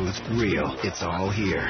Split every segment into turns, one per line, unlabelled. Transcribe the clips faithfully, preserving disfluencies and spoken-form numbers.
it's real. It's all here.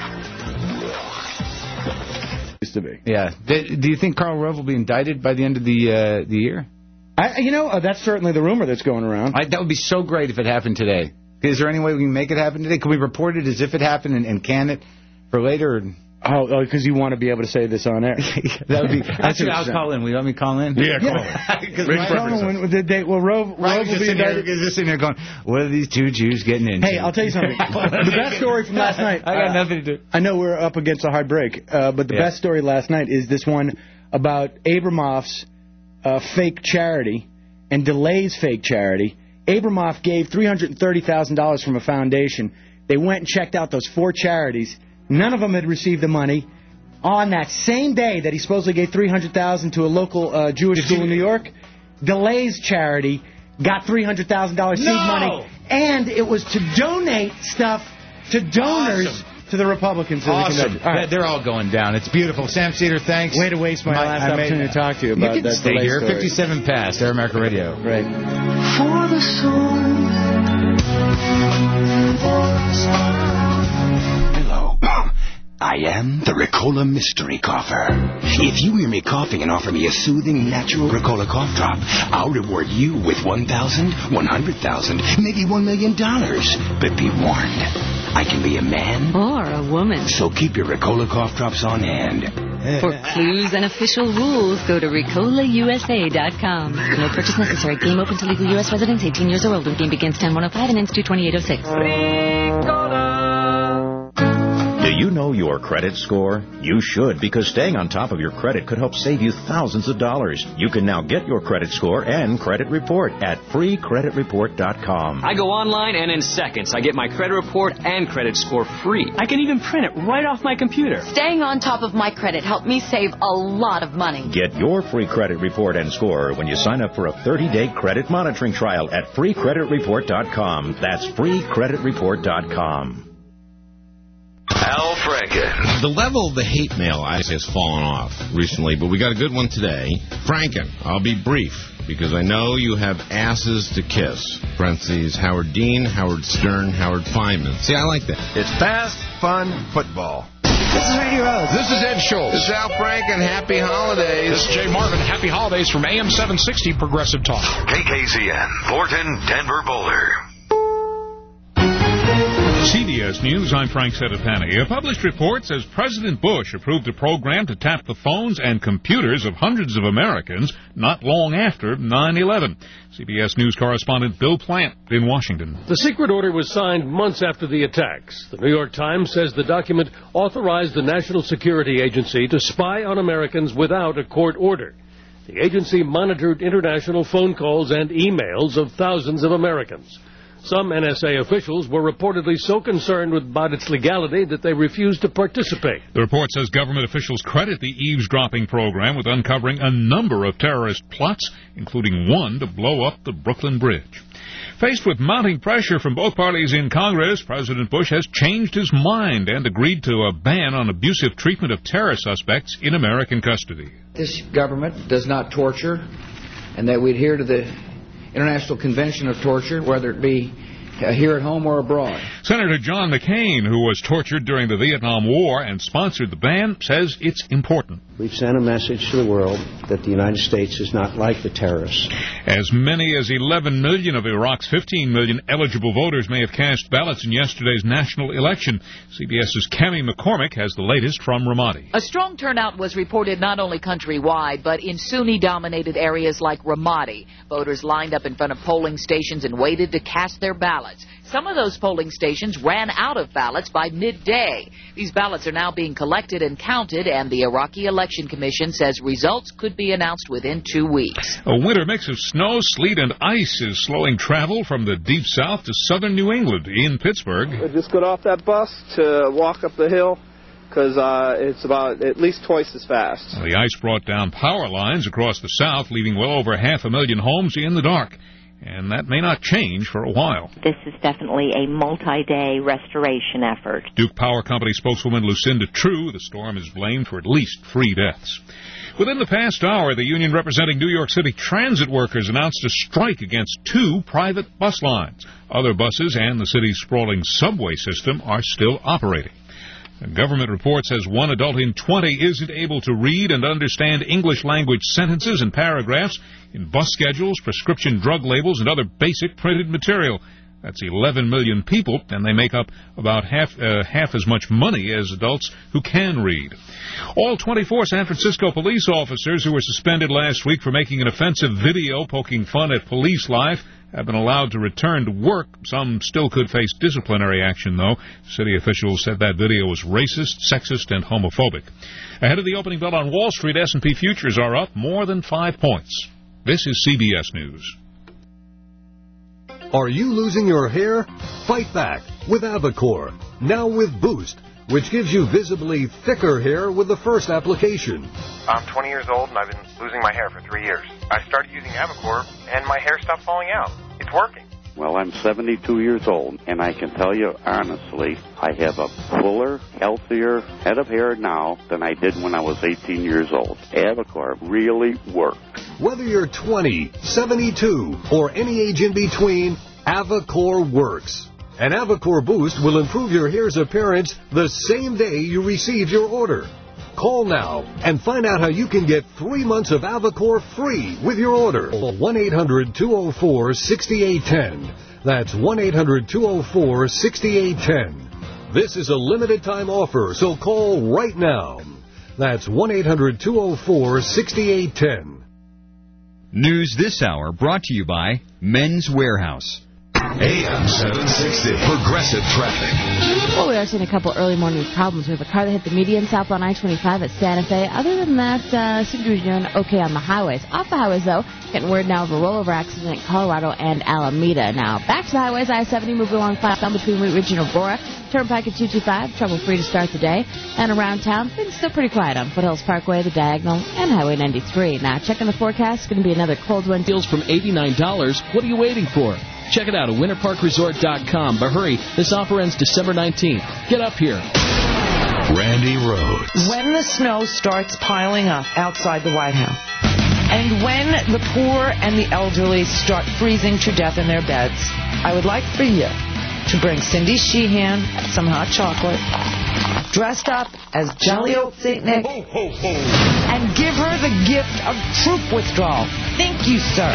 Used to be.
Yeah. Do, do you think Karl Rove will be indicted by the end of the uh, the year?
I, you know, uh, that's certainly the rumor that's going around.
I, that would be so great if it happened today. Is there any way we can make it happen today? Can we report it as if it happened and, and can it for later? Or...
Oh, because oh, you want to be able to say this on air.
That would be. Actually, I'll call in. Will you let me call in?
Yeah, call in. Because the date. Well, Rove, Rove will be
indicted. Just sitting there going, "What are these two Jews getting into?"
Hey, I'll tell you something. The best story from last night.
I got
uh,
nothing to do.
I know we're up against a hard break, uh, but the yeah. best story last night is this one about Abramoff's uh, fake charity and DeLay's fake charity. Abramoff gave three hundred thirty thousand dollars from a foundation. They went and checked out those four charities. None of them had received the money. On that same day that he supposedly gave three hundred thousand dollars to a local uh, Jewish Did school you... in New York, DeLay's charity got three hundred thousand dollars seed
no!
money, and it was to donate stuff to donors awesome. to the Republicans.
Awesome.
All right.
They're all going down. It's beautiful. Sam Cedar, thanks.
Way to waste my, my last I opportunity made, to talk to you about
you can
that
stay
DeLay
here.
story.
fifty-seven past, Air America Radio.
Right.
For the soul.
Hello. I am the Ricola Mystery Cougher. If you hear me coughing and offer me a soothing, natural Ricola cough drop, I'll reward you with one thousand dollars, one hundred thousand dollars, maybe one million dollars. But be warned, I can be a man
or a woman.
So keep your Ricola cough drops on hand.
For clues and official rules, go to Ricola U S A dot com. No purchase necessary. Game open to legal U S residents eighteen years or older. Game begins ten one oh five and ends two twenty-eight oh six.
Do you know your credit score? You should, because staying on top of your credit could help save you thousands of dollars. You can now get your credit score and credit report at free credit report dot com.
I go online, and in seconds, I get my credit report and credit score free. I can even print it right off my computer.
Staying on top of my credit helped me save a lot of money.
Get your free credit report and score when you sign up for a thirty-day credit monitoring trial at free credit report dot com. That's free credit report dot com.
Al Franken.
The level of the hate mail has fallen off recently, but we got a good one today. Franken, I'll be brief, because I know you have asses to kiss. Parentheses, Howard Dean, Howard Stern, Howard Feynman. See, I like that.
It's fast, fun football.
This is Randy Rhodes. This is Ed Schultz. This is Al Franken. Happy holidays.
This is Jay Marvin. Happy holidays from A M seven sixty Progressive Talk.
K K Z N, Thornton, Denver, Boulder.
C B S News, I'm Frank Sedapani. A published report says President Bush approved a program to tap the phones and computers of hundreds of Americans not long after nine eleven. C B S News correspondent Bill Plant in Washington.
The secret order was signed months after the attacks. The New York Times says the document authorized the National Security Agency to spy on Americans without a court order. The agency monitored international phone calls and emails of thousands of Americans. Some N S A officials were reportedly so concerned about its legality that they refused to participate.
The report says government officials credit the eavesdropping program with uncovering a number of terrorist plots, including one to blow up the Brooklyn Bridge. Faced with mounting pressure from both parties in Congress, President Bush has changed his mind and agreed to a ban on abusive treatment of terror suspects in American custody.
This government does not torture, and that we adhere to the International Convention of Torture, whether it be uh, here at home or abroad.
Senator John McCain, who was tortured during the Vietnam War and sponsored the ban, says it's important.
We've sent a message to the world that the United States is not like the terrorists.
As many as eleven million of Iraq's fifteen million eligible voters may have cast ballots in yesterday's national election. CBS's Cami McCormick has the latest from Ramadi.
A strong turnout was reported not only countrywide, but in Sunni-dominated areas like Ramadi. Voters lined up in front of polling stations and waited to cast their ballots. Some of those polling stations ran out of ballots by midday. These ballots are now being collected and counted, and the Iraqi Election Commission says results could be announced within two weeks.
A winter mix of snow, sleet, and ice is slowing travel from the deep south to southern New England. In Pittsburgh,
I just got off that bus to walk up the hill because uh, it's about at least twice as fast.
The ice brought down power lines across the south, leaving well over half a million homes in the dark. and that may not change for a while.
This is definitely a multi-day restoration effort.
Duke Power Company spokeswoman Lucinda True, the storm is blamed for at least three deaths. Within the past hour, the union representing New York City transit workers announced a strike against two private bus lines. Other buses and the city's sprawling subway system are still operating. The government report says one adult in twenty isn't able to read and understand English language sentences and paragraphs in bus schedules, prescription drug labels, and other basic printed material. That's eleven million people, and they make up about half uh, half as much money as adults who can read. All twenty-four San Francisco police officers who were suspended last week for making an offensive video poking fun at police life have been allowed to return to work. Some still could face disciplinary action, though. City officials said that video was racist, sexist, and homophobic. Ahead of the opening bell on Wall Street, S and P futures are up more than five points. This is C B S News.
Are you losing your hair? Fight back with Avacor, now with Boost, which gives you visibly thicker hair with the first application.
I'm twenty years old and I've been losing my hair for three years. I started using Avacor and my hair stopped falling out. It's working.
Well, I'm seventy-two years old, and I can tell you honestly, I have a fuller, healthier head of hair now than I did when I was eighteen years old. Avacor really works.
Whether you're twenty, seventy-two, or any age in between, Avacor works. And Avacor Boost will improve your hair's appearance the same day you receive your order. Call now and find out how you can get three months of Avacor free with your order. one eight hundred two oh four six eight one oh. That's one eight hundred two oh four six eight one oh. This is a limited time offer, so call right now. That's one eight hundred two oh four six eight one oh.
News this hour brought to you by Men's Warehouse.
A M seven sixty, Progressive Traffic.
Well, we are seeing a couple early morning problems. We have a car that hit the median south on I twenty-five at Santa Fe. Other than that, uh, seem to be doing okay on the highways. Off the highways, though, getting word now of a rollover accident in Colorado and Alameda. Now, back to the highways, I seventy moving along fast down between Wheat Ridge and Aurora. Turnpike at two two five, trouble-free to start the day. And around town, things still pretty quiet on Foothills Parkway, the Diagonal, and Highway ninety-three. Now, checking the forecast, it's going to be another cold one.
Deals from eighty-nine dollars. What are you waiting for? Check it out at winter park resort dot com. But hurry, this offer ends December nineteenth. Get up here.
Randy Rhodes.
When the snow starts piling up outside the White House, and when the poor and the elderly start freezing to death in their beds, I would like for you to bring Cindy Sheehan some hot chocolate, dressed up as Jolly Old Saint Nick, and give her the gift of troop withdrawal. Thank you, sir.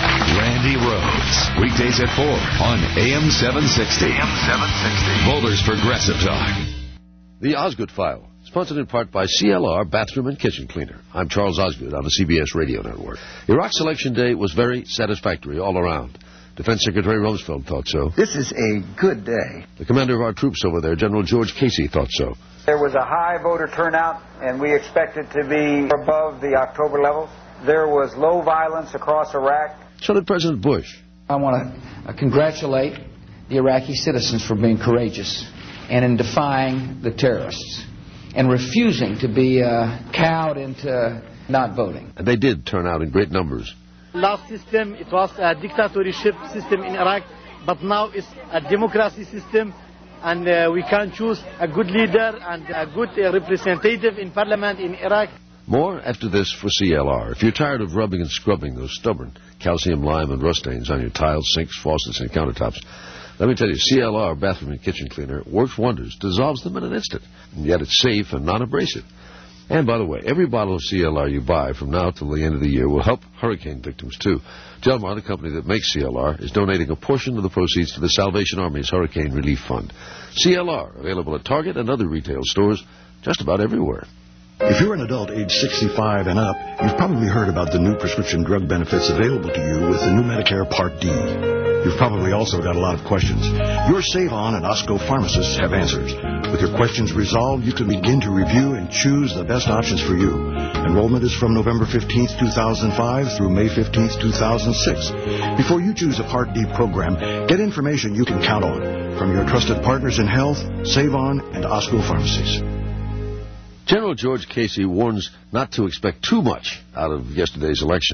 Randy Rhodes. Weekdays at four on A M seven sixty. A M seven sixty. Boulder's Progressive Talk.
The Osgood File, sponsored in part by C L R Bathroom and Kitchen Cleaner. I'm Charles Osgood on the C B S Radio Network. Iraq Selection Day was very satisfactory all around. Defense Secretary Rumsfeld thought so.
This is a good day.
The commander of our troops over there, General George Casey, thought so.
There was a high voter turnout, and we expect it to be above the October levels. There was low violence across Iraq.
So did President Bush.
I want to uh, congratulate the Iraqi citizens for being courageous and in defying the terrorists and refusing to be uh, cowed into not voting.
And they did turn out in great numbers.
Last system, it was a dictatorship system in Iraq, but now it's a democracy system, and uh, we can choose a good leader and a good uh, representative in parliament in Iraq.
More after this for C L R. If you're tired of rubbing and scrubbing those stubborn calcium, lime, and rust stains on your tiles, sinks, faucets, and countertops, let me tell you, C L R Bathroom and Kitchen Cleaner works wonders, dissolves them in an instant, and yet it's safe and non-abrasive. And by the way, every bottle of C L R you buy from now till the end of the year will help hurricane victims, too. Delmar, the company that makes C L R, is donating a portion of the proceeds to the Salvation Army's Hurricane Relief Fund. C L R, available at Target and other retail stores just about everywhere.
If you're an adult age sixty-five and up, you've probably heard about the new prescription drug benefits available to you with the new Medicare Part D. You've probably also got a lot of questions. Your Save-On and Osco pharmacists have answers. With your questions resolved, you can begin to review and choose the best options for you. Enrollment is from November fifteenth, two thousand five through May fifteenth, two thousand six. Before you choose a Part D program, get information you can count on from your trusted partners in health, Save-On, and Osco pharmacies.
General George Casey warns not to expect too much out of yesterday's election.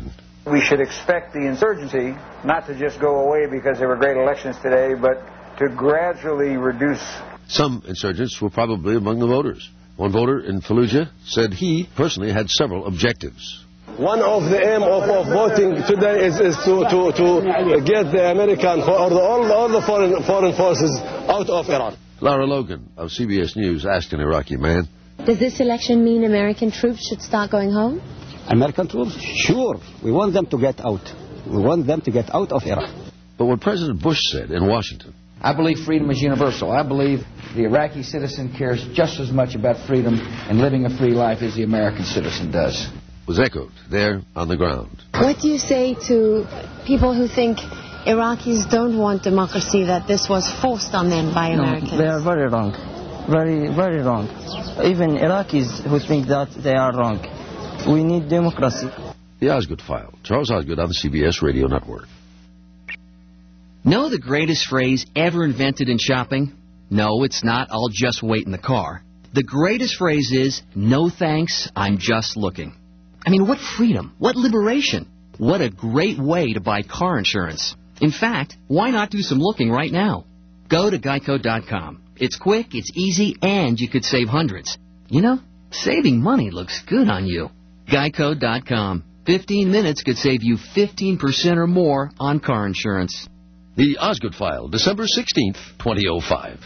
We should expect the insurgency not to just go away because there were great elections today, but to gradually reduce.
Some insurgents were probably among the voters. One voter in Fallujah said he personally had several objectives.
One of the aim of, of voting today is, is to, to, to get the American or the, all, all the foreign, foreign forces out of Iran.
Lara Logan of C B S News asked an Iraqi man,
does this election mean American troops should start going home?
American troops? Sure. We want them to get out. We want them to get out of Iraq.
But what President Bush said in Washington,
I believe freedom is universal. I believe the Iraqi citizen cares just as much about freedom and living a free life as the American citizen does,
was echoed there on the ground.
What do you say to people who think Iraqis don't want democracy, that this was forced on them by Americans?
No, they are very wrong. Very, very wrong. Even Iraqis who think that they are wrong. We need democracy.
The Osgood File. Charles Osgood on the C B S Radio Network.
Know the greatest phrase ever invented in shopping? No, it's not, I'll just wait in the car. The greatest phrase is, no thanks, I'm just looking. I mean, what freedom, what liberation, what a great way to buy car insurance. In fact, why not do some looking right now? Go to geico dot com. It's quick, it's easy, and you could save hundreds. You know, saving money looks good on you. geico dot com. fifteen minutes could save you fifteen percent or more on car insurance.
The Osgood File, December sixteenth, twenty oh five.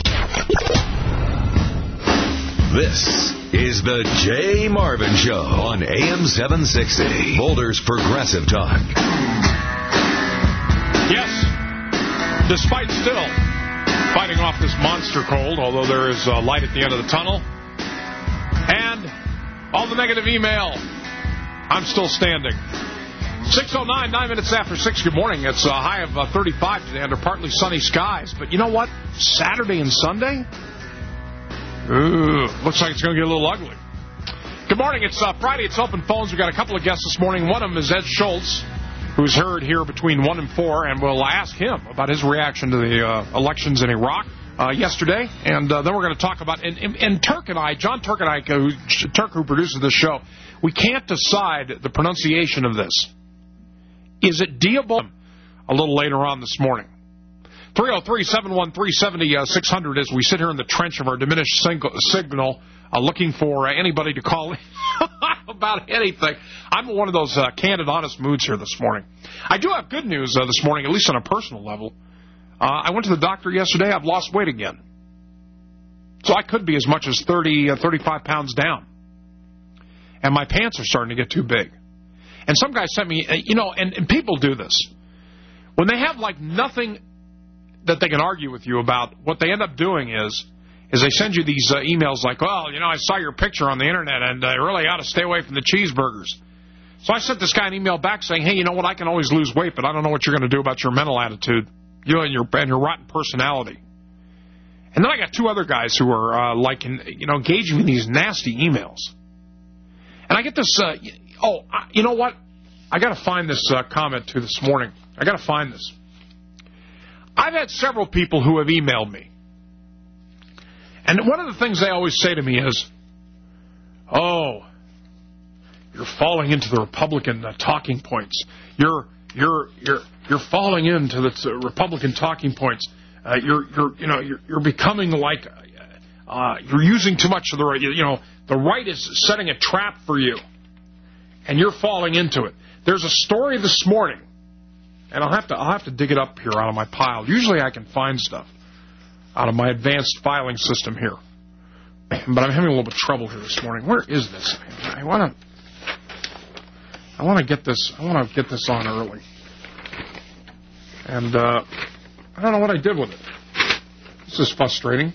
This is the Jay Marvin Show on A M seven sixty, Boulder's Progressive Talk.
Yes, despite still fighting off this monster cold, although there is uh, light at the end of the tunnel, and all the negative email, I'm still standing. six oh nine, nine minutes after six. Good morning. It's a high of uh, thirty-five today under partly sunny skies. But you know what? Saturday and Sunday? Ooh, looks like it's going to get a little ugly. Good morning. It's uh, Friday. It's open phones. We've got a couple of guests this morning. One of them is Ed Schultz, who's heard here between one and four, and we'll ask him about his reaction to the uh, elections in Iraq uh, yesterday. And uh, then we're going to talk about, and, and, and Turk and I, John Turk and I, who, Turk who produces this show, we can't decide the pronunciation of this. Is it Diabol? A little later on this morning. three oh three, seven one three, seven oh six hundred as we sit here in the trench of our diminished signal uh, looking for uh, anybody to call in about anything. I'm in one of those uh, candid, honest moods here this morning. I do have good news uh, this morning, at least on a personal level. Uh, I went to the doctor yesterday. I've lost weight again. So I could be as much as thirty, uh, thirty-five pounds down. And my pants are starting to get too big. And some guy sent me, you know, and, and people do this. When they have, like, nothing that they can argue with you about, what they end up doing is, is they send you these uh, emails like, well, you know, I saw your picture on the Internet, and I really ought to stay away from the cheeseburgers. So I sent this guy an email back saying, hey, you know what, I can always lose weight, but I don't know what you're going to do about your mental attitude, you and your, and your rotten personality. And then I got two other guys who are, uh, like, in, you know, engaging in these nasty emails. And I get this... Uh, Oh, you know what? I got to find this uh, comment, too, this morning. I got to find this. I've had several people who have emailed me. And one of the things they always say to me is, oh, you're falling into the Republican uh, talking points. You're you're you're you're falling into the uh, Republican talking points. Uh, you're you're you know you're you're becoming like uh, you're using too much of the right. You know, the right is setting a trap for you. And you're falling into it. There's a story this morning, and I'll have to I'll have to dig it up here out of my pile. Usually I can find stuff out of my advanced filing system here, but I'm having a little bit of trouble here this morning. Where is this? I want to I want to get this I want to get this on early, and uh, I don't know what I did with it. This is frustrating.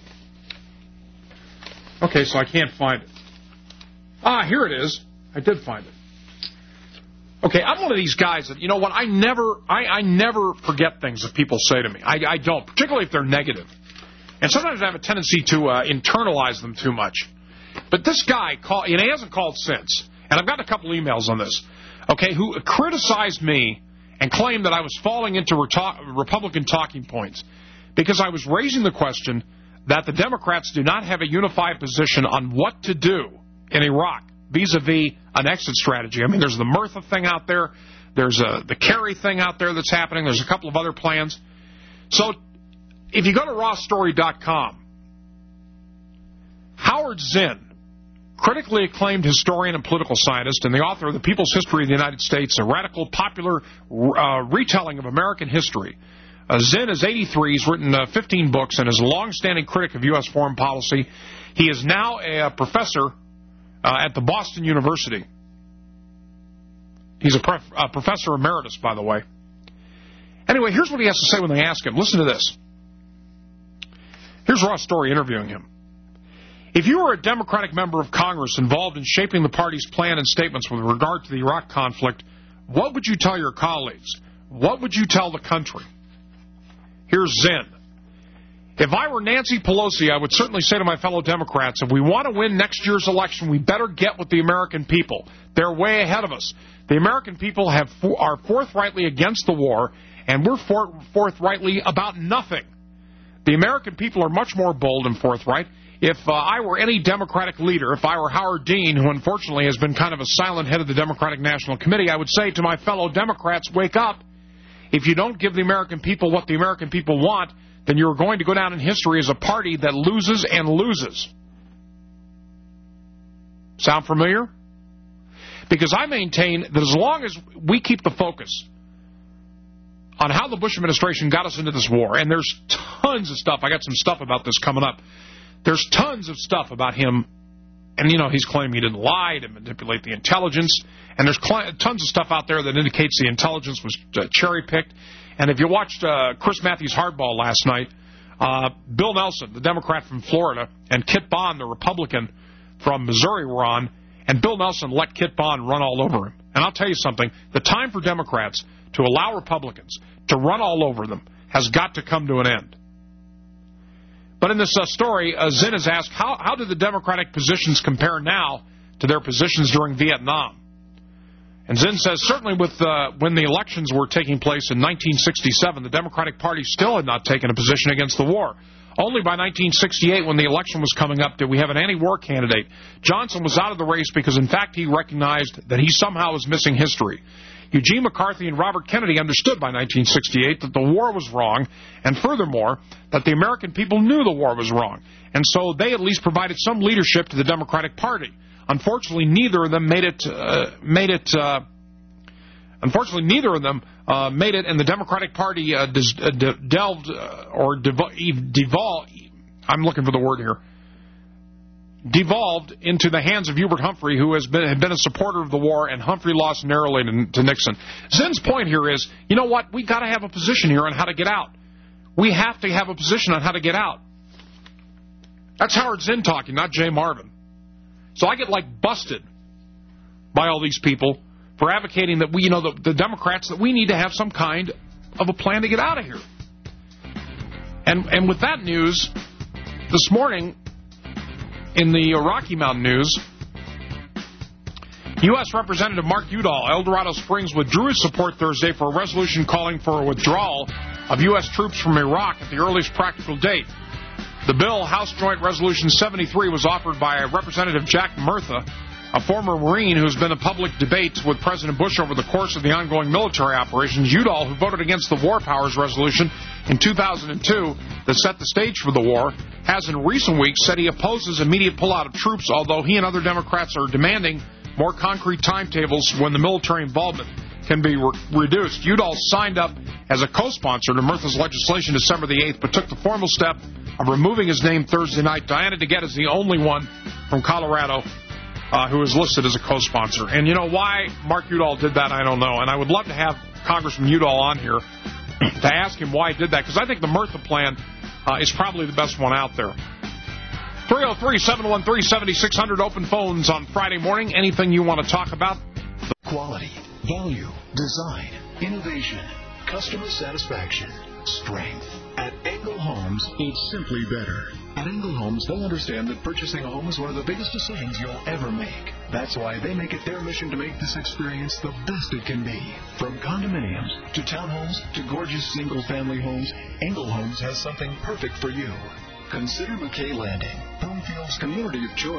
Okay, so I can't find it. Ah, here it is. I did find it. Okay, I'm one of these guys that, you know what, I never I, I never forget things that people say to me. I, I don't, particularly if they're negative. And sometimes I have a tendency to uh, internalize them too much. But this guy, call, and he hasn't called since, and I've got a couple emails on this, okay, who criticized me and claimed that I was falling into reto- Republican talking points because I was raising the question that the Democrats do not have a unified position on what to do in Iraq vis-a-vis an exit strategy. I mean, there's the Murtha thing out there.
There's a, the Kerry thing out there that's happening. There's a couple of other plans. So if you go to raw story dot com, Howard Zinn, critically acclaimed historian and political scientist and the author of The People's History of the United States, a radical, popular uh, retelling of American history. Uh, Zinn is eighty-three. He's written uh, fifteen books and is a long-standing critic of U S foreign policy. He is now a, a professor uh, at the Boston University. He's a, pref a professor emeritus, by the way. Anyway, here's what he has to say when they ask him. Listen to this. Here's Ross Story interviewing him. If you were a Democratic member of Congress involved in shaping the party's plan and statements with regard to the Iraq conflict, what would you tell your colleagues? What would you tell the country? Here's Zinn. If I were Nancy Pelosi, I would certainly say to my fellow Democrats, if we want to win next year's election, we better get with the American people. They're way ahead of us. The American people have are forthrightly against the war, and we're for forthrightly about nothing. The American people are much more bold and forthright. If uh, I were any Democratic leader, if I were Howard Dean, who unfortunately has been kind of a silent head of the Democratic National Committee, I would say to my fellow Democrats, wake up. If you don't give the American people what the American people want, then you're going to go down in history as a party that loses and loses. Sound familiar? Because I maintain that as long as we keep the focus on how the Bush administration got us into this war, and there's tons of stuff, I got some stuff about this coming up, there's tons of stuff about him, and, you know, he's claiming he didn't lie, he didn't manipulate the intelligence, and there's tons of stuff out there that indicates the intelligence was uh, cherry-picked. And if you watched uh, Chris Matthews' Hardball last night, uh, Bill Nelson, the Democrat from Florida, and Kit Bond, the Republican from Missouri, were on, and Bill Nelson let Kit Bond run all over him. And I'll tell you something, the time for Democrats to allow Republicans to run all over them has got to come to an end. But in this uh, story, uh, Zinn is asked, how, how do the Democratic positions compare now to their positions during Vietnam? And Zinn says, certainly with uh, when the elections were taking place in nineteen sixty-seven, the Democratic Party still had not taken a position against the war. Only by nineteen sixty-eight, when the election was coming up, did we have an anti-war candidate. Johnson was out of the race because, in fact, he recognized that he somehow was missing history. Eugene McCarthy and Robert Kennedy understood by nineteen sixty-eight that the war was wrong, and furthermore, that the American people knew the war was wrong. And so they at least provided some leadership to the Democratic Party. Unfortunately, neither of them made it, uh, made it, uh, unfortunately, neither of them uh, made it, and the Democratic Party uh, des uh, de delved uh, or devolved, I'm looking for the word here, devolved into the hands of Hubert Humphrey, who has been, had been a supporter of the war, and Humphrey lost narrowly to, to Nixon. Zinn's point here is, you know what, we got to have a position here on how to get out. We have to have a position on how to get out. That's Howard Zinn talking, not Jay Marvin. So I get, like, busted by all these people for advocating that we, you know, the, the Democrats, that we need to have some kind of a plan to get out of here. And, and with that news, this morning, in the Rocky Mountain News, U S Representative Mark Udall, El Dorado Springs, withdrew his support Thursday for a resolution calling for a withdrawal of U S troops from Iraq at the earliest practical date. The bill, House Joint Resolution seventy-three, was offered by Representative Jack Murtha, a former Marine who's been in public debates with President Bush over the course of the ongoing military operations. Udall, who voted against the War Powers Resolution in two thousand two that set the stage for the war, has in recent weeks said he opposes immediate pullout of troops, although he and other Democrats are demanding more concrete timetables when the military involvement can be re reduced. Udall signed up as a co-sponsor to Murtha's legislation December the eighth, but took the formal step of removing his name Thursday night. Diana DeGette is the only one from Colorado uh, who is listed as a co-sponsor. And you know why Mark Udall did that, I don't know. And I would love to have Congressman Udall on here to ask him why he did that, because I think the Murtha plan uh, is probably the best one out there. three oh three, seven one three, seven six zero zero, open phones on Friday morning. Anything you want to talk about?
Quality, value, design, innovation, customer satisfaction, strength. At Engel Homes, it's simply better. At Engel Homes, they understand that purchasing a home is one of the biggest decisions you'll ever make. That's why they make it their mission to make this experience the best it can be. From condominiums to townhomes to gorgeous single-family homes, Engel Homes has something perfect for you. Consider McKay Landing, Broomfield's community of choice.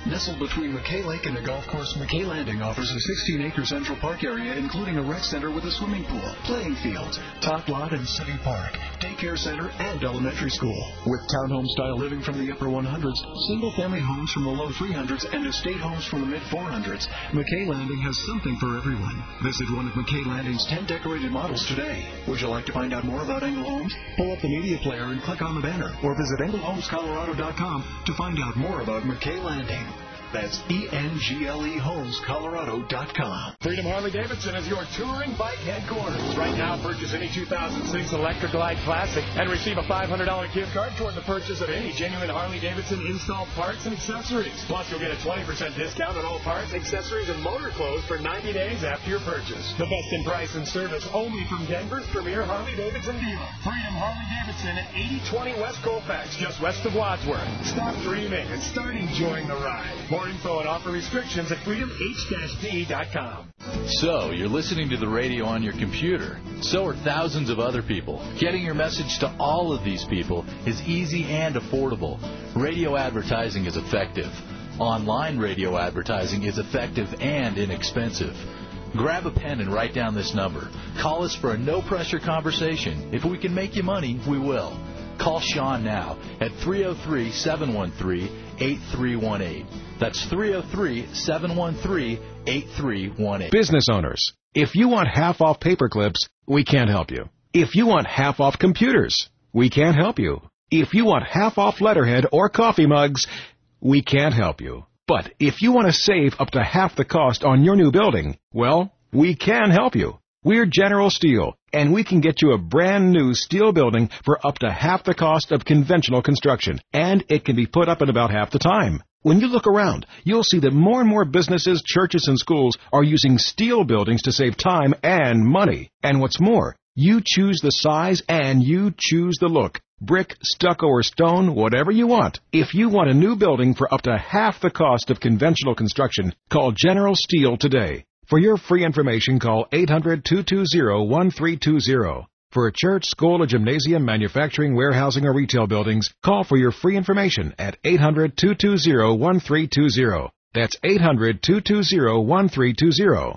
Nestled between McKay Lake and the golf course, McKay Landing offers a sixteen-acre Central Park area, including a rec center with a swimming pool, playing fields, top lot and city park, daycare center, and elementary school. With townhome-style living from the upper one hundreds, single-family homes from the low three hundreds, and estate homes from the mid four hundreds, McKay Landing has something for everyone. Visit one of McKay Landing's ten decorated models today. Would you like to find out more about Engel Homes? Pull up the media player and click on the banner, or visit engel homes colorado dot com to find out more about McKay Landing. That's E N G L E Homes Colorado dot com.
Freedom Harley-Davidson is your touring bike headquarters. Right now, purchase any two thousand six Electra Glide Classic and receive a five hundred dollars gift card toward the purchase of any genuine Harley-Davidson installed parts and accessories. Plus, you'll get a twenty percent discount on all parts, accessories, and motor clothes for ninety days after your purchase. The best in price and service only from Denver's premier Harley-Davidson dealer. Freedom Harley-Davidson at eighty twenty West Colfax, just west of Wadsworth. Stop dreaming and start enjoying the ride. More info and offer restrictions at freedom h d dot com.
So, you're listening to the radio on your computer. So are thousands of other people. Getting your message to all of these people is easy and affordable. Radio advertising is effective. Online radio advertising is effective and inexpensive. Grab a pen and write down this number. Call us for a no-pressure conversation. If we can make you money, we will. Call Sean now at three oh three, seven one three, eight three one eight. That's three oh three, seven one three, eight three one eight.
Business owners, if you want half off paper clips, we can't help you. If you want half off computers, we can't help you. If you want half off letterhead or coffee mugs, we can't help you. But if you want to save up to half the cost on your new building, well, we can help you. We're General Steel, and we can get you a brand new steel building for up to half the cost of conventional construction, and it can be put up in about half the time. When you look around, you'll see that more and more businesses, churches, and schools are using steel buildings to save time and money. And what's more, you choose the size and you choose the look. Brick, stucco, or stone, whatever you want. If you want a new building for up to half the cost of conventional construction, call General Steel today. For your free information, call eight hundred, two two zero, one three two zero. For a church, school, a gymnasium, manufacturing, warehousing, or retail buildings, call for your free information at eight hundred, two two zero, one three two zero. That's eight hundred, two two zero, one three two zero.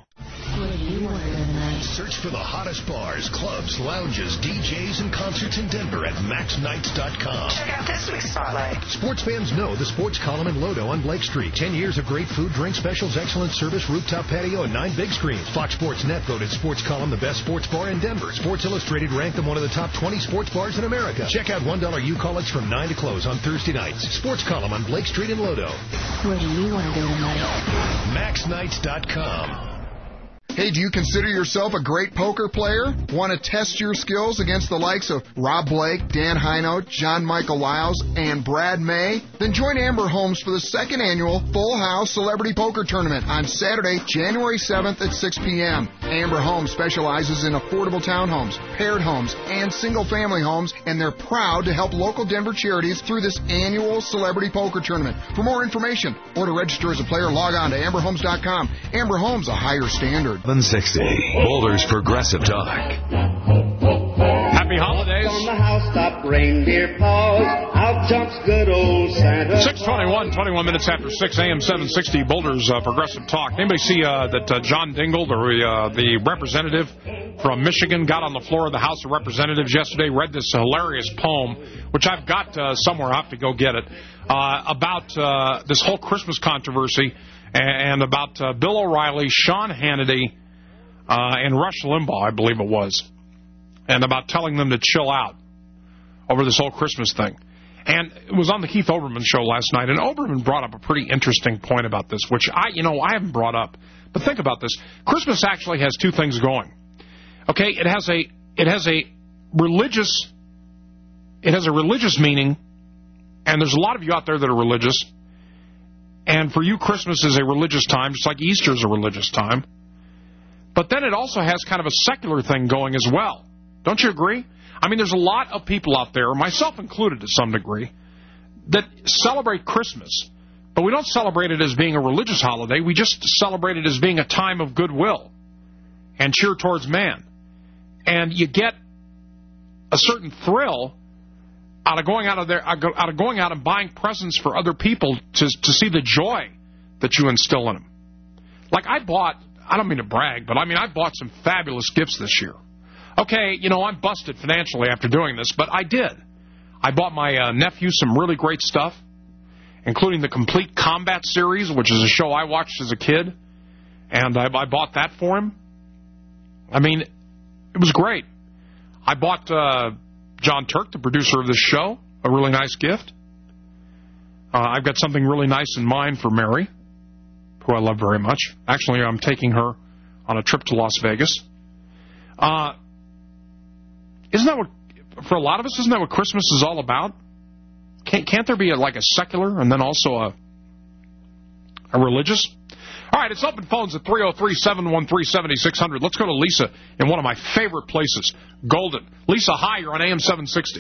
Search for the hottest bars, clubs, lounges, D Js, and concerts in Denver at max nights dot com.
Check out this week's spotlight.
Sports fans know the Sports Column in Lodo on Blake Street. Ten years of great food, drink specials, excellent service, rooftop patio, and nine big screens. Fox Sports Net voted Sports Column the best sports bar in Denver. Sports Illustrated ranked them one of the top twenty sports bars in America. Check out one dollar U-College from nine to close on Thursday nights. Sports Column on Blake Street in Lodo.
Where do you want to go tonight?
max nights dot com.
Hey, do you consider yourself a great poker player? Want to test your skills against the likes of Rob Blake, Dan Hino, John Michael Lyles, and Brad May? Then join Amber Holmes for the second annual Full House Celebrity Poker Tournament on Saturday, January seventh at six p.m. Amber Holmes specializes in affordable townhomes, paired homes, and single-family homes, and they're proud to help local Denver charities through this annual Celebrity Poker Tournament. For more information or to register as a player, log on to amber homes dot com. Amber Homes, a higher standard.
seven sixty, Boulder's Progressive Talk.
Happy holidays.
On the housetop, reindeer paws, out jumps good old Santa.
six twenty-one, twenty-one minutes after six, A M seven sixty, Boulder's uh, Progressive Talk. Anybody see uh, that uh, John Dingell, the, uh, the representative from Michigan, got on the floor of the House of Representatives yesterday, read this hilarious poem, which I've got uh, somewhere. I have to go get it, uh, about uh, this whole Christmas controversy and about uh, Bill O'Reilly, Sean Hannity, uh, and Rush Limbaugh, I believe it was, and about telling them to chill out over this whole Christmas thing. And it was on the Keith Olbermann show last night, and Olbermann brought up a pretty interesting point about this, which I, you know, I haven't brought up. But think about this. Christmas actually has two things going. Okay, it has a it has a religious it has a religious meaning, and there's a lot of you out there that are religious. And for you, Christmas is a religious time, just like Easter is a religious time. But then it also has kind of a secular thing going as well. Don't you agree? I mean, there's a lot of people out there, myself included to some degree, that celebrate Christmas. But we don't celebrate it as being a religious holiday. We just celebrate it as being a time of goodwill and cheer towards man. And you get a certain thrill out of going out of there, out of going out and buying presents for other people to to see the joy that you instill in them. Like I bought, I don't mean to brag, but I mean I bought some fabulous gifts this year. Okay, you know, I'm busted financially after doing this, but I did. I bought my uh, nephew some really great stuff, including the Complete Combat series, which is a show I watched as a kid, and I, I bought that for him. I mean, it was great. I bought uh, John Turk, the producer of this show, a really nice gift. Uh, I've got something really nice in mind for Mary, who I love very much. Actually, I'm taking her on a trip to Las Vegas. Uh, isn't that what, for a lot of us, isn't that what Christmas is all about? Can't, can't there be a, like a secular and then also a, a religious? All right, it's open phones at three oh three, seven one three, seven six zero zero. Let's go to Lisa in one of my favorite places, Golden. Lisa, hi, you're on A M seven sixty.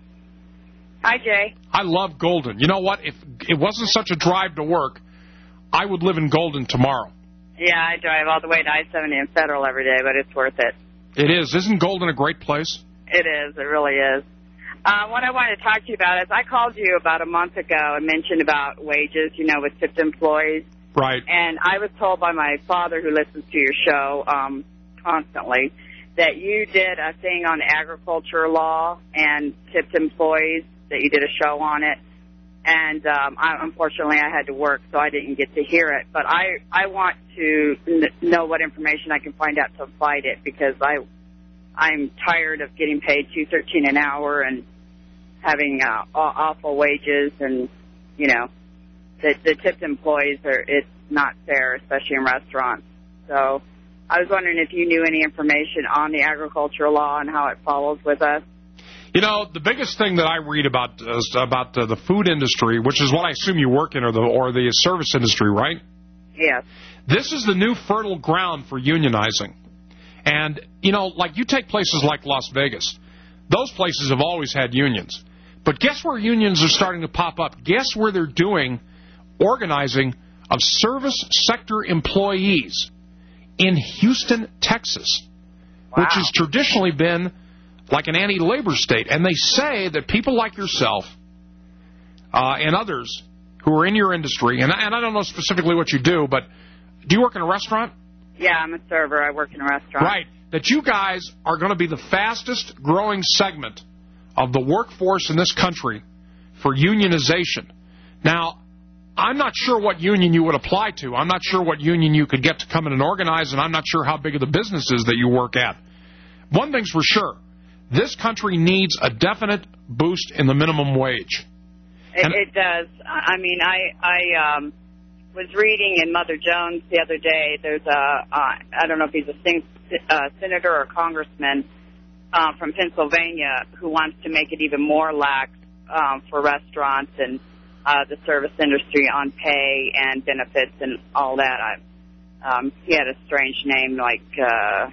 Hi, Jay.
I love Golden. You know what? If it wasn't such a drive to work, I would live in Golden tomorrow.
Yeah, I drive all the way to I seventy and Federal every day, but it's worth it.
It is. Isn't Golden a great place?
It is. It really is. Uh, what I wanted to talk to you about is I called you about a month ago and mentioned about wages, you know, with tipped employees.
Right.
And I was told by my father, who listens to your show um, constantly, that you did a thing on agriculture law and tipped employees, that you did a show on it. And um, I, unfortunately, I had to work, so I didn't get to hear it. But I, I want to n- know what information I can find out to fight it, because I, I'm tired of getting paid two thirteen an hour and having uh, awful wages, and you know, the, the tipped employees are it's not fair, especially in restaurants. So I was wondering if you knew any information on the agricultural law and how it follows with us.
You know, the biggest thing that I read about is about uh, the food industry, which is what I assume you work in, or the or the service industry, right?
Yes.
This is the new fertile ground for unionizing. And, you know, like you take places like Las Vegas. Those places have always had unions. But guess where unions are starting to pop up? Guess where they're doing organizing of service sector employees? In Houston, Texas, wow. Which has traditionally been like an anti-labor state. And they say that people like yourself uh, and others who are in your industry, and, and I don't know specifically what you do, but do you work in a restaurant?
Yeah, I'm a server. I work in a restaurant.
Right. That you guys are going to be the fastest growing segment of the workforce in this country for unionization. Now, I'm not sure what union you would apply to. I'm not sure what union you could get to come in and organize, and I'm not sure how big of the business is that you work at. One thing's for sure. This country needs a definite boost in the minimum wage.
It, it does. I mean, I I um, was reading in Mother Jones the other day. There's a, uh, I don't know if he's a sing, uh, senator or congressman uh, from Pennsylvania who wants to make it even more lax um, for restaurants and uh, the service industry on pay and benefits and all that. I, um, he had a strange name like... Uh,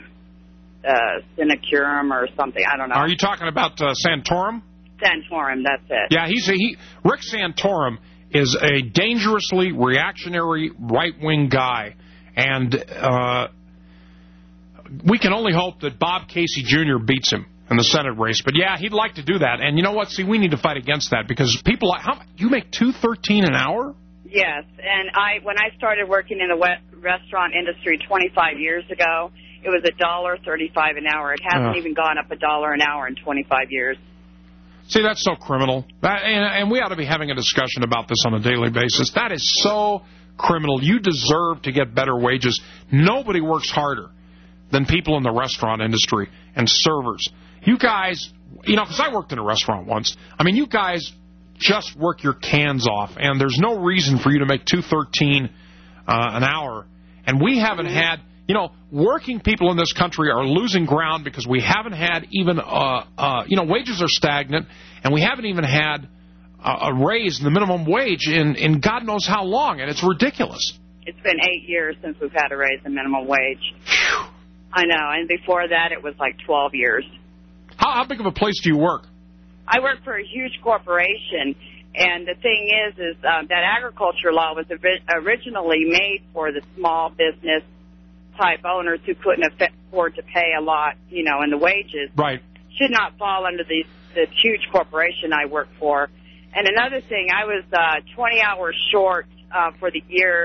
Uh, Sinacurum or something. I don't know.
Are you talking about uh, Santorum?
Santorum, that's it.
Yeah, he's a, he. Rick Santorum is a dangerously reactionary right-wing guy, and uh, we can only hope that Bob Casey Junior beats him in the Senate race. But yeah, he'd like to do that. And you know what? See, we need to fight against that, because people like how you make two thirteen an hour.
Yes, and I when I started working in the restaurant industry twenty-five years ago, it was a dollar thirty-five an hour. It hasn't uh. even gone up a dollar an hour in twenty-five years.
See, that's so criminal. That, and, and we ought to be having a discussion about this on a daily basis. That is so criminal. You deserve to get better wages. Nobody works harder than people in the restaurant industry and servers. You guys, you know, because I worked in a restaurant once. I mean, you guys just work your cans off, and there's no reason for you to make two thirteen uh, an hour. And we haven't had... You know, working people in this country are losing ground because we haven't had even, uh, uh, you know, wages are stagnant, and we haven't even had a, a raise in the minimum wage in, in God knows how long, and it's ridiculous.
It's been eight years since we've had a raise in minimum wage. Whew. I know, and before that it was like twelve years.
How, how big of a place do you work?
I work for a huge corporation, and the thing is, is uh, that agriculture law was originally made for the small business type owners who couldn't afford to pay a lot, you know, in the wages.
Right.
Should not fall under the, the huge corporation I work for. And another thing, I was uh, twenty hours short uh, for the year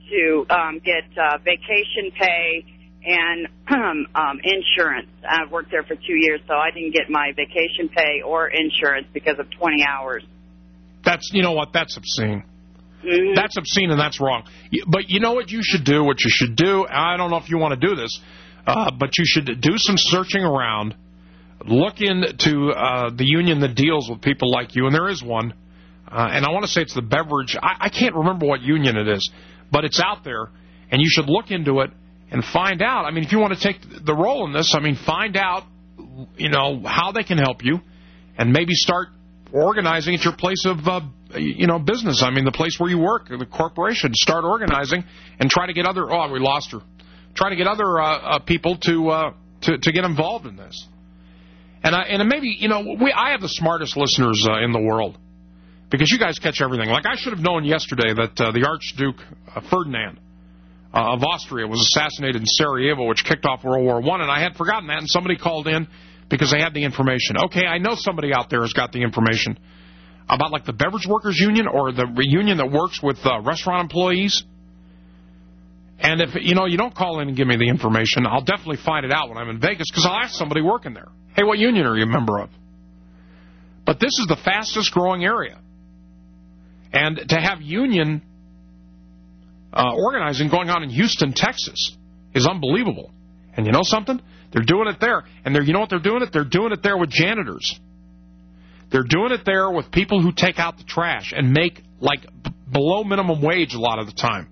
to um, get uh, vacation pay and um, um, insurance. I've worked there for two years, so I didn't get my vacation pay or insurance because of twenty hours.
That's, you know what, that's obscene.
Mm-hmm.
That's obscene and that's wrong. But you know what you should do? What you should do, I don't know if you want to do this, uh, but you should do some searching around, look into uh, the union that deals with people like you, and there is one, uh, and I want to say it's the beverage, I, I can't remember what union it is, but it's out there, and you should look into it and find out. I mean, if you want to take the role in this, I mean, find out, you know, how they can help you, and maybe start organizing at your place of, uh, you know, business. I mean, the place where you work, the corporation. Start organizing and try to get other. Oh, we lost her. Try to get other uh, uh, people to uh, to to get involved in this. And I, and maybe, you know, we I have the smartest listeners uh, in the world because you guys catch everything. Like I should have known yesterday that uh, the Archduke uh, Ferdinand uh, of Austria was assassinated in Sarajevo, which kicked off World War One, and I had forgotten that. And somebody called in because they had the information. Okay, I know somebody out there has got the information about like the Beverage Workers Union or the union that works with uh, restaurant employees. And if, you know, you don't call in and give me the information, I'll definitely find it out when I'm in Vegas because I'll ask somebody working there, hey, what union are you a member of? But this is the fastest growing area. And to have union uh, organizing going on in Houston, Texas is unbelievable. And you know something? They're doing it there. And they're, you know what they're doing it? They're doing it there with janitors. They're doing it there with people who take out the trash and make, like, b- below minimum wage a lot of the time.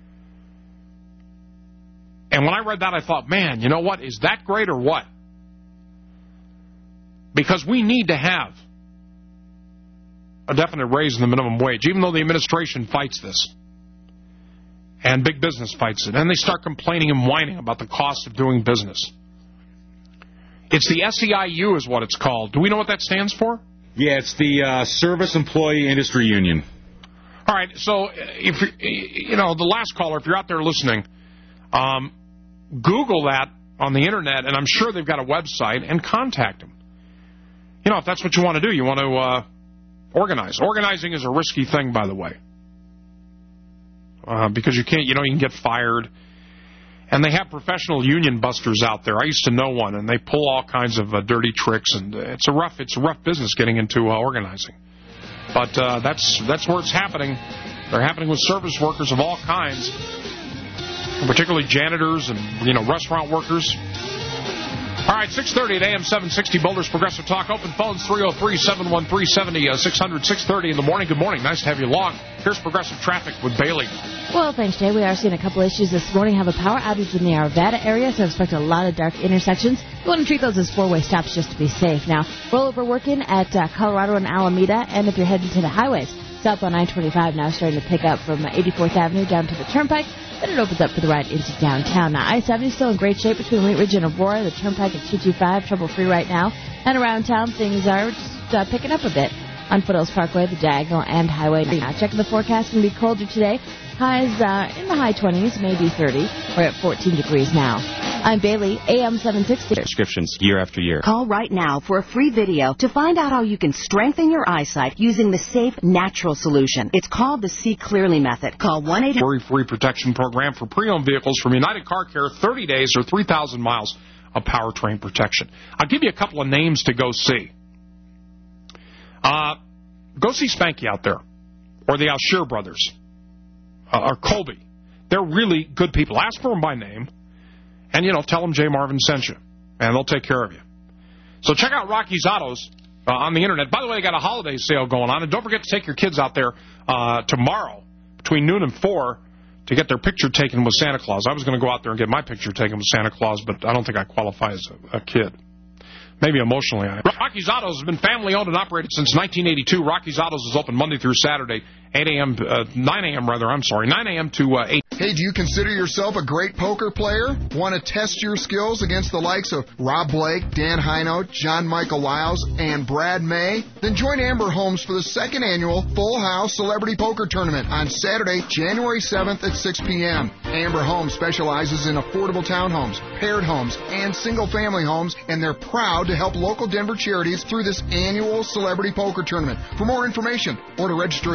And when I read that, I thought, man, you know what? Is that great or what? Because we need to have a definite raise in the minimum wage, even though the administration fights this. And big business fights it. And they start complaining and whining about the cost of doing business. It's the S E I U is what it's called. Do we know what that stands for?
Yeah, it's the uh, Service Employee Industry Union.
All right, so if you know the last caller, if you're out there listening, um, Google that on the internet, and I'm sure they've got a website, and contact them. You know, if that's what you want to do, you want to uh, organize. Organizing is a risky thing, by the way, uh, because you can't, you know, you can get fired. And they have professional union busters out there. I used to know one, and they pull all kinds of uh, dirty tricks, and it's a rough, it's a rough business getting into uh, organizing. But uh, that's that's where it's happening. They're happening with service workers of all kinds, particularly janitors and you know restaurant workers. All right, six thirty at A M seven sixty, Boulder's Progressive Talk. Open phones three oh three, seven one three, seven oh, six hundred, six thirty in the morning. Good morning. Nice to have you along. Here's Progressive Traffic with Bailey.
Well, thanks, Jay. We are seeing a couple issues this morning. Have a power outage in the Arvada area, so expect a lot of dark intersections. You want to treat those as four-way stops just to be safe. Now, rollover working at uh, Colorado and Alameda, and if you're heading to the highways, southbound I twenty-five now starting to pick up from eighty-fourth Avenue down to the Turnpike. Then it opens up for the ride into downtown. Now, I seventy is still in great shape between Wheat Ridge and Aurora. The Turnpike at two twenty-five, trouble-free right now. And around town, things are just uh, picking up a bit on Foothills Parkway, the Diagonal, and Highway. Now, checking the forecast, going to be colder today. Highs uh, in the high twenties, maybe thirty. We're at fourteen degrees now. I'm Bailey, A M seven sixty.
Prescriptions year after year.
Call right now for a free video to find out how you can strengthen your eyesight using the safe, natural solution. It's called the See Clearly method. Call one eight hundred.
Worry-free protection program for pre-owned vehicles from United Car Care, thirty days or three thousand miles of powertrain protection. I'll give you a couple of names to go see. Uh, go see Spanky out there, or the Alshear brothers. Uh, or Colby. They're really good people. Ask for them by name, and, you know, tell them Jay Marvin sent you, and they'll take care of you. So check out Rocky's Autos uh, on the Internet. By the way, they got a holiday sale going on, and don't forget to take your kids out there uh, tomorrow between noon and four to get their picture taken with Santa Claus. I was going to go out there and get my picture taken with Santa Claus, but I don't think I qualify as a, a kid. Maybe emotionally I am. Rocky's Autos has been family-owned and operated since nineteen eighty-two. Rocky's Autos is open Monday through Saturday, eight a.m., uh, nine a.m. rather, I'm sorry, nine a.m. to uh, eight.
Hey, do you consider yourself a great poker player? Want to test your skills against the likes of Rob Blake, Dan Hino, John Michael Lyles, and Brad May? Then join Amber Holmes for the second annual Full House Celebrity Poker Tournament on Saturday, January seventh at six p.m. Amber Holmes specializes in affordable townhomes, paired homes, and single-family homes, and they're proud to help local Denver charities through this annual Celebrity Poker Tournament. For more information or to register as a player, log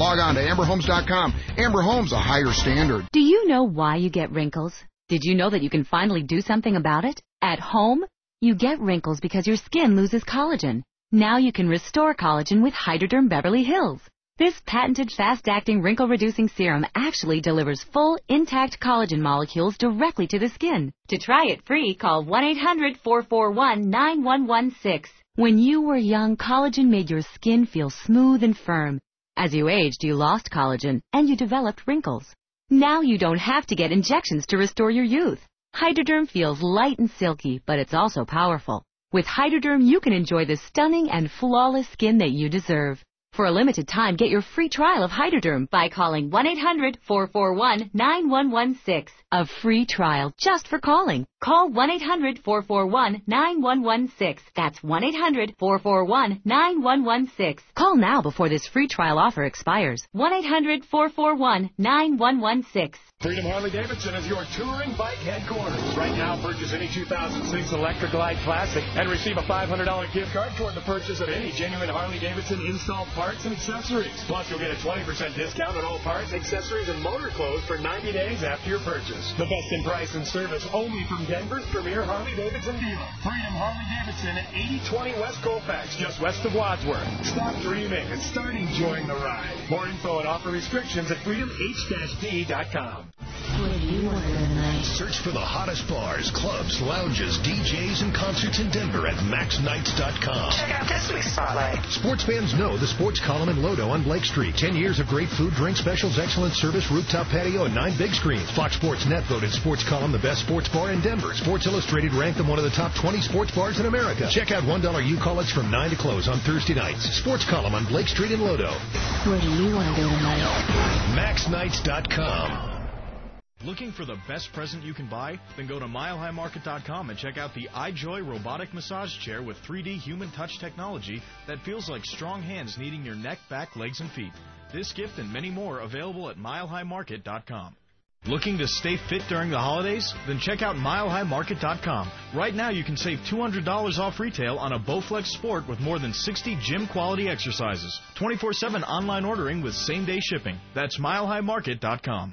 Log on to amber homes dot com. Amber Homes, a higher standard.
Do you know why you get wrinkles? Did you know that you can finally do something about it? At home, you get wrinkles because your skin loses collagen. Now you can restore collagen with Hydroderm Beverly Hills. This patented fast-acting wrinkle-reducing serum actually delivers full, intact collagen molecules directly to the skin. To try it free, call one eight hundred, four four one, nine one one six. When you were young, collagen made your skin feel smooth and firm. As you aged, you lost collagen, and you developed wrinkles. Now you don't have to get injections to restore your youth. Hydroderm feels light and silky, but it's also powerful. With Hydroderm, you can enjoy the stunning and flawless skin that you deserve. For a limited time, get your free trial of Hydroderm by calling one eight hundred, four four one, nine one one six. A free trial just for calling. Call one eight hundred, four four one, nine one one six. That's one eight hundred, four four one, nine one one six. Call now before this free trial offer expires. one eight hundred, four four one, nine one one six.
Freedom Harley-Davidson is your touring bike headquarters. Right now, purchase any two thousand six Electra Glide Classic and receive a five hundred dollars gift card toward the purchase of any genuine Harley-Davidson installed parts and accessories. Plus, you'll get a twenty percent discount on all parts, accessories, and motor clothes for ninety days after your purchase. The best in price and service only from Denver's premier Harley-Davidson dealer. Freedom Harley-Davidson at eighty twenty West Colfax, just west of Wadsworth. Stop dreaming and start enjoying the ride. More info and offer restrictions at freedom h d dot com.
What do you want tonight? Search for the hottest bars, clubs, lounges, D Js, and concerts in Denver at max nights dot com.
Check out this week's spotlight.
Sports fans know the Sports Column in Lodo on Blake Street. Ten years of great food, drink specials, excellent service, rooftop patio, and nine big screens. Fox Sports Net voted Sports Column the best sports bar in Denver. Sports Illustrated ranked them one of the top twenty sports bars in America. Check out one dollar U-College from nine to close on Thursday nights. Sports Column on Blake Street in Lodo.
Where do you want to go tonight?
max nights dot com.
Looking for the best present you can buy? Then go to mile high market dot com and check out the iJoy robotic massage chair with three D human touch technology that feels like strong hands kneading your neck, back, legs, and feet. This gift and many more available at mile high market dot com. Looking to stay fit during the holidays? Then check out mile high market dot com. Right now you can save two hundred dollars off retail on a Bowflex Sport with more than sixty gym-quality exercises. twenty-four seven online ordering with same-day shipping. That's mile high market dot com.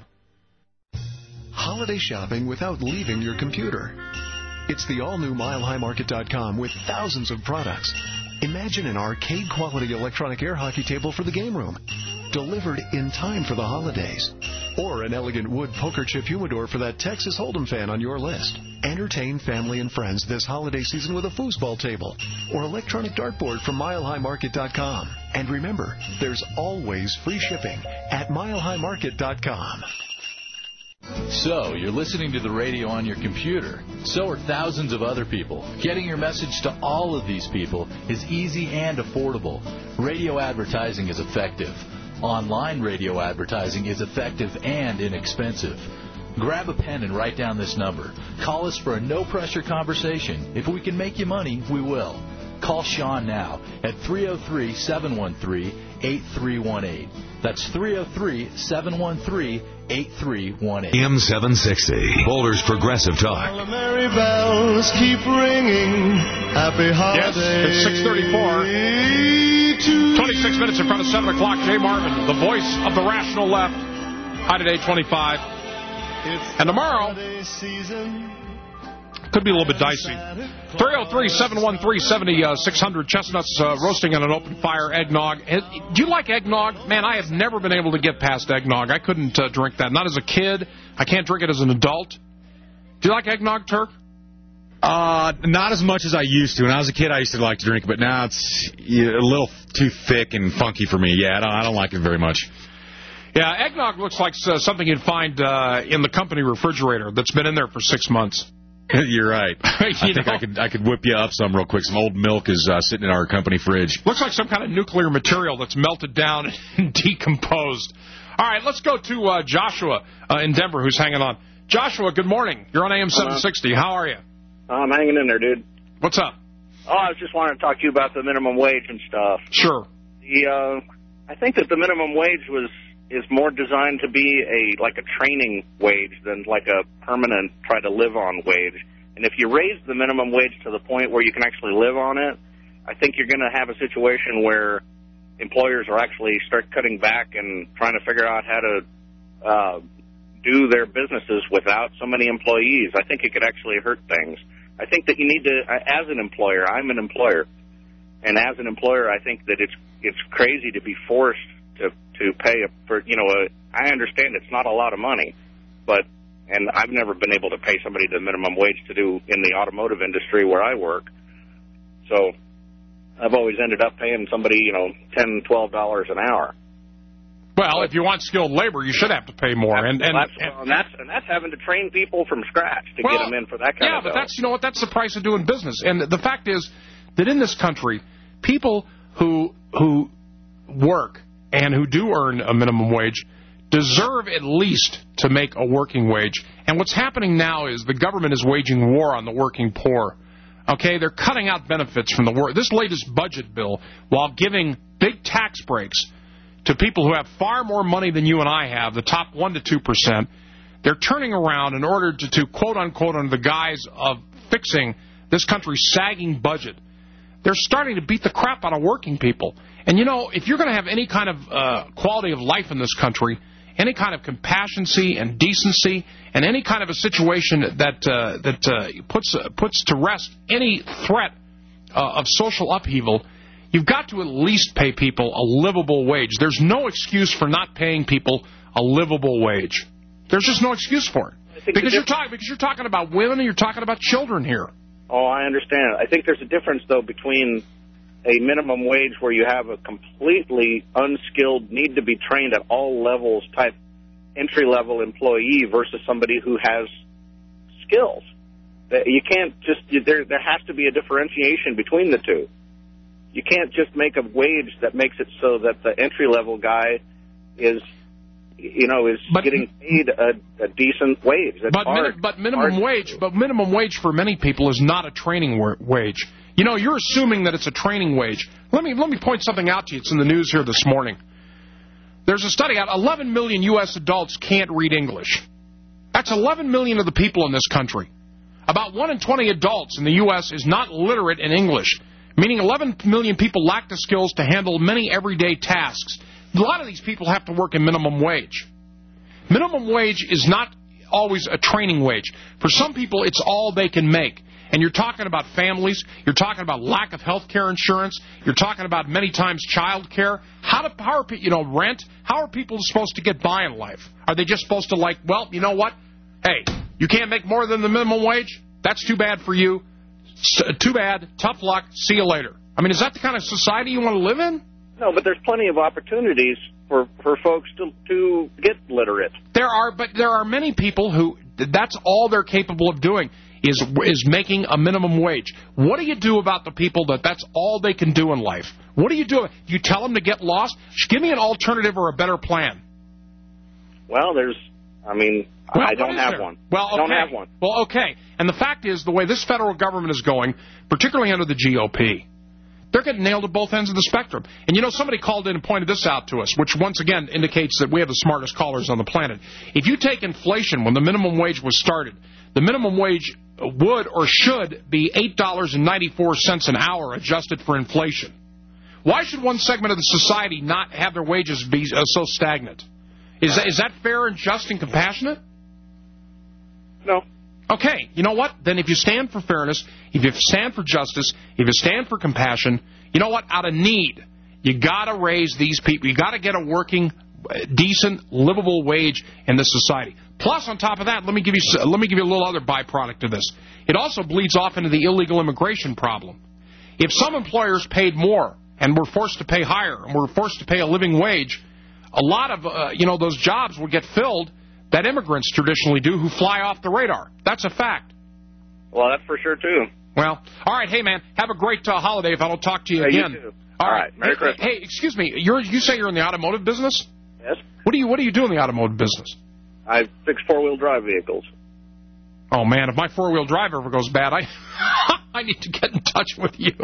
Holiday shopping without leaving your computer. It's the all-new mile high market dot com with thousands of products. Imagine an arcade-quality electronic air hockey table for the game room, delivered in time for the holidays. Or an elegant wood poker chip humidor for that Texas Hold'em fan on your list. Entertain family and friends this holiday season with a foosball table or electronic dartboard from mile high market dot com. And remember, there's always free shipping at mile high market dot com.
So, you're listening to the radio on your computer. So are thousands of other people. Getting your message to all of these people is easy and affordable. Radio advertising is effective. Online radio advertising is effective and inexpensive. Grab a pen and write down this number. Call us for a no-pressure conversation. If we can make you money, we will. Call Sean now at three oh three, seven one three, eight three one eight. That's three oh three, seven one three, eight three one eight.
M seven sixty, Boulder's Progressive Talk.
All the merry bells keep ringing. Happy holidays.
Yes, it's six thirty-four. twenty-six minutes in front of seven o'clock. Jay Marvin, the voice of the rational left. High today, twenty-five. And tomorrow, could be a little bit dicey. three oh three, seven one three, seven six hundred. Chestnuts uh, roasting on an open fire. Eggnog. Do you like eggnog? Man, I have never been able to get past eggnog. I couldn't uh, drink that. Not as a kid. I can't drink it as an adult. Do you like eggnog, Turk?
Uh, not as much as I used to. When I was a kid, I used to like to drink it, but now it's yeah, a little too thick and funky for me. Yeah, I don't, I don't like it very much.
Yeah, eggnog looks like uh, something you'd find uh, in the company refrigerator that's been in there for six months.
You're right. I
you
think
know?
I could I could whip you up some real quick. Some old milk is uh, sitting in our company fridge.
Looks like some kind of nuclear material that's melted down and decomposed. All right, let's go to uh, Joshua uh, in Denver, who's hanging on. Joshua, good morning. You're on A M seven sixty. How are you?
I'm hanging in there, dude.
What's up?
Oh, I was just wanting to talk to you about the minimum wage and stuff.
Sure.
The uh, I think that the minimum wage was is more designed to be a like a training wage than like a permanent try to live on wage. And if you raise the minimum wage to the point where you can actually live on it, I think you're going to have a situation where employers are actually start cutting back and trying to figure out how to uh, do their businesses without so many employees. I think it could actually hurt things. I think that you need to, as an employer, I'm an employer, and as an employer, I think that it's it's crazy to be forced to to pay a, for you know a, I understand it's not a lot of money, but and I've never been able to pay somebody the minimum wage to do in the automotive industry where I work. So I've always ended up paying somebody, you know, ten, twelve dollars an hour.
Well, if you want skilled labor, you should have to pay more, and and,
that's,
and,
and that's and that's having to train people from scratch to
well,
get them in for that kind
yeah,
of.
Yeah, but
dough.
that's you know what that's the price of doing business. And the fact is that in this country, people who who work and who do earn a minimum wage deserve at least to make a working wage. And what's happening now is the government is waging war on the working poor. Okay, they're cutting out benefits from the work. This latest budget bill, while giving big tax breaks to people who have far more money than you and I have, the top one to two percent, they're turning around in order to, to quote unquote, under the guise of fixing this country's sagging budget. They're starting to beat the crap out of working people. And you know, if you're going to have any kind of uh, quality of life in this country, any kind of compassioncy and decency, and any kind of a situation that uh, that uh, puts uh, puts to rest any threat uh, of social upheaval, you've got to at least pay people a livable wage. There's no excuse for not paying people a livable wage. There's just no excuse for it because you're talking because you're talking about women and you're talking about children here.
Oh, I understand. I think there's a difference though between a minimum wage where you have a completely unskilled, need to be trained at all levels type entry-level employee versus somebody who has skills. You can't just, there there has to be a differentiation between the two. You can't just make a wage that makes it so that the entry-level guy is, you know, is but, getting paid a, a decent wage. That's
but,
hard,
min, but minimum wage, but minimum wage for many people is not a training wage. You know, you're assuming that it's a training wage. Let me let me point something out to you. It's in the news here this morning. There's a study out. eleven million U S adults can't read English. That's eleven million of the people in this country. About one in twenty adults in the U S is not literate in English, meaning eleven million people lack the skills to handle many everyday tasks. A lot of these people have to work in minimum wage. Minimum wage is not always a training wage. For some people, it's all they can make. And you're talking about families. You're talking about lack of health care insurance. You're talking about many times child care. How, do, how are you know rent? How are people supposed to get by in life? Are they just supposed to like, well, you know what? Hey, you can't make more than the minimum wage? That's too bad for you. S- too bad. Tough luck. See you later. I mean, is that the kind of society you want to live in?
No, but there's plenty of opportunities for, for folks to to get literate.
There are, but there are many people who that's all they're capable of doing. Is is making a minimum wage. What do you do about the people that that's all they can do in life? What do you do? You tell them to get lost? Give me an alternative or a better plan.
Well, there's, I mean,
well,
I don't have
there?
one.
Well, okay.
I don't have one.
Well, okay. And the fact is, the way this federal government is going, particularly under the G O P, they're getting nailed at both ends of the spectrum. And, you know, somebody called in and pointed this out to us, which once again indicates that we have the smartest callers on the planet. If you take inflation when the minimum wage was started, the minimum wage would or should be eight dollars and ninety-four cents an hour adjusted for inflation. Why should one segment of the society not have their wages be uh, so stagnant? Is that, is that fair and just and compassionate?
No.
Okay, you know what? Then if you stand for fairness, if you stand for justice, if you stand for compassion, you know what? Out of need, you got to raise these people. You got to get a working, decent, livable wage in this society. Plus, on top of that, let me give you let me give you a little other byproduct of this. It also bleeds off into the illegal immigration problem. If some employers paid more and were forced to pay higher and were forced to pay a living wage, a lot of uh, you know those jobs would get filled that immigrants traditionally do who fly off the radar. That's a fact.
Well, that's for sure, too.
Well, all right. Hey, man, have a great uh, holiday if I don't talk to you
hey,
again.
You too.
All,
all
right.
right. Merry
hey,
Christmas.
Hey, excuse me. You're, you say you're in the automotive business?
Yes.
What do you What do you do in the automotive business?
I fix four-wheel drive vehicles.
Oh, man, if my four-wheel drive ever goes bad, I I need to get in touch with you.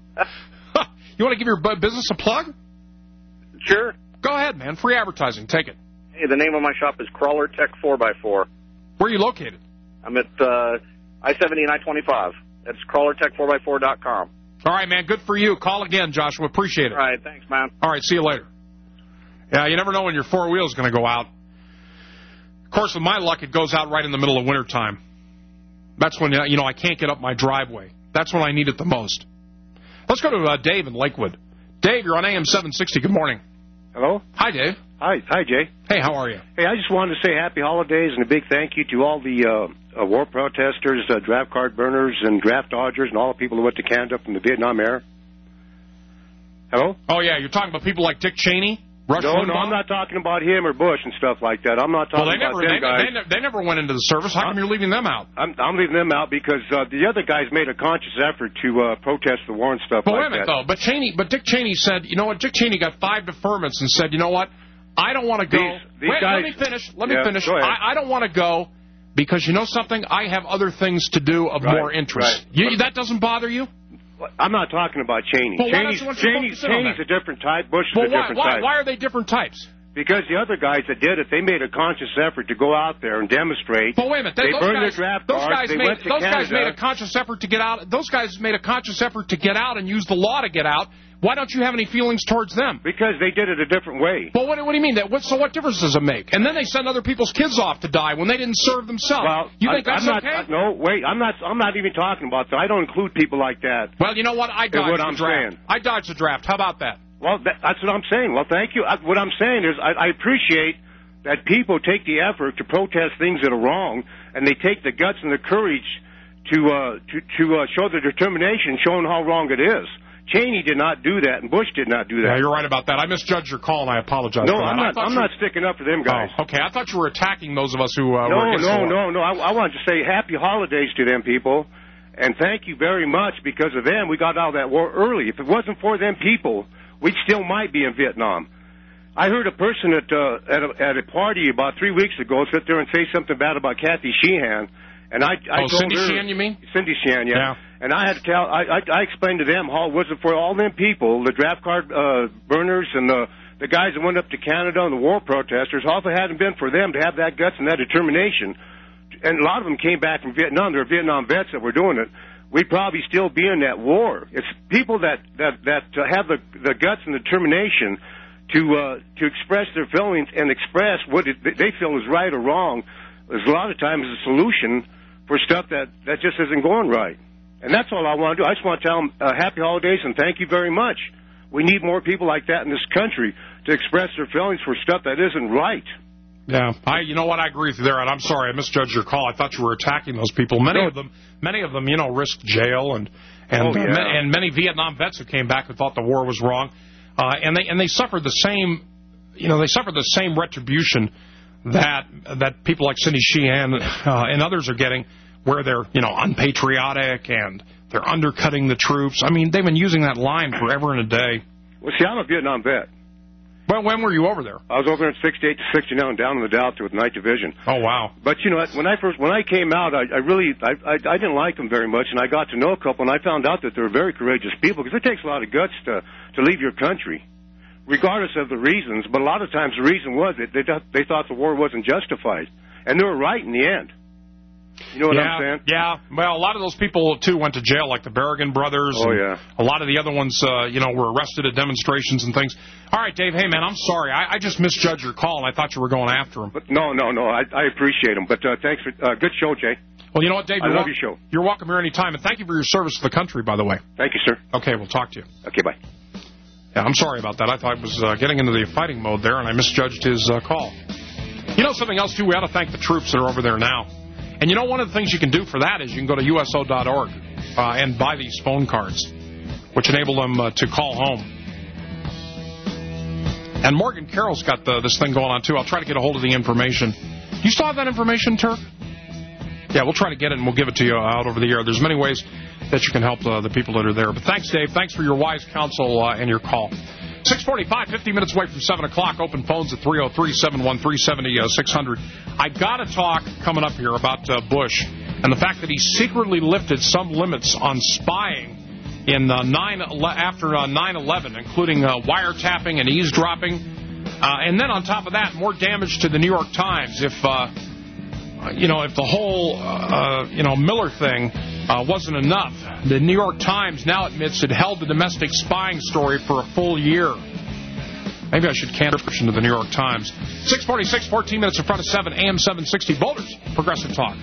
You want to give your business a plug?
Sure.
Go ahead, man. Free advertising. Take it.
Hey, the name of my shop is Crawler Tech four by four.
Where are you located?
I'm at uh, I seventy and I twenty-five. That's crawler tech four by four dot com.
All right, man. Good for you. Call again, Joshua. Appreciate it.
All right. Thanks, man.
All right. See you later. Yeah, you never know when your four wheel is going to go out. Of course, with my luck, it goes out right in the middle of wintertime. That's when, you know, I can't get up my driveway. That's when I need it the most. Let's go to uh, Dave in Lakewood. Dave, you're on A M seven sixty. Good morning.
Hello?
Hi, Dave.
Hi, hi, Jay.
Hey, how are you?
Hey, I just wanted to say happy holidays and a big thank you to all the uh, uh, war protesters, uh, draft card burners, and draft dodgers, and all the people who went to Canada from the Vietnam era. Hello?
Oh, yeah, you're talking about people like Dick Cheney? Rush
no,
Limbaugh?
no, I'm not talking about him or Bush and stuff like that. I'm not talking
well, they
about
never,
them
they,
guys.
They, they, they never went into the service. How come you're leaving them out?
I'm, I'm leaving them out because uh, the other guys made a conscious effort to uh, protest the war and stuff
but
like
wait a minute,
that.
though. But Cheney, but Dick Cheney said, you know what? Dick Cheney got five deferments and said, you know what? I don't want to go.
These, these
wait,
guys,
let me finish. Let
yeah,
me finish.
go ahead.
I, I don't want to go because you know something? I have other things to do of
Right,
more interest.
right.
You, that doesn't bother you?
I'm not talking about Cheney.
Well, why
Cheney's,
don't you want to
Cheney's,
focus in on
Cheney's
that?
a different type. Bush is
Well,
a
why,
different
why,
type.
why are they different types?
Because the other guys that did it, they made a conscious effort to go out there and demonstrate.
But wait a minute.
They
those
burned
guys,
their draft
those
cards.
guys
They
made,
went to
those guys
Canada.
made a conscious effort to get out. Those guys made a conscious effort to get out and use the law to get out. Why don't you have any feelings towards them?
Because they did it a different way.
Well, what, what do you mean? That? What, so what difference does it make? And then they send other people's kids off to die when they didn't serve themselves.
Well,
you
I,
think that's
I'm not,
okay?
I, no, wait. I'm not. I'm not even talking about that. I don't include people like that.
Well, you know what? I dodged
what
the
I'm
draft.
saying.
I dodged the draft. How about that?
Well, that, that's what I'm saying. Well, thank you. I, what I'm saying is I, I appreciate that people take the effort to protest things that are wrong, and they take the guts and the courage to uh, to, to uh, show their determination, showing how wrong it is. Cheney did not do that, and Bush did not do that.
Yeah, you're right about that. I misjudged your call, and I apologize
No,
for that.
I'm not. I'm
you...
not sticking up for them guys.
Oh, okay, I thought you were attacking those of us who uh,
no,
were against
no,
the war.
no, no. I, I wanted to say happy holidays to them people, and thank you very much. Because of them, we got out of that war early. If it wasn't for them people, we still might be in Vietnam. I heard a person at uh, at, a, at a party about three weeks ago sit there and say something bad about Kathy Sheehan, and I, I
oh,
told
Cindy
her,
Sheehan, you mean?
Cindy Sheehan, yeah.
yeah.
And I had to tell, I, I, I explained to them how it wasn't for all them people, the draft card uh, burners and the the guys that went up to Canada and the war protesters. How if it hadn't been for them to have that guts and that determination, and a lot of them came back from Vietnam. They're Vietnam vets that were doing it. We'd probably still be in that war. It's people that that that uh, have the the guts and determination to uh, to express their feelings and express what it, they feel is right or wrong. There's a lot of times a solution for stuff that that just isn't going right. And that's all I want to do. I just want to tell them uh, happy holidays and thank you very much. We need more people like that in this country to express their feelings for stuff that isn't right.
Yeah, I. You know what? I agree with you there, and I'm sorry I misjudged your call. I thought you were attacking those people. Many
No.
of them, many of them, you know, risked jail, and and
Oh,
uh,
yeah.
ma- and many Vietnam vets who came back who thought the war was wrong, uh, and they and they suffered the same, you know, they suffered the same retribution that that people like Cindy Sheehan uh, and others are getting, where they're, you know, unpatriotic and they're undercutting the troops. I mean, they've been using that line forever and a day.
Well, see, I'm a Vietnam vet.
Well, when were you over there?
I was over there in sixty-eight to sixty-nine down in the Delta with Ninth Division.
Oh, wow.
But, you know, when I first, when I came out, I, I really, I, I, I didn't like them very much, and I got to know a couple, and I found out that they're very courageous people, because it takes a lot of guts to, to leave your country, regardless of the reasons. But a lot of times the reason was that they, they thought the war wasn't justified. And they were right in the end. You know what
yeah,
I'm saying?
Yeah. Well, a lot of those people, too, went to jail, like the Berrigan brothers.
Oh,
and
yeah.
A lot of the other ones, uh, you know, were arrested at demonstrations and things. All right, Dave, hey, man, I'm sorry. I, I just misjudged your call, and I thought you were going after him.
But no, no, no. I, I appreciate them. But uh, thanks for uh, good show, Jay.
Well, you know what, Dave?
I
You're
love
wel-
your show.
You're welcome here anytime, and thank you for your service to the country, by the way.
Thank you, sir.
Okay, we'll talk to you.
Okay, bye.
Yeah, I'm sorry about that. I thought I was uh, getting into the fighting mode there, and I misjudged his uh, call. You know something else, too? We ought to thank the troops that are over there now. And you know, one of the things you can do for that is you can go to U S O dot org uh, and buy these phone cards, which enable them uh, to call home. And Morgan Carroll's got the, this thing going on, too. I'll try to get a hold of the information. You still have that information, Turk? Yeah, we'll try to get it, and we'll give it to you out over the air. There's many ways that you can help uh, the people that are there. But thanks, Dave. Thanks for your wise counsel uh, and your call. six forty-five, fifty minutes away from seven o'clock. Open phones at three oh three, seven one three, seven six hundred. I got to talk coming up here about uh, Bush and the fact that he secretly lifted some limits on spying in uh, nine after uh, nine eleven, including uh, wiretapping and eavesdropping. Uh, and then on top of that, more damage to the New York Times if, uh, you know, if the whole, uh, you know, Miller thing uh, wasn't enough. The New York Times now admits it held the domestic spying story for a full year. Maybe I should can a subscription to the New York Times. six forty-six, fourteen minutes in front of seven, A M seven sixty. Boulders, Progressive Talk.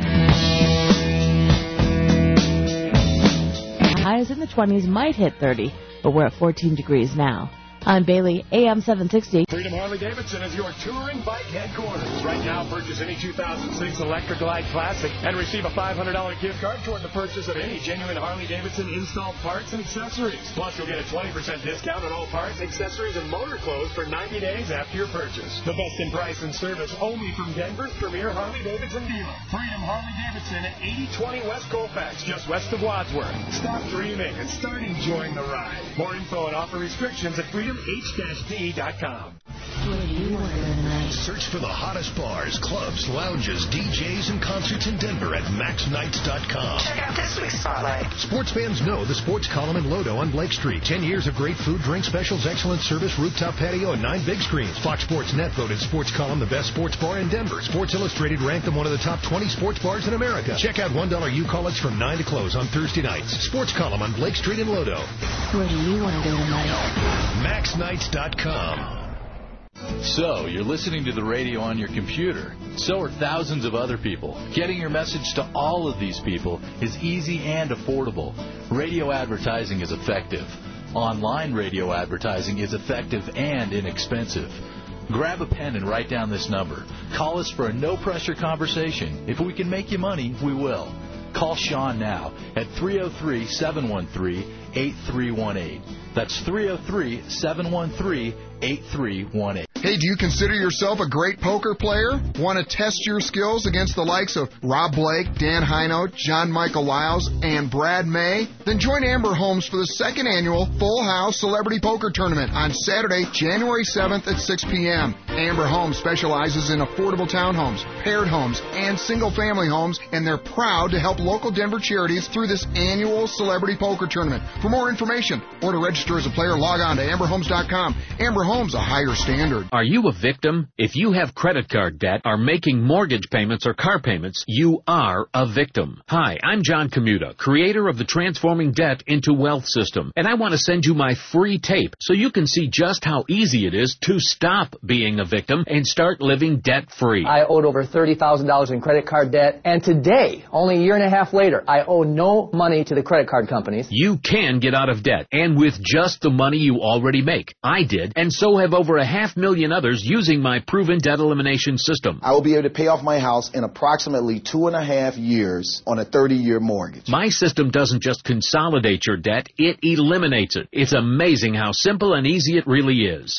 Highs in the twenties, might hit thirty, but we're at fourteen degrees now. I'm Bailey, A M seven sixty.
Freedom Harley-Davidson is your touring bike headquarters. Right now, purchase any two thousand six Electra Glide Classic and receive a five hundred dollars gift card toward the purchase of any genuine Harley-Davidson installed parts and accessories. Plus, you'll get a twenty percent discount on all parts, accessories, and motor clothes for ninety days after your purchase. The best in price and service only from Denver's premier Harley-Davidson dealer. Freedom Harley-Davidson at eighty twenty West Colfax, just west of Wadsworth. Stop dreaming and start enjoying the ride. More info and offer restrictions at freedom h d dot com.
Search for the hottest bars, clubs, lounges, D Js, and concerts in Denver at max nights dot com.
Check out this week's spotlight.
Sports fans know the Sports Column in Lodo on Blake Street. Ten years of great food, drink specials, excellent service, rooftop patio, and nine big screens. Fox Sports Net voted Sports Column the best sports bar in Denver. Sports Illustrated ranked them one of the top twenty sports bars in America. Check out one dollar U-Call-Its from nine to close on Thursday nights. Sports Column on Blake Street in Lodo.
Where do you want to go tonight?
max nights dot com.
So, you're listening to the radio on your computer. So are thousands of other people. Getting your message to all of these people is easy and affordable. Radio advertising is effective. Online radio advertising is effective and inexpensive. Grab a pen and write down this number. Call us for a no-pressure conversation. If we can make you money, we will. Call Sean now at three oh three, seven one three, eight three one eight. That's three oh three, seven one three, eight three one eight.
Hey, do you consider yourself a great poker player? Want to test your skills against the likes of Rob Blake, Dan Hino, John Michael Lyles, and Brad May? Then join Amber Holmes for the second annual Full House Celebrity Poker Tournament on Saturday, January seventh at six p.m. Amber Holmes specializes in affordable townhomes, paired homes, and single-family homes, and they're proud to help local Denver charities through this annual Celebrity Poker Tournament. For more information or to register as a player, log on to amber homes dot com. Amber Homes, a higher standard.
Are you a victim? If you have credit card debt, are making mortgage payments or car payments, you are a victim. Hi, I'm John Commuta, creator of the Transforming Debt into Wealth system, and I want to send you my free tape so you can see just how easy it is to stop being a victim and start living debt-free.
I owed over thirty thousand dollars in credit card debt, and today, only a year and a half later, I owe no money to the credit card companies.
You can get out of debt, and with just the money you already make. I did, and so have over a half million others using my proven debt elimination system.
I will be able to pay off my house in approximately two and a half years on a thirty-year mortgage.
My system doesn't just consolidate your debt, it eliminates it. It's amazing how simple and easy it really is.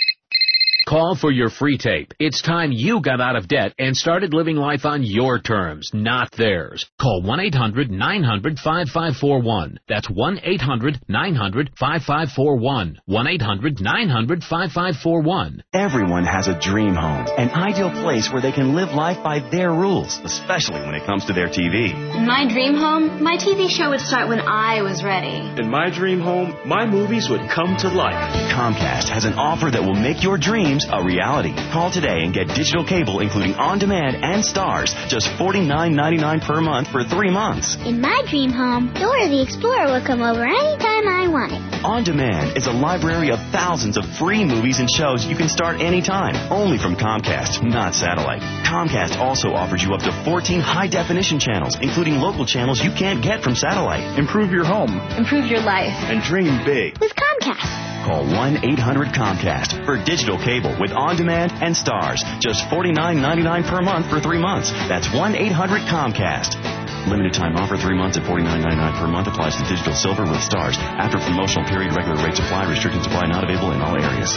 Call for your free tape. It's time you got out of debt and started living life on your terms, not theirs. Call one eight hundred nine hundred five five four one. That's one eight hundred nine hundred five five four one. one eight hundred nine hundred five five four one.
Everyone has a dream home, an ideal place where they can live life by their rules, especially when it comes to their T V.
In my dream home, my T V show would start when I was ready.
In my dream home, my movies would come to life.
Comcast has an offer that will make your dreams a reality. Call today and get digital cable including on-demand and stars, just forty-nine ninety-nine per month for three months.
In my dream home, Dora the Explorer would come over anytime I wanted.
On Demand is a library of thousands of free movies and shows you can start anytime, only from Comcast, not satellite. Comcast also offers you up to fourteen high-definition channels, including local channels you can't get from satellite.
Improve your home.
Improve your life.
And dream big.
With Comcast.
Call one eight hundred Comcast for digital cable with on-demand and stars. Just forty-nine ninety-nine per month for three months. That's one eight hundred Comcast. Limited time offer, three months at forty-nine ninety-nine per month. Applies to digital silver with stars. After promotional period, regular rates apply. Restricted supply not available in all areas.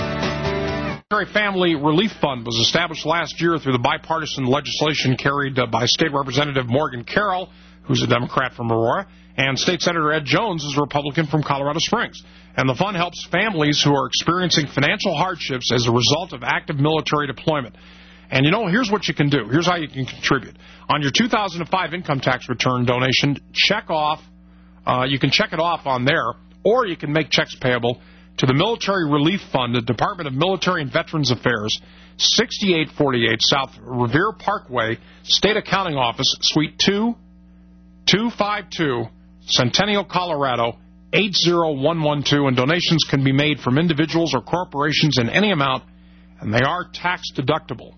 The Military Family Relief Fund was established last year through the bipartisan legislation carried uh, by State Representative Morgan Carroll, who's a Democrat from Aurora, and State Senator Ed Jones is a Republican from Colorado Springs. And the fund helps families who are experiencing financial hardships as a result of active military deployment. And, you know, here's what you can do. Here's how you can contribute. On your two thousand five income tax return donation, check off, uh, you can check it off on there, or you can make checks payable to the Military Relief Fund, the Department of Military and Veterans Affairs, sixty-eight forty-eight South Revere Parkway, State Accounting Office, Suite two, two five two, Centennial, Colorado, eight zero one one two, and donations can be made from individuals or corporations in any amount, and they are tax deductible.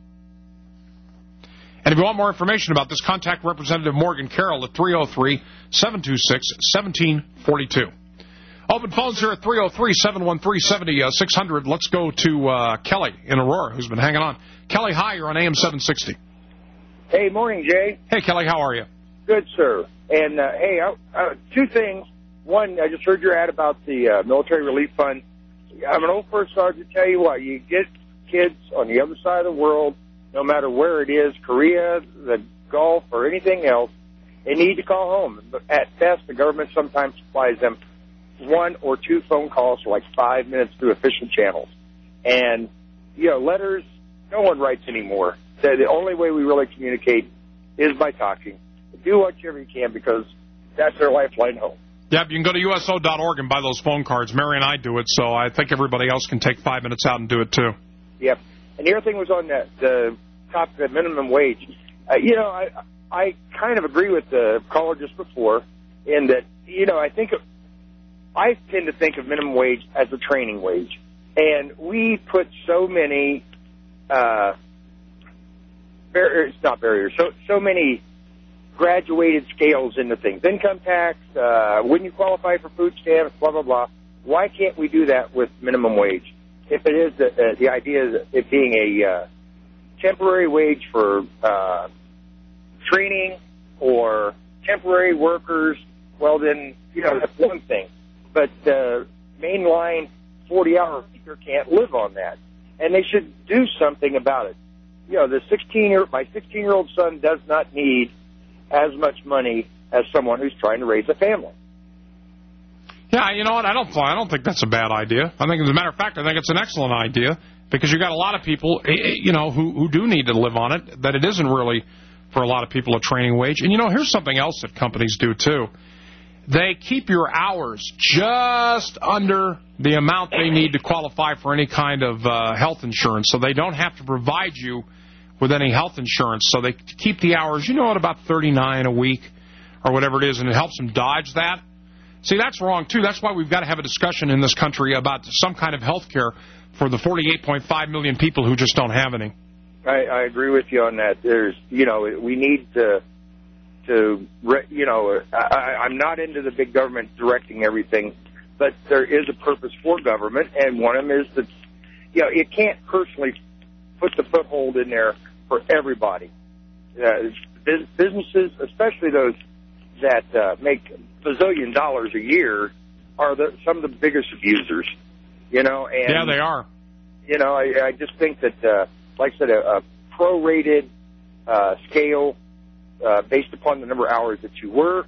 And if you want more information about this, contact Representative Morgan Carroll at three oh three, seven two six, one seven four two. Open phones here at three oh three, seven one three, seven six zero zero. Let's go to uh, Kelly in Aurora, who's been hanging on. Kelly, hi, you're on A M seven sixty.
Hey, morning, Jay.
Hey, Kelly, how are you?
Good, sir. And, uh, hey, uh, uh, two things. One, I just heard your ad about the uh, military relief fund. I'm an old first sergeant. Tell you what, you get kids on the other side of the world, no matter where it is, Korea, the Gulf, or anything else, they need to call home. But at best, the government sometimes supplies them one or two phone calls for like five minutes through official channels. And, you know, letters, no one writes anymore. So the only way we really communicate is by talking. Do whatever you can because that's their lifeline home.
Yep, you can go to U S O dot org and buy those phone cards. Mary and I do it, so I think everybody else can take five minutes out and do it too.
Yep. And the other thing was on the, the topic of minimum wage. Uh, you know, I I kind of agree with the caller just before in that, you know, I think I tend to think of minimum wage as a training wage. And we put so many, uh, barriers, not barriers, so, so many graduated scales into things. Income tax, uh, when you qualify for food stamps, blah, blah, blah. Why can't we do that with minimum wage? If it is the, uh, the idea of it being a uh, temporary wage for uh, training or temporary workers, well, then, you know, that's one thing. But the uh, mainline forty-hour worker can't live on that. And they should do something about it. You know, the sixteen-year, my sixteen-year-old son does not need as much money as someone who's trying to raise a family.
Yeah, you know what? I don't. I don't think that's a bad idea. I think, as a matter of fact, I think it's an excellent idea because you got a lot of people, you know, who who do need to live on it. That it isn't really for a lot of people a training wage. And you know, here's something else that companies do too. They keep your hours just under the amount they need to qualify for any kind of uh, health insurance, so they don't have to provide you with any health insurance. So they keep the hours, you know, at about thirty-nine a week or whatever it is, and it helps them dodge that. See, that's wrong, too. That's why we've got to have a discussion in this country about some kind of health care for the forty-eight point five million people who just don't have any.
I, I agree with you on that. There's, you know, we need to, to you know, I, I'm not into the big government directing everything, but there is a purpose for government, and one of them is that, you know, it can't personally put the foothold in there for everybody. Uh, businesses, especially those that uh, make bazillion dollars a year, are the, some of the biggest abusers. You know, and
yeah, they are.
You know, I, I just think that, uh, like I said, a, a prorated uh, scale uh, based upon the number of hours that you work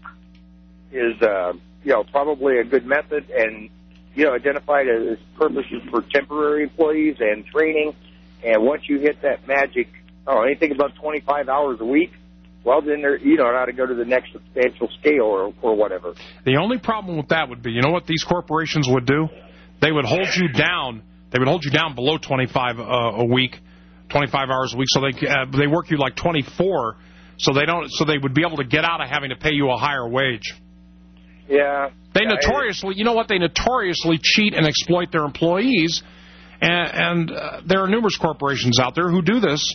is, uh, you know, probably a good method, and you know, identified as purposes for temporary employees and training. And once you hit that magic, oh, anything about twenty-five hours a week, well, then there, you know, it ought to go to the next substantial scale or, or whatever.
The only problem with that would be, you know what these corporations would do? They would hold you down. They would hold you down below twenty-five uh, a week, twenty-five hours a week. So they uh, they work you like twenty-four. So they don't. So they would be able to get out of having to pay you a higher wage.
Yeah.
They notoriously, you know what? They notoriously cheat and exploit their employees. And, and uh, there are numerous corporations out there who do this.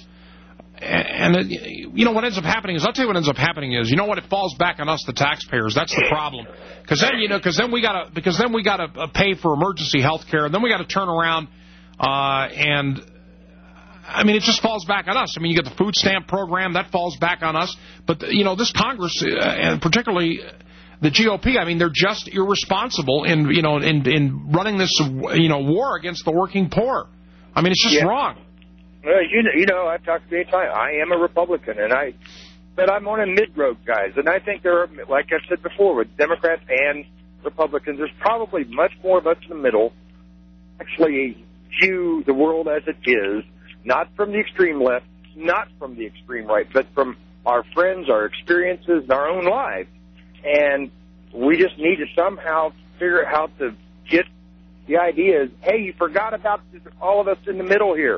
And, it, you know, what ends up happening is, I'll tell you what ends up happening is, you know what, it falls back on us, the taxpayers. That's the problem. Because then, you know, because then we got to, because then we got to pay for emergency health care, and then we got to turn around uh, and, I mean, it just falls back on us. I mean, you get the food stamp program, that falls back on us. But, you know, this Congress, uh, and particularly the G O P, I mean, they're just irresponsible in, you know, in, in running this, you know, war against the working poor. I mean, it's just
yeah.
wrong.
Well, you know, you know, I've talked to you anytime. I am a Republican, and I, but I'm one of mid-road guys, and I think there are, like I said before, with Democrats and Republicans, there's probably much more of us in the middle. Actually, view the world as it is, not from the extreme left, not from the extreme right, but from our friends, our experiences, and our own lives. And we just need to somehow figure out how to get the idea is, hey, you forgot about all of us in the middle here.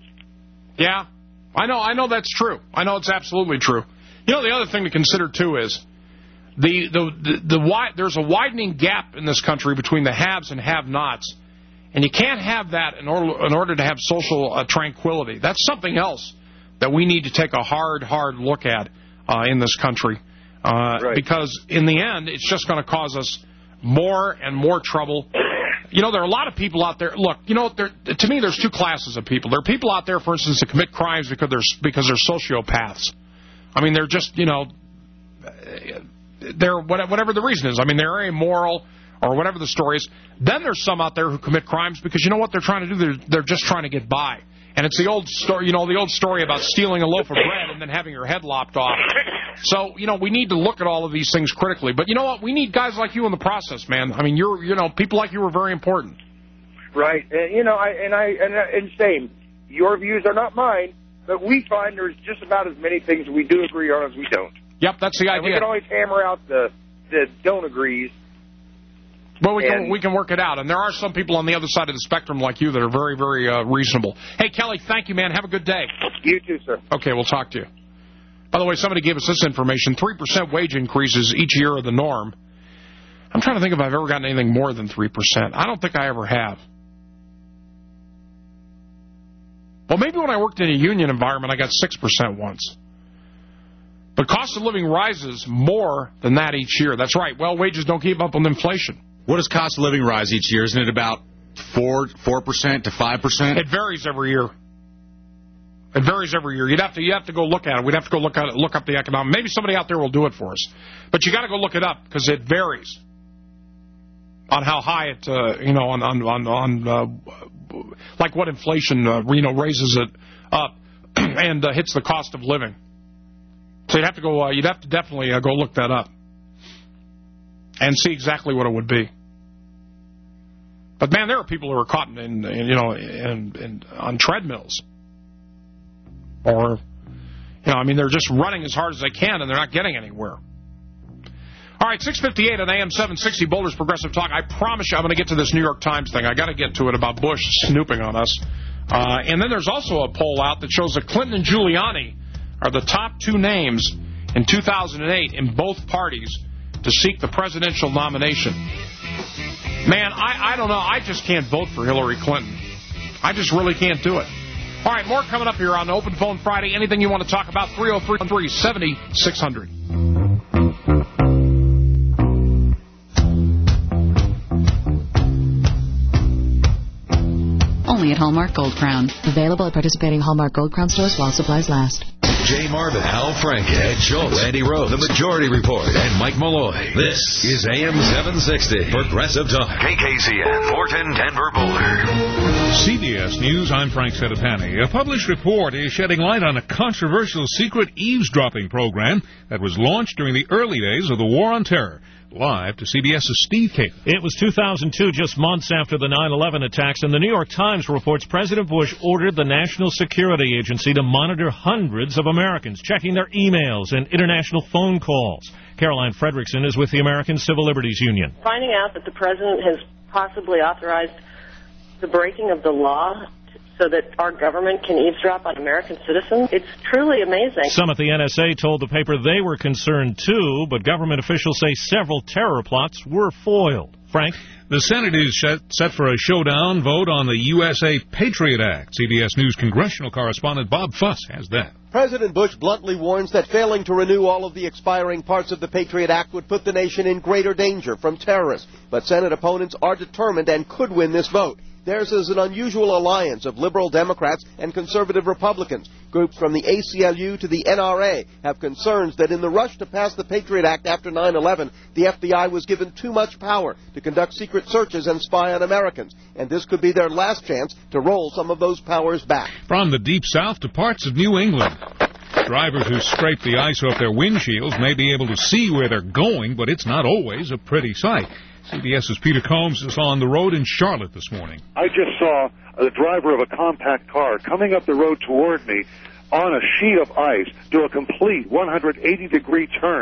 Yeah, I know. I know that's true. I know it's absolutely true. You know, the other thing to consider, too, is The, the, the, the, the there's a widening gap in this country between the haves and have-nots, and you can't have that in order, in order to have social uh, tranquility. That's something else that we need to take a hard, hard look at uh, in this country, uh, right. because in the end, it's just going to cause us more and more trouble. You know, there are a lot of people out there. Look, you know, there, to me, there's two classes of people. There are people out there, for instance, that commit crimes because they're because they're sociopaths. I mean, they're just, you know, they're whatever the reason is. I mean, they're immoral or whatever the story is. Then there's some out there who commit crimes because you know what they're trying to do? They're, they're just trying to get by. And it's the old story, you know, the old story about stealing a loaf of bread and then having your head lopped off. So, you know, we need to look at all of these things critically. But you know what? We need guys like you in the process, man. I mean, you're, you know, people like you are very important.
Right. And, you know, I, and I, and, and same. Your views are not mine, but we find there's just about as many things we do agree on as we don't.
Yep, that's the idea.
And we can always hammer out the, the don't agrees.
Well, we can, we can work it out. And there are some people on the other side of the spectrum like you that are very, very uh, reasonable. Hey, Kelly, thank you, man. Have a good day.
You too, sir.
Okay, we'll talk to you. By the way, somebody gave us this information. three percent wage increases each year are the norm. I'm trying to think if I've ever gotten anything more than three percent. I don't think I ever have. Well, maybe when I worked in a union environment, I got six percent once. But cost of living rises more than that each year. That's right. Well, wages don't keep up with inflation.
What does cost of living rise each year? Isn't it about four four percent to five percent?
It varies every year. It varies every year. You'd have to you have to go look at it. We'd have to go look at it, look up the economic. Maybe somebody out there will do it for us. But you got to go look it up because it varies on how high it, uh, you know, on on on, on uh, like what inflation, uh, you know, raises it up and uh, hits the cost of living. So you'd have to go. Uh, you'd have to definitely uh, go look that up and see exactly what it would be. But man, there are people who are caught in, in you know, in, in, on treadmills, or you know, I mean, they're just running as hard as they can and they're not getting anywhere. All right, six fifty-eight on A M seven sixty, Boulder's Progressive Talk. I promise you I'm going to get to this New York Times thing. I got to get to it about Bush snooping on us. Uh, and then there's also a poll out that shows that Clinton and Giuliani are the top two names in two thousand eight in both parties to seek the presidential nomination. Man, I, I don't know. I just can't vote for Hillary Clinton. I just really can't do it. All right, more coming up here on Open Phone Friday. Anything you want to talk about, three oh three, seven oh six hundred.
Only at Hallmark Gold Crown. Available at participating Hallmark Gold Crown stores while supplies last.
Jay Marvin, Al Frank, Ed Schultz, Andy Rhodes, The Majority Report, and Mike Malloy. This is A M seven sixty, Progressive Talk. K K Z N, Fortin, Denver, Boulder.
C B S News, I'm Frank Sedapani. A published report is shedding light on a controversial secret eavesdropping program that was launched during the early days of the War on Terror. Live to CBS's Steve Capen.
It was two thousand two, just months after the nine eleven attacks, and the New York Times reports President Bush ordered the National Security Agency to monitor hundreds of Americans, checking their emails and international phone calls. Caroline Fredrickson is with the American Civil Liberties Union.
Finding out that the president has possibly authorized the breaking of the law so that our government can eavesdrop on American citizens, it's truly amazing.
Some at the N S A told the paper they were concerned, too, but government officials say several terror plots were foiled. Frank?
The Senate is set for a showdown vote on the U S A Patriot Act. C B S News congressional correspondent Bob Fuss has that.
President Bush bluntly warns that failing to renew all of the expiring parts of the Patriot Act would put the nation in greater danger from terrorists. But Senate opponents are determined and could win this vote. Theirs is an unusual alliance of liberal Democrats and conservative Republicans. Groups from the A C L U to the N R A have concerns that in the rush to pass the Patriot Act after nine eleven, the F B I was given too much power to conduct secret searches and spy on Americans. And this could be their last chance to roll some of those powers back.
From the Deep South to parts of New England. Drivers who scrape the ice off their windshields may be able to see where they're going, but it's not always a pretty sight. CBS's Peter Combs is on the road in Charlotte this morning.
I just saw the driver of a compact car coming up the road toward me on a sheet of ice do a complete one hundred eighty degree turn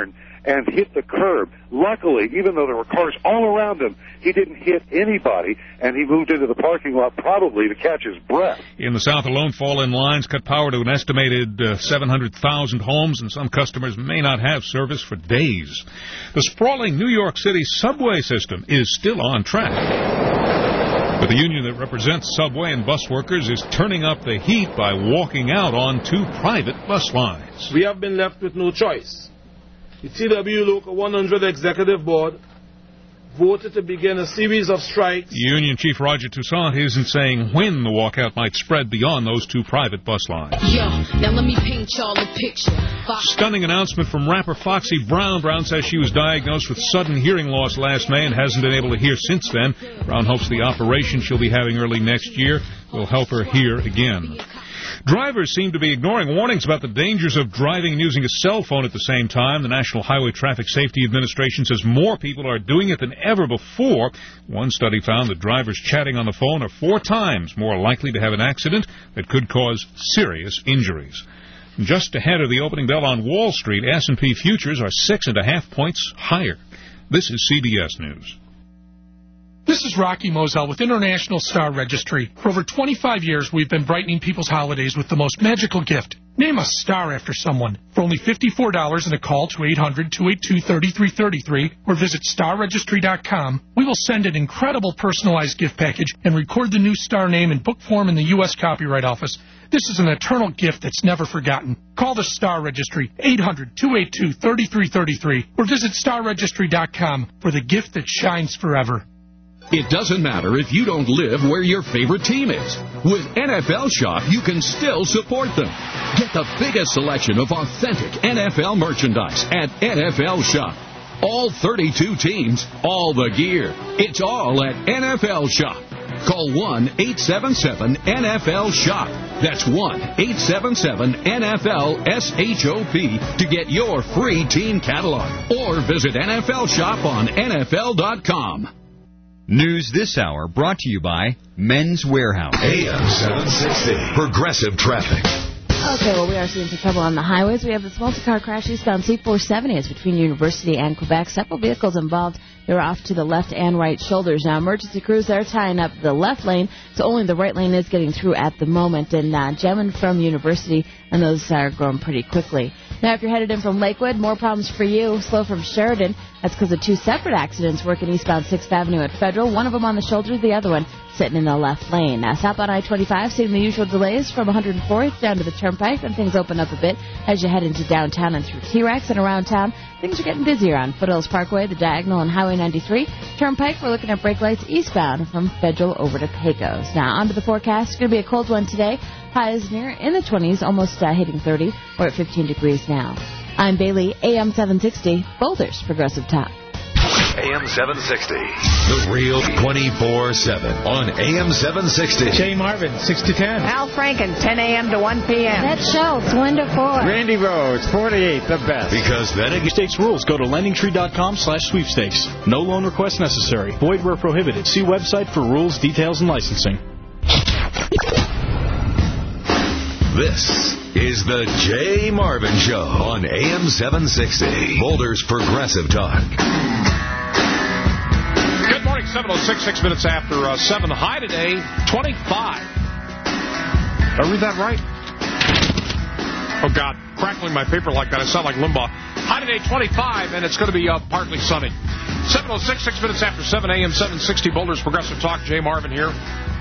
and hit the curb. Luckily, even though there were cars all around him, he didn't hit anybody, and he moved into the parking lot probably to catch his breath.
In the South alone, fall-in lines cut power to an estimated uh, seven hundred thousand homes, and some customers may not have service for days. The sprawling New York City subway system is still on track. But the union that represents subway and bus workers is turning up the heat by walking out on two private bus lines.
We have been left with no choice. The T W Local one hundred Executive Board voted to begin a series of strikes.
Union Chief Roger Toussaint isn't saying when the walkout might spread beyond those two private bus lines.
Yo, now let me paint y'all a picture. Fox-
Stunning announcement from rapper Foxy Brown. Brown says she was diagnosed with sudden hearing loss last May and hasn't been able to hear since then. Brown hopes the operation she'll be having early next year will help her hear again. Drivers seem to be ignoring warnings about the dangers of driving and using a cell phone at the same time. The National Highway Traffic Safety Administration says more people are doing it than ever before. One study found that drivers chatting on the phone are four times more likely to have an accident that could cause serious injuries. Just ahead of the opening bell on Wall Street, S and P futures are six and a half points higher. This is C B S News.
This is Rocky Moselle with International Star Registry. For over twenty-five years, we've been brightening people's holidays with the most magical gift. Name a star after someone. For only fifty-four dollars and a call to eight hundred, two eight two, three three three three or visit star registry dot com, we will send an incredible personalized gift package and record the new star name in book form in the U S Copyright Office. This is an eternal gift that's never forgotten. Call the Star Registry, eight hundred, two eight two, three three three three or visit star registry dot com for the gift that shines forever.
It doesn't matter if you don't live where your favorite team is. With N F L Shop, you can still support them. Get the biggest selection of authentic N F L merchandise at N F L Shop. All thirty-two teams, all the gear. It's all at N F L Shop. Call one eight seven seven N F L SHOP. That's one eight seven seven N F L S H O P to get your free team catalog. Or visit N F L Shop on N F L dot com.
News this hour brought to you by Men's Warehouse.
A M seven sixty. Progressive Traffic.
Okay, well, we are seeing some trouble on the highways. We have this multi-car crash eastbound C four seventy. It's between University and Quebec. Several vehicles involved. They're off to the left and right shoulders. Now, emergency crews, they're tying up the left lane, so only the right lane is getting through at the moment. And uh, jamming from University, and those are going pretty quickly. Now, if you're headed in from Lakewood, more problems for you. Slow from Sheridan. That's because of two separate accidents working eastbound sixth Avenue at Federal. One of them on the shoulder, the other one sitting in the left lane. Now, southbound I twenty-five, seeing the usual delays from one hundred fourth down to the Turnpike, and things open up a bit as you head into downtown and through T-Rex and around town. Things are getting busier on Foothills Parkway, the Diagonal, and Highway ninety-three. Turnpike, we're looking at brake lights eastbound from Federal over to Pecos. Now, onto the forecast. It's going to be a cold one today. Highs near in the twenties, almost uh, hitting thirty. We're at fifteen degrees now. I'm Bailey, A M seven sixty, Boulder's Progressive Talk.
A M seven sixty. The Real twenty-four seven on A M seven sixty.
Jay Marvin, six to ten.
Al Franken, ten a.m. to one p.m.
That Schultz, one to four.
Randy Rhodes, four to eight, the best.
Because then again...
Stakes rules. Go to lending tree dot com slash sweepstakes. No loan request necessary. Void where prohibited. See website for rules, details, and licensing.
This is the Jay Marvin Show on A M seven sixty. Boulder's Progressive Talk.
Good morning, seven oh six, six minutes after uh, seven. High today, twenty-five. Did I read that right? Oh, God. Crackling my paper like that. I sound like Limbaugh. High today, twenty-five, and it's going to be uh, partly sunny. seven oh six, six minutes after seven, A M seven sixty. Boulder's Progressive Talk. Jay Marvin here.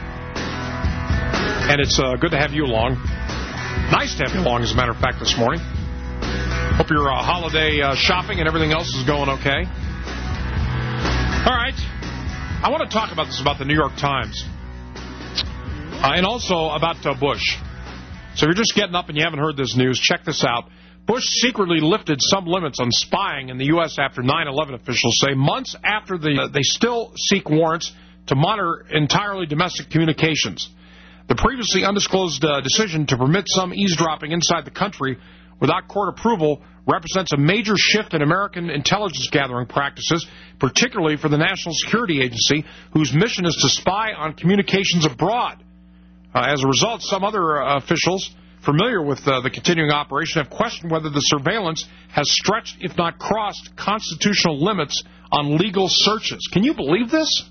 And it's uh, good to have you along. Nice to have you along, as a matter of fact, this morning. Hope your uh, holiday uh, shopping and everything else is going okay. All right. I want to talk about this, about the New York Times. Uh, and also about uh, Bush. So if you're just getting up and you haven't heard this news, check this out. Bush secretly lifted some limits on spying in the U S after nine eleven, officials say, months after the, uh, they still seek warrants to monitor entirely domestic communications. The previously undisclosed uh, decision to permit some eavesdropping inside the country without court approval represents a major shift in American intelligence gathering practices, particularly for the National Security Agency, whose mission is to spy on communications abroad. Uh, as a result, some other uh, officials familiar with uh, the continuing operation have questioned whether the surveillance has stretched, if not crossed, constitutional limits on legal searches. Can you believe this?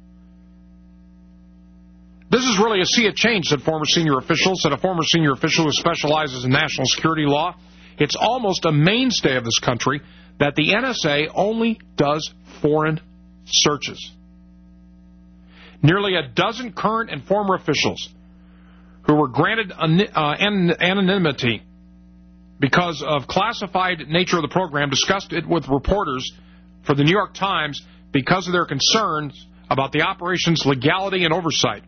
This is really a sea of change, said former senior officials, said a former senior official who specializes in national security law. It's almost a mainstay of this country that the N S A only does foreign searches. Nearly a dozen current and former officials who were granted uh, anonymity because of classified nature of the program discussed it with reporters for the New York Times because of their concerns about the operation's legality and oversight.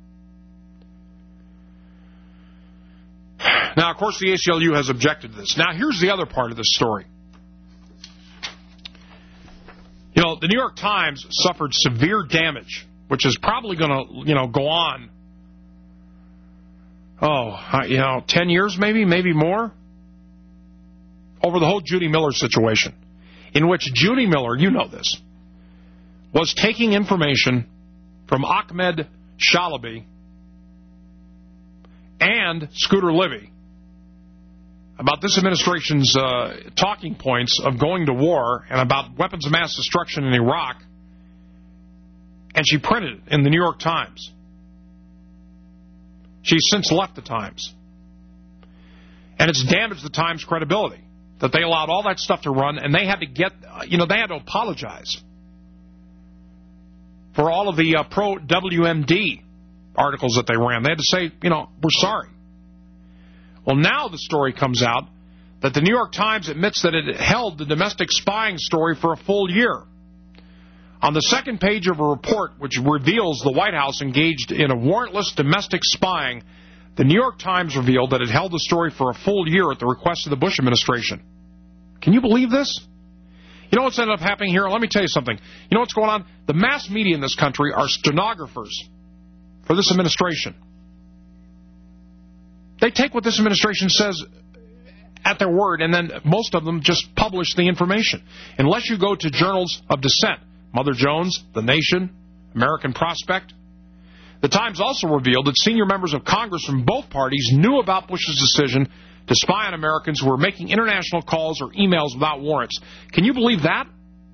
Now, of course, the A C L U has objected to this. Now, here's the other part of this story. You know, the New York Times suffered severe damage, which is probably going to, you know, go on, oh, you know, ten years maybe, maybe more, over the whole Judy Miller situation, in which Judy Miller, you know this, was taking information from Ahmed Shalaby and Scooter Libby about this administration's uh, talking points of going to war and about weapons of mass destruction in Iraq, and she printed it in the New York Times. She's since left the Times. And it's damaged the Times' credibility, that they allowed all that stuff to run, and they had to get, you know, they had to apologize for all of the uh, pro-W M D articles that they ran. They had to say, you know, we're sorry. Well, now the story comes out that the New York Times admits that it held the domestic spying story for a full year. On the second page of a report which reveals the White House engaged in a warrantless domestic spying, the New York Times revealed that it held the story for a full year at the request of the Bush administration. Can you believe this? You know what's ended up happening here? Let me tell you something. You know what's going on? The mass media in this country are stenographers for this administration. They take what this administration says at their word, and then most of them just publish the information. Unless you go to journals of dissent, Mother Jones, The Nation, American Prospect. The Times also revealed that senior members of Congress from both parties knew about Bush's decision to spy on Americans who were making international calls or emails without warrants. Can you believe that?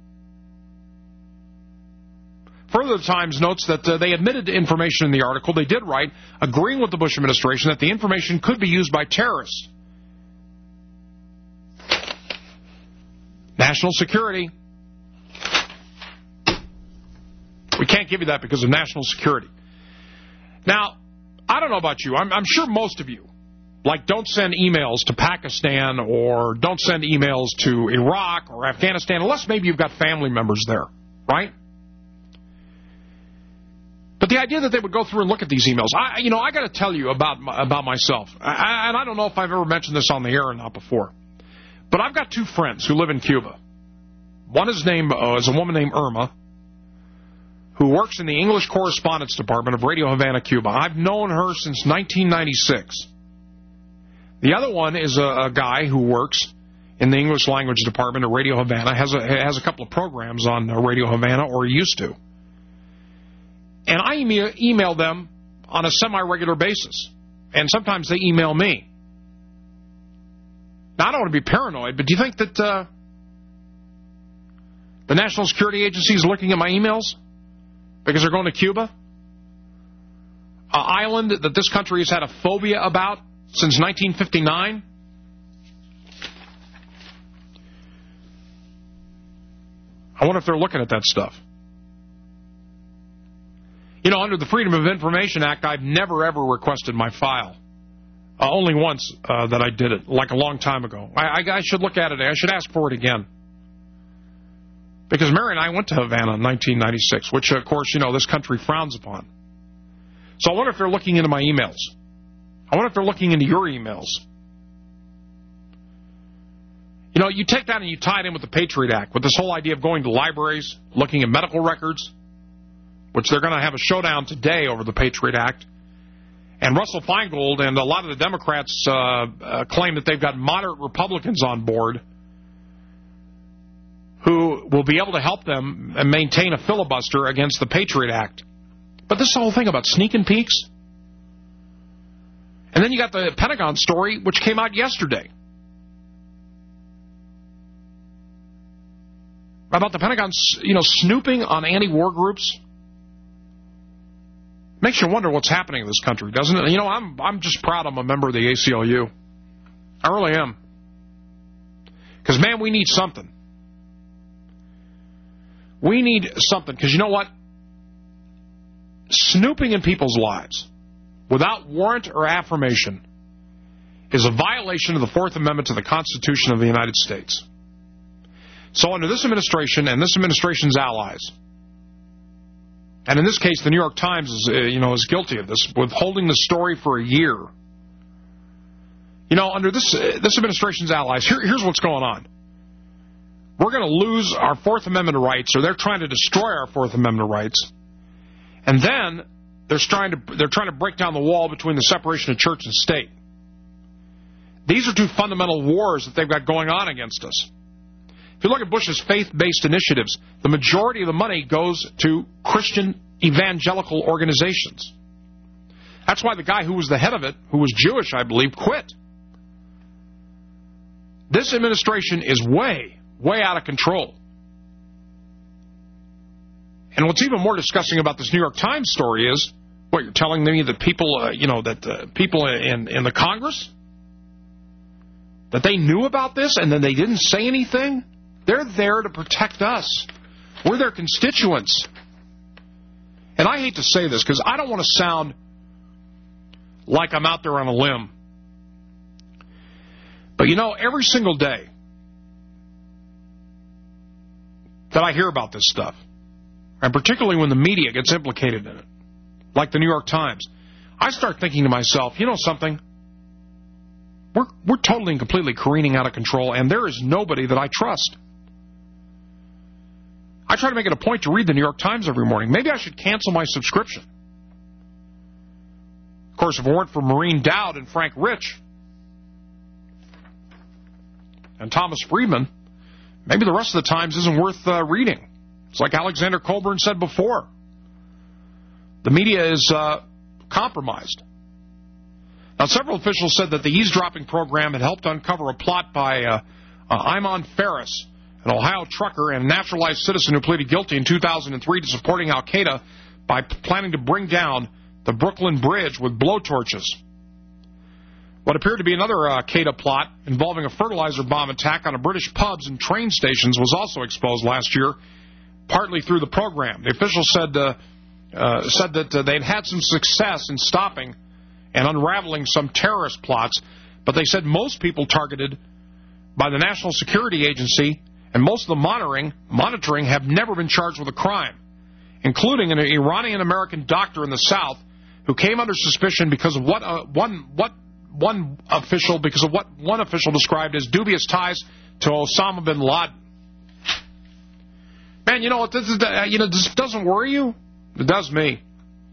Further, the Times notes that uh, they admitted to information in the article. They did write, agreeing with the Bush administration that the information could be used by terrorists. National security. We can't give you that because of national security. Now, I don't know about you. I'm, I'm sure most of you, like, don't send emails to Pakistan or don't send emails to Iraq or Afghanistan, unless maybe you've got family members there, right? But the idea that they would go through and look at these emails, I, you know, I got to tell you about about myself, I, and I don't know if I've ever mentioned this on the air or not before, but I've got two friends who live in Cuba. One is named uh, is a woman named Irma, who works in the English Correspondence Department of Radio Havana, Cuba. I've known her since nineteen ninety-six. The other one is a, a guy who works in the English Language Department of Radio Havana, has a, has a couple of programs on Radio Havana, or he used to. And I email, email them on a semi-regular basis. And sometimes they email me. Now, I don't want to be paranoid, but do you think that uh, the National Security Agency is looking at my emails because they're going to Cuba? An island that this country has had a phobia about since nineteen fifty-nine? I wonder if they're looking at that stuff. You know, under the Freedom of Information Act, I've never, ever requested my file. Uh, only once uh, that I did it, like a long time ago. I, I, I should look at it. I should ask for it again. Because Mary and I went to Havana in nineteen ninety-six, which, of course, you know, this country frowns upon. So I wonder if they're looking into my emails. I wonder if they're looking into your emails. You know, you take that and you tie it in with the Patriot Act, with this whole idea of going to libraries, looking at medical records, which they're going to have a showdown today over the Patriot Act. And Russell Feingold and a lot of the Democrats uh, uh, claim that they've got moderate Republicans on board who will be able to help them maintain a filibuster against the Patriot Act. But this whole thing about sneak and peeks, And then you got the Pentagon story, which came out yesterday, about the Pentagon, you know, snooping on anti-war groups. Makes you wonder what's happening in this country, doesn't it? You know, I'm I'm just proud I'm a member of the A C L U. I really am. Because, man, we need something. We need something. Because you know what? Snooping in people's lives without warrant or affirmation is a violation of the Fourth Amendment to the Constitution of the United States. So under this administration and this administration's allies, and in this case, the New York Times is, uh, you know, is guilty of this, withholding the story for a year. You know, under this uh, this administration's allies, here, here's what's going on. We're going to lose our Fourth Amendment rights, or they're trying to destroy our Fourth Amendment rights, and then they're trying to they're trying to break down the wall between the separation of church and state. These are two fundamental wars that they've got going on against us. If you look at Bush's faith-based initiatives, the majority of the money goes to Christian evangelical organizations. That's why the guy who was the head of it, who was Jewish, I believe, quit. This administration is way, way out of control. And what's even more disgusting about this New York Times story is, what, you're telling me that people, uh, you know, that uh, people in, in the Congress, that they knew about this and then they didn't say anything? They're there to protect us. We're their constituents. And I hate to say this because I don't want to sound like I'm out there on a limb. But, you know, every single day that I hear about this stuff, and particularly when the media gets implicated in it, like the New York Times, I start thinking to myself, you know something? We're, we're totally and completely careening out of control, and there is nobody that I trust. I try to make it a point to read the New York Times every morning. Maybe I should cancel my subscription. Of course, if it weren't for Maureen Dowd and Frank Rich and Thomas Friedman, maybe the rest of the Times isn't worth uh, reading. It's like Alexander Colburn said before. The media is uh, compromised. Now, several officials said that the eavesdropping program had helped uncover a plot by uh, uh, Imon Ferris, an Ohio trucker and naturalized citizen who pleaded guilty in two thousand three to supporting al-Qaeda by planning to bring down the Brooklyn Bridge with blowtorches. What appeared to be another uh, Al-Qaeda plot involving a fertilizer bomb attack on a British pubs and train stations was also exposed last year, partly through the program. The officials said, uh, uh, said that uh, they'd had some success in stopping and unraveling some terrorist plots, but they said most people targeted by the National Security Agency and most of the monitoring, monitoring have never been charged with a crime, including an Iranian-American doctor in the South who came under suspicion because of what uh, one what one official because of what one official described as dubious ties to Osama bin Laden. Man, you know what? This is uh, you know this doesn't worry you. It does me.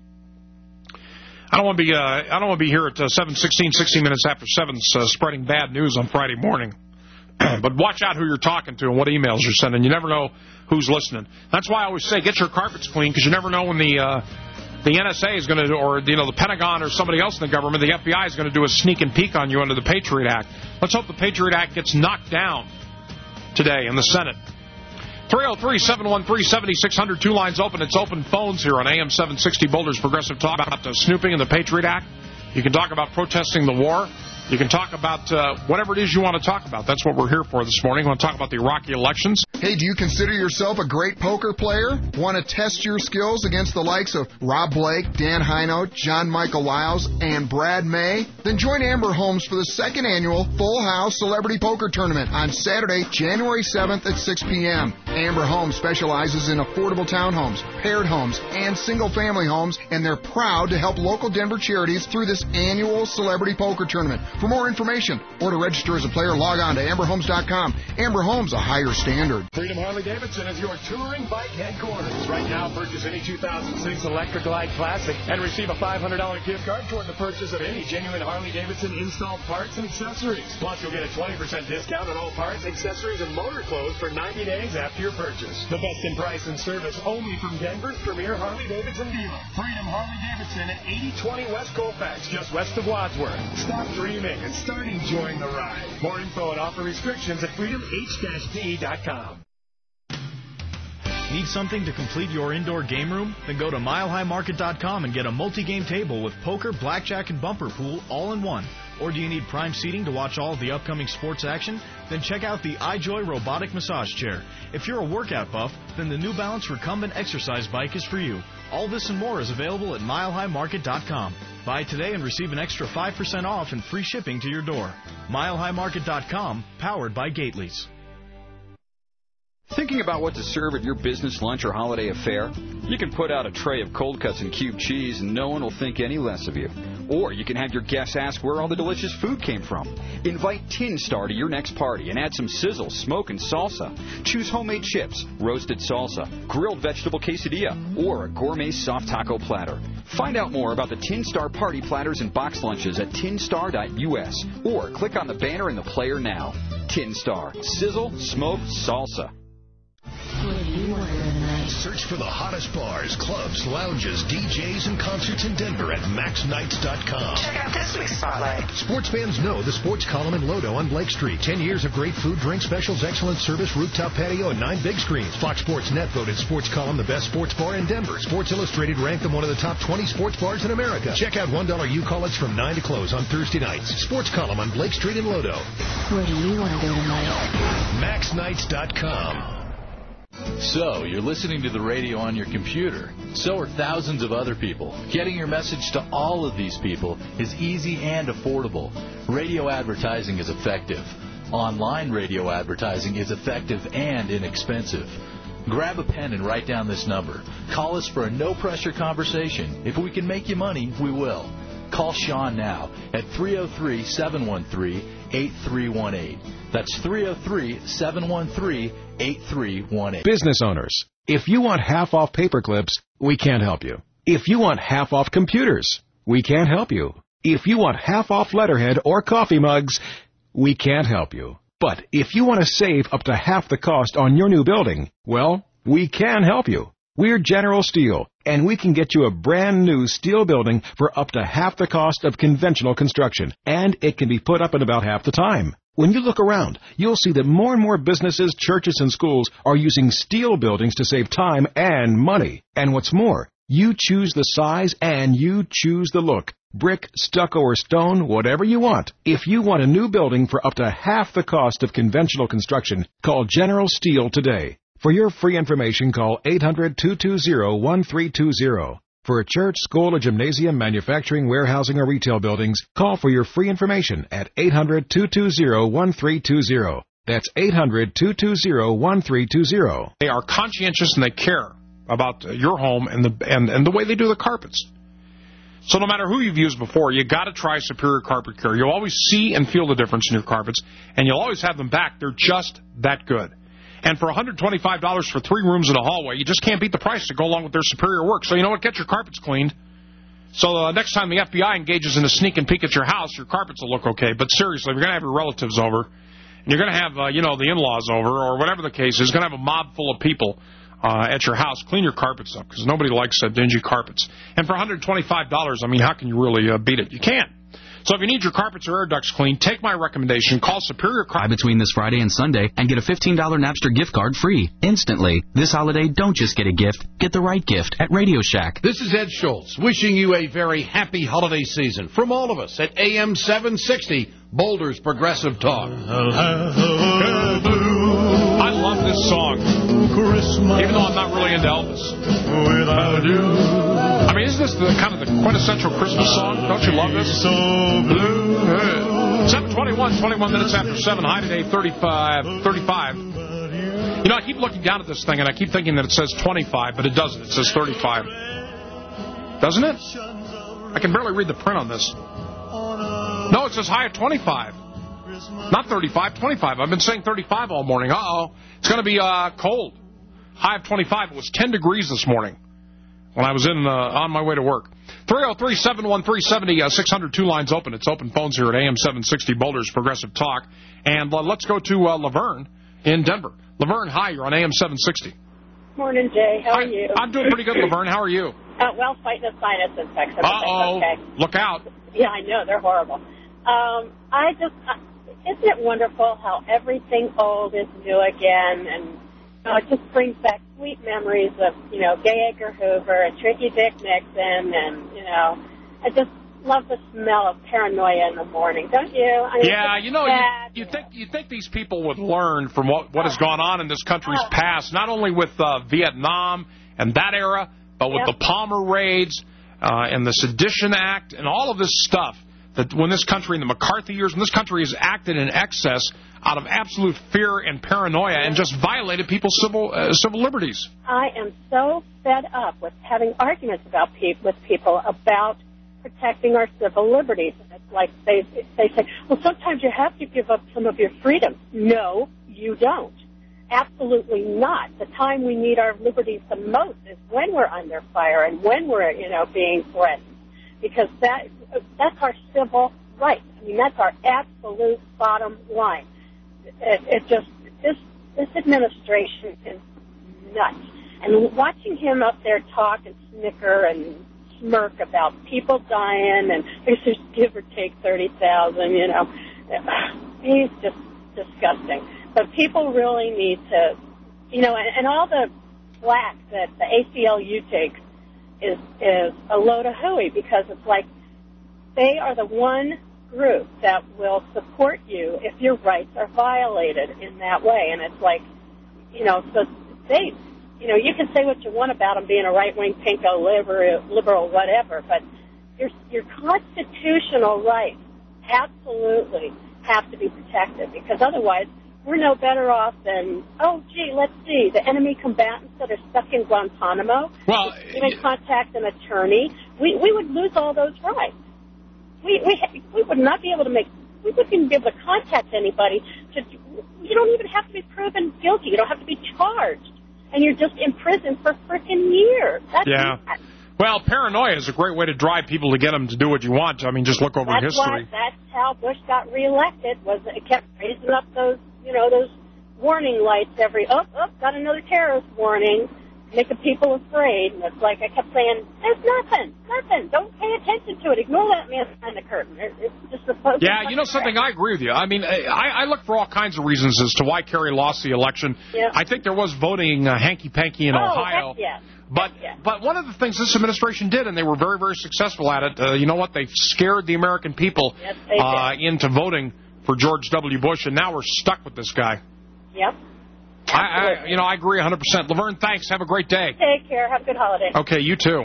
I don't want to be uh, I don't want to be here at uh, seven sixteen, sixteen minutes after seven, uh, spreading bad news on Friday morning. But watch out who you're talking to and what emails you're sending. You never know who's listening. That's why I always say get your carpets clean, because you never know when the uh, the N S A is going to, or you know, the Pentagon or somebody else in the government, the F B I is going to do a sneak and peek on you under the Patriot Act. Let's hope the Patriot Act gets knocked down today in the Senate. three oh three, seven one three, seven six zero zero, two lines open. It's open phones here on A M seven sixty Boulder's Progressive Talk about uh, snooping in the Patriot Act. You can talk about protesting the war. You can talk about uh, whatever it is you want to talk about. That's what we're here for this morning. We want to talk about the Iraqi elections.
Hey, do you consider yourself a great poker player? Want to test your skills against the likes of Rob Blake, Dan Hino, John Michael Wiles, and Brad May? Then join Amber Holmes for the second annual Full House Celebrity Poker Tournament on Saturday, January seventh at six p.m. Amber Holmes specializes in affordable townhomes, paired homes, and single-family homes, and they're proud to help local Denver charities through this annual Celebrity Poker Tournament. For more information or to register as a player, log on to amber homes dot com. Amber Homes, a higher standard.
Freedom Harley-Davidson is your touring bike headquarters. Right now, purchase any two thousand six Electra Glide Classic and receive a five hundred dollars gift card toward the purchase of any genuine Harley-Davidson installed parts and accessories. Plus, you'll get a twenty percent discount on all parts, accessories, and motor clothes for ninety days after your your purchase. The best in price and service only from Denver's premier Harley-Davidson dealer. Freedom Harley-Davidson at eighty twenty West Colfax, just west of Wadsworth. Stop dreaming and start enjoying the ride. More info and offer restrictions at freedom h d dot com.
Need something to complete your indoor game room? Then go to mile high market dot com and get a multi-game table with poker, blackjack, and bumper pool all in one. Or do you need prime seating to watch all of the upcoming sports action? Then check out the iJoy robotic massage chair. If you're a workout buff, then the New Balance Recumbent exercise bike is for you. All this and more is available at mile high market dot com. Buy today and receive an extra five percent off and free shipping to your door. mile high market dot com, powered by Gately's.
Thinking about what to serve at your business lunch or holiday affair? You can put out a tray of cold cuts and cube cheese and no one will think any less of you. Or you can have your guests ask where all the delicious food came from. Invite Tin Star to your next party and add some sizzle, smoke, and salsa. Choose homemade chips, roasted salsa, grilled vegetable quesadilla, or a gourmet soft taco platter. Find out more about the Tin Star party platters and box lunches at tin star dot u s or click on the banner in the player now. Tin Star. Sizzle, smoke, salsa.
Search for the hottest bars, clubs, lounges, D Js, and concerts in Denver at max nights dot com.
Check out this week's spotlight.
Sports fans know the sports column in Lodo on Blake Street. Ten years of great food, drink specials, excellent service, rooftop patio, and nine big screens. Fox Sports Net voted Sports Column the best sports bar in Denver. Sports Illustrated ranked them one of the top twenty sports bars in America. Check out one dollar U-College from nine to close on Thursday nights. Sports Column on Blake Street in Lodo.
Where do you want to go tonight?
max nights dot com.
So, you're listening to the radio on your computer. So are thousands of other people. Getting your message to all of these people is easy and affordable. Radio advertising is effective. Online radio advertising is effective and inexpensive. Grab a pen and write down this number. Call us for a no-pressure conversation. If we can make you money, we will. Call Sean now at three oh three, seven one three, eight three one eight. That's three oh three, seven one three, eight three one eight.
Business owners, if you want half off paper clips, we can't help you. If you want half off computers, we can't help you. If you want half off letterhead or coffee mugs, we can't help you. But if you want to save up to half the cost on your new building, well, we can help you. We're General Steel, and we can get you a brand new steel building for up to half the cost of conventional construction, and it can be put up in about half the time. When you look around, you'll see that more and more businesses, churches, and schools are using steel buildings to save time and money. And what's more, you choose the size and you choose the look. Brick, stucco, or stone, whatever you want. If you want a new building for up to half the cost of conventional construction, call General Steel today. For your free information, call eight hundred, two two zero, one three two zero. For a church, school, or gymnasium, manufacturing, warehousing, or retail buildings, call for your free information at eight hundred, two two zero, one three two zero. That's eight hundred, two two zero, one three two zero.
They are conscientious and they care about your home and the and, and the way they do the carpets. So no matter who you've used before, you got to try Superior Carpet Care. You'll always see and feel the difference in your carpets, and you'll always have them back. They're just that good. And for one hundred twenty-five dollars for three rooms and a hallway, you just can't beat the price to go along with their superior work. So you know what? Get your carpets cleaned. So uh, next time the F B I engages in a sneak and peek at your house, your carpets will look okay. But seriously, if you're going to have your relatives over, and you're going to have, uh, you know, the in-laws over, or whatever the case is, going to have a mob full of people uh, at your house, clean your carpets up, because nobody likes uh, dingy carpets. And for one hundred twenty-five dollars, I mean, how can you really uh, beat it? You can't. So if you need your carpets or air ducts cleaned, take my recommendation. Call Superior Carpet.
Between this Friday and Sunday and get a fifteen dollars Napster gift card free instantly. This holiday, don't just get a gift. Get the right gift at Radio Shack.
This is Ed Schultz wishing you a very happy holiday season from all of us at A M seven sixty, Boulder's Progressive Talk.
I love this song, Christmas, even though I'm not really into Elvis. Without you. I mean, isn't this the kind of the quintessential Christmas song? Don't you love this? So blue. seven twenty-one, twenty-one minutes after seven. High today, thirty-five. thirty-five. You know, I keep looking down at this thing, and I keep thinking that it says twenty-five, but it doesn't. It says thirty-five. Doesn't it? I can barely read the print on this. No, it says high of twenty-five. Not thirty-five, twenty-five. I've been saying thirty-five all morning. Uh-oh. It's going to be uh, cold. High of twenty-five. It was ten degrees this morning when I was in uh, on my way to work. three oh three, seven one three, seven oh, six hundred, two lines open. It's open phones here at A M seven sixty, Boulder's Progressive Talk. And uh, let's go to uh, Laverne in Denver. Laverne, hi, you're on A M seven sixty.
Morning, Jay. How are
Hi,
you?
I'm doing pretty good, Laverne. How are you?
Uh, well, fighting a sinus infection.
Uh-oh.
Okay.
Look out.
Yeah, I know. They're horrible. Um, I just, uh, isn't it wonderful how everything old is new again? And you know, it just brings back sweet memories of, you know, Gay Edgar Hoover and Tricky Dick Nixon. And, you know, I just love the smell of paranoia in the morning, don't you? I mean,
Yeah, you know, you, you think you think these people would learn from what, what has gone on in this country's past, not only with uh, Vietnam and that era, but with
Yep.
the Palmer raids uh, and the Sedition Act and all of this stuff, that when this country, in the McCarthy years, when this country has acted in excess out of absolute fear and paranoia and just violated people's civil uh, civil liberties.
I am so fed up with having arguments about pe- with people about protecting our civil liberties. And it's like they they say, well, sometimes you have to give up some of your freedoms. No, you don't. Absolutely not. The time we need our liberties the most is when we're under fire and when we're, you know, being threatened, because that that's our civil rights. I mean, that's our absolute bottom line. It, it just this this administration is nuts. And watching him up there talk and snicker and smirk about people dying and there's just give or take thirty thousand, you know, he's just disgusting. But people really need to, you know, and, and all the flack that the A C L U takes is is a load of hooey, because it's like they are the one group that will support you if your rights are violated in that way. And it's like, you know, so they, you know, you can say what you want about them being a right-wing, pinko, liberal, liberal, whatever, but your your constitutional rights absolutely have to be protected, because otherwise we're no better off than, oh, gee, let's see, the enemy combatants that are stuck in Guantanamo,
well,
even contact an attorney, we, we would lose all those rights. We, we we would not be able to make, we wouldn't even be able to contact anybody. To, you don't even have to be proven guilty. You don't have to be charged. And you're just in prison for frickin' years. That's
yeah.
Nuts.
Well, paranoia is a great way to drive people to get them to do what you want. I mean, just look over
that's
history.
Why, that's how Bush got reelected, was it kept raising up those, you know, those warning lights every, oh, oh, got another terrorist warning, making people afraid. And it's like I kept saying, there's nothing, nothing. Don't pay attention to it. Ignore that man behind the curtain. It's just supposed
Yeah,
to
you know something, I agree with you. I mean, I, I look for all kinds of reasons as to why Kerry lost the election.
Yeah.
I think there was voting uh, hanky-panky in
oh,
Ohio.
Heck yes.
But but one of the things this administration did, and they were very, very successful at it, uh, you know what? They scared the American people
Yes, they
uh,
did.
into voting for George W. Bush, and now we're stuck with this guy.
Yep.
I, I You know, I agree one hundred percent. Laverne, thanks. Have a great day.
Take care. Have a good holiday.
Okay, you too.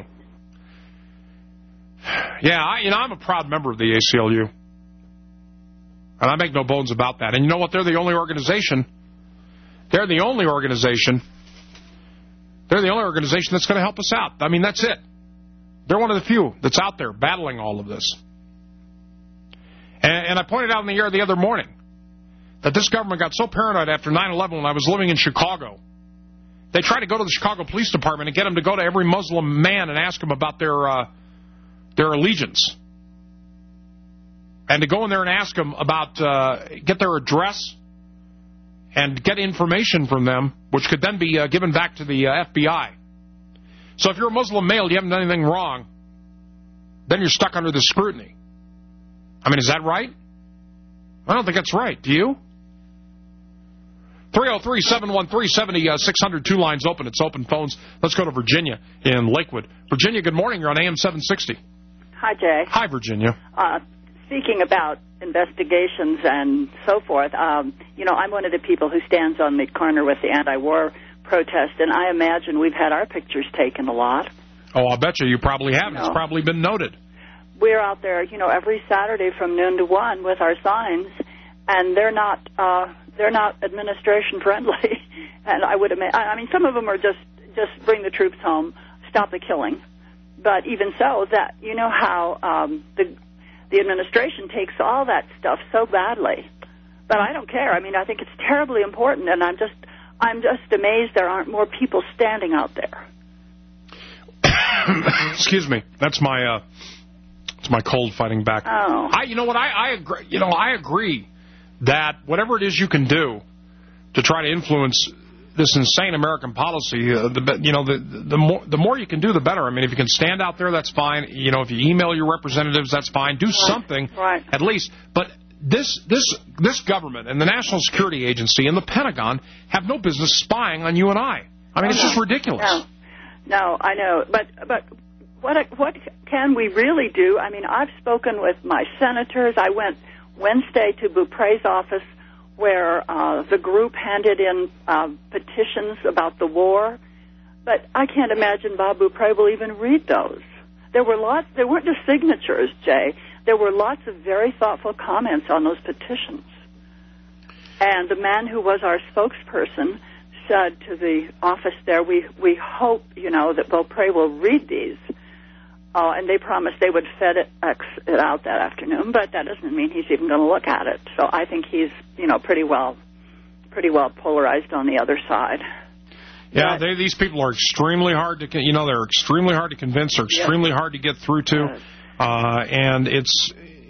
Yeah, I, you know, I'm a proud member of the A C L U. And I make no bones about that. And you know what? They're the only organization. They're the only organization. They're the only organization that's going to help us out. I mean, that's it. They're one of the few that's out there battling all of this. And, and I pointed out in the air the other morning that this government got so paranoid after nine eleven when I was living in Chicago. They tried to go to the Chicago Police Department and get them to go to every Muslim man and ask them about their uh, their allegiance. And to go in there and ask them about, uh, get their address and get information from them, which could then be uh, given back to the uh, F B I. So if you're a Muslim male, you haven't done anything wrong, then you're stuck under this scrutiny. I mean, is that right? I don't think that's right. Do you? three oh three, seven one three, seven oh six hundred, two lines open. It's open phones. Let's go to Virginia in Lakewood. Virginia, good morning. You're on A M seven sixty.
Hi, Jay.
Hi, Virginia.
Uh, speaking about investigations and so forth, um, you know, I'm one of the people who stands on the corner with the anti-war protest, and I imagine we've had our pictures taken a lot.
Oh, I'll bet you you probably have.
You know,
it's probably been noted.
We're out there, you know, every Saturday from noon to one with our signs, and they're not uh, they're not administration friendly. And I would imagine, I mean, some of them are just just bring the troops home, stop the killing. But even so, that you know how um, the the administration takes all that stuff so badly. But I don't care. I mean, I think it's terribly important, and I'm just I'm just amazed there aren't more people standing out there.
Excuse me. That's my uh, it's my cold fighting back.
Oh.
I, you know what? I, I agree. You know, I agree that whatever it is you can do to try to influence this insane American policy. Uh, the you know the the more the more you can do, the better. I mean, if you can stand out there, that's fine. You know, if you email your representatives, that's fine. Do something
right.
at least. But this this this government and the National Security Agency and the Pentagon have no business spying on you and I. I mean, it's just ridiculous.
No, no, I know, but but what what can we really do? I mean, I've spoken with my senators. I went Wednesday to Beaupre's office, where uh, the group handed in uh, petitions about the war, but I can't imagine Bob Beaupre will even read those. There were lots. There weren't just signatures, Jay. There were lots of very thoughtful comments on those petitions. And the man who was our spokesperson said to the office there, we, we hope, you know, that Beaupre will read these. Uh, and they promised they would FedEx it out that afternoon, but that doesn't mean he's even going to look at it. So I think he's, you know, pretty well, pretty well polarized on the other side.
Yeah, they, these people are extremely hard to, you know, they're extremely hard to convince. They're extremely yes. hard to get through to, yes. uh, and it's.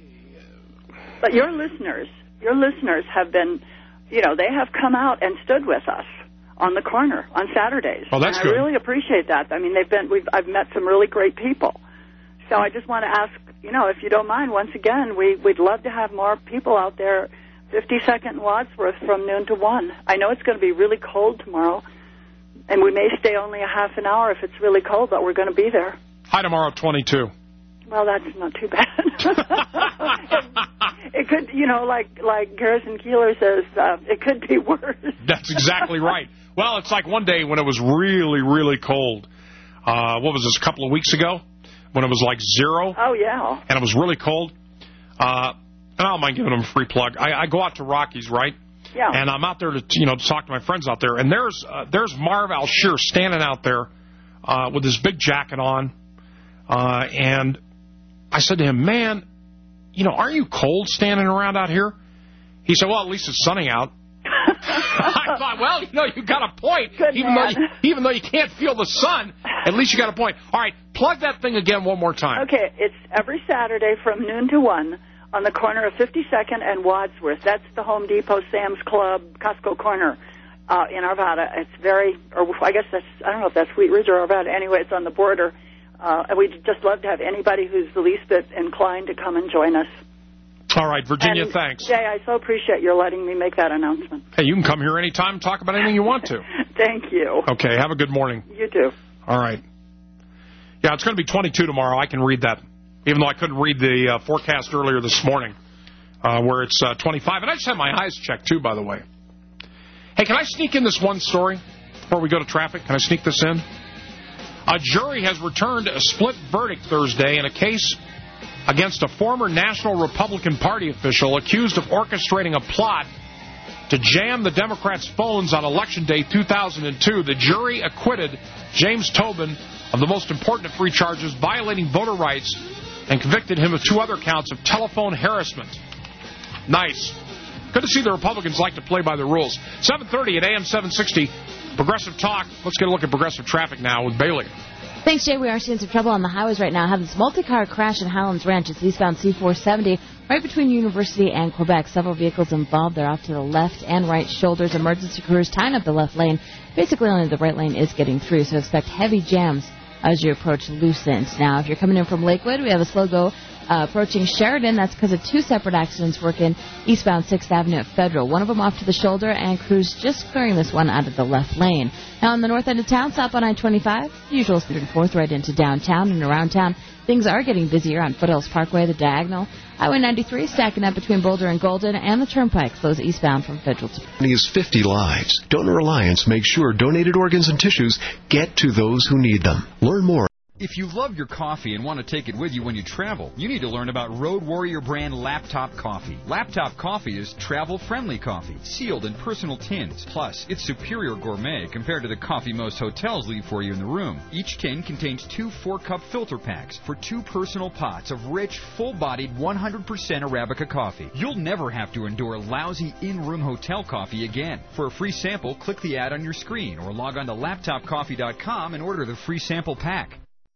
But your listeners, your listeners have been, you know, they have come out and stood with us on the corner on Saturdays.
Oh, that's
and
good.
I really appreciate that. I mean, they've been. We've. I've met some really great people. So I just want to ask, you know, if you don't mind, once again, we, we'd love to have more people out there, fifty-second Wadsworth from noon to one. I know it's going to be really cold tomorrow, and we may stay only a half an hour if it's really cold, but we're going to be there.
High tomorrow, twenty-two.
Well, that's not too bad. it, it could, you know, like like Garrison Keillor says, uh, it could be worse.
That's exactly right. Well, it's like one day when it was really, really cold. Uh, what was this, a couple of weeks ago? When it was like zero.
Oh, yeah.
And it was really cold. Uh, and I don't mind giving them a free plug. I, I go out to Rockies, right?
Yeah.
And I'm out there to, you know, to talk to my friends out there. And there's uh, there's Marv Alshear standing out there uh, with his big jacket on. Uh, and I said to him, man, you know, aren't you cold standing around out here? He said, well, at least it's sunny out. I thought, well, you know, you got a point.
Good
even
man.
though you, even though you can't feel the sun, at least you got a point. All right, plug that thing again one more time.
Okay, it's every Saturday from noon to one on the corner of fifty-second and Wadsworth. That's the Home Depot, Sam's Club, Costco corner uh, in Arvada. It's very, or I guess that's, I don't know if that's Wheat Ridge or Arvada. Anyway, it's on the border. Uh, and we'd just love to have anybody who's the least bit inclined to come and join us.
All right, Virginia,
and
thanks.
Jay, I so appreciate your letting me make that announcement.
Hey, you can come here anytime and talk about anything you want to.
Thank you.
Okay, have a good morning.
You too.
All right. Yeah, it's going to be twenty-two tomorrow. I can read that, even though I couldn't read the uh, forecast earlier this morning, uh, where it's uh, twenty-five. And I just had my eyes checked, too, by the way. Hey, can I sneak in this one story before we go to traffic? Can I sneak this in? A jury has returned a split verdict Thursday in a case against a former National Republican Party official accused of orchestrating a plot to jam the Democrats' phones on Election Day two thousand two. The jury acquitted James Tobin of the most important of three charges, violating voter rights, and convicted him of two other counts of telephone harassment. Nice. Good to see the Republicans like to play by the rules. seven thirty at A M seven sixty, Progressive Talk. Let's get a look at Progressive Traffic now with Bailey.
Thanks, Jay. We are seeing some trouble on the highways right now. Have this multi-car crash in Highlands Ranch. It's eastbound C four seventy, right between University and Quebec. Several vehicles involved. They're off to the left and right shoulders. Emergency crews tying up the left lane. Basically, only the right lane is getting through, so expect heavy jams as you approach Lucent. Now, if you're coming in from Lakewood, we have a slow go uh, approaching Sheridan. That's because of two separate accidents working eastbound sixth Avenue at Federal. One of them off to the shoulder, and crews just clearing this one out of the left lane. Now, on the north end of town, south on I twenty-five, usual speed and fourth right into downtown and around town. Things are getting busier on Foothills Parkway, the Diagonal. Highway ninety-three stacking up between Boulder and Golden, and the Turnpike slows eastbound from Federal to...
is fifty lives. Donor Alliance makes sure donated organs and tissues get to those who need them. Learn more.
If you love your coffee and want to take it with you when you travel, you need to learn about Road Warrior brand Laptop Coffee. Laptop Coffee is travel-friendly coffee, sealed in personal tins. Plus, it's superior gourmet compared to the coffee most hotels leave for you in the room. Each tin contains two four-cup filter packs for two personal pots of rich, full-bodied one hundred percent Arabica coffee. You'll never have to endure lousy in-room hotel coffee again. For a free sample, click the ad on your screen or log on to laptop coffee dot com and order the free sample pack.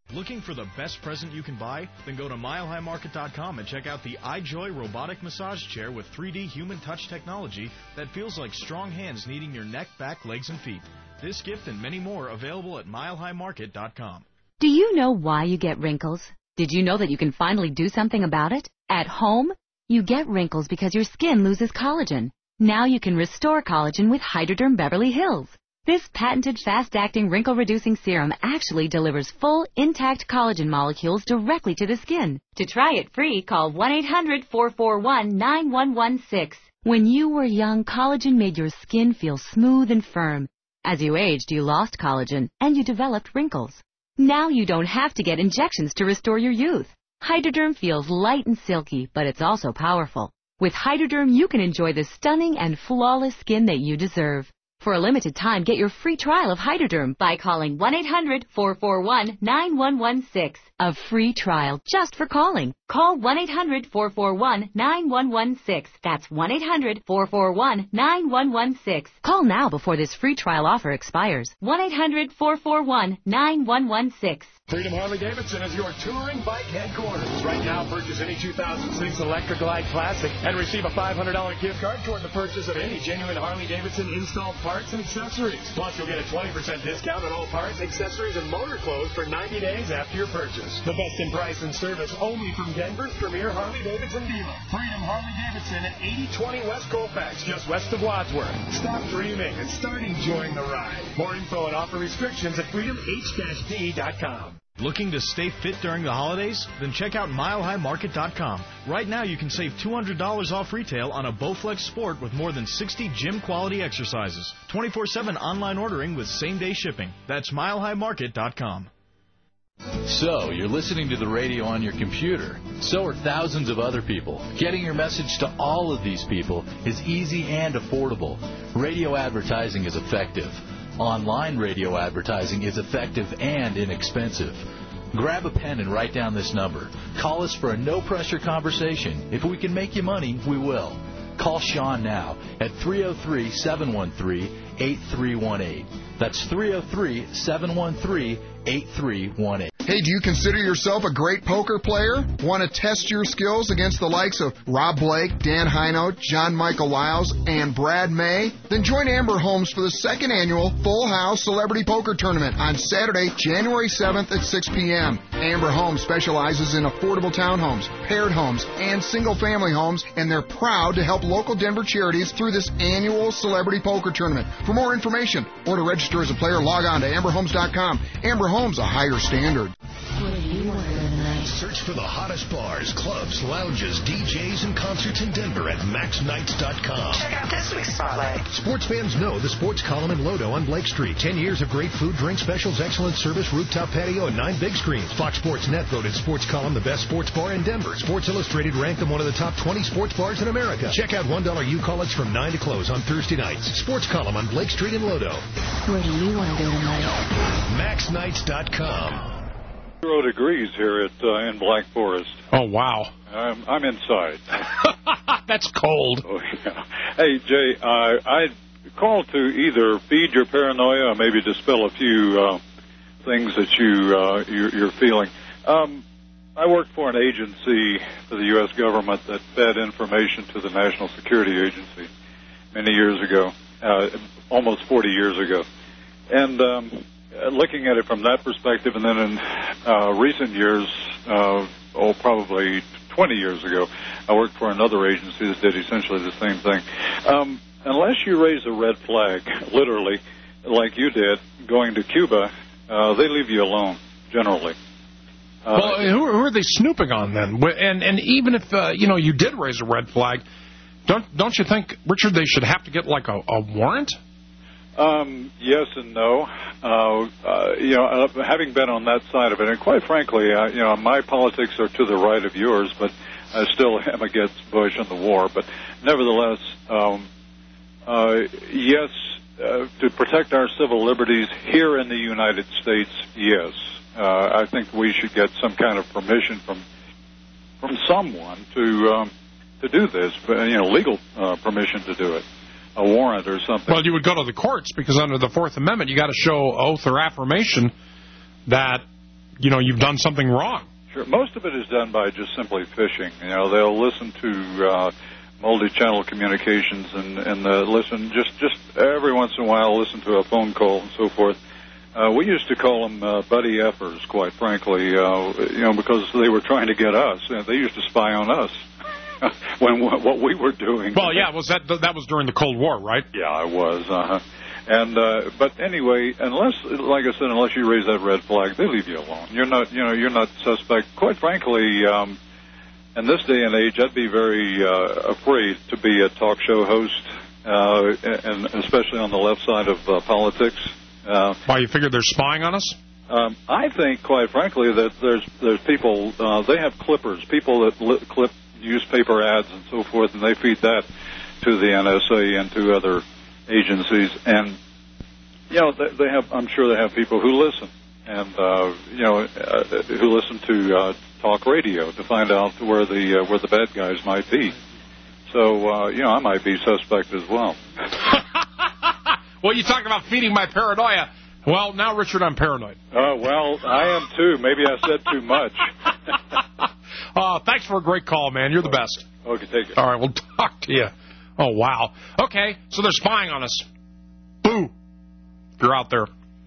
Looking for the best present you can buy? Then go to mile high market dot com and check out the iJoy robotic massage chair with three D human touch technology that feels like strong hands kneading your neck, back, legs, and feet. This gift and many more available at mile high market dot com.
Do you know why you get wrinkles? Did you know that you can finally do something about it? At home, you get wrinkles because your skin loses collagen. Now you can restore collagen with Hydroderm Beverly Hills. This patented fast-acting wrinkle-reducing serum actually delivers full, intact collagen molecules directly to the skin. To try it free, call one eight hundred, four four one, nine one one six. When you were young, collagen made your skin feel smooth and firm. As you aged, you lost collagen, and you developed wrinkles. Now you don't have to get injections to restore your youth. Hydroderm feels light and silky, but it's also powerful. With Hydroderm, you can enjoy the stunning and flawless skin that you deserve. For a limited time, get your free trial of Hydroderm by calling one eight hundred, four four one, nine one one six. A free trial just for calling. Call one eight hundred, four four one, nine one one six. That's one eight hundred, four four one, nine one one six. Call now before this free trial offer expires. one eight hundred, four four one, nine one one six.
Freedom Harley-Davidson is your touring bike headquarters. Right now, purchase any two thousand six Electra Glide Classic and receive a five hundred dollars gift card toward the purchase of any genuine Harley-Davidson installed parts and accessories. Plus, you'll get a twenty percent discount on all parts, accessories, and motor clothes for ninety days after your purchase. The best in price and service only from Denver's premier Harley-Davidson dealer. Freedom Harley-Davidson at eighty twenty West Colfax, just west of Wadsworth. Stop dreaming and start enjoying the ride. More info and offer restrictions at freedom h d dot com.
Looking to stay fit during the holidays? Then check out mile high market dot com. Right now, you can save two hundred dollars off retail on a Bowflex Sport with more than sixty gym-quality exercises. twenty-four seven online ordering with same-day shipping. That's mile high market dot com.
So, you're listening to the radio on your computer. So are thousands of other people. Getting your message to all of these people is easy and affordable. Radio advertising is effective. Online radio advertising is effective and inexpensive. Grab a pen and write down this number. Call us for a no-pressure conversation. If we can make you money, we will. Call Sean now at three oh three, seven one three, eight three one eight. That's three oh three, seven one three, eight three one eight.
Hey, do you consider yourself a great poker player? Want to test your skills against the likes of Rob Blake, Dan Hino, John Michael Wiles, and Brad May? Then join Amber Holmes for the second annual Full House Celebrity Poker Tournament on Saturday, January seventh at six p.m. Amber Holmes specializes in affordable townhomes, paired homes, and single-family homes, and they're proud to help local Denver charities through this annual Celebrity Poker Tournament. For more information or to register as a player, log on to amber homes dot com. Amber Holmes, a higher standard.
What do you want to do tonight? Search for the hottest bars, clubs, lounges, D Js, and concerts in Denver at max nights dot com.
Check out this week's spotlight.
Sports fans know the sports column in Lodo on Blake Street. Ten years of great food, drink specials, excellent service, rooftop patio, and nine big screens. Fox Sports Net voted Sports Column the best sports bar in Denver. Sports Illustrated ranked them one of the top twenty sports bars in America. Check out one dollar U-College from nine to close on Thursday nights. Sports Column on Blake Street in Lodo.
Where do you want to go tonight?
max nights dot com.
Zero degrees here at uh, in Black Forest.
Oh, wow.
I'm, I'm inside.
That's cold.
Oh, yeah. Hey, Jay, uh, I called to either feed your paranoia or maybe dispel a few uh, things that you, uh, you're, you're feeling. Um, I worked for an agency for the U S government that fed information to the National Security Agency many years ago, uh, almost forty years ago. And um, looking at it from that perspective, and then in uh, recent years, uh, oh, probably twenty years ago, I worked for another agency that did essentially the same thing. Um, unless you raise a red flag, literally, like you did, going to Cuba, uh, they leave you alone, generally. Uh,
well, who, who are they snooping on then? And and even if uh, you know you did raise a red flag, don't don't you think, Richard, they should have to get like a, a warrant?
Um, yes and no. Uh, uh, you know, uh, having been on that side of it, and quite frankly, uh, you know, my politics are to the right of yours, but I still am against Bush and the war. But nevertheless, um, uh, yes, uh, to protect our civil liberties here in the United States, yes. Uh, I think we should get some kind of permission from from someone to um, to do this, but, you know, legal uh, permission to do it. A warrant or something.
Well, you would go to the courts because under the Fourth Amendment, you got to show oath or affirmation that you know, you've done something wrong.
Sure. Most of it is done by just simply phishing. You know, they'll listen to uh, multi-channel communications and, and uh, listen just, just every once in a while listen to a phone call and so forth. Uh, we used to call them uh, buddy effers, quite frankly, uh, you know, because they were trying to get us. You know, they used to spy on us when what we were doing.
Well, yeah, was that that was during the Cold War, right?
Yeah, it was. Uh-huh. And uh, but anyway, unless, like I said, unless you raise that red flag, they leave you alone. You're not, you know, you're not suspect. Quite frankly, um, in this day and age, I'd be very uh, afraid to be a talk show host, uh, and especially on the left side of uh, politics. Uh,
Why, you figure they're spying on us?
Um, I think, quite frankly, that there's there's people, uh, they have clippers, people that li- clip newspaper ads and so forth, and they feed that to the N S A and to other agencies. And, you know, they, they have, I'm sure they have people who listen, and, uh, you know, uh, who listen to uh, talk radio to find out where the, uh, where the bad guys might be. So, uh, you know, I might be suspect as well.
Well, you talk about feeding my paranoia. Well, now, Richard, I'm paranoid.
Oh, well, I am too. Maybe I said too much.
uh, thanks for a great call, man. You're the best.
Okay, take it.
All right, we'll talk to you. Oh, wow. Okay, so they're spying on us. Boo. If you're out there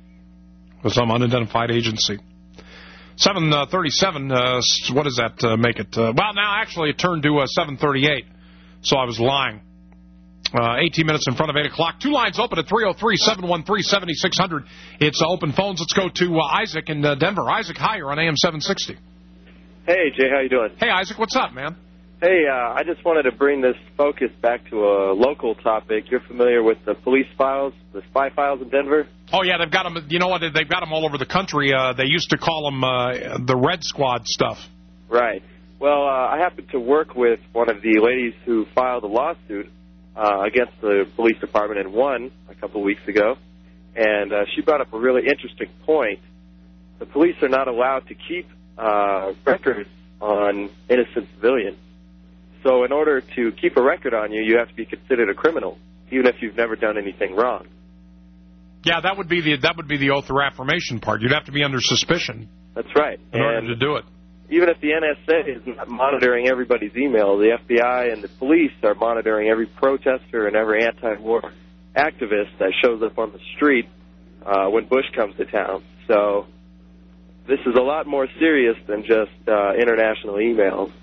with some unidentified agency. seven thirty-seven, uh, what does that uh, make it? Uh, well, now, actually, it turned to uh, seven thirty-eight, so I was lying. Uh, eighteen minutes in front of eight o'clock. Two lines open at three oh three, seven one three, seven six zero zero. It's uh, open phones. Let's go to uh, Isaac in uh, Denver. Isaac, hi, you're on A M seven sixty.
Hey, Jay, how you doing?
Hey, Isaac, what's up, man?
Hey, uh, I just wanted to bring this focus back to a local topic. You're familiar with the police files, the spy files in Denver?
Oh, yeah, they've got them, you know what, they've got them all over the country. Uh, they used to call them uh, the Red Squad stuff.
Right. Well, uh, I happened to work with one of the ladies who filed a lawsuit Uh, against the police department and won a couple of weeks ago. And uh, she brought up a really interesting point. The police are not allowed to keep uh, records on innocent civilians. So in order to keep a record on you, you have to be considered a criminal, even if you've never done anything wrong.
Yeah, that would be the that would be the oath or affirmation part. You'd have to be under suspicion.
That's right.
In
and
order to do it.
Even if the N S A is not monitoring everybody's email, the F B I and the police are monitoring every protester and every anti-war activist that shows up on the street uh, when Bush comes to town. So this is a lot more serious than just uh, international emails.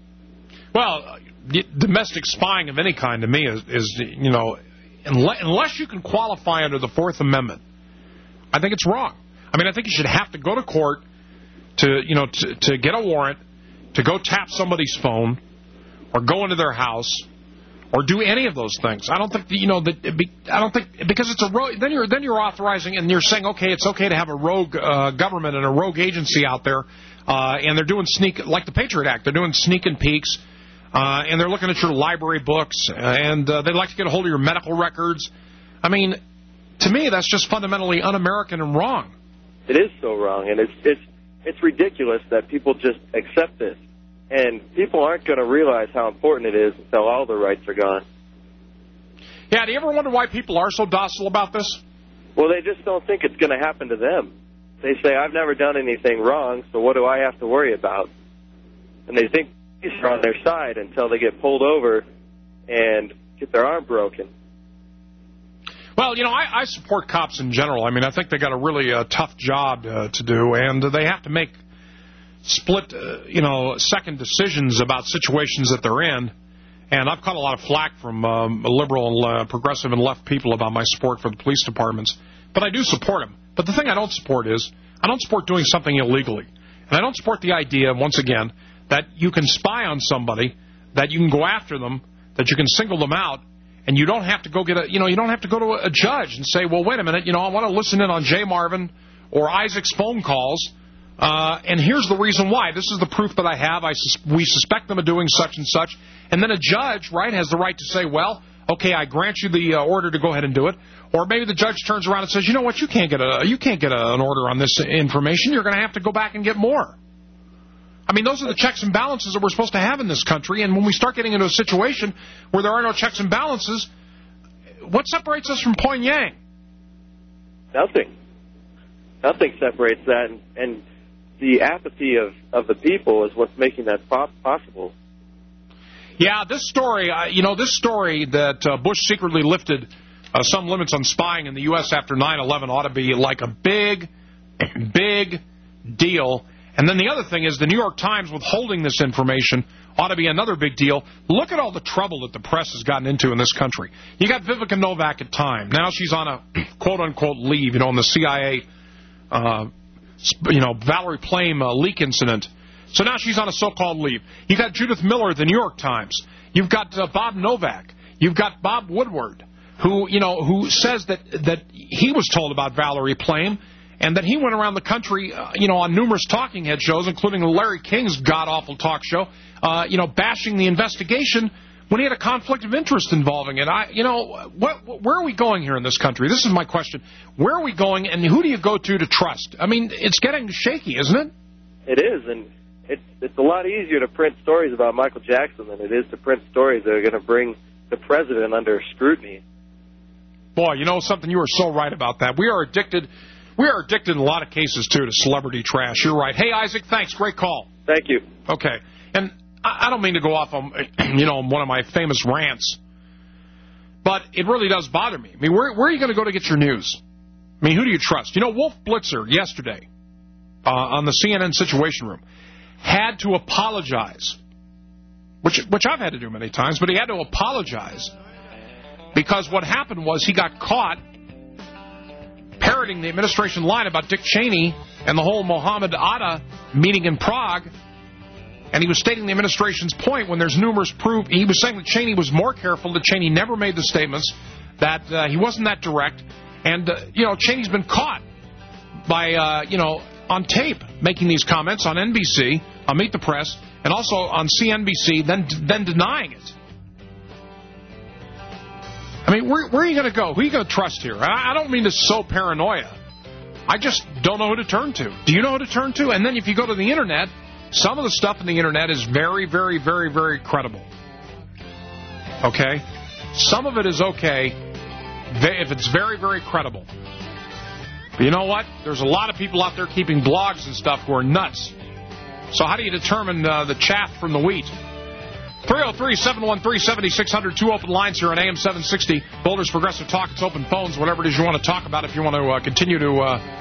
Well, domestic spying of any kind to me is, is you know, unless you can qualify under the Fourth Amendment, I think it's wrong. I mean, I think you should have to go to court to, you know, to, to get a warrant, to go tap somebody's phone, or go into their house, or do any of those things. I don't think, that, you know, that be, I don't think, because it's a rogue, then you're, then you're authorizing, and you're saying, okay, it's okay to have a rogue uh, government and a rogue agency out there, uh, and they're doing sneak, like the Patriot Act, they're doing sneak and peeks, uh, and they're looking at your library books, and uh, they'd like to get a hold of your medical records. I mean, to me, that's just fundamentally un-American and wrong.
It is so wrong, and it's it's it's ridiculous that people just accept this. And people aren't going to realize how important it is until all the rights are gone.
Yeah, do you ever wonder why people are so docile about this?
Well, they just don't think it's going to happen to them. They say, I've never done anything wrong, so what do I have to worry about? And they think police are on their side until they get pulled over and get their arm broken.
Well, you know, I, I support cops in general. I mean, I think they got a really uh, tough job uh, to do, and they have to make split, uh, you know, second decisions about situations that they're in. And I've caught a lot of flack from um, liberal and uh, progressive and left people about my support for the police departments. But I do support them. But the thing I don't support is I don't support doing something illegally. And I don't support the idea, once again, that you can spy on somebody, that you can go after them, that you can single them out, and you don't have to go get a, you know, you don't have to go to a judge and say, well, wait a minute, you know, I want to listen in on Jay Marvin or Isaac's phone calls, uh, and here's the reason why. This is the proof that I have. I sus- we suspect them of doing such and such. And then a judge, right, has the right to say, well, okay, I grant you the uh, order to go ahead and do it. Or maybe the judge turns around and says, you know what, you can't get a you can't get a, an order on this information. You're going to have to go back and get more. I mean, those are the checks and balances that we're supposed to have in this country. And when we start getting into a situation where there are no checks and balances, what separates us from Pyongyang?
Nothing. Nothing separates that. And, and the apathy of, of the people is what's making that po- possible.
Yeah, this story, uh, you know, this story that uh, Bush secretly lifted uh, some limits on spying in the U S after nine eleven ought to be like a big, big deal. And then the other thing is the New York Times withholding this information ought to be another big deal. Look at all the trouble that the press has gotten into in this country. You got Vivica Novak at Time. Now she's on a quote-unquote leave, you know, in the C I A, uh, you know, Valerie Plame uh, leak incident. So now she's on a so-called leave. You got Judith Miller at the New York Times. You've got uh, Bob Novak. You've got Bob Woodward, who, you know, who says that, that he was told about Valerie Plame, and that he went around the country, uh, you know, on numerous talking head shows, including Larry King's god-awful talk show, uh, you know, bashing the investigation when he had a conflict of interest involving it. I, you know, what, where are we going here in this country? This is my question. Where are we going, and who do you go to to trust? I mean, it's getting shaky, isn't it?
It is, and it's it's a lot easier to print stories about Michael Jackson than it is to print stories that are going to bring the president under scrutiny.
Boy, you know something? You are so right about that. We are addicted. We are addicted in a lot of cases, too, to celebrity trash. You're right. Hey, Isaac, thanks. Great call.
Thank you.
Okay. And I don't mean to go off on, you know, one of my famous rants, but it really does bother me. I mean, where, where are you going to go to get your news? I mean, who do you trust? You know, Wolf Blitzer yesterday uh, on the C N N Situation Room had to apologize, which which I've had to do many times, but he had to apologize because what happened was he got caught parroting the administration line about Dick Cheney and the whole Mohammed Atta meeting in Prague. And he was stating the administration's point when there's numerous proof. He was saying that Cheney was more careful, that Cheney never made the statements, that uh, he wasn't that direct. And, uh, you know, Cheney's been caught by, uh, you know, on tape making these comments on N B C, on Meet the Press, and also on C N B C, then then denying it. I mean, where, where are you going to go? Who are you going to trust here? I, I don't mean to sow paranoia. I just don't know who to turn to. Do you know who to turn to? And then if you go to the Internet, some of the stuff in the Internet is very, very, very, very credible. Okay? Some of it is okay if it's very, very credible. But you know what? There's a lot of people out there keeping blogs and stuff who are nuts. So how do you determine uh, the chaff from the wheat? three oh three, seven one three, seven six zero zero, two open lines here on A M seven sixty. Boulder's Progressive Talk. It's open phones, whatever it is you want to talk about. If you want to uh, continue to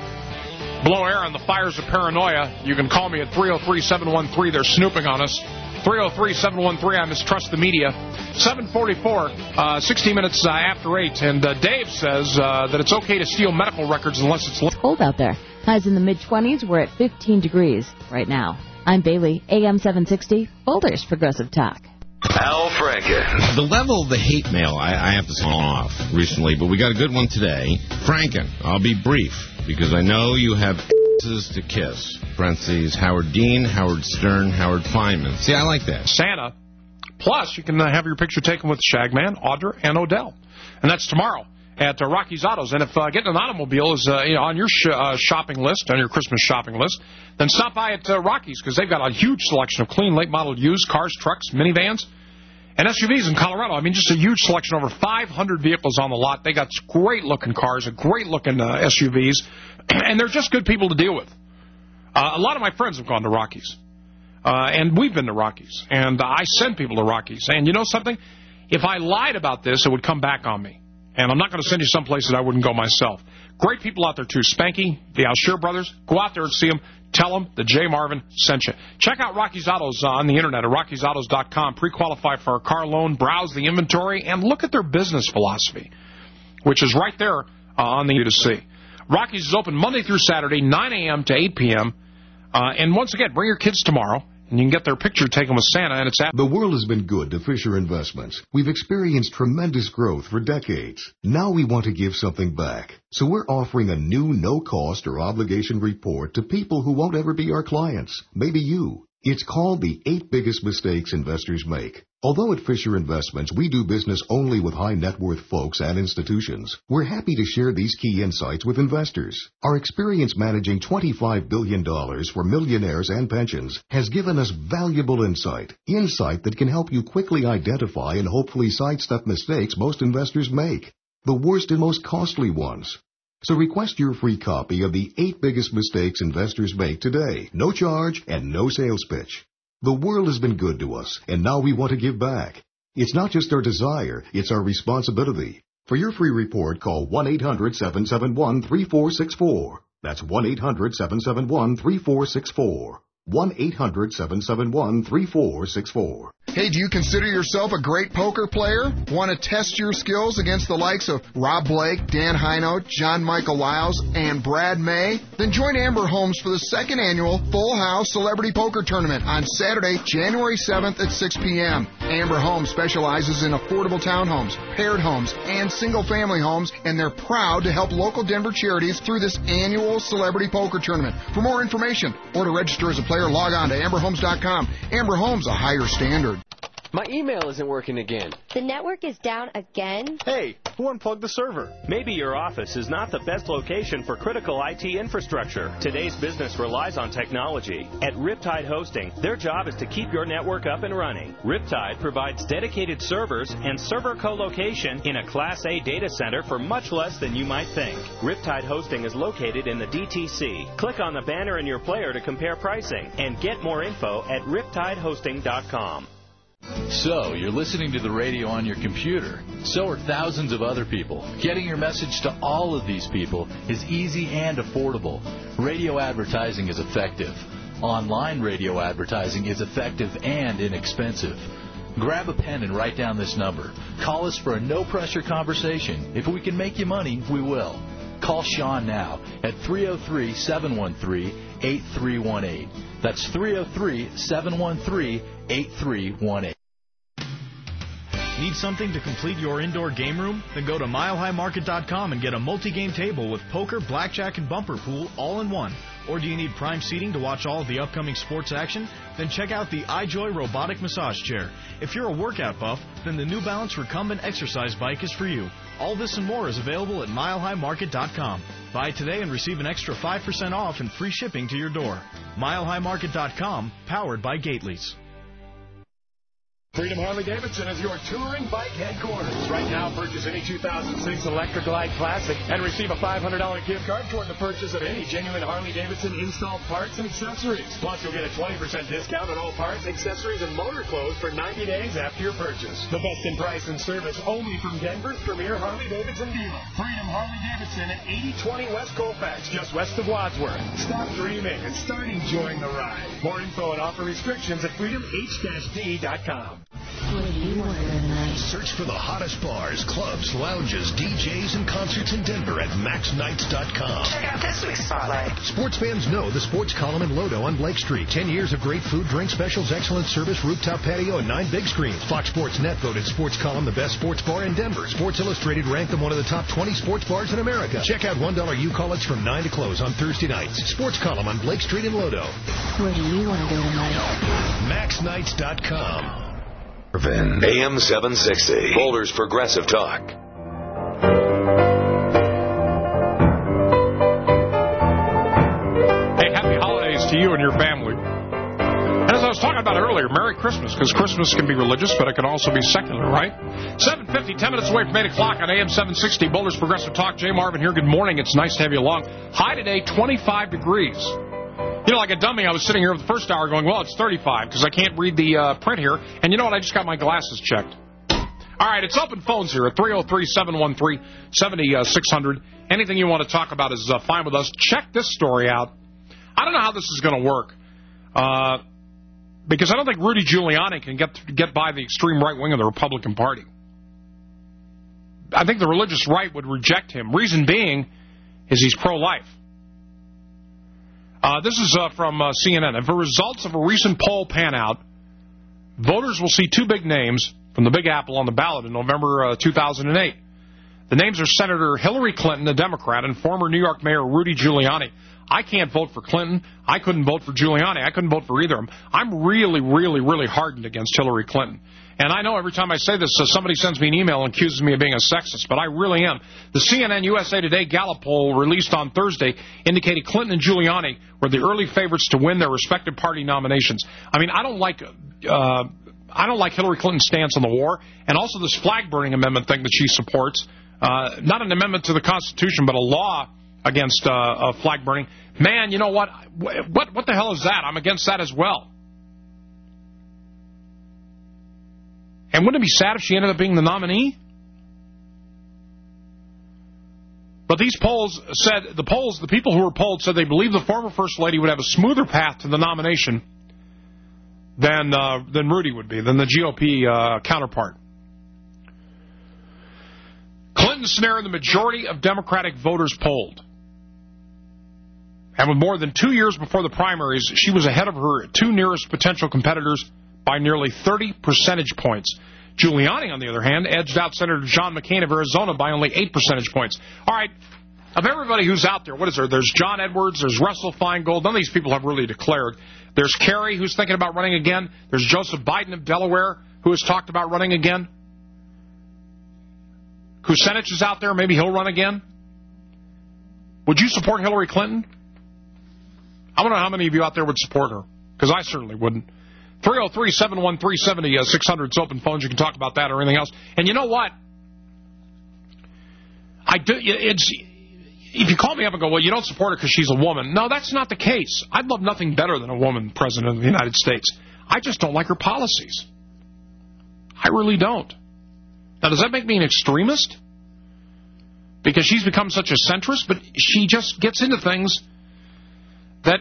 uh, blow air on the fires of paranoia, you can call me at three oh three, seven one three. They're snooping on us. three oh three, seven one three. I mistrust the media. seven forty-four, uh, sixty minutes uh, after eight. And uh, Dave says uh, that it's okay to steal medical records unless it's...
It's cold out there. Highs in the mid-twenties. We're at fifteen degrees right now. I'm Bailey, A M seven sixty, Boulder's Progressive Talk.
Al Franken.
The level of the hate mail, I, I have to say off recently, but we got a good one today. Franken, I'll be brief, because I know you have asses to kiss. Parentheses, Howard Dean, Howard Stern, Howard Feynman. See, I like that.
Santa. Plus, you can uh, have your picture taken with Shagman, Audra, and Odell. And that's tomorrow at uh, Rocky's Autos. And if uh, getting an automobile is uh, you know, on your sh- uh, shopping list, on your Christmas shopping list, then stop by at uh, Rocky's, because they've got a huge selection of clean, late-model used cars, trucks, minivans, and S U Vs in Colorado. I mean, just a huge selection, over five hundred vehicles on the lot. They got great-looking cars, great-looking uh, S U Vs, and they're just good people to deal with. Uh, a lot of my friends have gone to Rocky's, uh, and we've been to Rocky's, and uh, I send people to Rocky's. And you know something? If I lied about this, it would come back on me. And I'm not going to send you someplace that I wouldn't go myself. Great people out there, too. Spanky, the Alsher brothers. Go out there and see them. Tell them that Jay Marvin sent you. Check out Rocky's Autos uh, on the Internet at Rocky's Autos dot com. Pre-qualify for a car loan. Browse the inventory. And look at their business philosophy, which is right there uh, on the U to see. Rocky's is open Monday through Saturday, nine a.m. to eight p.m. Uh, and once again, bring your kids tomorrow, and you can get their picture taken with Santa, and it's at...
The world has been good to Fisher Investments. We've experienced tremendous growth for decades. Now we want to give something back. So we're offering a new no-cost or obligation report to people who won't ever be our clients. Maybe you. It's called the Eight Biggest Mistakes Investors Make. Although at Fisher Investments we do business only with high net worth folks and institutions, we're happy to share these key insights with investors. Our experience managing twenty-five billion dollars for millionaires and pensions has given us valuable insight. Insight that can help you quickly identify and hopefully sidestep mistakes most investors make. The worst and most costly ones. So request your free copy of the eight biggest mistakes investors make today. No charge and no sales pitch. The world has been good to us, and now we want to give back. It's not just our desire, it's our responsibility. For your free report, call one eight hundred seven seven one three four six four. That's one eight hundred seven seven one three four six four. one eight hundred seven seven one three four six four.
Hey, do you consider yourself a great poker player? Want to test your skills against the likes of Rob Blake, Dan Hino, John Michael Wiles, and Brad May? Then join Amber Holmes for the second annual Full House Celebrity Poker Tournament on Saturday, January seventh at six p.m. Amber Holmes specializes in affordable townhomes, paired homes, and single-family homes, and they're proud to help local Denver charities through this annual Celebrity Poker Tournament. For more information or to register as a player, log on to amber homes dot com. Amber Homes, a higher standard.
My email isn't working again.
The network is down again?
Hey, who unplugged the server?
Maybe your office is not the best location for critical I T infrastructure. Today's business relies on technology. At Riptide Hosting, their job is to keep your network up and running. Riptide provides dedicated servers and server co-location in a Class A data center for much less than you might think. Riptide Hosting is located in the D T C. Click on the banner in your player to compare pricing and get more info at riptide hosting dot com.
So, you're listening to the radio on your computer. So are thousands of other people. Getting your message to all of these people is easy and affordable. Radio advertising is effective. Online radio advertising is effective and inexpensive. Grab a pen and write down this number. Call us for a no-pressure conversation. If we can make you money, we will. Call Sean now at three oh three, seven one three, eight three one eight. That's three oh three, seven one three, eight three one eight.
Need something to complete your indoor game room? Then go to mile high market dot com and get a multi-game table with poker, blackjack, and bumper pool all in one. Or do you need prime seating to watch all of the upcoming sports action? Then check out the iJoy robotic massage chair. If you're a workout buff, then the New Balance Recumbent exercise bike is for you. All this and more is available at mile high market dot com. Buy today and receive an extra five percent off and free shipping to your door. mile high market dot com, powered by Gately's.
Freedom Harley-Davidson is your touring bike headquarters. Right now, purchase any two thousand six Electra Glide Classic and receive a five hundred dollars gift card toward the purchase of any genuine Harley-Davidson installed parts and accessories. Plus, you'll get a twenty percent discount on all parts, accessories, and motor clothes for ninety days after your purchase. The best in price and service only from Denver's premier Harley-Davidson dealer. Freedom Harley-Davidson at eighty twenty West Colfax, just west of Wadsworth. Stop dreaming and start enjoying the ride. More info and offer restrictions at freedom h dash d dot com.
Search for the hottest bars, clubs, lounges, D Js, and concerts in Denver at max nights dot com.
Check out this week's spotlight.
Sports fans know the sports column in Lodo on Blake Street. Ten years of great food, drink specials, excellent service, rooftop patio, and nine big screens. Fox Sports Net voted Sports Column the best sports bar in Denver. Sports Illustrated ranked them one of the top twenty sports bars in America. Check out one dollar U-College from nine to close on Thursday nights. Sports Column on Blake Street in Lodo.
Where do you want to go tonight?
max nights dot com.
A M seven sixty, Boulder's Progressive Talk.
Hey, happy holidays to you and your family. And as I was talking about earlier, Merry Christmas, because Christmas can be religious, but it can also be secular, right? seven fifty, ten minutes away from eight o'clock on A M seven sixty, Boulder's Progressive Talk. Jay Marvin here. Good morning. It's nice to have you along. High today, twenty-five degrees. You know, like a dummy, I was sitting here for the first hour going, well, it's thirty-five, because I can't read the uh, print here. And you know what? I just got my glasses checked. All right, it's open phones here at three oh three, seven one three, seven six zero zero. Anything you want to talk about is uh, fine with us. Check this story out. I don't know how this is going to work, uh, because I don't think Rudy Giuliani can get get by the extreme right wing of the Republican Party. I think the religious right would reject him. Reason being is he's pro-life. Uh, this is uh, from uh, C N N. If the results of a recent poll pan out, voters will see two big names from the Big Apple on the ballot in November uh, two thousand eight. The names are Senator Hillary Clinton, a Democrat, and former New York Mayor Rudy Giuliani. I can't vote for Clinton. I couldn't vote for Giuliani. I couldn't vote for either of them. I'm really, really, really hardened against Hillary Clinton. And I know every time I say this, uh, somebody sends me an email and accuses me of being a sexist, but I really am. The C N N U S A Today Gallup poll released on Thursday indicated Clinton and Giuliani were the early favorites to win their respective party nominations. I mean, I don't like... Uh, I don't like Hillary Clinton's stance on the war, and also this flag-burning amendment thing that she supports. Uh, not an amendment to the Constitution, but a law against uh, uh, flag burning. Man, you know what? What what the hell is that? I'm against that as well. And wouldn't it be sad if she ended up being the nominee? But these polls said, the polls, the people who were polled said they believe the former First Lady would have a smoother path to the nomination than uh, than Rudy would be, than the G O P uh, counterpart. Clinton snared the majority of Democratic voters polled. And with more than two years before the primaries, she was ahead of her two nearest potential competitors by nearly thirty percentage points. Giuliani, on the other hand, edged out Senator John McCain of Arizona by only eight percentage points. All right, of everybody who's out there, what is there? There's John Edwards, there's Russell Feingold. None of these people have really declared. There's Kerry, who's thinking about running again. There's Joseph Biden of Delaware, who has talked about running again. Kucinich is out there. Maybe he'll run again. Would you support Hillary Clinton? I don't know how many of you out there would support her, because I certainly wouldn't. three oh three, seven one three, seven oh six hundred is open phones. You can talk about that or anything else. And you know what? I do. It's if you call me up and go, well, you don't support her because she's a woman. No, that's not the case. I'd love nothing better than a woman president of the United States. I just don't like her policies. I really don't. Now, does that make me an extremist? Because she's become such a centrist, but she just gets into things that,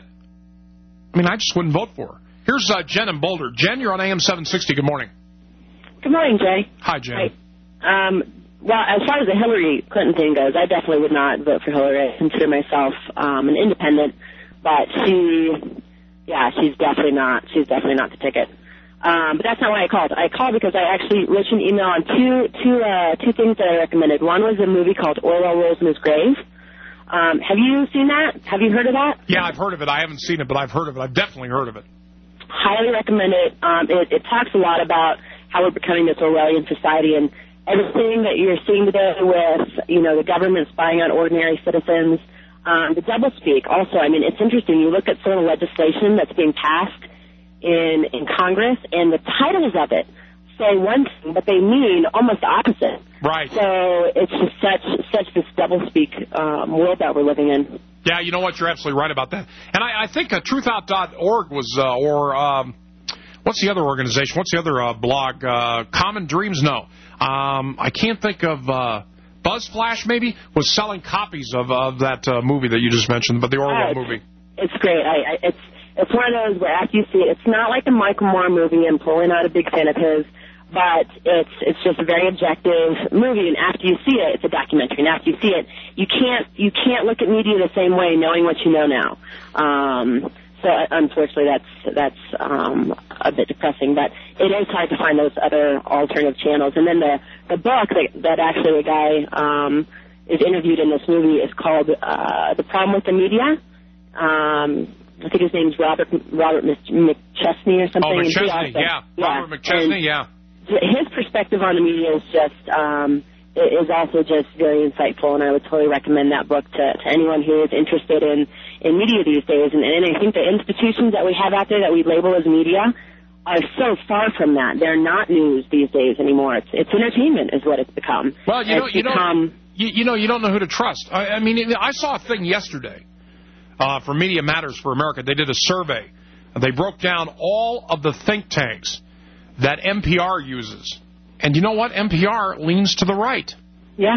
I mean, I just wouldn't vote for her. Here's uh, Jen in Boulder. Jen, you're on A M seven sixty. Good morning.
Good morning, Jay.
Hi, Jen.
Hi. Um, well, as far as the Hillary Clinton thing goes, I definitely would not vote for Hillary. I consider myself um, an independent, but she, yeah, she's definitely not. She's definitely not the ticket. Um, but that's not why I called. I called because I actually wrote you an email on two two uh, two things that I recommended. One was a movie called Orwell Rolls in His Grave. Um, have you seen that? Have you heard of that?
Yeah, I've heard of it. I haven't seen it, but I've heard of it. I've definitely heard of it.
Highly recommend it. Um, it. It talks a lot about how we're becoming this Orwellian society, and everything that you're seeing today with, you know, the government spying on ordinary citizens, um, the doublespeak also. I mean, it's interesting. You look at some of the legislation that's being passed in in Congress, and the titles of it say one thing, but they mean almost the opposite.
Right.
So it's just such such this doublespeak um, world that we're living in.
Yeah, you know what? You're absolutely right about that. And I, I think uh, truth out dot org was, uh, or um, what's the other organization? What's the other uh, blog? Uh, Common Dreams? No. Um, I can't think of... Uh, BuzzFlash, maybe, was selling copies of, of that uh, movie that you just mentioned, but the Orwell
uh,
movie.
It's great. I, I, it's it's one of those where after you see it, it's not like the Michael Moore movie. I'm totally not a big fan of his, but it's it's just a very objective movie. And after you see it, it's a documentary. And after you see it, you can't you can't look at media the same way, knowing what you know now. Um, so unfortunately, that's that's um, a bit depressing. But it is hard to find those other alternative channels. And then the the book that that actually a guy um, is interviewed in this movie is called uh, "The Problem with the Media." Um, I think his name's Robert Robert McChesney or something.
Oh, McChesney, yeah. yeah. Robert McChesney, and yeah.
His perspective on the media is just um, is also just very insightful, and I would totally recommend that book to, to anyone who is interested in, in media these days. And, and I think the institutions that we have out there that we label as media are so far from that. They're not news these days anymore. It's it's entertainment is what it's become.
Well, you know,
it's
you
become,
don't you, you know you don't know who to trust. I, I mean, I saw a thing yesterday. Uh, for Media Matters for America, they did a survey. They broke down all of the think tanks that N P R uses. And you know what? N P R leans to the right.
Yeah.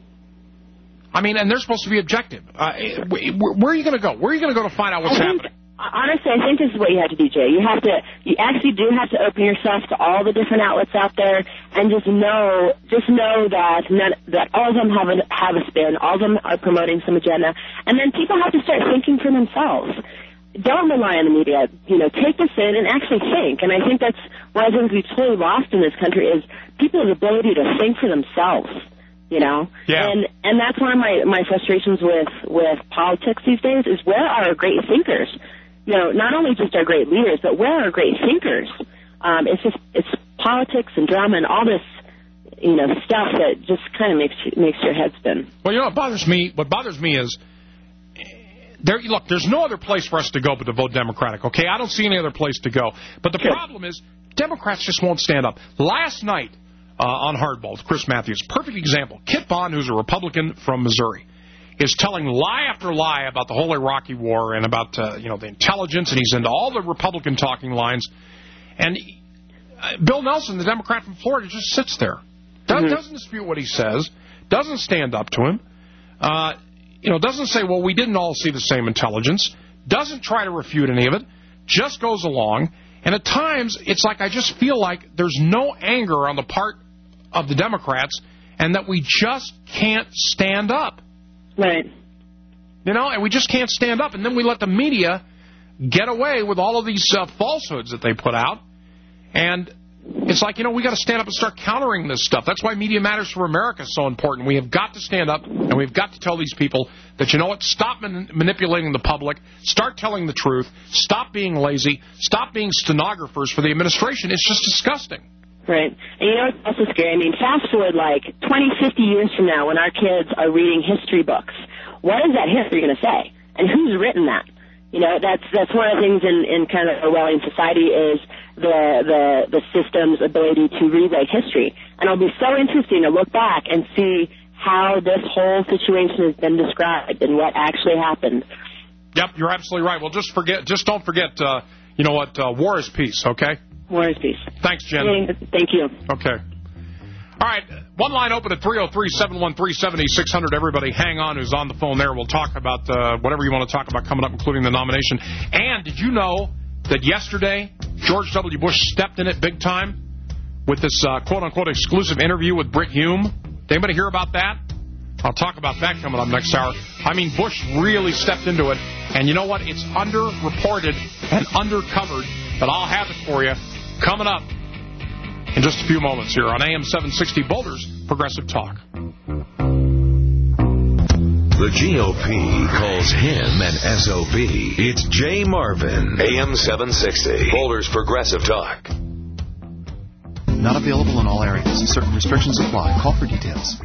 I mean, and they're supposed to be objective. Uh, where are you going to go? Where are you going to go to find out what's
I think,
happening?
Honestly, I think this is what you have to do, Jay. You have to, you actually do have to open yourself to all the different outlets out there, and just know, just know that none, that all of them have a have a spin, all of them are promoting some agenda, and then people have to start thinking for themselves. Don't rely on the media. You know, take this in and actually think. And I think that's one of the things we've totally lost in this country is people's ability to think for themselves. You know,
yeah.
and and that's one of my my frustrations with with politics these days is where are our great thinkers? You know, not only just our great leaders, but where are our great thinkers? Um, it's just it's politics and drama and all this, you know, stuff that just kind of makes makes your head spin.
Well, you know what bothers me? What bothers me is there, look, there's no other place for us to go but to vote Democratic, okay? I don't see any other place to go. But the problem is Democrats just won't stand up. Last night uh, on Hardball with Chris Matthews, perfect example. Kit Bond, who's a Republican from Missouri, is telling lie after lie about the whole Iraqi war and about uh, you know the intelligence, and he's into all the Republican talking lines. And uh, Bill Nelson, the Democrat from Florida, just sits there. Does, mm-hmm. Doesn't dispute what he says, doesn't stand up to him, uh, you know, doesn't say, well, we didn't all see the same intelligence, doesn't try to refute any of it, just goes along. And at times, it's like I just feel like there's no anger on the part of the Democrats and that we just can't stand up.
Right.
You know, and we just can't stand up. And then we let the media get away with all of these uh, falsehoods that they put out. And it's like, you know, we got to stand up and start countering this stuff. That's why Media Matters for America is so important. We have got to stand up, and we've got to tell these people that, you know what, stop man- manipulating the public, start telling the truth, stop being lazy, stop being stenographers for the administration. It's just disgusting.
Right. And you know what's also scary? I mean, fast forward like twenty, fifty years from now when our kids are reading history books, what is that history going to say? And who's written that? You know, that's that's one of the things in, in kind of Orwellian society is the, the, the system's ability to rewrite history. And it'll be so interesting to look back and see how this whole situation has been described and what actually happened.
Yep, you're absolutely right. Well, just forget, just don't forget, uh, you know what, uh, war is peace, okay?
War is peace.
Thanks, Jen.
Thank you.
Okay. All right, one line open at three oh three, seven one three, seven six zero zero. Everybody hang on who's on the phone there. We'll talk about uh, whatever you want to talk about coming up, including the nomination. And did you know that yesterday George W. Bush stepped in it big time with this uh, quote-unquote exclusive interview with Brit Hume? Did anybody hear about that? I'll talk about that coming up next hour. I mean, Bush really stepped into it. And you know what? It's underreported and undercovered, but I'll have it for you coming up in just a few moments here on A M seven sixty Boulder's Progressive Talk.
The G O P calls him an S O B. It's Jay Marvin, A M seven sixty Boulder's Progressive Talk.
Not available in all areas. Certain restrictions apply. Call for details.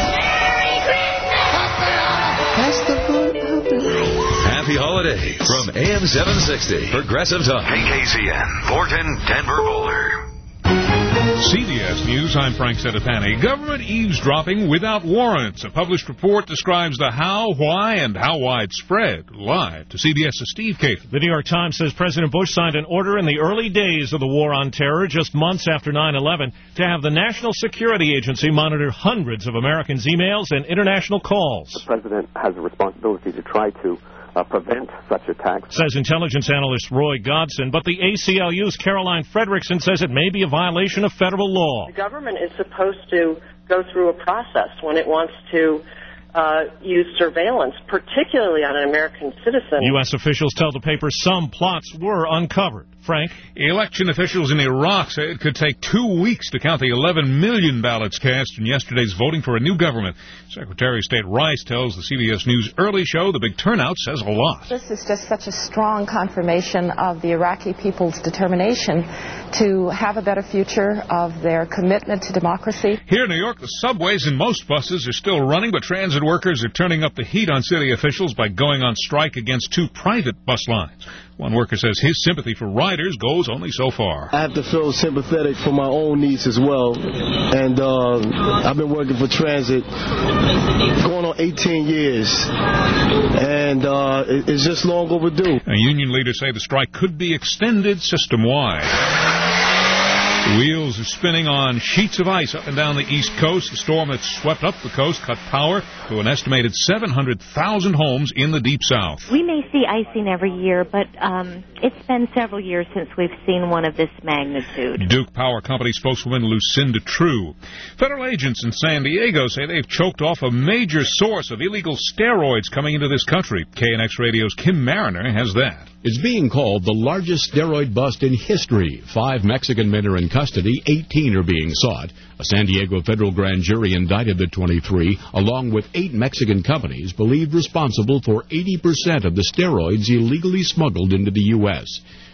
Pass the vote of life. Happy holidays from A M seven sixty Progressive Talk. K K Z N, Thornton, Denver, Boulder.
C B S News, I'm Frank Sedapani. Government eavesdropping without warrants. A published report describes the how, why, and how widespread. Live to CBS's Steve Caton.
The New York Times says President Bush signed an order in the early days of the war on terror, just months after nine eleven, to have the National Security Agency monitor hundreds of Americans' emails and international calls.
The president has a responsibility to try to Uh, prevent such attacks.
Says intelligence analyst Roy Godson, but the A C L U's Caroline Frederickson says it may be a violation of federal law.
The government is supposed to go through a process when it wants to uh, use surveillance, particularly on an American citizen.
U S officials tell the paper some plots were uncovered. Frank?
Election officials in Iraq say it could take two weeks to count the eleven million ballots cast in yesterday's voting for a new government. Secretary of State Rice tells the C B S News Early Show the big turnout says a lot.
This is just such a strong confirmation of the Iraqi people's determination to have a better future, of their commitment to democracy.
Here in New York, the subways and most buses are still running, but transit workers are turning up the heat on city officials by going on strike against two private bus lines. One worker says his sympathy for riders goes only so far.
I have to feel sympathetic for my own needs as well. And uh, I've been working for transit going on eighteen years. And uh, it's just long overdue.
A union leaders say the strike could be extended system-wide. The wheels are spinning on sheets of ice up and down the East Coast. The storm that swept up the coast cut power to an estimated seven hundred thousand homes in the Deep South.
We may see icing every year, but um, it's been several years since we've seen one of this magnitude.
Duke Power Company spokeswoman Lucinda True. Federal agents in San Diego say they've choked off a major source of illegal steroids coming into this country. K N X Radio's Kim Mariner has that.
It's being called the largest steroid bust in history. Five Mexican men are in custody. eighteen are being sought. A San Diego federal grand jury indicted the twenty-three, along with eight Mexican companies believed responsible for eighty percent of the steroids illegally smuggled into the U S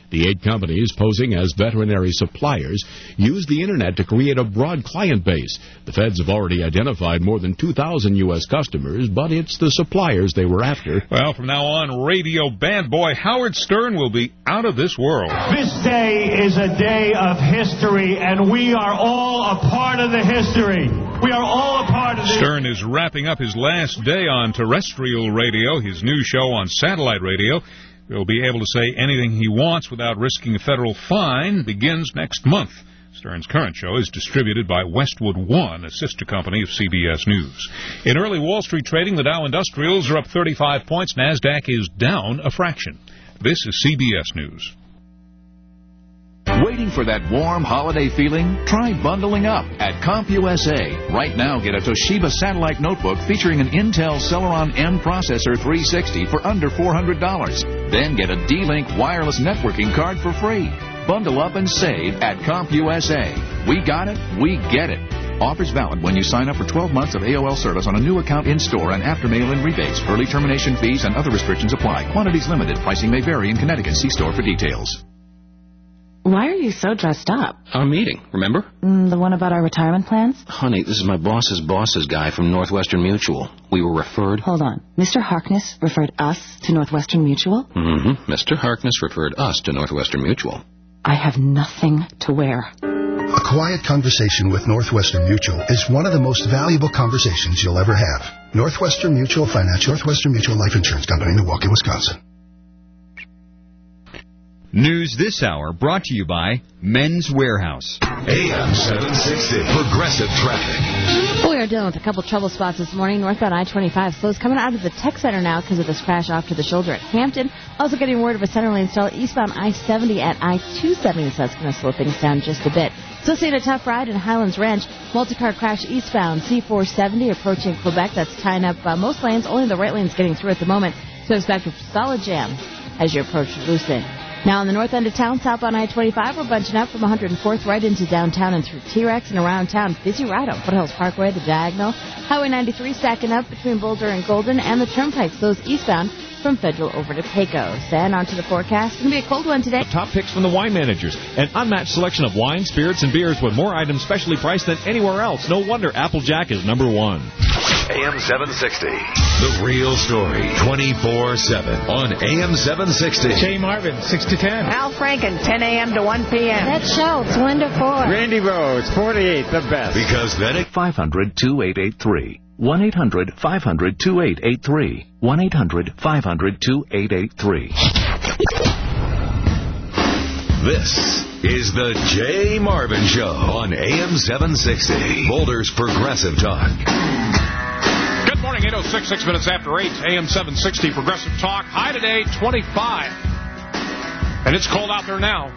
The eight companies, posing as veterinary suppliers, used the Internet to create a broad client base. The feds have already identified more than two thousand U S customers, but it's the suppliers they were after.
Well, from now on, radio bad boy Howard Stern will be out of this world.
This day is a day of history, and we are all a part of the history. We are all a part of this.
Stern is wrapping up his last day on terrestrial radio. His new show on satellite radio, he'll be able to say anything he wants without risking a federal fine, begins next month. Stern's current show is distributed by Westwood One, a sister company of C B S News. In early Wall Street trading, the Dow Industrials are up thirty-five points. NASDAQ is down a fraction. This is C B S News.
Waiting for that warm holiday feeling? Try bundling up at CompUSA. Right now, get a Toshiba satellite notebook featuring an Intel Celeron M Processor three sixty for under four hundred dollars. Then get a D-Link wireless networking card for free. Bundle up and save at CompUSA. We got it, we get it. Offers valid when you sign up for twelve months of A O L service on a new account in-store and after mail-in rebates. Early termination fees and other restrictions apply. Quantities limited. Pricing may vary in Connecticut. See store for details.
Why are you so dressed up?
Our meeting, remember?
Mm, the one about our retirement plans?
Honey, this is my boss's boss's guy from Northwestern Mutual. We were referred...
Hold on. Mister Harkness referred us to Northwestern Mutual?
Mm-hmm. Mister Harkness referred us to Northwestern Mutual.
I have nothing to wear.
A quiet conversation with Northwestern Mutual is one of the most valuable conversations you'll ever have. Northwestern Mutual Finance, Northwestern Mutual Life Insurance Company, Milwaukee, Wisconsin.
News this hour brought to you by Men's Warehouse.
A M seven sixty, Progressive Traffic.
We are dealing with a couple trouble spots this morning. Northbound I twenty-five slows coming out of the Tech Center now because of this crash off to the shoulder at Hampton. Also getting word of a center lane stall eastbound I seventy at I two seventy, so that's going to slow things down just a bit. Still seeing a tough ride in Highlands Ranch. Multi-car crash eastbound C four seventy approaching Quebec. That's tying up uh, most lanes. Only the right lane's getting through at the moment. So expect a solid jam as you approach Lucin. Now on the north end of town, southbound I twenty-five, we're bunching up from one hundred fourth right into downtown and through T-Rex and around town. Busy ride on Foothills Parkway, the Diagonal. Highway ninety-three stacking up between Boulder and Golden, and the Turnpike slows eastbound from Federal over to Pecos. And on to the forecast. It's going to be a cold one today.
Top picks from the wine managers. An unmatched selection of wine, spirits, and beers with more items specially priced than anywhere else. No wonder Applejack is number one.
A M seven sixty, The Real Story, twenty-four seven on A M seven sixty.
Jay Marvin, six to ten.
Al Franken, ten a.m. to one p.m.
That Schultz, one to four.
Randy Rhodes, forty-eight, the best.
Because then it...
five hundred, two eight eight three. one eight hundred, five hundred, two eight eight three. one eight hundred, five hundred, two eight eight three.
This is the Jay Marvin Show on A M seven sixty, Boulder's Progressive Talk.
Good morning, eight oh six, six minutes after eight, A M seven sixty, Progressive Talk. High today, twenty-five. And it's cold out there now.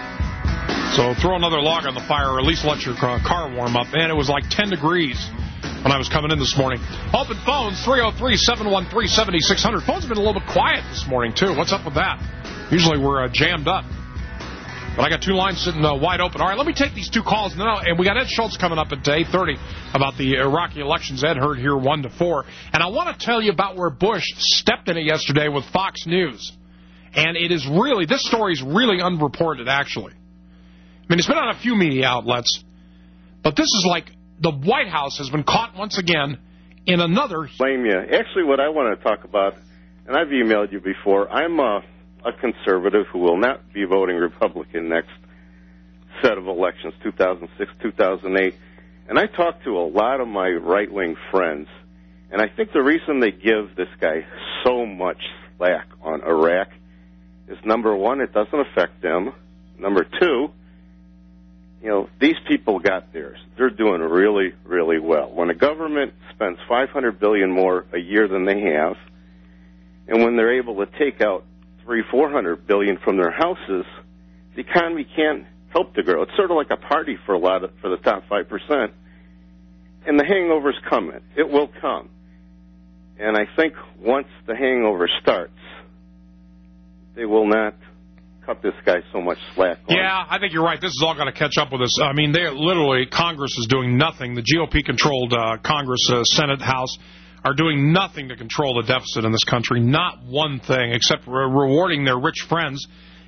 So throw another log on the fire, or at least let your car warm up. Man, it was like ten degrees when I was coming in this morning. Open phones, three oh three, seven one three, seven six zero zero. Phones have been a little bit quiet this morning, too. What's up with that? Usually we're uh, jammed up. But I got two lines sitting uh, wide open. All right, let me take these two calls. And, then I'll, and we got Ed Schultz coming up at eight thirty about the Iraqi elections. Ed heard here one to four. And I want to tell you about where Bush stepped in it yesterday with Fox News. And it is really, this story is really unreported, actually. I mean, it's been on a few media outlets. But this is like the White House has been caught once again in another...
Blame you. Actually, what I want to talk about, and I've emailed you before, I'm a... a conservative who will not be voting Republican next set of elections, two thousand six, two thousand eight. And I talked to a lot of my right-wing friends, and I think the reason they give this guy so much slack on Iraq is, number one, it doesn't affect them. Number two, you know, these people got theirs. They're doing really, really well. When a government spends five hundred billion dollars more a year than they have, and when they're able to take out three, four hundred billion from their houses, the economy can't help to grow. It's sort of like a party for a lot of, for the top five percent. And the hangover's coming. It will come. And I think once the hangover starts, they will not cut this guy so much slack. On.
Yeah, I think you're right. This is all going to catch up with us. I mean, they literally, Congress is doing nothing. The G O P-controlled uh, Congress, uh, Senate, House are doing nothing to control the deficit in this country. Not one thing, except re- rewarding their rich friends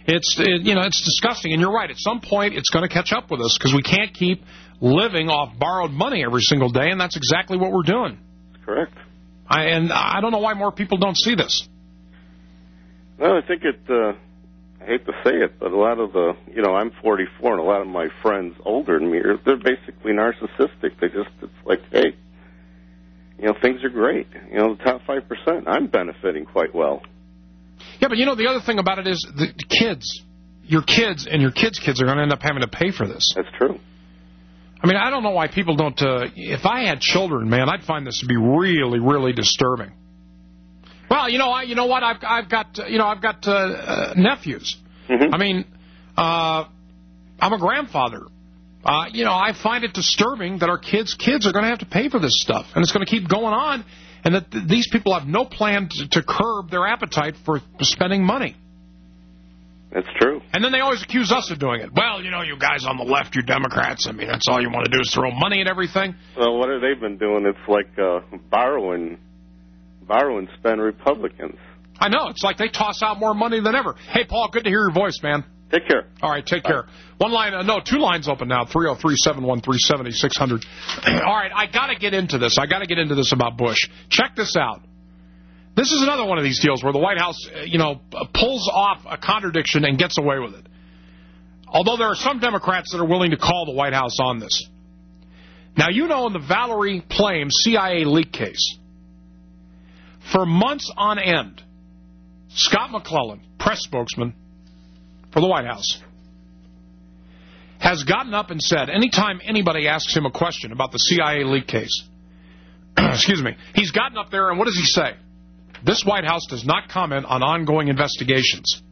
It's, it, you know, it's disgusting. And you're right. At some point, it's going to catch up with us because we can't keep living off borrowed money every single day, and that's exactly what we're doing.
Correct.
I, and I don't know why more people don't see this.
Well, I think it, uh, I hate to say it, but a lot of the, you know, I'm forty-four, and a lot of my friends older than me, are, they're basically narcissistic. They just, it's like, hey, you know, things are great. You know, the top five percent, I'm benefiting quite well.
Yeah, but you know, the other thing about it is the kids, your kids and your kids' kids are going to end up having to pay for this.
That's true.
I mean, I don't know why people don't, uh, if I had children, man, I'd find this to be really, really disturbing. Well, you know, I, you know what, I've, I've got, uh, you know, I've got uh, uh, nephews. Mm-hmm. I mean, uh, I'm a grandfather. Uh, you know, I find it disturbing that our kids' kids are going to have to pay for this stuff, and it's going to keep going on. And that th these people have no plan to, to curb their appetite for spending money.
That's true.
And then they always accuse us of doing it. Well, you know, you guys on the left, you Democrats, I mean, that's all you want to do is throw money at everything.
Well, what have they been doing? It's like uh, borrow and, borrow and spend Republicans.
I know. It's like they toss out more money than ever. Hey, Paul, good to hear your voice, man.
Take care.
All right, take care. One line, uh, no, two lines open now, three oh three, seven one three, seven six zero zero. All right, I got to get into this. I got to get into this about Bush. Check this out. This is another one of these deals where the White House, uh, you know, pulls off a contradiction and gets away with it. Although there are some Democrats that are willing to call the White House on this. Now, you know, in the Valerie Plame C I A leak case, for months on end, Scott McClellan, press spokesman for the White House, has gotten up and said, anytime anybody asks him a question about the C I A leak case, excuse me, he's gotten up there and what does he say? This White House does not comment on ongoing investigations.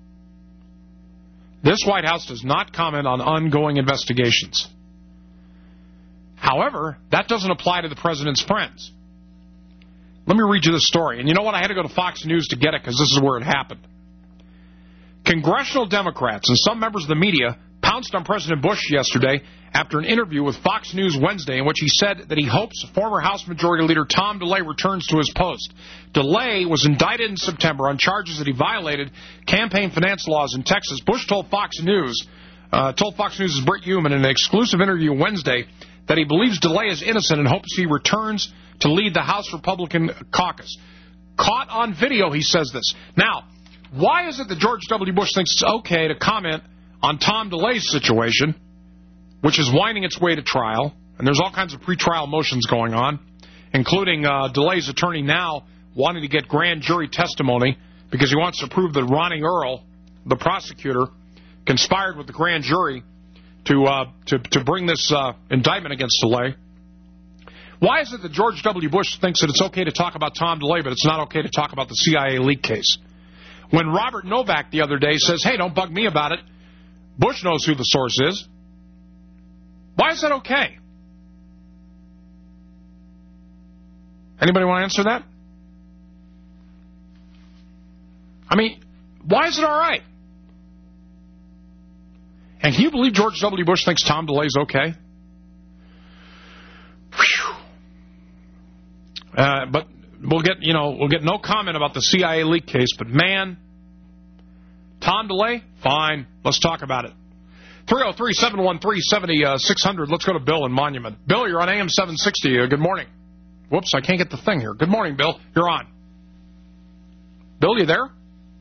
This White House does not comment on ongoing investigations. However, that doesn't apply to the president's friends. Let me read you the story. And you know what? I had to go to Fox News to get it because this is where it happened. Congressional Democrats and some members of the media pounced on President Bush yesterday after an interview with Fox News Wednesday in which he said that he hopes former House Majority Leader Tom DeLay returns to his post. DeLay was indicted in September on charges that he violated campaign finance laws in Texas. Bush told Fox News, uh, told Fox News' Britt Human in an exclusive interview Wednesday that he believes DeLay is innocent and hopes he returns to lead the House Republican caucus. Caught on video, he says this. Now, why is it that George W. Bush thinks it's okay to comment on Tom DeLay's situation, which is winding its way to trial, and there's all kinds of pretrial motions going on, including uh, DeLay's attorney now wanting to get grand jury testimony because he wants to prove that Ronnie Earl, the prosecutor, conspired with the grand jury to uh, to, to bring this uh, indictment against DeLay. Why is it that George W. Bush thinks that it's okay to talk about Tom DeLay, but it's not okay to talk about the C I A leak case? When Robert Novak the other day says, hey, don't bug me about it, Bush knows who the source is. Why is that okay? Anybody want to answer that? I mean, why is it all right? And can you believe George W. Bush thinks Tom DeLay's okay? Whew. Uh, but we'll get, you know, we'll get no comment about the C I A leak case. But man, Tom DeLay, fine. Let's talk about it. three oh three, seven one three, seven six zero zero. Let's go to Bill in Monument. Bill, you're on A M seven sixty. Uh, good morning. Whoops, I can't get the thing here. Good morning, Bill. You're on. Bill, you there?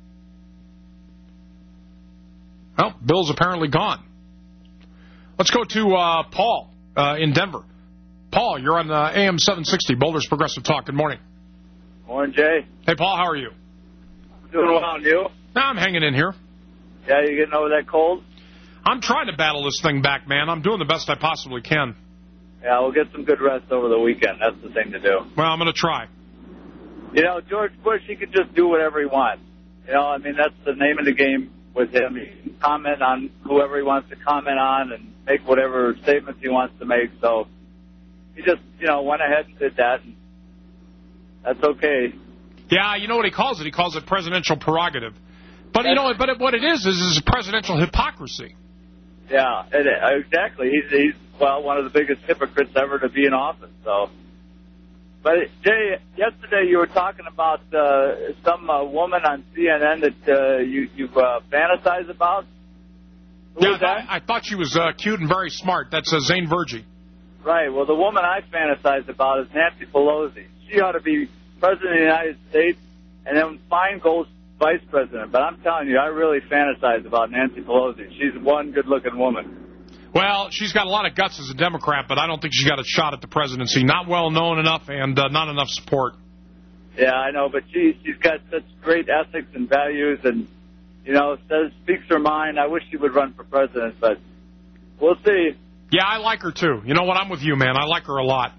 Well, Bill's apparently gone. Let's go to uh, Paul uh, in Denver. Paul, you're on uh, A M seven sixty, Boulder's Progressive Talk. Good morning.
Morning, Jay.
Hey, Paul, how are you?
Doing well, and you?
I'm hanging in here.
Yeah, you getting over that cold?
I'm trying to battle this thing back, man. I'm doing the best I possibly can.
Yeah, we'll get some good rest over the weekend. That's the thing to do.
Well, I'm going to try.
You know, George Bush, he could just do whatever he wants. You know, I mean, that's the name of the game with him. He can comment on whoever he wants to comment on and make whatever statements he wants to make. So he just, you know, went ahead and did that. And that's okay.
Yeah, you know what he calls it? He calls it presidential prerogative. But, you know, but what it is is, is presidential hypocrisy.
Yeah, it is. Exactly. He's, he's, well, one of the biggest hypocrites ever to be in office. So But, Jay, yesterday you were talking about uh, some uh, woman on C N N that uh, you, you've uh, fantasized about. Who
yeah,
was that?
I, I thought she was uh, cute and very smart. That's uh, Zane Vergie.
Right. Well, the woman I fantasized about is Nancy Pelosi. She ought to be president of the United States, and then fine goes vice president. But I'm telling you, I really fantasize about Nancy Pelosi. She's one good-looking woman.
Well, she's got a lot of guts as a Democrat, but I don't think she's got a shot at the presidency. Not well known enough and uh, not enough support.
Yeah, I know, but she, she's got such great ethics and values and, you know, says, speaks her mind. I wish she would run for president, but we'll see.
Yeah, I like her, too. You know what? I'm with you, man. I like her a lot.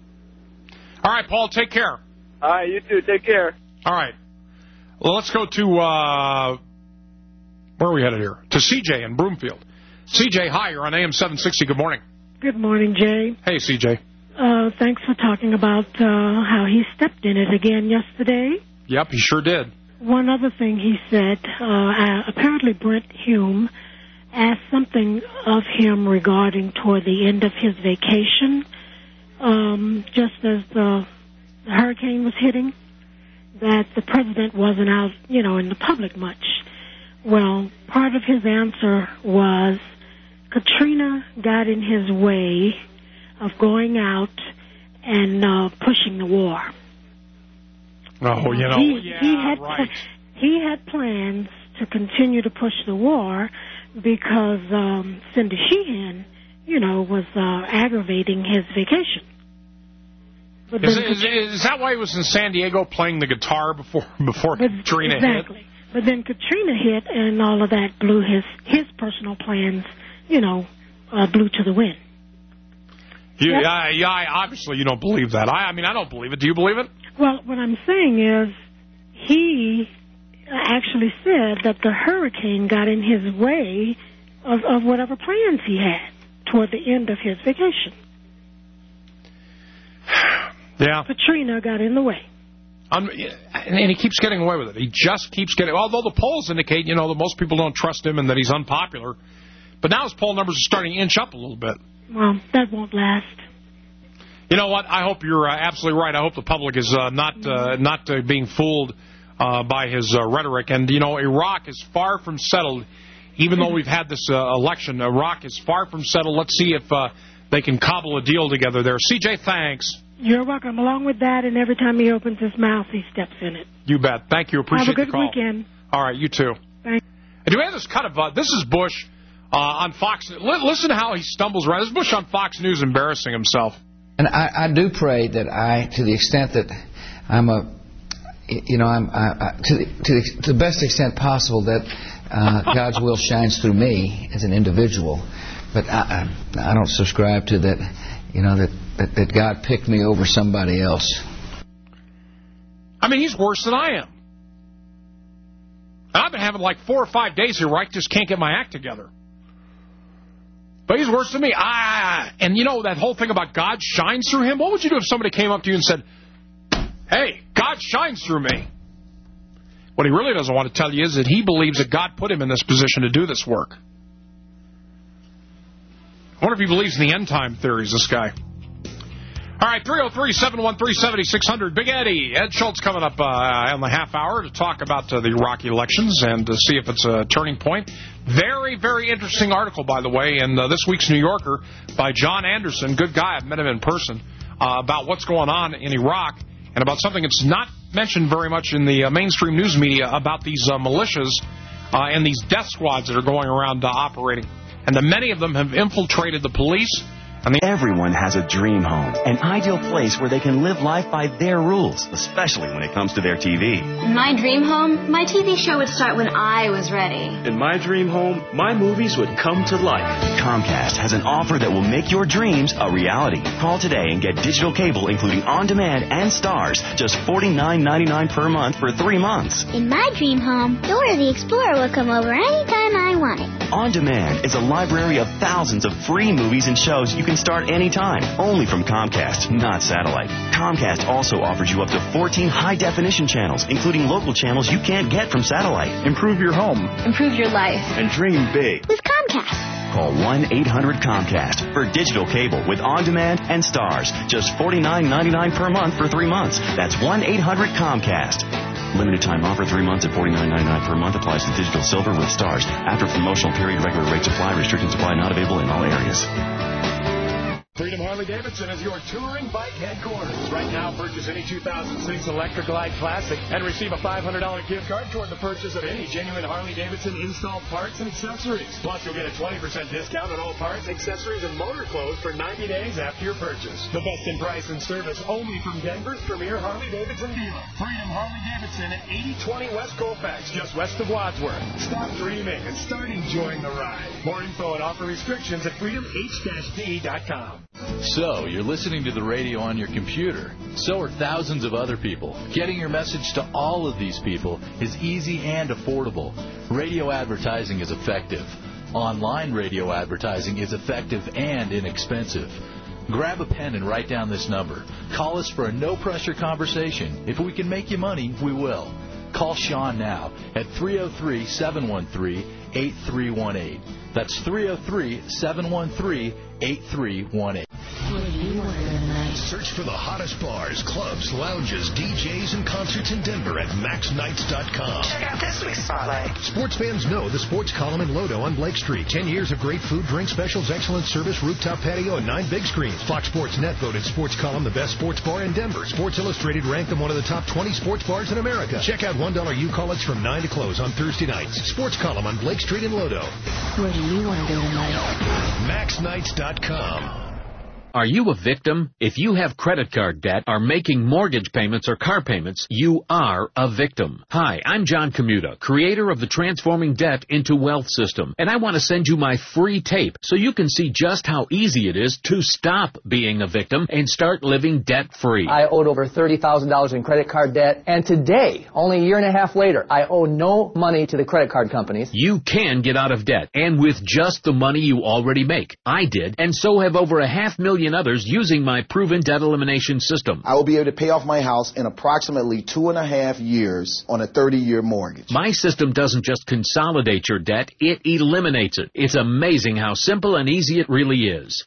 All right, Paul, take care.
All right, you too. Take care.
All right. Well, let's go to, uh, where are we headed here? To C J in Broomfield. C J, hi, you're on A M seven sixty. Good morning.
Good morning, Jay.
Hey, C J.
Uh, thanks for talking about uh, how he stepped in it again yesterday.
Yep, he sure did.
One other thing he said, uh, apparently Brent Hume asked something of him regarding toward the end of his vacation, um, just as the hurricane was hitting, that the president wasn't out, you know, in the public much. Well, part of his answer was Katrina got in his way of going out and uh, pushing the war.
Oh, you know,
he,
yeah,
he had
right.
He had plans to continue to push the war because um, Cindy Sheehan, you know, was uh, aggravating his vacation. But
Is,
then,
is, is that why he was in San Diego playing the guitar before before
but,
Katrina
exactly.
hit?
But then Katrina hit, and all of that blew his, his personal plans, you know, uh, blew to the wind.
You,
Yep.
yeah, yeah, I- obviously you don't believe that. I, I mean, I don't believe it. Do you believe it?
Well, what I'm saying is he actually said that the hurricane got in his way of, of whatever plans he had toward the end of his vacation.
Yeah.
Katrina got in the way.
Um, and he keeps getting away with it. He just keeps getting... Although the polls indicate, you know, that most people don't trust him and that he's unpopular. But now his poll numbers are starting to inch up a little bit.
Well, that won't last.
You know what? I hope you're uh, absolutely right. I hope the public is uh, not uh, not uh, being fooled uh, by his uh, rhetoric. And, you know, Iraq is far from settled. Even though we've had this uh, election, Iraq is far from settled. Let's see if uh, they can cobble a deal together there. C J, thanks.
You're welcome. Along with that, and every time he opens his mouth, he steps in it.
You bet. Thank you. Appreciate
Have a good
the call.
weekend.
All right, you too.
Thanks.
And do we have this cut of... Uh, this is Bush uh, on Fox. L- listen to how he stumbles around. This is Bush on Fox News embarrassing himself.
And I, I do pray that I, to the extent that I'm a, you know, I'm I, I, to, the, to, the, to the best extent possible that uh, God's will shines through me as an individual. But I, I, I don't subscribe to that, you know, that, that, that God picked me over somebody else.
I mean, he's worse than I am. And I've been having like four or five days here where I just can't get my act together. But he's worse than me. Ah, and you know that whole thing about God shines through him? What would you do if somebody came up to you and said, hey, God shines through me? What he really doesn't want to tell you is that he believes that God put him in this position to do this work. I wonder if he believes in the end time theories, this guy. All right, three oh three, seven one three, seven six zero zero. Big Eddie. Ed Schultz coming up uh, in the half hour to talk about uh, the Iraqi elections and to see if it's a turning point. Very, very interesting article, by the way, in uh, this week's New Yorker by John Anderson, good guy, I've met him in person, uh, about what's going on in Iraq and about something that's not mentioned very much in the uh, mainstream news media about these uh, militias uh, and these death squads that are going around uh, operating. And that many of them have infiltrated the police. And the
Everyone has a dream home, an ideal place where they can live life by their rules, especially when it comes to their T V.
In my dream home, my T V show would start when I was ready.
In my dream home, my movies would come to life. Comcast has an offer that will make your dreams a reality. Call today and get digital cable, including on-demand and stars, just forty-nine ninety-nine per month for three months.
In my dream home, Dora the Explorer will come over anytime I want it.
On Demand is a library of thousands of free movies and shows you can start anytime, only from Comcast, not satellite. Comcast also offers you up to fourteen high-definition channels, including local channels you can't get from satellite. Improve your home.
Improve your life.
And dream big.
With Comcast.
Call one eight hundred Comcast for digital cable with on-demand and stars. Just forty-nine ninety-nine per month for three months. That's one eight hundred Comcast. Limited time offer, three months at forty-nine ninety-nine per month. Applies to digital silver with stars. After promotional period, regular rates apply. Restricted supply not available in all areas.
Freedom Harley-Davidson is your touring bike headquarters. Right now, purchase any two thousand six Electra Glide Classic and receive a five hundred dollars gift card toward the purchase of any genuine Harley-Davidson installed parts and accessories. Plus, you'll get a twenty percent discount on all parts, accessories, and motor clothes for ninety days after your purchase. The best in price and service only from Denver's premier Harley-Davidson dealer. Freedom Harley-Davidson at eighty twenty West Colfax, just west of Wadsworth. Stop dreaming and start enjoying the ride. More info and offer restrictions at freedom h d dot com.
So, you're listening to the radio on your computer. So are thousands of other people. Getting your message to all of these people is easy and affordable. Radio advertising is effective. Online radio advertising is effective and inexpensive. Grab a pen and write down this number. Call us for a no-pressure conversation. If we can make you money, we will. Call Sean now at three oh three, seven one three, eight three one eight. That's three oh three, seven one three, eight three one eight.
Search for the hottest bars, clubs, lounges, D Js, and concerts in Denver at max nights dot com.
Check out this week's spotlight.
Sports fans know the Sports Column in Lodo on Blake Street. Ten years of great food, drink specials, excellent service, rooftop patio, and nine big screens. Fox Sports Net voted Sports Column the best sports bar in Denver. Sports Illustrated ranked them one of the top twenty sports bars in America. Check out one dollar U-Call-Its from nine to close on Thursday nights. Sports Column on Blake Street in Lodo.
Where do you want to go tonight?
max nights dot com.
Are you a victim? If you have credit card debt, are making mortgage payments or car payments, you are a victim. Hi, I'm John Commuta, creator of the Transforming Debt into Wealth system, and I want to send you my free tape so you can see just how easy it is to stop being a victim and start living debt-free.
I owed over thirty thousand dollars in credit card debt, and today, only a year and a half later, I owe no money to the credit card companies.
You can get out of debt, and with just the money you already make. I did, and so have over a half million others using my proven debt elimination system.
I will be able to pay off my house in approximately two and a half years on a thirty-year mortgage.
My system doesn't just consolidate your debt, it eliminates it. It's amazing how simple and easy it really is.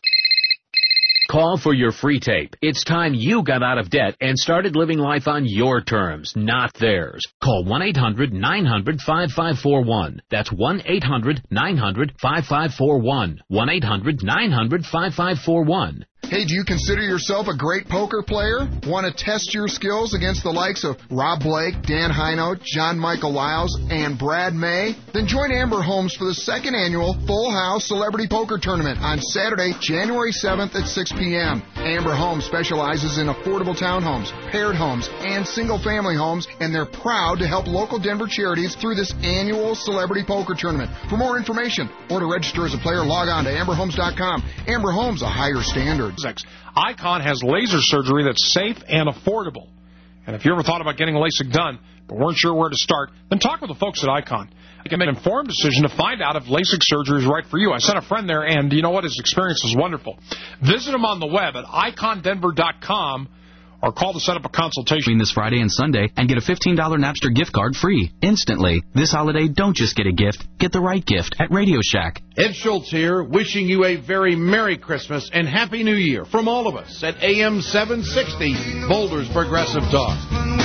Call for your free tape. It's time you got out of debt and started living life on your terms, not theirs. Call one eight hundred nine hundred five five four one. That's one eight hundred nine hundred five five four one. one eight hundred nine hundred five five four one.
Hey, do you consider yourself a great poker player? Want to test your skills against the likes of Rob Blake, Dan Hino, John Michael Lyles, and Brad May? Then join Amber Holmes for the second annual Full House Celebrity Poker Tournament on Saturday, January seventh at six p.m. Amber Holmes specializes in affordable townhomes, paired homes, and single-family homes, and they're proud to help local Denver charities through this annual Celebrity Poker Tournament. For more information or to register as a player, log on to amber homes dot com. Amber Holmes, a higher standard.
Icon has laser surgery that's safe and affordable. And if you ever thought about getting LASIK done but weren't sure where to start, then talk with the folks at Icon. You can make an informed decision to find out if LASIK surgery is right for you. I sent a friend there, and you know what? His experience was wonderful. Visit him on the web at icon denver dot com or call to set up a consultation.
Between this Friday and Sunday and get a fifteen dollars Napster gift card free instantly. This holiday, don't just get a gift, get the right gift at Radio Shack.
Ed Schultz here, wishing you a very Merry Christmas and Happy New Year from all of us at A M seven sixty, Boulder's Progressive Talk.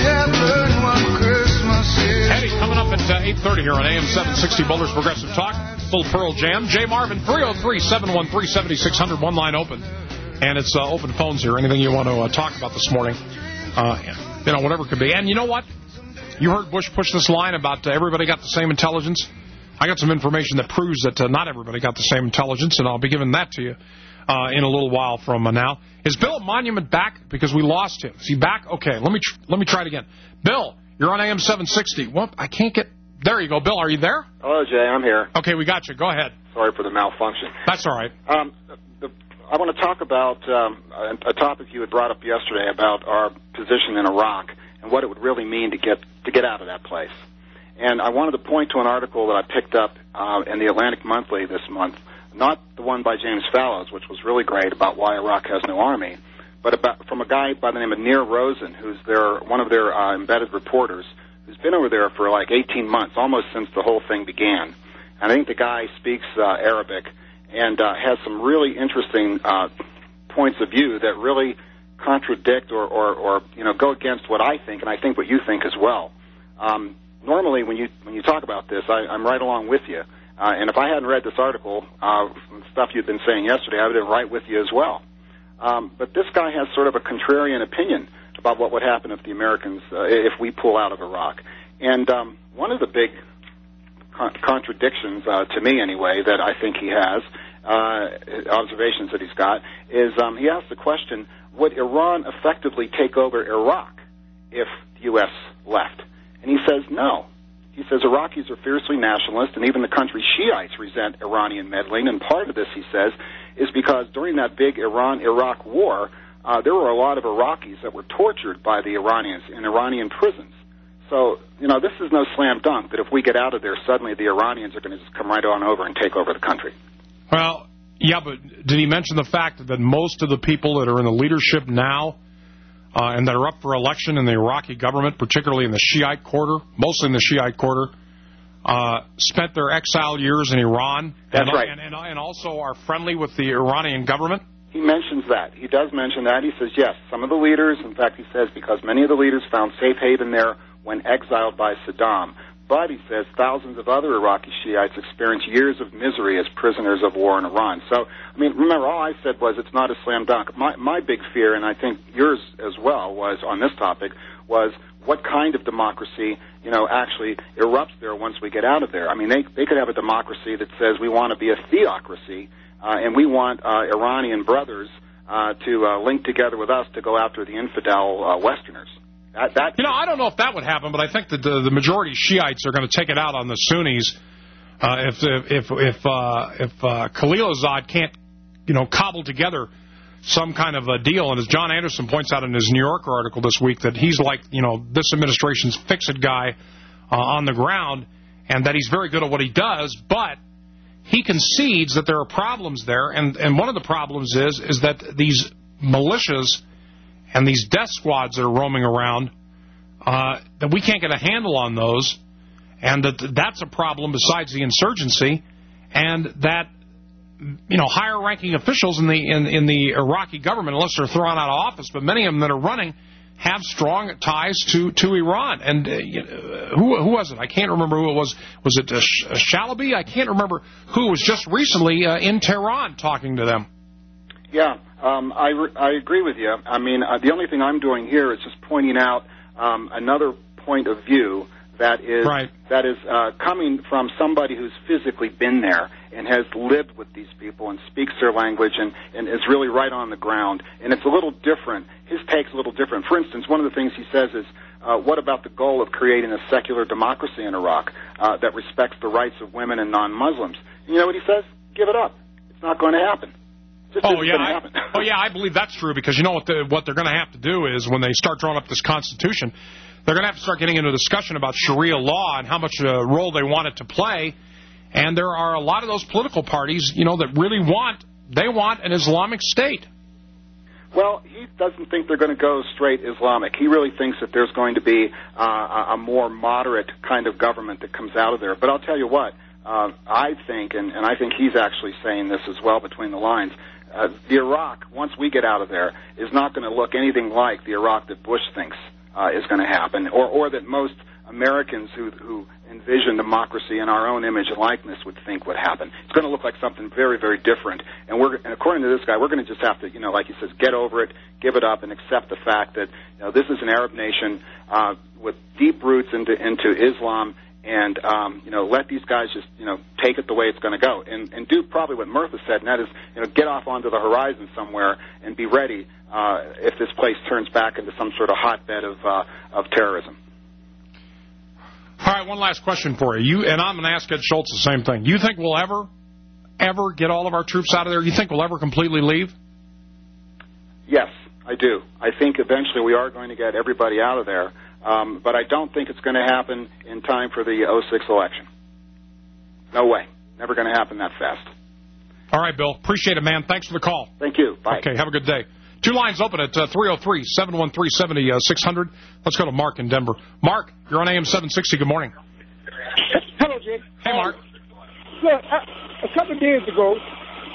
Eddie, coming up at uh, eight thirty here on A M seven sixty, Boulder's Progressive Talk. Full Pearl Jam. Jay Marvin, three oh three, seven one three, seven six zero zero, one line open. And it's uh, open phones here. Anything you want to uh, talk about this morning, uh, you know, whatever it could be. And you know what? You heard Bush push this line about uh, everybody got the same intelligence. I got some information that proves that uh, not everybody got the same intelligence, and I'll be giving that to you uh, in a little while from uh, now. Is Bill at Monument back? Because we lost him. Is he back? Okay, let me tr- let me try it again. Bill, you're on A M seven sixty. Well, I can't get... There you go. Bill, are you there?
Hello, Jay. I'm here.
Okay, we got you. Go ahead.
Sorry for the malfunction.
That's all right.
Um, the, I want to talk about um, a, a topic you had brought up yesterday about our position in Iraq and what it would really mean to get to get out of that place. And I wanted to point to an article that I picked up uh, in the Atlantic Monthly this month, not the one by James Fallows, which was really great about why Iraq has no army, but about from a guy by the name of Nir Rosen, who's their one of their uh, embedded reporters, who's been over there for like eighteen months, almost since the whole thing began. And I think the guy speaks uh, Arabic, and uh, has some really interesting uh, points of view that really contradict or, or, or you know go against what I think, and I think what you think as well. Um, normally, when you when you talk about this, I, I'm right along with you. Uh, and if I hadn't read this article, uh, stuff you'd been saying yesterday, I would have been right with you as well. Um, but this guy has sort of a contrarian opinion about what would happen if the Americans, uh, if we pull out of Iraq. And um, one of the big con- contradictions, uh, to me anyway, that I think he has, uh, observations that he's got, is um, he asks the question, would Iran effectively take over Iraq if the U S left? And he says no. He says Iraqis are fiercely nationalist, and even the country's Shiites resent Iranian meddling. And part of this, he says, is because during that big Iran-Iraq war, uh, there were a lot of Iraqis that were tortured by the Iranians in Iranian prisons. So, you know, this is no slam dunk that if we get out of there, suddenly the Iranians are going to just come right on over and take over the country.
Well, yeah, but did he mention the fact that most of the people that are in the leadership now uh, and that are up for election in the Iraqi government, particularly in the Shiite quarter, mostly in the Shiite quarter, uh, spent their exile years in Iran?
That's
and,
right.
And, and, and also are friendly with the Iranian government?
He mentions that. He does mention that. He says, yes, some of the leaders, in fact, he says, because many of the leaders found safe haven there when exiled by Saddam. But, he says, thousands of other Iraqi Shiites experienced years of misery as prisoners of war in Iran. So, I mean, remember, all I said was it's not a slam dunk. My, my big fear, and I think yours as well, was on this topic, was what kind of democracy, you know, actually erupts there once we get out of there. I mean, they, they could have a democracy that says we want to be a theocracy, uh, and we want uh, Iranian brothers uh, to uh, link together with us to go after the infidel uh, Westerners. That, that
you know, I don't know if that would happen, but I think that the, the majority Shiites are going to take it out on the Sunnis uh, if if if uh, if uh, Khalilzad can't, you know, cobble together some kind of a deal. And as John Anderson points out in his New Yorker article this week, that he's like, you know, this administration's fix-it guy uh, on the ground, and that he's very good at what he does, but he concedes that there are problems there, and and one of the problems is is that these militias and these death squads that are roaming around, uh, that we can't get a handle on those, and that that's a problem besides the insurgency, and that, you know, higher-ranking officials in the in, in the Iraqi government, unless they're thrown out of office, but many of them that are running have strong ties to, to Iran. And uh, you know, who who was it? I can't remember who it was. Was it uh, Shalaby? I can't remember who was just recently uh, in Tehran talking to them.
Yeah, um, I, re- I agree with you. I mean, uh, the only thing I'm doing here is just pointing out um, another point of view that is
right.
that is uh, coming from somebody who's physically been there and has lived with these people and speaks their language and, and is really right on the ground. And it's a little different. His take's a little different. For instance, one of the things he says is, uh, what about the goal of creating a secular democracy in Iraq uh, that respects the rights of women and non-Muslims? And you know what he says? Give it up. It's not going to happen. Just
oh yeah, I, oh yeah, I believe that's true, because you know what the, what they're going to have to do is when they start drawing up this Constitution, they're going to have to start getting into a discussion about Sharia law and how much uh, role they want it to play. And there are a lot of those political parties, you know, that really want they want an Islamic state.
Well, he doesn't think they're going to go straight Islamic. He really thinks that there's going to be uh, a more moderate kind of government that comes out of there. But I'll tell you what, uh, I think, and, and I think he's actually saying this as well between the lines, Uh, the Iraq, once we get out of there, is not going to look anything like the Iraq that Bush thinks uh, is going to happen, or, or that most Americans who, who envision democracy in our own image and likeness would think would happen. It's going to look like something very, very different. And we're, and according to this guy, we're going to just have to, you know, like he says, get over it, give it up, and accept the fact that, you know, this is an Arab nation uh, with deep roots into into Islam. And, um, you know, let these guys just, you know, take it the way it's going to go. And, and do probably what Murtha said, and that is, you know, get off onto the horizon somewhere and be ready uh, if this place turns back into some sort of hotbed of uh, of terrorism.
All right, one last question for you. You and I'm going to ask Ed Schultz the same thing. You think we'll ever, ever get all of our troops out of there? You think we'll ever completely leave?
Yes, I do. I think eventually we are going to get everybody out of there. Um, but I don't think it's going to happen in time for the oh six election. No way. Never going to happen that fast.
All right, Bill. Appreciate it, man. Thanks for the call.
Thank you. Bye.
Okay, have a good day. Two lines open at uh, three oh three, seven one three, seven oh six hundred. Let's go to Mark in Denver. Mark, you're on A M seven sixty. Good morning.
Hello, Jim.
Hey, Mark.
Uh, look, a couple of days ago,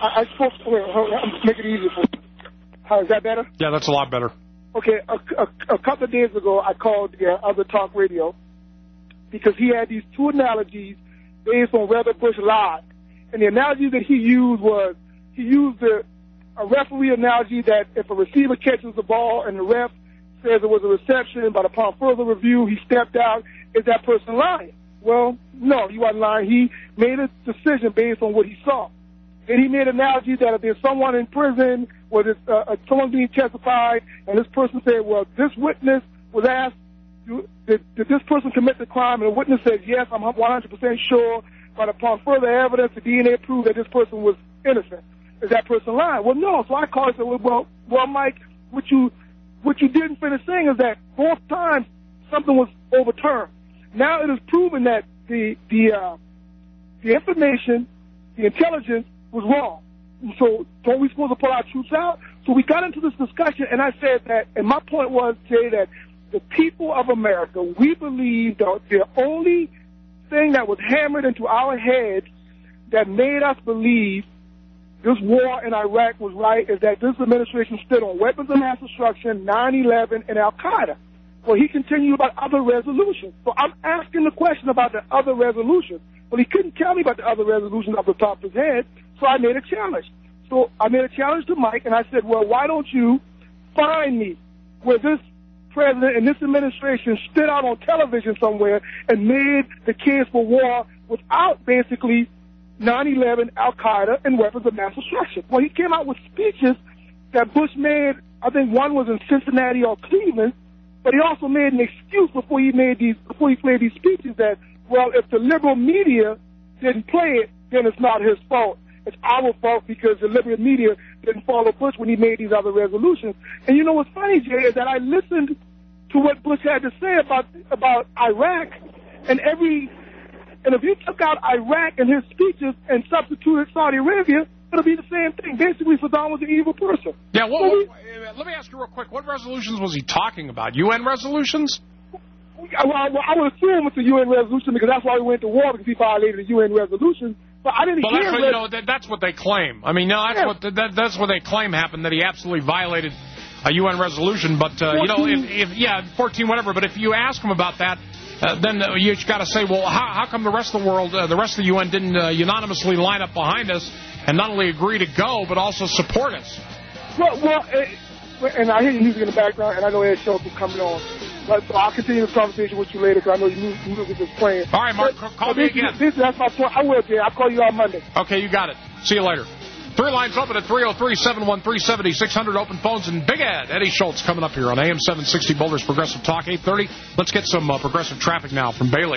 I, I spoke to him. Make it easier for you. How, is that better?
Yeah, that's a lot better.
Okay, a, a, a couple of days ago, I called the uh, other talk radio because he had these two analogies based on whether Bush lied. And the analogy that he used was, he used the, a referee analogy that if a receiver catches the ball and the ref says it was a reception, but upon further review, he stepped out, is that person lying? Well, no, he wasn't lying. He made a decision based on what he saw. And he made an analogy that if there's someone in prison, or there's uh, someone being testified, and this person said, well, this witness was asked, did, did this person commit the crime? And the witness said, yes, I'm one hundred percent sure, but upon further evidence, the D N A proved that this person was innocent. Is that person lying? Well, no. So I called and said, well, well, Mike, what you, what you didn't finish saying is that both times something was overturned. Now it is proven that the, the, uh, the information, the intelligence, was wrong. So don't we supposed to pull our troops out? So we got into this discussion, and I said that, and my point was, Jay, that the people of America, we believe that the only thing that was hammered into our heads that made us believe this war in Iraq was right is that this administration stood on weapons of mass destruction, nine eleven, and Al-Qaeda. Well, he continued about other resolutions. So I'm asking the question about the other resolutions. Well, he couldn't tell me about the other resolutions off the top of his head, so I made a challenge. So I made a challenge to Mike, and I said, well, why don't you find me where this president and this administration stood out on television somewhere and made the case for war without basically nine eleven, Al-Qaeda, and weapons of mass destruction. Well, he came out with speeches that Bush made. I think one was in Cincinnati or Cleveland, but he also made an excuse before he made these before he made these speeches that, well, if the liberal media didn't play it, then it's not his fault. It's our fault because the liberal media didn't follow Bush when he made these other resolutions. And you know what's funny, Jay, is that I listened to what Bush had to say about about Iraq, and every and if you took out Iraq and his speeches and substituted Saudi Arabia, it'll be the same thing. Basically, Saddam was an evil person.
Yeah, well, so we, let me ask you real quick. What resolutions was he talking about? U N resolutions?
Well, I, well, I would assume it's a U N resolution because that's why we went to war, because he violated a U N resolution. But I didn't
well,
hear
that's what,
that.
you know, that, that's what they claim. I mean, no, that's yeah. what that, that's what they claim happened, that he absolutely violated a U N resolution. But, uh, you know, if, if, yeah, fourteen, whatever. But if you ask him about that, uh, then uh, you got to say, well, how, how come the rest of the world, uh, the rest of the U N didn't uh, unanimously line up behind us and not only agree to go, but also support us?
Well, well uh, and I hear your music in the background, and I know Ed Schultz is coming on. But, so I'll continue this conversation with you later, because I know your music is playing.
All right, Mark, but, call me
this,
again.
This, that's my point. I will, Jay. I'll call you on Monday.
Okay, you got it. See you later. Three lines open at three oh three, seven one three, seven six zero zero. Open phones and Big Ed. Eddie Schultz coming up here on A M seven sixty Boulder's Progressive Talk, eight thirty. Let's get some uh, progressive traffic now from Bailey.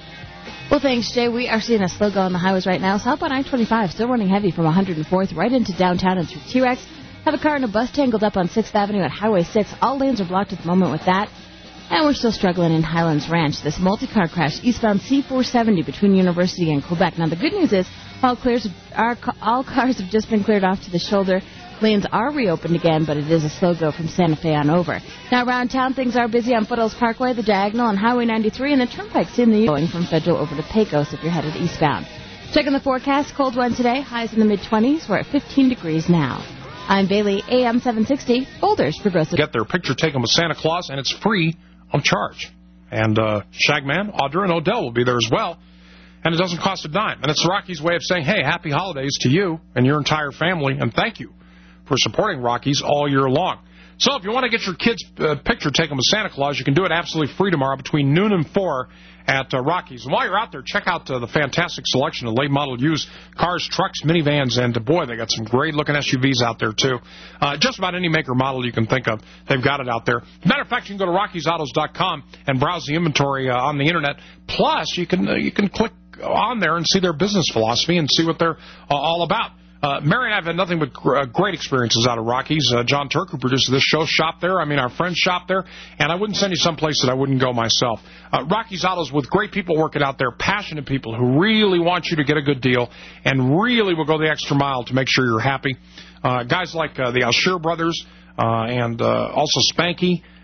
Well, thanks, Jay. We are seeing a slow go on the highways right now. Southbound I twenty-five still running heavy from one hundred fourth right into downtown and through T-Rex. Have a car and a bus tangled up on sixth Avenue at Highway six. All lanes are blocked at the moment with that. And we're still struggling in Highlands Ranch. This multi-car crash eastbound C four seventy between University and Quebec. Now, the good news is all, clears, our, all cars have just been cleared off to the shoulder. Lanes are reopened again, but it is a slow go from Santa Fe on over. Now, around town, things are busy on Foothills Parkway, the Diagonal, and Highway ninety-three, and the Turnpike's in the going from Federal over to Pecos if you're headed eastbound. Checking the forecast, cold one today, highs in the mid-twenties. We're at fifteen degrees now. I'm Bailey, A M seven sixty, Boulder's Progressive.
Get their picture taken with Santa Claus, and it's free of charge. And uh, Shagman, Audra, and Odell will be there as well. And it doesn't cost a dime. And it's the Rockies' way of saying, hey, happy holidays to you and your entire family, and thank you for supporting Rockies all year long. So if you want to get your kid's uh, picture taken with Santa Claus, you can do it absolutely free tomorrow between noon and four at uh, Rockies. And while you're out there, check out uh, the fantastic selection of late model used cars, trucks, minivans, and, uh, boy, they got some great-looking S U Vs out there, too. Uh, just about any maker model you can think of, they've got it out there. Matter of fact, you can go to Rockies Autos dot com and browse the inventory uh, on the Internet. Plus, you can uh, you can click on there and see their business philosophy and see what they're uh, all about. Uh, Mary and I have had nothing but gr- uh, great experiences out of Rockies. Uh, John Turk, who produces this show, shopped there. I mean, our friends shop there. And I wouldn't send you someplace that I wouldn't go myself. Uh, Rockies Autos with great people working out there, passionate people who really want you to get a good deal and really will go the extra mile to make sure you're happy. Uh, guys like uh, the Alshear brothers uh, and uh, also Spanky.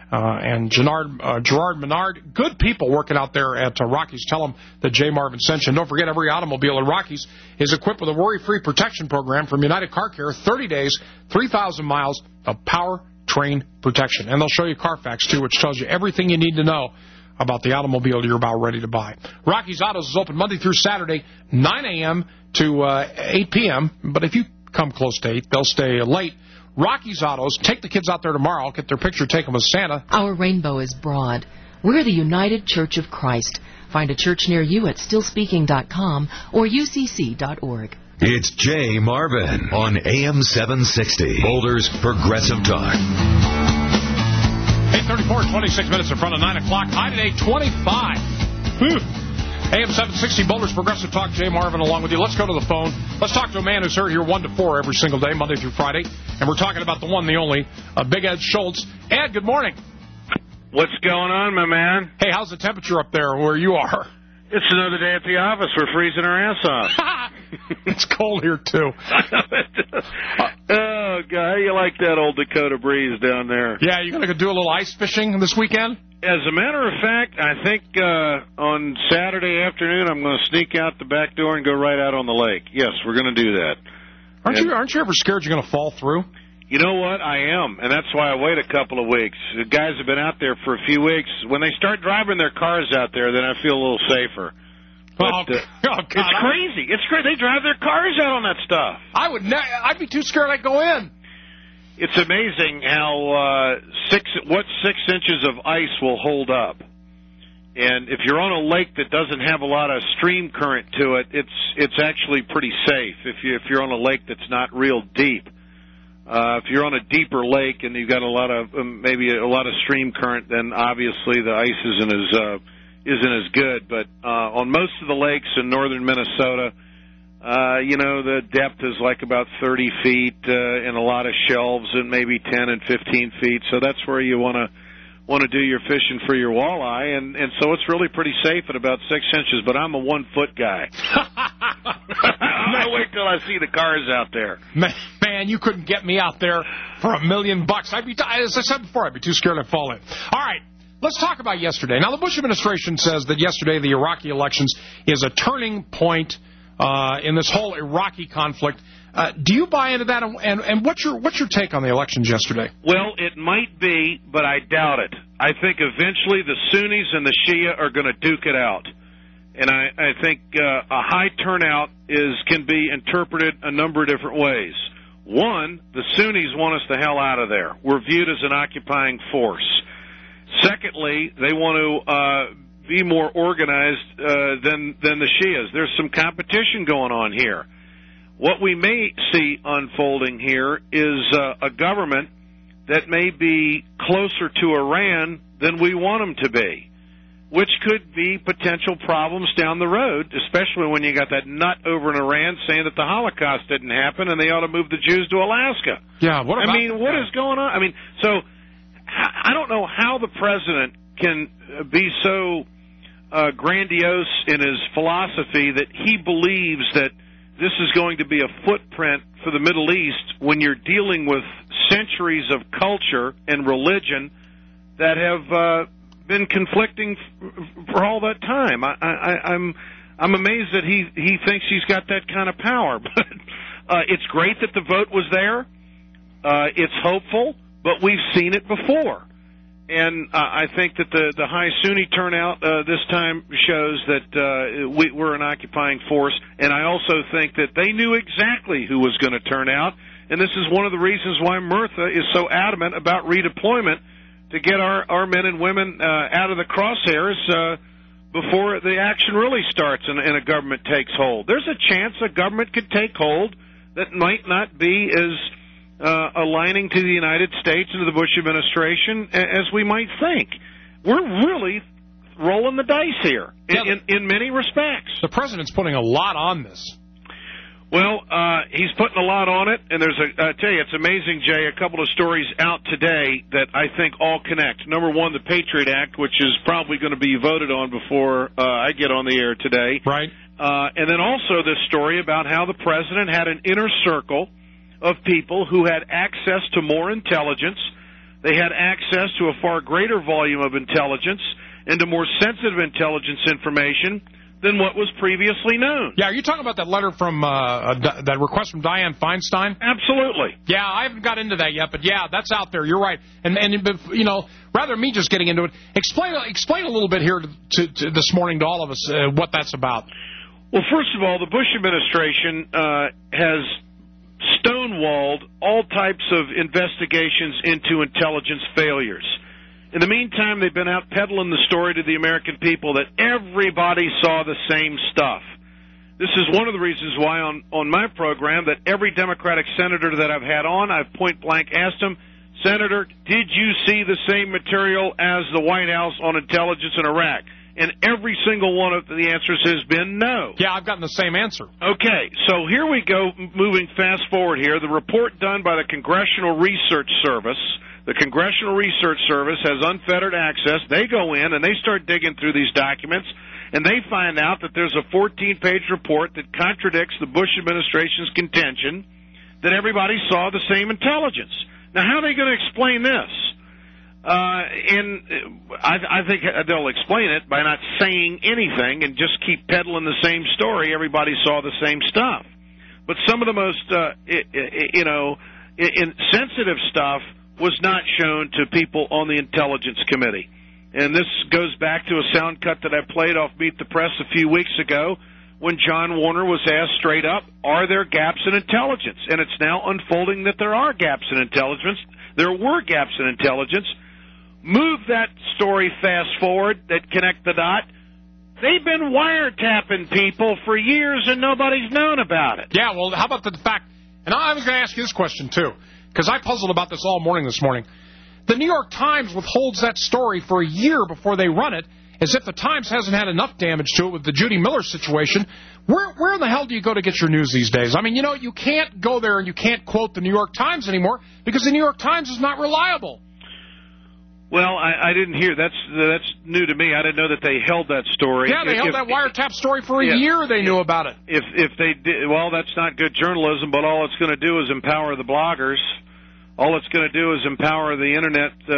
Uh, and Gerard, uh, Gerard Menard, good people working out there at uh, Rockies. Tell them that Jay Marvin sent you. And don't forget, every automobile at Rockies is equipped with a worry-free protection program from United Car Care. thirty days, three thousand miles of powertrain protection. And they'll show you Carfax, too, which tells you everything you need to know about the automobile you're about ready to buy. Rockies Autos is open Monday through Saturday, nine a.m. to uh, eight p.m. But if you come close to eight, they'll stay late. Rockies Autos, take the kids out there tomorrow. I'll get their picture taken with Santa.
Our rainbow is broad. We're the United Church of Christ. Find a church near you at still speaking dot com or U C C dot org.
It's Jay Marvin on A M seven sixty, Boulder's Progressive Talk.
eight thirty-four, twenty-six minutes in front of nine o'clock. High today, twenty-five. Whew. A M seven sixty, Boulder's Progressive Talk. Jay Marvin along with you. Let's go to the phone. Let's talk to a man who's heard here one to four every single day, Monday through Friday. And we're talking about the one, the only, uh, Big Ed Schultz. Ed, good morning.
What's going on, my man?
Hey, how's the temperature up there where you are?
It's another day at the office. We're freezing our ass off.
It's cold here, too.
Oh, God, you like that old Dakota breeze down there.
Yeah, you going to do a little ice fishing this weekend?
As a matter of fact, I think uh, on Saturday afternoon I'm going to sneak out the back door and go right out on the lake. Yes, we're going to do that.
Aren't
and,
you Aren't you ever scared you're going to fall through?
You know what? I am, and that's why I wait a couple of weeks. The guys have been out there for a few weeks. When they start driving their cars out there, then I feel a little safer. But,
oh,
uh,
oh, God,
it's crazy. It's crazy. They drive their cars out on that stuff.
I would. Ne- I'd be too scared I'd go in.
It's amazing how uh, six what six inches of ice will hold up. And if you're on a lake that doesn't have a lot of stream current to it, it's it's actually pretty safe. If you if you're on a lake that's not real deep, uh, if you're on a deeper lake and you've got a lot of um, maybe a lot of stream current, then obviously the ice isn't as uh, isn't as good. But uh, on most of the lakes in northern Minnesota, uh, you know, the depth is like about thirty feet, uh, and a lot of shelves, and maybe ten and fifteen feet. So that's where you want to. want to do your fishing for your walleye, and, and so it's really pretty safe at about six inches, but I'm a one-foot guy. I'll wait till I see the cars out there.
Man, you couldn't get me out there for a million bucks. I'd be, as I said before, I'd be too scared I'd fall in. All right, let's talk about yesterday. Now, the Bush administration says that yesterday the Iraqi elections is a turning point uh, in this whole Iraqi conflict. Uh, do you buy into that, and, and, and what's your what's your take on the elections yesterday?
Well, it might be, but I doubt it. I think eventually the Sunnis and the Shia are going to duke it out, and I, I think uh, a high turnout is can be interpreted a number of different ways. One, the Sunnis want us the hell out of there. We're viewed as an occupying force. Secondly, they want to uh, be more organized uh, than than the Shias. There's some competition going on here. What we may see unfolding here is uh, a government that may be closer to Iran than we want them to be, which could be potential problems down the road, especially when you got that nut over in Iran saying that the Holocaust didn't happen and they ought to move the Jews to Alaska.
Yeah, what about
I mean, what is going on? I mean, so I don't know how the president can be so uh, grandiose in his philosophy that he believes that this is going to be a footprint for the Middle East when you're dealing with centuries of culture and religion that have uh, been conflicting f- for all that time. I, I, I'm I'm amazed that he, he thinks he's got that kind of power. But uh, it's great that the vote was there. Uh, it's hopeful, but we've seen it before. And uh, I think that the, the high Sunni turnout uh, this time shows that uh, we, we're an occupying force. And I also think that they knew exactly who was going to turn out. And this is one of the reasons why Murtha is so adamant about redeployment to get our, our men and women uh, out of the crosshairs uh, before the action really starts and, and a government takes hold. There's a chance a government could take hold that might not be as Uh, aligning to the United States and to the Bush administration as we might think. We're really rolling the dice here in,
yeah,
in, in many respects.
The president's putting a lot on this.
Well, uh, he's putting a lot on it, and there's a, I tell you, it's amazing, Jay, a couple of stories out today that I think all connect. Number one, the Patriot Act, which is probably going to be voted on before uh, I get on the air today.
Right.
Uh, and then also this story about how the president had an inner circle of people who had access to more intelligence, They had access to a far greater volume of intelligence and to more sensitive intelligence information than what was previously known.
Yeah, are you talking about that letter from, uh, that request from Dianne Feinstein?
Absolutely.
Yeah, I haven't got into that yet, but yeah, that's out there. You're right. And, and you know, rather than me just getting into it, explain explain a little bit here to, to, to this morning to all of us uh, what that's about.
Well, first of all, the Bush administration uh, has stonewalled all types of investigations into intelligence failures. In the meantime, they've been out peddling the story to the American people that everybody saw the same stuff. This is one of the reasons why on, on my program that every Democratic senator that I've had on, I've point blank asked them, Senator, did you see the same material as the White House on intelligence in Iraq? And every single one of the answers has been no.
Yeah, I've gotten the same answer.
Okay, so here we go, moving fast forward here. The report done by the Congressional Research Service. The Congressional Research Service has unfettered access. They go in and they start digging through these documents, and they find out that there's a fourteen-page report that contradicts the Bush administration's contention that everybody saw the same intelligence. Now, how are they going to explain this? Uh, and I, I think they'll explain it by not saying anything and just keep peddling the same story. Everybody saw the same stuff. But some of the most, uh, you know, insensitive stuff was not shown to people on the Intelligence Committee. And this goes back to a sound cut that I played off Meet the Press a few weeks ago when John Warner was asked straight up, are there gaps in intelligence? And it's now unfolding that there are gaps in intelligence. There were gaps in intelligence. Move that story fast forward, that connect the dot. They've been wiretapping people for years and nobody's known about it.
Yeah, well, how about the fact, and I was going to ask you this question too, because I puzzled about this all morning this morning. The New York Times withholds that story for a year before they run it, as if the Times hasn't had enough damage to it with the Judy Miller situation. Where where in the hell do you go to get your news these days? I mean, you know, you can't go there and you can't quote the New York Times anymore because the New York Times is not reliable.
Well, I, I didn't hear. That's that's new to me. I didn't know that they held that story.
Yeah, they held
if,
that wiretap story for a
yeah,
year. They knew about it.
If if they did, well, that's not good journalism. But all it's going to do is empower the bloggers. All it's going to do is empower the internet uh,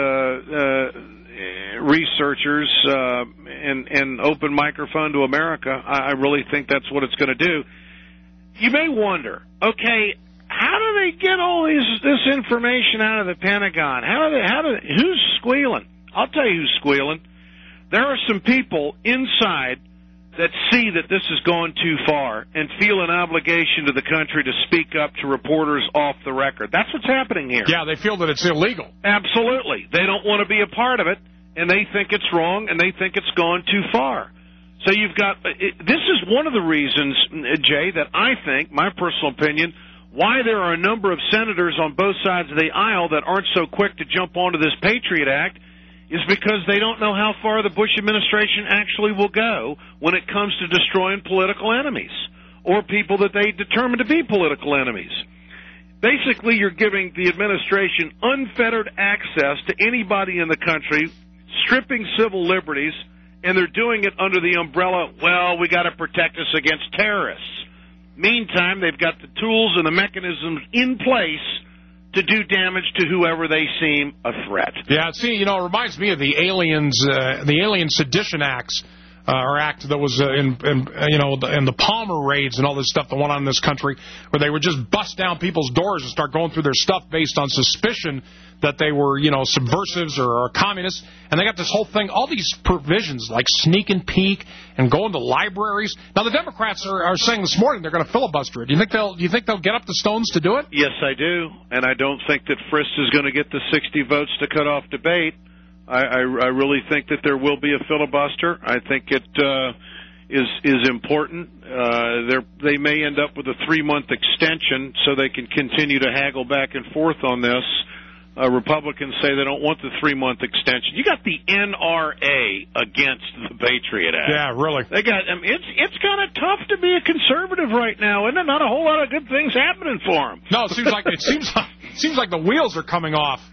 uh, researchers uh, and and open microphone to America. I, I really think that's what it's going to do. You may wonder, okay, how do they get all these, this information out of the Pentagon? How do they? How do? They, who's squealing? I'll tell you who's squealing. There are some people inside that see that this has gone too far and feel an obligation to the country to speak up to reporters off the record. That's what's happening here.
Yeah, they feel that it's illegal.
Absolutely. They don't want to be a part of it, and they think it's wrong, and they think it's gone too far. So you've got it, this is one of the reasons, Jay, that I think, my personal opinion, why there are a number of senators on both sides of the aisle that aren't so quick to jump onto this Patriot Act is because they don't know how far the Bush administration actually will go when it comes to destroying political enemies or people that they determine to be political enemies. Basically, you're giving the administration unfettered access to anybody in the country, stripping civil liberties, and they're doing it under the umbrella, well, we got to protect us against terrorists. Meantime, they've got the tools and the mechanisms in place to do damage to whoever they seem a threat.
Yeah, see, you know, it reminds me of the aliens, uh, the Alien Sedition Acts, uh, or act that was uh, in, in, you know, the, in the Palmer raids and all this stuff that went on in this country, where they would just bust down people's doors and start going through their stuff based on suspicion that they were, you know, subversives or, or communists. And they got this whole thing, all these provisions like sneak and peek and go into libraries. Now, the Democrats are, are saying this morning they're going to filibuster it. Do you think they'll? Do you think they'll get up the stones to do it?
Yes, I do, and I don't think that Frist is going to get the sixty votes to cut off debate. I, I, I really think that there will be a filibuster. I think it uh, is is important. Uh, they may end up with a three-month extension so they can continue to haggle back and forth on this. Uh, Republicans say they don't want the three-month extension. You got the N R A against the Patriot Act.
Yeah, really.
They got. I mean, it's it's kind of tough to be a conservative right now, isn't it? Not a whole lot of good things happening for them.
No, it seems like it seems like, it seems like the wheels are coming off.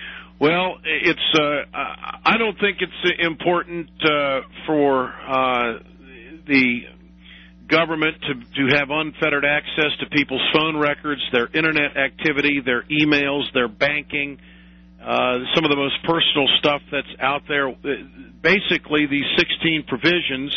Well, it's. Uh, I don't think it's important uh, for uh, the government to, to have unfettered access to people's phone records, their internet activity, their emails, their banking. Uh, uh, some of the most personal stuff that's out there. Basically, these sixteen provisions,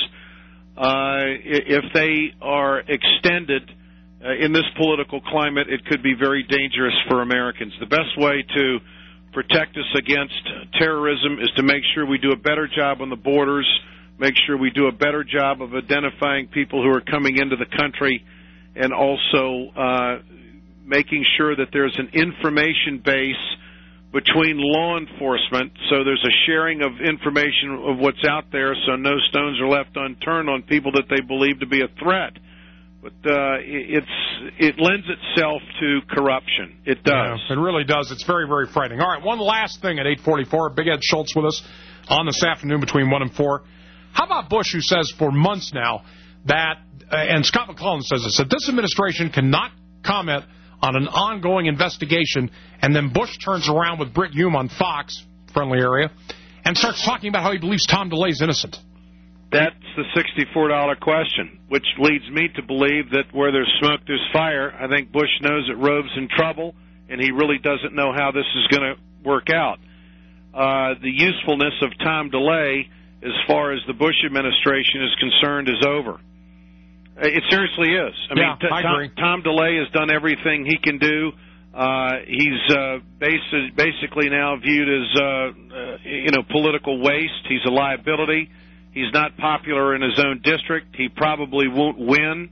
uh, if they are extended uh, in this political climate, it could be very dangerous for Americans. The best way to protect us against terrorism is to make sure we do a better job on the borders, make sure we do a better job of identifying people who are coming into the country, and also uh, making sure that there's an information base between law enforcement, so there's a sharing of information of what's out there, so no stones are left unturned on people that they believe to be a threat. But uh, it's it lends itself to corruption. It does.
Yeah, it really does. It's very, very frightening. All right, one last thing at eight forty-four. Big Ed Schultz with us on this afternoon between one and four. How about Bush, who says for months now that, uh, and Scott McClellan says this, that this administration cannot comment on an ongoing investigation, and then Bush turns around with Britt Hume on Fox, friendly area, and starts talking about how he believes Tom DeLay's innocent.
That's the sixty-four dollar question, which leads me to believe that where there's smoke, there's fire. I think Bush knows that Rove's in trouble, and he really doesn't know how this is going to work out. Uh, the usefulness of Tom DeLay, as far as the Bush administration is concerned, is over. It seriously is. I
yeah,
mean, t-
I
Tom,
agree.
Tom DeLay has done everything he can do. Uh, he's uh, basi- basically now viewed as, uh, uh, you know, political waste. He's a liability. He's not popular in his own district. He probably won't win.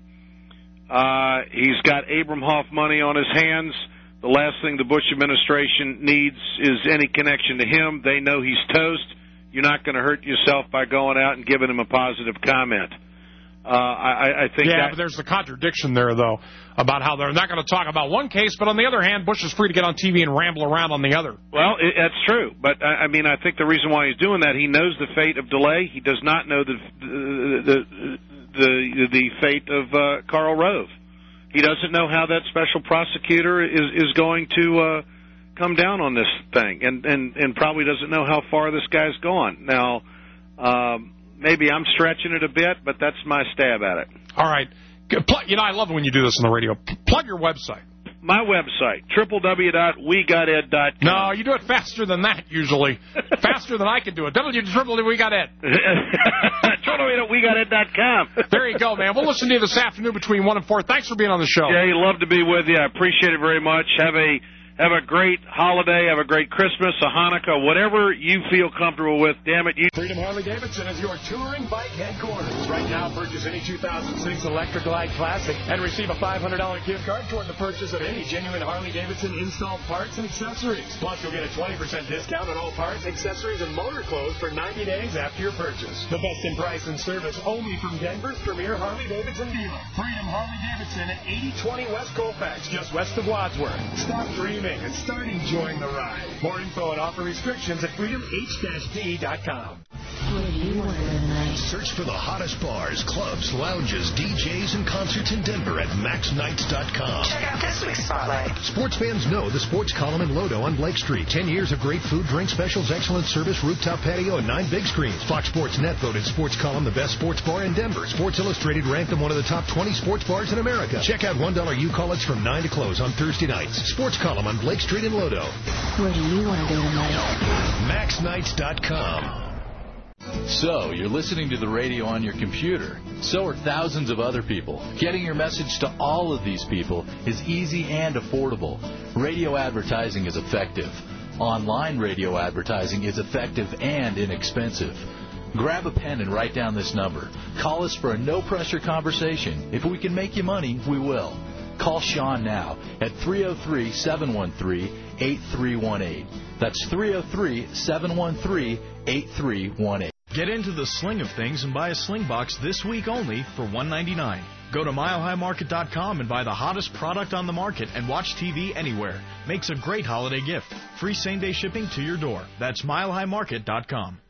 Uh, he's got Abramoff money on his hands. The last thing the Bush administration needs is any connection to him. They know he's toast. You're not going to hurt yourself by going out and giving him a positive comment. Uh, I, I think
yeah,
that,
but there's the contradiction there, though, about how they're not going to talk about one case, but on the other hand, Bush is free to get on T V and ramble around on the other.
Well, it, that's true, but I, I mean, I think the reason why he's doing that, he knows the fate of DeLay. He does not know the the the, the fate of uh, Karl Rove. He doesn't know how that special prosecutor is is going to uh, come down on this thing, and, and and probably doesn't know how far this guy's gone. Now, um, maybe I'm stretching it a bit, but that's my stab at it.
All right. You know, I love when you do this on the radio. Plug your website.
My website, w w w dot we got ed dot com.
No, you do it faster than that, usually. Faster than I can do it. w w w dot we got ed.
w w w dot we got ed dot com.
There you go, man. We'll listen to you this afternoon between one and four. Thanks for being on the show.
Yeah, love to be with you. I appreciate it very much. Have a Have a great holiday. Have a great Christmas, a Hanukkah, whatever you feel comfortable with. Damn it, you.
Freedom Harley-Davidson is your touring bike headquarters. Right now, purchase any two thousand six Electra Glide Classic and receive a five hundred dollar gift card toward the purchase of any genuine Harley-Davidson installed parts and accessories. Plus, you'll get a twenty percent discount on all parts, accessories, and motor clothes for ninety days after your purchase. The best in price and service only from Denver's premier Harley-Davidson dealer. Freedom Harley-Davidson at eighty twenty West Colfax, just west of Wadsworth. Stop dreaming and start enjoying the ride. More info and offer restrictions at freedom h d dot com.
What do you want tonight?
Search for the hottest bars, clubs, lounges, D Js, and concerts in Denver at max nights dot com.
Check out this week's spotlight.
Sports fans know the sports column in Lodo on Blake Street. Ten years of great food, drink specials, excellent service, rooftop patio, and nine big screens. Fox Sports Net voted Sports Column the best sports bar in Denver. Sports Illustrated ranked them one of the top twenty sports bars in America. Check out one dollar U-Call-Its from nine to close on Thursday nights. Sports Column on Blake Street in Lodo.
Where do you want to go tonight?
max nights dot com.
So, you're listening to the radio on your computer. So are thousands of other people. Getting your message to all of these people is easy and affordable. Radio advertising is effective. Online radio advertising is effective and inexpensive. Grab a pen and write down this number. Call us for a no-pressure conversation. If we can make you money, we will. Call Sean now at three oh three, seven one three, eight three one eight. That's three oh three, seven one three, eight three one eight.
Get into the sling of things and buy a sling box this week only for one ninety-nine. Go to mile high market dot com and buy the hottest product on the market and watch T V anywhere. Makes a great holiday gift. Free same-day shipping to your door. That's mile high market dot com.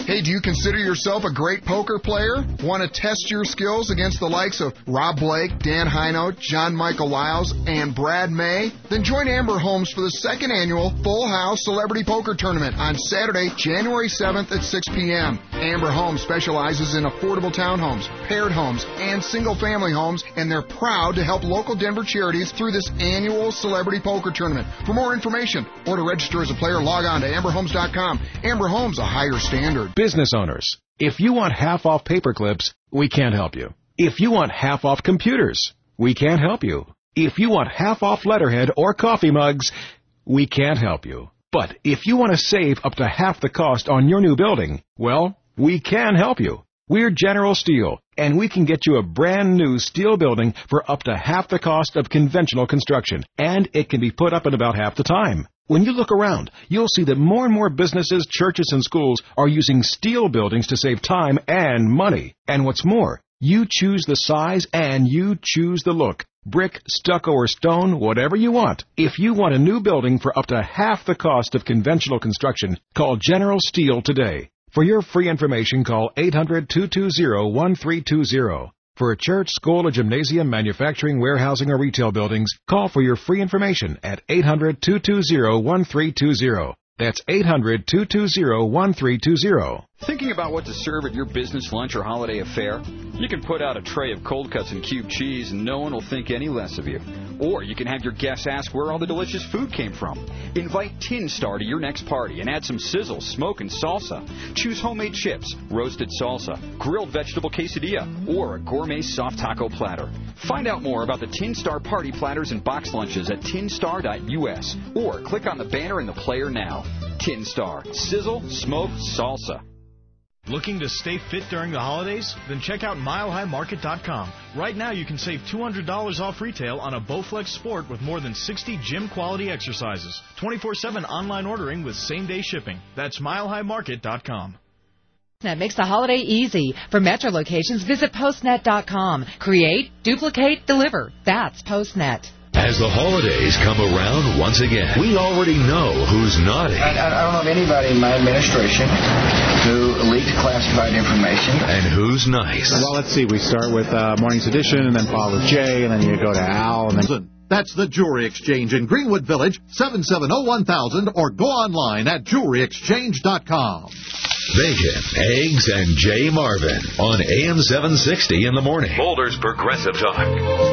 Hey, do you consider yourself a great poker player? Want to test your skills against the likes of Rob Blake, Dan Hinote, John Michael Lyles, and Brad May? Then join Amber Holmes for the second annual Full House Celebrity Poker Tournament on Saturday, January seventh at six p.m. Amber Holmes specializes in affordable townhomes, paired homes, and single-family homes, and they're proud to help local Denver charities through this annual Celebrity Poker Tournament. For more information or to register as a player, log on to amber homes dot com. Amber Homes, a higher standard.
Business owners, if you want half off paper clips, we can't help you. If you want half off computers, we can't help you. If you want half off letterhead or coffee mugs, we can't help you. But if you want to save up to half the cost on your new building, well, we can help you. We're General Steel, and we can get you a brand new steel building for up to half the cost of conventional construction, and it can be put up in about half the time. When you look around, you'll see that more and more businesses, churches, and schools are using steel buildings to save time and money. And what's more, you choose the size and you choose the look. Brick, stucco, or stone, whatever you want. If you want a new building for up to half the cost of conventional construction, call General Steel today. For your free information, call eight hundred, two two zero, one three two zero. For a church, school, a gymnasium, manufacturing, warehousing, or retail buildings, call for your free information at eight hundred, two two zero, one three two zero. That's eight hundred, two two zero, one three two zero.
Thinking about what to serve at your business lunch or holiday affair? You can put out a tray of cold cuts and cubed cheese and no one will think any less of you. Or you can have your guests ask where all the delicious food came from. Invite Tin Star to your next party and add some sizzle, smoke, and salsa. Choose homemade chips, roasted salsa, grilled vegetable quesadilla, or a gourmet soft taco platter. Find out more about the Tin Star party platters and box lunches at tin star dot u s or click on the banner in the player now. Tin Star. Sizzle, smoke, salsa.
Looking to stay fit during the holidays? Then check out mile high market dot com. Right now you can save two hundred dollars off retail on a Bowflex Sport with more than sixty gym-quality exercises. twenty-four seven online ordering with same-day shipping. That's mile high market dot com.
Postnet makes the holiday easy. For Metro locations, visit postnet dot com. Create, duplicate, deliver. That's Postnet.
As the holidays come around once again, we already know who's naughty.
I, I don't know of anybody in my administration who leaked classified information.
And who's nice.
Well, let's see. We start with uh, Morning's Edition, and then follow with Jay, and then you go to Al, and then...
That's the Jewelry Exchange in Greenwood Village, seven seven zero, one thousand, or go online at jewelry exchange dot com.
Bacon, eggs, and Jay Marvin on A M seven sixty in the morning. Boulder's Progressive Talk.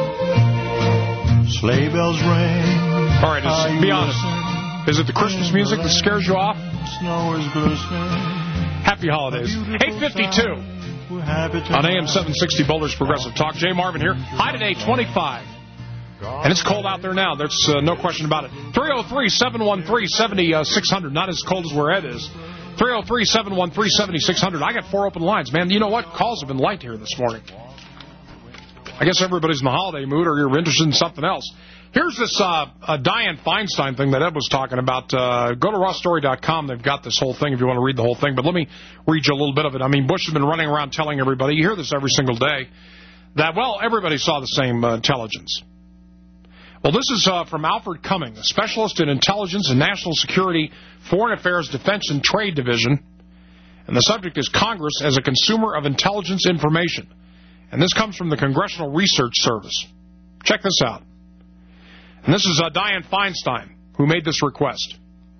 Sleigh bells ring.
All right, just be honest. Is it the Christmas music that scares you off?
Snow is glistening.
Happy holidays. eight fifty-two on A M seven sixty Boulder's Progressive Talk. Jay Marvin here. High today, twenty-five. And it's cold out there now. There's uh, no question about it. three oh three, seven one three, seven six hundred. Not as cold as where Ed is. three oh three, seven one three, seven six hundred. I got four open lines. Man, you know what? Calls have been light here this morning. I guess everybody's in the holiday mood or you're interested in something else. Here's this uh, uh, Dianne Feinstein thing that Ed was talking about. Uh, go to raw story dot com. They've got this whole thing if you want to read the whole thing. But let me read you a little bit of it. I mean, Bush has been running around telling everybody, you hear this every single day, that, well, everybody saw the same uh, intelligence. Well, this is uh, from Alfred Cumming, a specialist in intelligence and national security, foreign affairs, defense, and trade division. And the subject is Congress as a consumer of intelligence information. And this comes from the Congressional Research Service. Check this out. And this is uh, Dianne Feinstein, who made this request.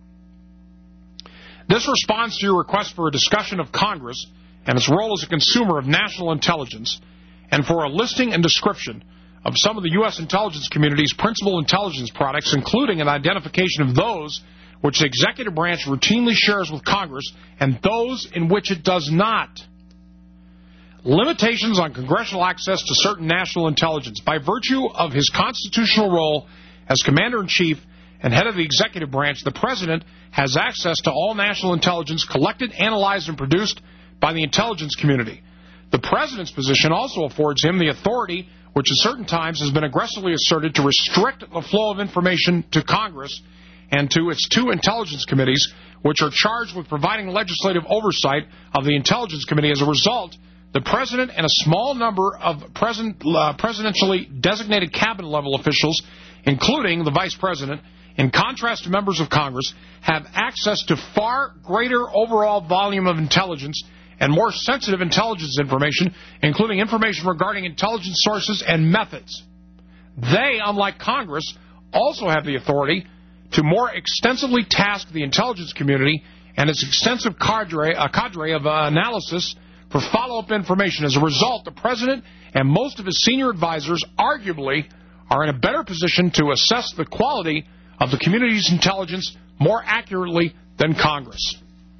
This responds to your request for a discussion of Congress and its role as a consumer of national intelligence, and for a listing and description of some of the U S intelligence community's principal intelligence products, including an identification of those which the executive branch routinely shares with Congress and those in which it does not. Limitations on congressional access to certain national intelligence. By virtue of his constitutional role as Commander-in-Chief and head of the executive branch, the President has access to all national intelligence collected, analyzed, and produced by the intelligence community. The President's position also affords him the authority, which at certain times has been aggressively asserted, to restrict the flow of information to Congress and to its two intelligence committees, which are charged with providing legislative oversight of the Intelligence Committee. As a result, the President and a small number of president, uh, presidentially designated cabinet-level officials, including the Vice President, in contrast to members of Congress, have access to far greater overall volume of intelligence and more sensitive intelligence information, including information regarding intelligence sources and methods. They, unlike Congress, also have the authority to more extensively task the intelligence community and its extensive cadre, a cadre of uh, analysis for follow-up information. As a result, the President and most of his senior advisors arguably are in a better position to assess the quality of the community's intelligence more accurately than Congress.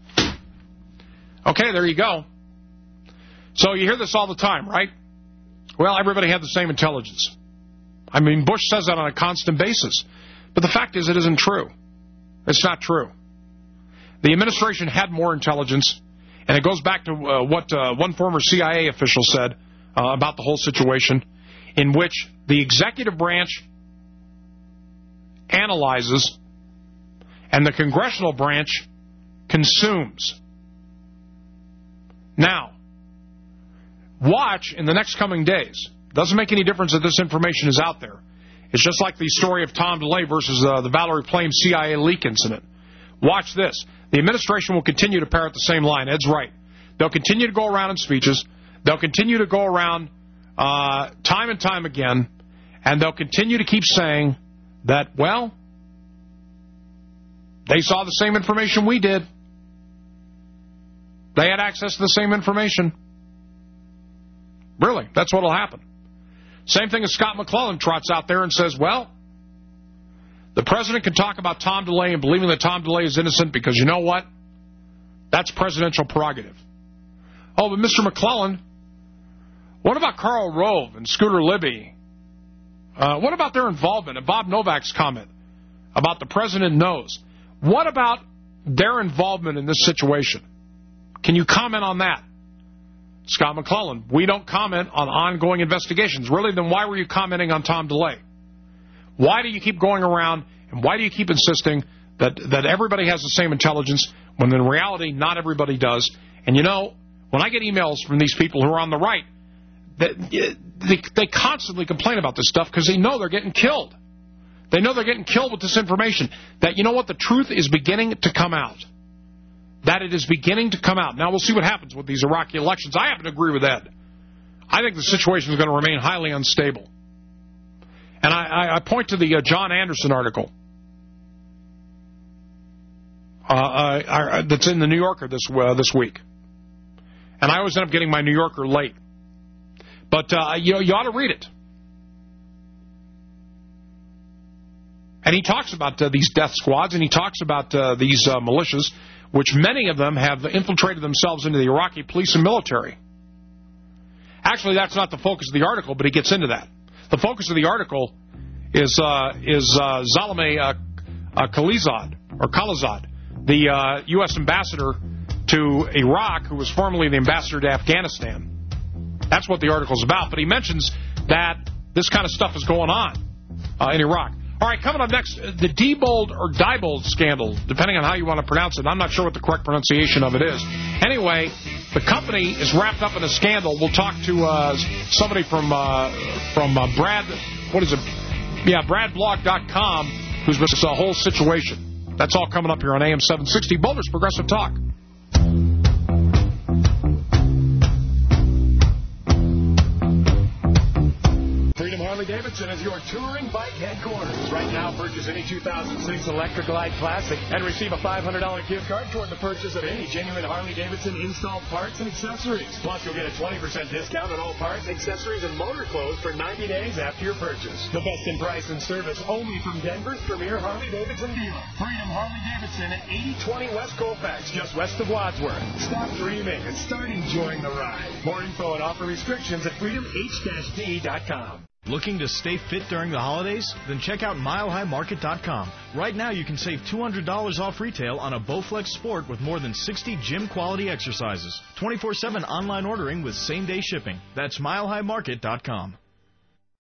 Okay, there you go. So you hear this all the time, right? Well, everybody had the same intelligence. I mean, Bush says that on a constant basis. But the fact is, it isn't true. It's not true. The administration had more intelligence, and it goes back to uh, what uh, one former C I A official said uh, about the whole situation, in which the executive branch analyzes and the congressional branch consumes. Now, watch in the next coming days. Doesn't make any difference that this information is out there. It's just like the story of Tom DeLay versus uh, the Valerie Plame C I A leak incident. Watch this. The administration will continue to parrot the same line. Ed's right. They'll continue to go around in speeches. They'll continue to go around uh, time and time again, and they'll continue to keep saying that, well, they saw the same information we did. They had access to the same information. Really, that's what will happen. Same thing as Scott McClellan trots out there and says, well, the president can talk about Tom DeLay and believing that Tom DeLay is innocent because you know what? That's presidential prerogative. Oh, but Mister McClellan, what about Karl Rove and Scooter Libby? Uh, what about their involvement and Bob Novak's comment about the president knows? What about their involvement in this situation? Can you comment on that? Scott McClellan, we don't comment on ongoing investigations. Really, then why were you commenting on Tom DeLay? Why do you keep going around and why do you keep insisting that, that everybody has the same intelligence when in reality not everybody does? And you know, when I get emails from these people who are on the right, they, they, they constantly complain about this stuff because they know they're getting killed. They know they're getting killed with this information. That, you know what, the truth is beginning to come out. That it is beginning to come out. Now we'll see what happens with these Iraqi elections. I happen to agree with Ed. I think the situation is going to remain highly unstable. And I, I point to the uh, John Anderson article uh, uh, that's in the New Yorker this uh, this week. And I always end up getting my New Yorker late. But uh, you know, you ought to read it. And he talks about uh, these death squads, and he talks about uh, these uh, militias, which many of them have infiltrated themselves into the Iraqi police and military. Actually, that's not the focus of the article, but he gets into that. The focus of the article is uh, is uh, Zalmay uh, uh, Khalilzad, or Khalilzad, the uh, U S ambassador to Iraq, who was formerly the ambassador to Afghanistan. That's what the article's about. But he mentions that this kind of stuff is going on uh, in Iraq. All right, coming up next, the Diebold or Diebold scandal, depending on how you want to pronounce it. I'm not sure what the correct pronunciation of it is. Anyway, the company is wrapped up in a scandal. We'll talk to uh, somebody from uh, from uh, Brad, what is it? Yeah, brad blog dot com, who's this uh, whole situation. That's all coming up here on A M seven sixty, Boulder's Progressive Talk.
Freedom Harley-Davidson is your touring bike headquarters. Right now, purchase any two thousand six Electra Glide Classic and receive a five hundred dollars gift card toward the purchase of any genuine Harley-Davidson installed parts and accessories. Plus, you'll get a twenty percent discount on all parts, accessories, and motor clothes for ninety days after your purchase. The best in price and service only from Denver's premier Harley-Davidson dealer. Freedom Harley-Davidson at eighty twenty West Colfax, just west of Wadsworth. Stop dreaming and start enjoying the ride. More info and offer restrictions at freedom h d dot com.
Looking to stay fit during the holidays? Then check out mile high market dot com. Right now, you can save two hundred dollars off retail on a Bowflex Sport with more than sixty gym-quality exercises. twenty-four seven online ordering with same-day shipping. That's mile high market dot com.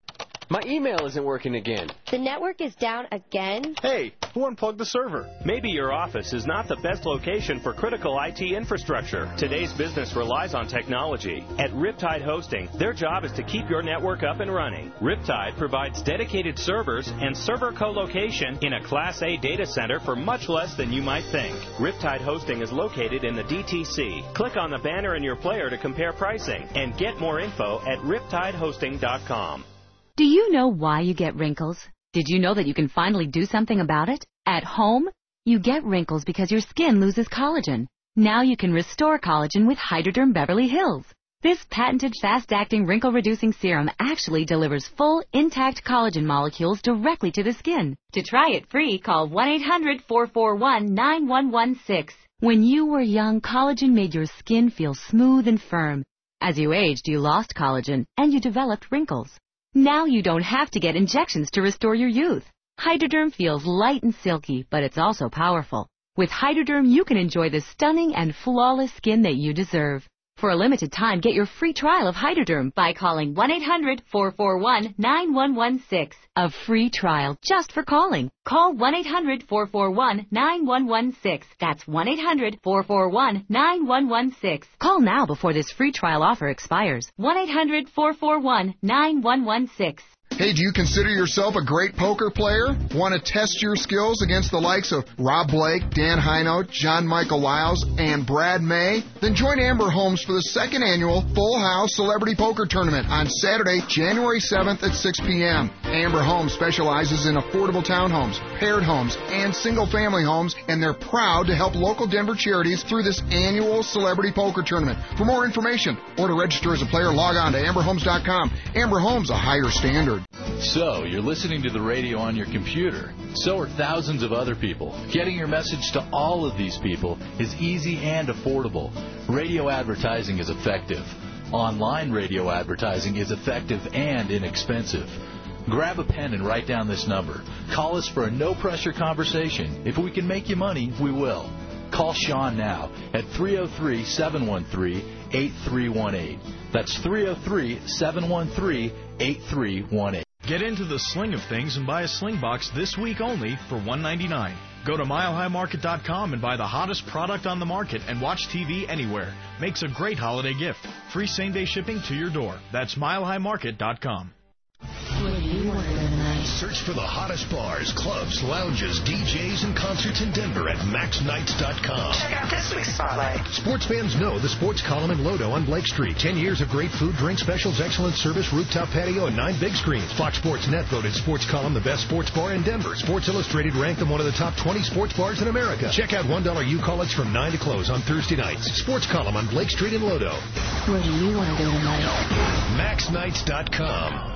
My email isn't working again.
The network is down again?
Hey, who unplugged the server?
Maybe your office is not the best location for critical I T infrastructure. Today's business relies on technology. At Riptide Hosting, their job is to keep your network up and running. Riptide provides dedicated servers and server co-location in a Class A data center for much less than you might think. Riptide Hosting is located in the D T C. Click on the banner in your player to compare pricing and get more info at riptide hosting dot com.
Do you know why you get wrinkles? Did you know that you can finally do something about it? At home, you get wrinkles because your skin loses collagen. Now you can restore collagen with Hydroderm Beverly Hills. This patented fast-acting wrinkle-reducing serum actually delivers full, intact collagen molecules directly to the skin. To try it free, call one eight hundred, four four one, nine one one six. When you were young, collagen made your skin feel smooth and firm. As you aged, you lost collagen, and you developed wrinkles. Now you don't have to get injections to restore your youth. Hydroderm feels light and silky, but it's also powerful. With Hydroderm, you can enjoy the stunning and flawless skin that you deserve. For a limited time, get your free trial of Hydroderm by calling one eight hundred, four four one, nine one one six. A free trial just for calling. Call one eight hundred, four four one, nine one one six. That's one eight hundred, four four one, nine one one six. Call now before this free trial offer expires. one eight hundred, four four one, nine one one six.
Hey, do you consider yourself a great poker player? Want to test your skills against the likes of Rob Blake, Dan Hinote, John Michael Lyles, and Brad May? Then join Amber Holmes for the second annual Full House Celebrity Poker Tournament on Saturday, January seventh at six p.m. Amber Holmes specializes in affordable townhomes, paired homes, and single-family homes, and they're proud to help local Denver charities through this annual Celebrity Poker Tournament. For more information or to register as a player, log on to amber homes dot com. Amber Holmes, a higher standard.
So, you're listening to the radio on your computer. So are thousands of other people. Getting your message to all of these people is easy and affordable. Radio advertising is effective. Online radio advertising is effective and inexpensive. Grab a pen and write down this number. Call us for a no-pressure conversation. If we can make you money, we will. Call Sean now at three oh three, seven one three, eight three one eight. That's three oh three, seven one three, eight three one eight.
Get into the sling of things and buy a sling box this week only for one ninety-nine. Go to mile high market dot com and buy the hottest product on the market and watch T V anywhere. Makes a great holiday gift. Free same-day shipping to your door. That's mile high market dot com.
Where do you want to go tonight?
Search for the hottest bars, clubs, lounges, D Js, and concerts in Denver at max nights dot com.
Check out this week's spotlight.
Sports fans know the sports column in Lodo on Blake Street. Ten years of great food, drink specials, excellent service, rooftop patio, and nine big screens. Fox Sports Net voted sports column the best sports bar in Denver. Sports Illustrated ranked them one of the top twenty sports bars in America. Check out one dollar U-Call-Its from nine to close on Thursday nights. Sports column on Blake Street in Lodo.
Where do you want to go tonight?
max nights dot com.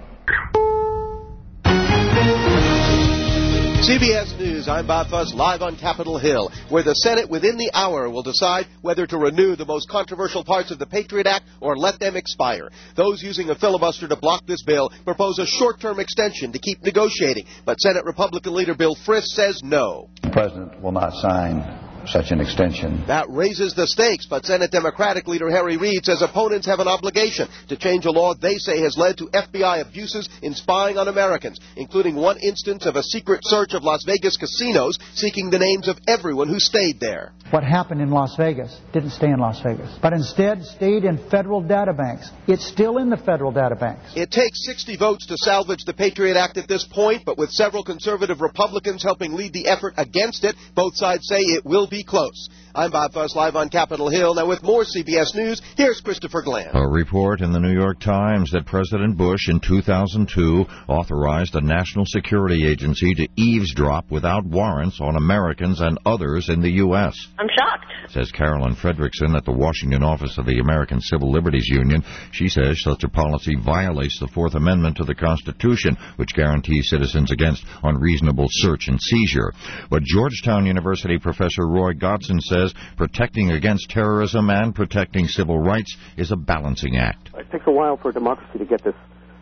C B S News, I'm Bob Fuss, live on Capitol Hill, where the Senate within the hour will decide whether to renew the most controversial parts of the Patriot Act or let them expire. Those using a filibuster to block this bill propose a short-term extension to keep negotiating, but Senate Republican leader Bill Frist says no.
The President will not sign such an extension.
That raises the stakes, but Senate Democratic leader Harry Reid says opponents have an obligation to change a law they say has led to F B I abuses in spying on Americans, including one instance of a secret search of Las Vegas casinos seeking the names of everyone who stayed there.
What happened in Las Vegas didn't stay in Las Vegas, but instead stayed in federal data banks. It's still in the federal data banks.
It takes sixty votes to salvage the Patriot Act at this point, but with several conservative Republicans helping lead the effort against it, both sides say it will be close. I'm Bob Fuss, live on Capitol Hill. Now with more C B S News, here's Christopher Glenn.
A report in the New York Times that President Bush in two thousand two authorized a national security agency to eavesdrop without warrants on Americans and others in the U S
I'm shocked,
says Carolyn Fredrickson at the Washington office of the American Civil Liberties Union. She says such a policy violates the Fourth Amendment to the Constitution, which guarantees citizens against unreasonable search and seizure. But Georgetown University professor Roy Godson says protecting against terrorism and protecting civil rights is a balancing act.
It takes a while for democracy to get this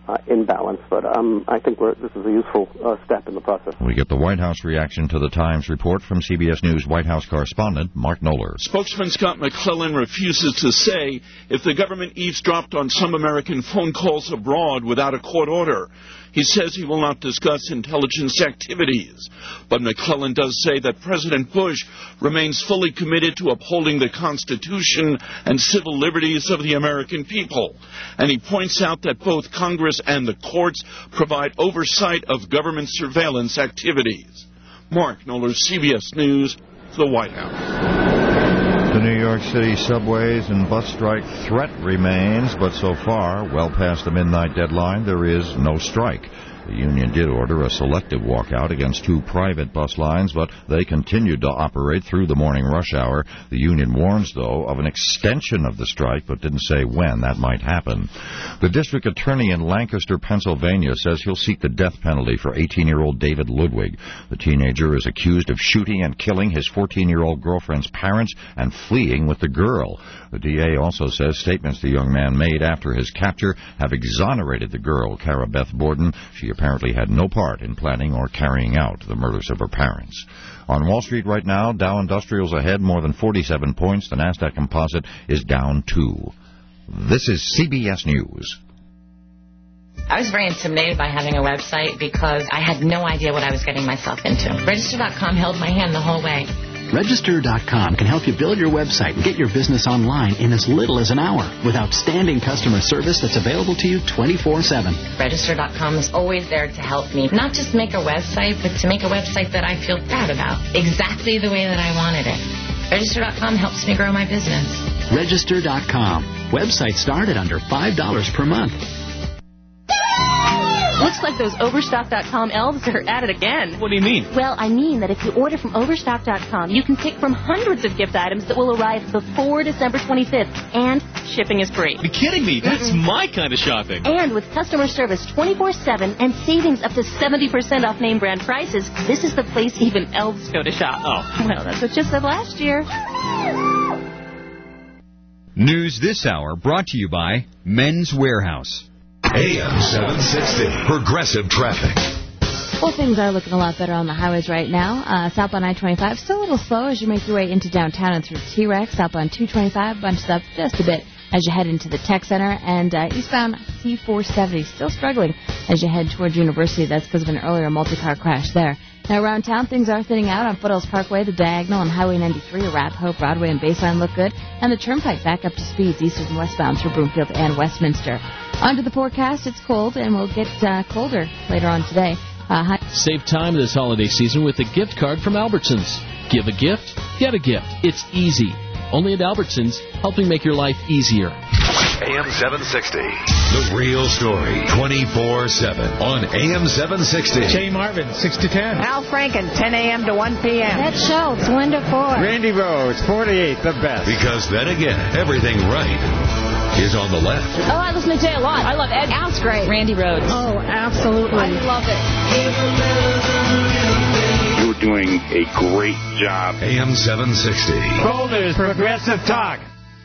uh, in balance. But um, I think we're, this is a useful uh, step in the process.
We get the White House reaction to the Times report from C B S News White House correspondent Mark Knoller.
Spokesman Scott McClellan refuses to say if the government eavesdropped on some American phone calls abroad without a court order. He says he will not discuss intelligence activities. But McClellan does say that President Bush remains fully committed to upholding the Constitution and civil liberties of the American people. And he points out that both Congress and the courts provide oversight of government surveillance activities. Mark Knoller, C B S News, the White House.
The New York City subways and bus strike threat remains, but so far, well past the midnight deadline, there is no strike. The union did order a selective walkout against two private bus lines, but they continued to operate through the morning rush hour. The union warns, though, of an extension of the strike, but didn't say when that might happen. The district attorney in Lancaster, Pennsylvania, says he'll seek the death penalty for eighteen-year-old David Ludwig. The teenager is accused of shooting and killing his fourteen-year-old girlfriend's parents and fleeing with the girl. The D A also says statements the young man made after his capture have exonerated the girl, Cara Beth Borden. She apparently had no part in planning or carrying out the murders of her parents. On Wall Street right now, Dow Industrials ahead more than forty-seven points. The Nasdaq Composite is down two. This is C B S News.
I was very intimidated by having a website because I had no idea what I was getting myself into. Register dot com held my hand the whole way.
Register dot com can help you build your website and get your business online in as little as an hour with outstanding customer service that's available to you twenty-four seven.
Register dot com is always there to help me, not just make a website, but to make a website that I feel proud about, exactly the way that I wanted it. Register dot com helps me grow my business.
Register dot com. Website start at under five dollars per month.
Looks like those Overstock dot com elves are at it again.
What do you mean?
Well, I mean that if you order from Overstock dot com, you can pick from hundreds of gift items that will arrive before December twenty-fifth, and shipping is free.
You're kidding me. That's Mm-mm. my kind of shopping.
And with customer service twenty-four seven and savings up to seventy percent off name brand prices, this is the place even elves go to shop.
Oh.
Well, that's what you said last year.
News this hour brought to you by Men's Warehouse.
A M seven sixty, Progressive Traffic.
Well, things are looking a lot better on the highways right now. Uh, southbound I twenty-five, still a little slow as you make your way into downtown and through T-Rex. Southbound two twenty-five, bunches up just a bit as you head into the Tech Center. And uh, eastbound C four seventy, still struggling as you head towards University. That's because of an earlier multi-car crash there. Now, around town, things are thinning out on Foothills Parkway, the Diagonal, and Highway ninety-three. Arapahoe, Broadway, and Baseline look good. And the Turnpike back up to speeds eastward and westbound through Broomfield and Westminster. Onto the forecast, it's cold, and we'll get uh, colder later on today. Uh, high-
Save time this holiday season with a gift card from Albertsons. Give a gift, get a gift. It's easy. Only at Albertsons, helping make your life easier.
A M seven sixty, the real story, twenty-four seven on A M seven sixty.
Jay Marvin, six to ten.
Al Franken, ten a.m. to one p.m.
That show, it's wonderful.
Randy Rose, forty-eight, the best.
Because then again, everything right is on the left.
Oh, I listen to Jay a lot. I love Ed. Al's great. Randy Rhodes.
Oh, absolutely.
I love it.
You're doing a great job.
A M seven sixty.
Boulder's Progressive Talk.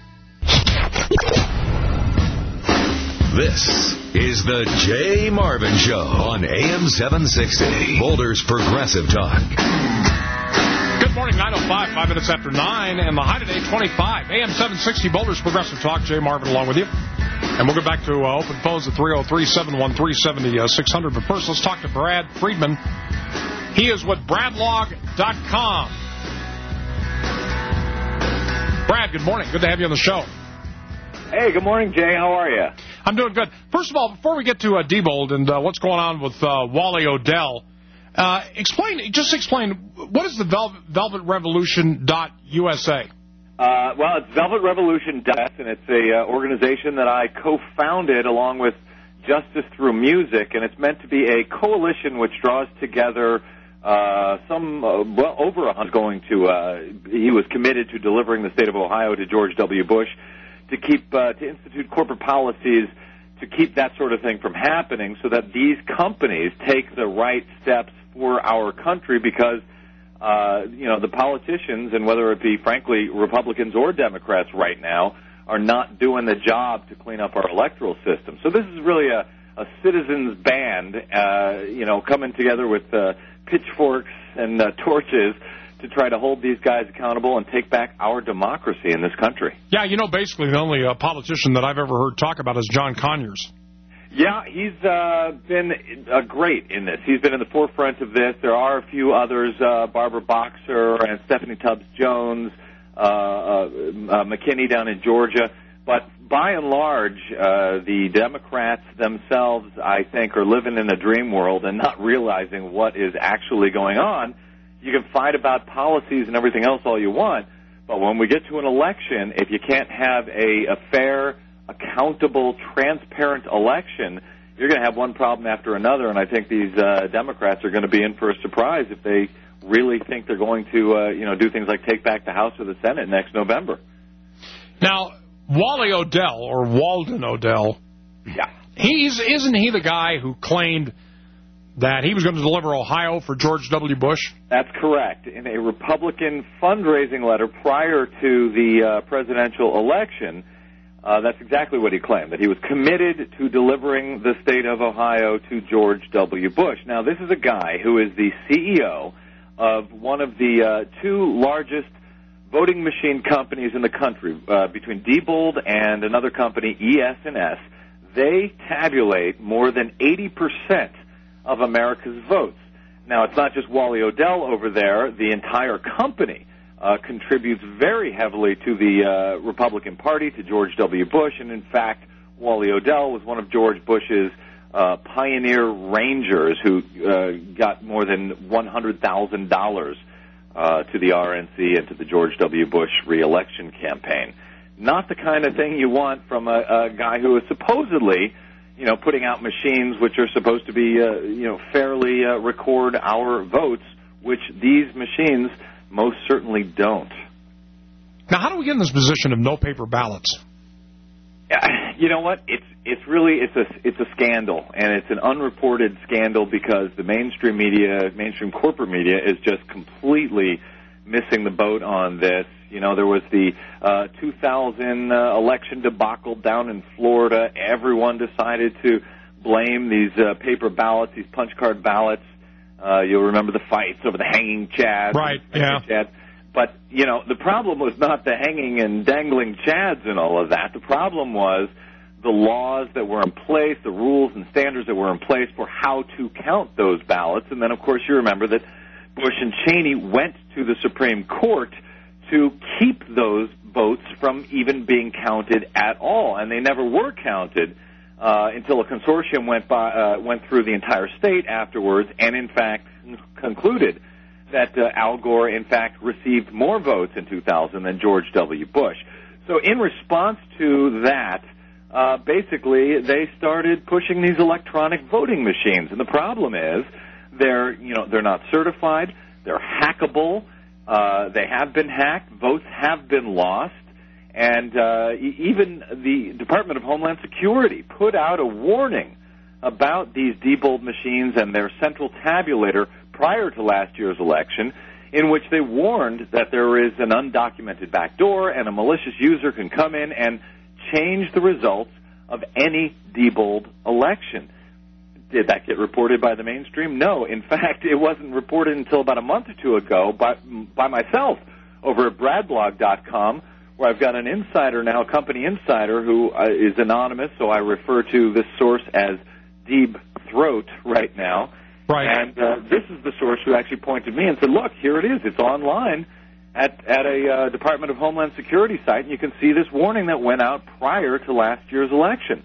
This is the Jay Marvin Show on A M seven sixty. Boulder's Progressive Talk.
Good morning, nine oh five, five minutes after nine, and the high today, twenty-five. A M seven sixty, Boulder's Progressive Talk. Jay Marvin along with you. And we'll go back to uh, open phones at three oh three, seven one three, seven six zero zero. But first, let's talk to Brad Friedman. He is with Bradlog dot com. Brad, good morning. Good to have you on the show.
Hey, good morning, Jay. How are you?
I'm doing good. First of all, before we get to uh, Diebold and uh, what's going on with uh, Wally Odell, uh, explain, just explain, what is the Vel- Velvet Revolution dot U S A?
Uh, well, it's Velvet Revolution dot U S A, and it's a uh, organization that I co-founded along with Justice Through Music, and it's meant to be a coalition which draws together uh, some, uh, well, over a hundred going to, uh, he was committed to delivering the state of Ohio to George W. Bush, to keep uh, to institute corporate policies to keep that sort of thing from happening so that these companies take the right steps for our country because, uh, you know, the politicians, and whether it be, frankly, Republicans or Democrats right now, are not doing the job to clean up our electoral system. So this is really a, a citizens band, uh, you know, coming together with uh, pitchforks and uh, torches to try to hold these guys accountable and take back our democracy in this country.
Yeah, you know, basically the only uh, politician that I've ever heard talk about is John Conyers.
Yeah, he's uh, been uh, great in this. He's been in the forefront of this. There are a few others, uh, Barbara Boxer and Stephanie Tubbs-Jones, uh, uh, uh, McKinney down in Georgia. But by and large, uh, the Democrats themselves, I think, are living in a dream world and not realizing what is actually going on. You can fight about policies and everything else all you want, but when we get to an election, if you can't have a, a fair, accountable, transparent election, you're going to have one problem after another, and I think these uh, Democrats are going to be in for a surprise if they really think they're going to, uh, you know, do things like take back the House or the Senate next November.
Now, Wally Odell, or Walden Odell,
yeah,
he's isn't he the guy who claimed that he was going to deliver Ohio for George W. Bush?
That's correct. In a Republican fundraising letter prior to the uh, presidential election, uh, that's exactly what he claimed, that he was committed to delivering the state of Ohio to George W. Bush. Now, this is a guy who is the C E O of one of the uh, two largest voting machine companies in the country, uh, between Diebold and another company, E S and S. They tabulate more than eighty percent of America's votes. Now, it's not just Wally Odell over there. The entire company uh, contributes very heavily to the uh, Republican Party, to George W. Bush, and in fact, Wally Odell was one of George Bush's uh, pioneer rangers who uh, got more than one hundred thousand dollars uh, to the R N C and to the George W. Bush re-election campaign. Not the kind of thing you want from a, a guy who is supposedly, you know, putting out machines which are supposed to be, uh, you know, fairly uh, record our votes, which these machines most certainly don't.
Now, how do we get in this position of no paper ballots?
You know what? It's it's really it's a it's a scandal, and it's an unreported scandal because the mainstream media, mainstream corporate media, is just completely missing the boat on this. You know, there was the uh, two thousand uh, election debacle down in Florida. Everyone decided to blame these uh, paper ballots, these punch card ballots. Uh, you'll remember the fights over the hanging chads.
Right, yeah.
Chads. But, you know, the problem was not the hanging and dangling chads and all of that. The problem was the laws that were in place, the rules and standards that were in place for how to count those ballots. And then, of course, you remember that Bush and Cheney went to the Supreme Court to keep those votes from even being counted at all. And they never were counted uh, until a consortium went, by, uh, went through the entire state afterwards and, in fact, concluded that uh, Al Gore, in fact, received more votes in two thousand than George W. Bush. So in response to that, uh, basically, they started pushing these electronic voting machines. And the problem is they're, you know, they're not certified, they're hackable, uh, they have been hacked, votes have been lost, and uh, even the Department of Homeland Security put out a warning about these Diebold machines and their central tabulator prior to last year's election, in which they warned that there is an undocumented backdoor and a malicious user can come in and change the results of any Diebold election. Did that get reported by the mainstream? No. In fact, it wasn't reported until about a month or two ago by, by myself over at brad blog dot com, where I've got an insider now, a company insider, who uh, is anonymous, so I refer to this source as Deep Throat right now.
Right.
And uh, this is the source who actually pointed me and said, look, here it is. It's online at, at a uh, Department of Homeland Security site, and you can see this warning that went out prior to last year's election.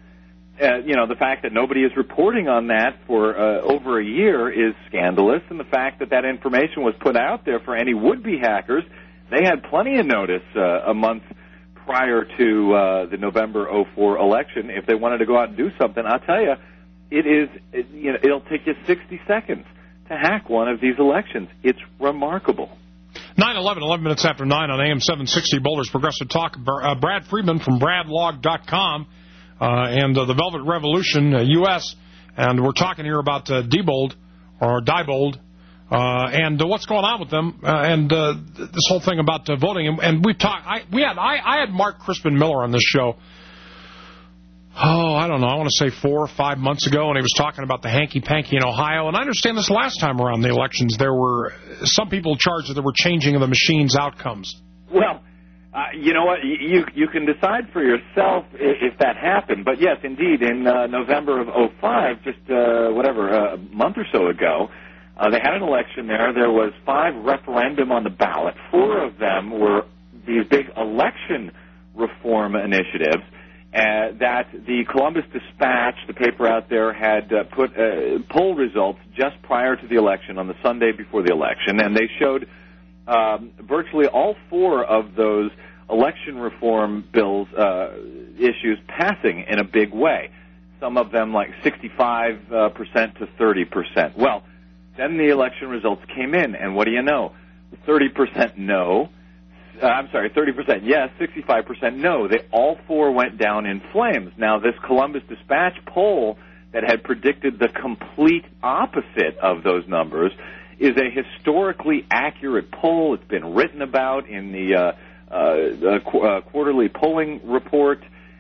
Uh, you know, the fact that nobody is reporting on that for uh, over a year is scandalous, and the fact that that information was put out there for any would-be hackers, they had plenty of notice uh, a month prior to uh, the November oh four election. If they wanted to go out and do something, I'll tell you, It is, it, you know, it'll take you sixty seconds to hack one of these elections. It's remarkable.
nine eleven, eleven minutes after nine on A M seven sixty, Boulder's Progressive Talk. Uh, Brad Friedman from brad log dot com uh, and uh, the Velvet Revolution uh, U S And we're talking here about uh, Diebold, or Diebold, uh, and uh, what's going on with them, uh, and uh, this whole thing about uh, voting. And, and we've talked, I, we had, I, I had Mark Crispin Miller on this show oh, I don't know, I want to say four or five months ago, and he was talking about the hanky-panky in Ohio. And I understand this last time around the elections, there were some people charged that there were changing of the machine's outcomes.
Well, uh, you know what? You you can decide for yourself if, if that happened. But, yes, indeed, in uh, November of oh five, just uh, whatever, uh, a month or so ago, uh, they had an election there. There was five referendum on the ballot. Four of them were these big election reform initiatives. Uh, that the Columbus Dispatch, the paper out there, had uh, put uh, poll results just prior to the election on the Sunday before the election, and they showed um, virtually all four of those election reform bills uh, issues passing in a big way. Some of them like sixty-five percent to thirty percent. Well, then the election results came in, and what do you know? thirty percent no. Uh, I'm sorry, thirty percent yes, sixty-five percent no. They all four went down in flames. Now, this Columbus Dispatch poll that had predicted the complete opposite of those numbers is a historically accurate poll. It's been written about in the uh, uh, qu- uh, quarterly polling report,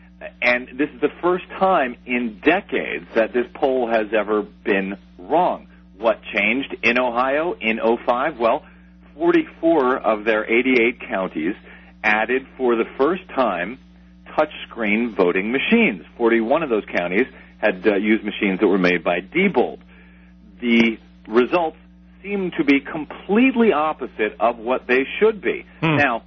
and this is the first time in decades that this poll has ever been wrong. What changed in Ohio in oh five? Well, forty-four of their eighty-eight counties added for the first time touchscreen voting machines. forty-one of those counties had uh, used machines that were made by Diebold. The results seem to be completely opposite of what they should be. Hmm. Now,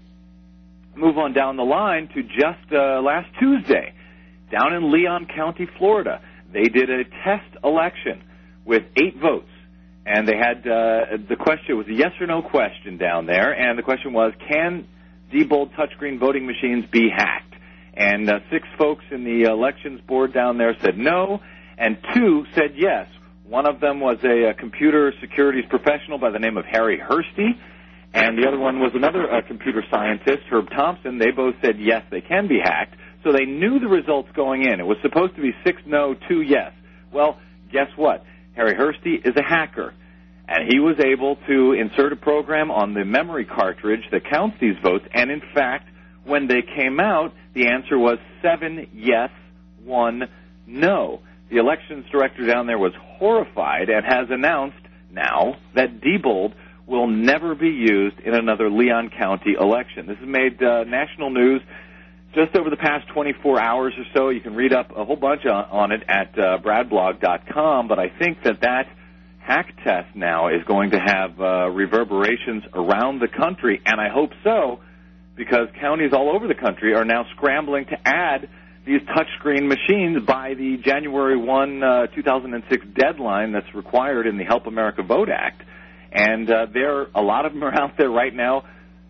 move on down the line to just uh, last Tuesday. Down in Leon County, Florida, they did a test election with eight votes. And they had, uh, the question was a yes or no question down there, and the question was, can Diebold touchscreen voting machines be hacked? And uh, six folks in the elections board down there said no, and two said yes. One of them was a, a computer securities professional by the name of Harry Hursty, and the other one was another uh, computer scientist, Herb Thompson. They both said yes, they can be hacked. So they knew the results going in. It was supposed to be six no, two yes. Well, guess what? Harry Hursty is a hacker, and he was able to insert a program on the memory cartridge that counts these votes, and in fact, when they came out, the answer was seven yes, one no. The elections director down there was horrified and has announced now that Diebold will never be used in another Leon County election. This has made uh, national news just over the past twenty-four hours or so. You can read up a whole bunch on, on it at uh, brad blog dot com, but I think that that hack test now is going to have uh, reverberations around the country, and I hope so, because counties all over the country are now scrambling to add these touchscreen machines by the January first, uh, two thousand six deadline that's required in the Help America Vote Act. And uh, there, a lot of them are out there right now,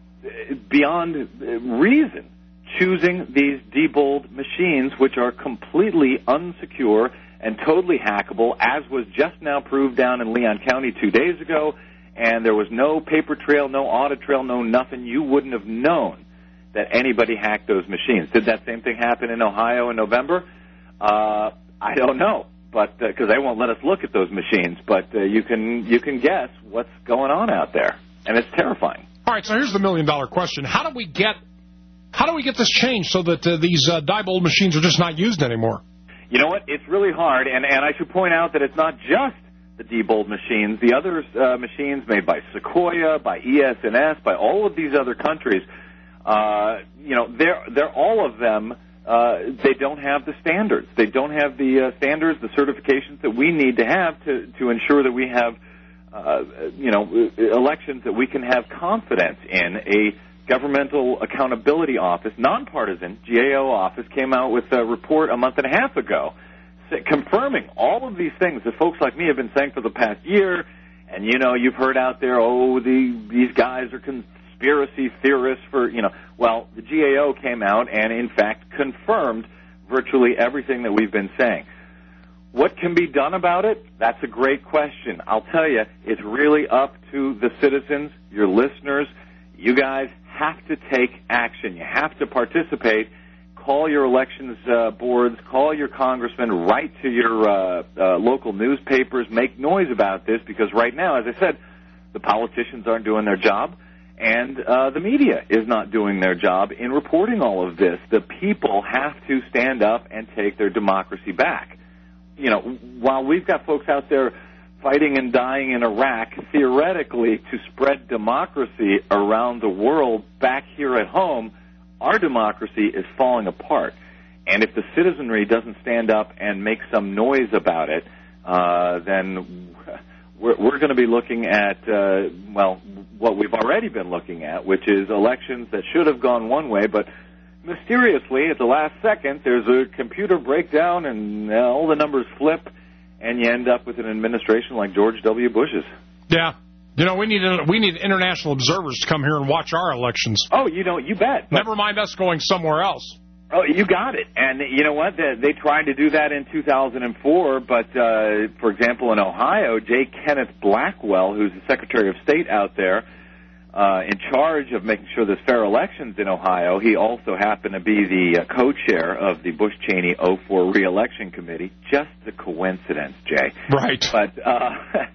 beyond reason, choosing these Diebold machines, which are completely unsecure and totally hackable, as was just now proved down in Leon County two days ago. And there was no paper trail, no audit trail, no nothing. You wouldn't have known that anybody hacked those machines. Did that same thing happen in Ohio in November? Uh, I don't know, but because uh, they won't let us look at those machines. But uh, you can you can guess what's going on out there, and it's terrifying.
All right, so here's the million-dollar question: How do we get how do we get this changed so that uh, these uh, Diebold machines are just not used anymore?
You know what? It's really hard, and and I should point out that it's not just the Diebold machines. The other uh, machines made by Sequoia, by E S N S, by all of these other countries. Uh, you know, they're, they're all of them, uh, they don't have the standards. They don't have the uh, standards, the certifications that we need to have to, to ensure that we have, uh, you know, elections that we can have confidence in. A governmental accountability office, nonpartisan, G A O office, came out with a report a month and a half ago confirming all of these things that folks like me have been saying for the past year. And, you know, you've heard out there, oh, the, these guys are con- conspiracy theorists for, you know, well, the G A O came out and, in fact, confirmed virtually everything that we've been saying. What can be done about it? That's a great question. I'll tell you, it's really up to the citizens, your listeners. You guys have to take action. You have to participate. Call your elections uh, boards. Call your congressmen. Write to your uh, uh, local newspapers. Make noise about this, because right now, as I said, the politicians aren't doing their job, And uh, the media is not doing their job in reporting all of this. The people have to stand up and take their democracy back. You know, while we've got folks out there fighting and dying in Iraq, theoretically, to spread democracy around the world back here at home, our democracy is falling apart. And if the citizenry doesn't stand up and make some noise about it, uh, then we're, we're going to be looking at, uh, well, what we've already been looking at, which is elections that should have gone one way, but mysteriously, at the last second, there's a computer breakdown and uh, all the numbers flip, and you end up with an administration like George W. Bush's.
Yeah. You know, we need we need international observers to come here and watch our elections.
Oh, you know, you bet.
Never mind us going somewhere else.
Oh, you got it. And you know what? They, they tried to do that in two thousand four, but, uh, for example, in Ohio, J. Kenneth Blackwell, who's the Secretary of State out there, uh, in charge of making sure there's fair elections in Ohio, he also happened to be the uh, co-chair of the Bush-Cheney oh four re-election committee. Just a coincidence, Jay.
Right.
But uh,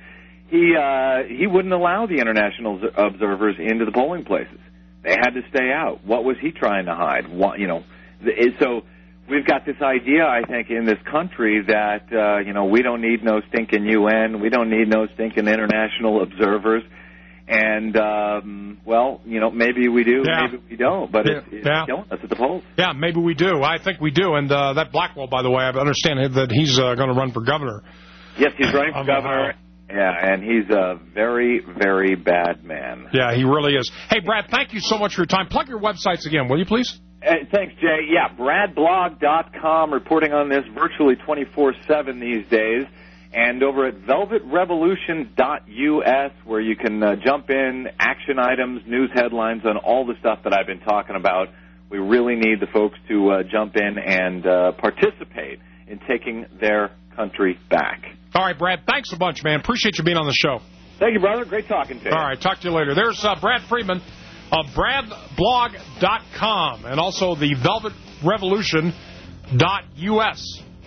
he, uh, he wouldn't allow the international observers into the polling places. They had to stay out. What was he trying to hide? What, you know... So we've got this idea, I think, in this country that, uh, you know, we don't need no stinking U N. We don't need no stinking international observers. And, um, well, you know, maybe we do,
yeah.
maybe we don't. But
yeah.
it's, it's
yeah.
killing us at the polls.
Yeah, maybe we do. I think we do. And uh, that Blackwell, by the way, I understand that he's uh, going to run for governor.
Yes, he's running for governor. Yeah, and he's a very, very bad man.
Yeah, he really is. Hey, Brad, thank you so much for your time. Plug your websites again, will you, please?
Uh, thanks, Jay. Yeah, brad blog dot com, reporting on this virtually twenty-four seven these days. And over at velvet revolution dot U S, where you can uh, jump in, action items, news headlines on all the stuff that I've been talking about. We really need the folks to uh, jump in and uh, participate in taking their country back.
All right, Brad, thanks a bunch, man. Appreciate you being on the show.
Thank you, brother. Great talking to you.
All right, talk to you later. There's uh, Brad Friedman of brad blog dot com and also the velvet revolution dot U S.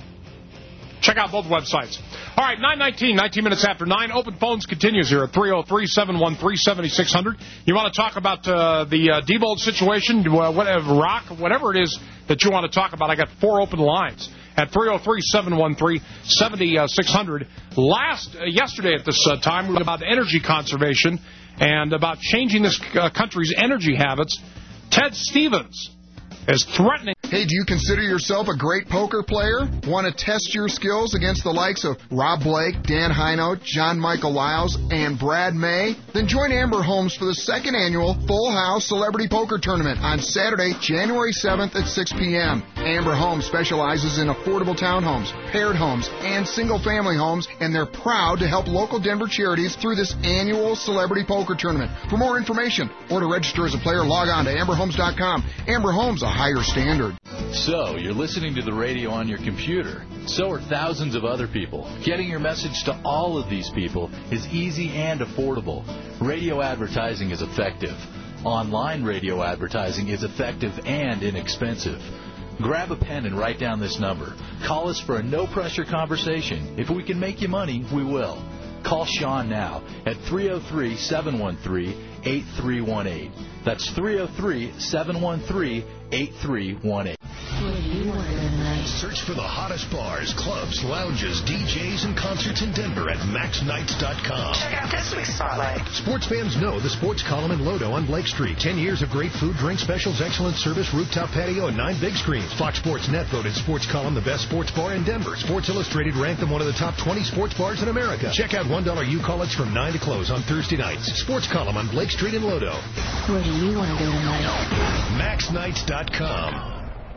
Check out both websites. All right, nine nineteen, nineteen minutes after nine. Open phones continues here at three oh three, seven one three, seven six zero zero. You want to talk about uh, the uh, Diebold situation, uh, whatever, Rock, whatever it is that you want to talk about. I got four open lines at three oh three, seven one three, seven six zero zero. Last, uh, yesterday at this uh, time, we were about energy conservation and about changing this uh, country's energy habits. Ted Stevens is threatening.
Hey, do you consider yourself a great poker player? Want to test your skills against the likes of Rob Blake, Dan Hino, John Michael Lyles, and Brad May? Then join Amber Holmes for the second annual Full House Celebrity Poker Tournament on Saturday, January seventh at six p.m. Amber Holmes specializes in affordable townhomes, paired homes, and single-family homes, and they're proud to help local Denver charities through this annual Celebrity Poker Tournament. For more information or to register as a player, log on to amber homes dot com. Amber Holmes, a higher standard.
So, you're listening to the radio on your computer. So are thousands of other people. Getting your message to all of these people is easy and affordable. Radio advertising is effective. Online radio advertising is effective and inexpensive. Grab a pen and write down this number. Call us for a no-pressure conversation. If we can make you money, we will. Call Sean now at three oh three, seven one three, eight three one eight. That's three oh three, seven one three, eight three one eight.
Search for the hottest bars, clubs, lounges, D Js, and concerts in Denver at max nights dot com.
Check out this week's spotlight.
Sports fans know the sports column in Lodo on Blake Street. Ten years of great food, drink specials, excellent service, rooftop patio, and nine big screens. Fox Sports Net voted sports column the best sports bar in Denver. Sports Illustrated ranked them one of the top twenty sports bars in America. Check out one dollar U-College from nine to close on Thursday nights. Sports column on Blake Street in Lodo.
Where do you want to go tonight?
max nights dot com.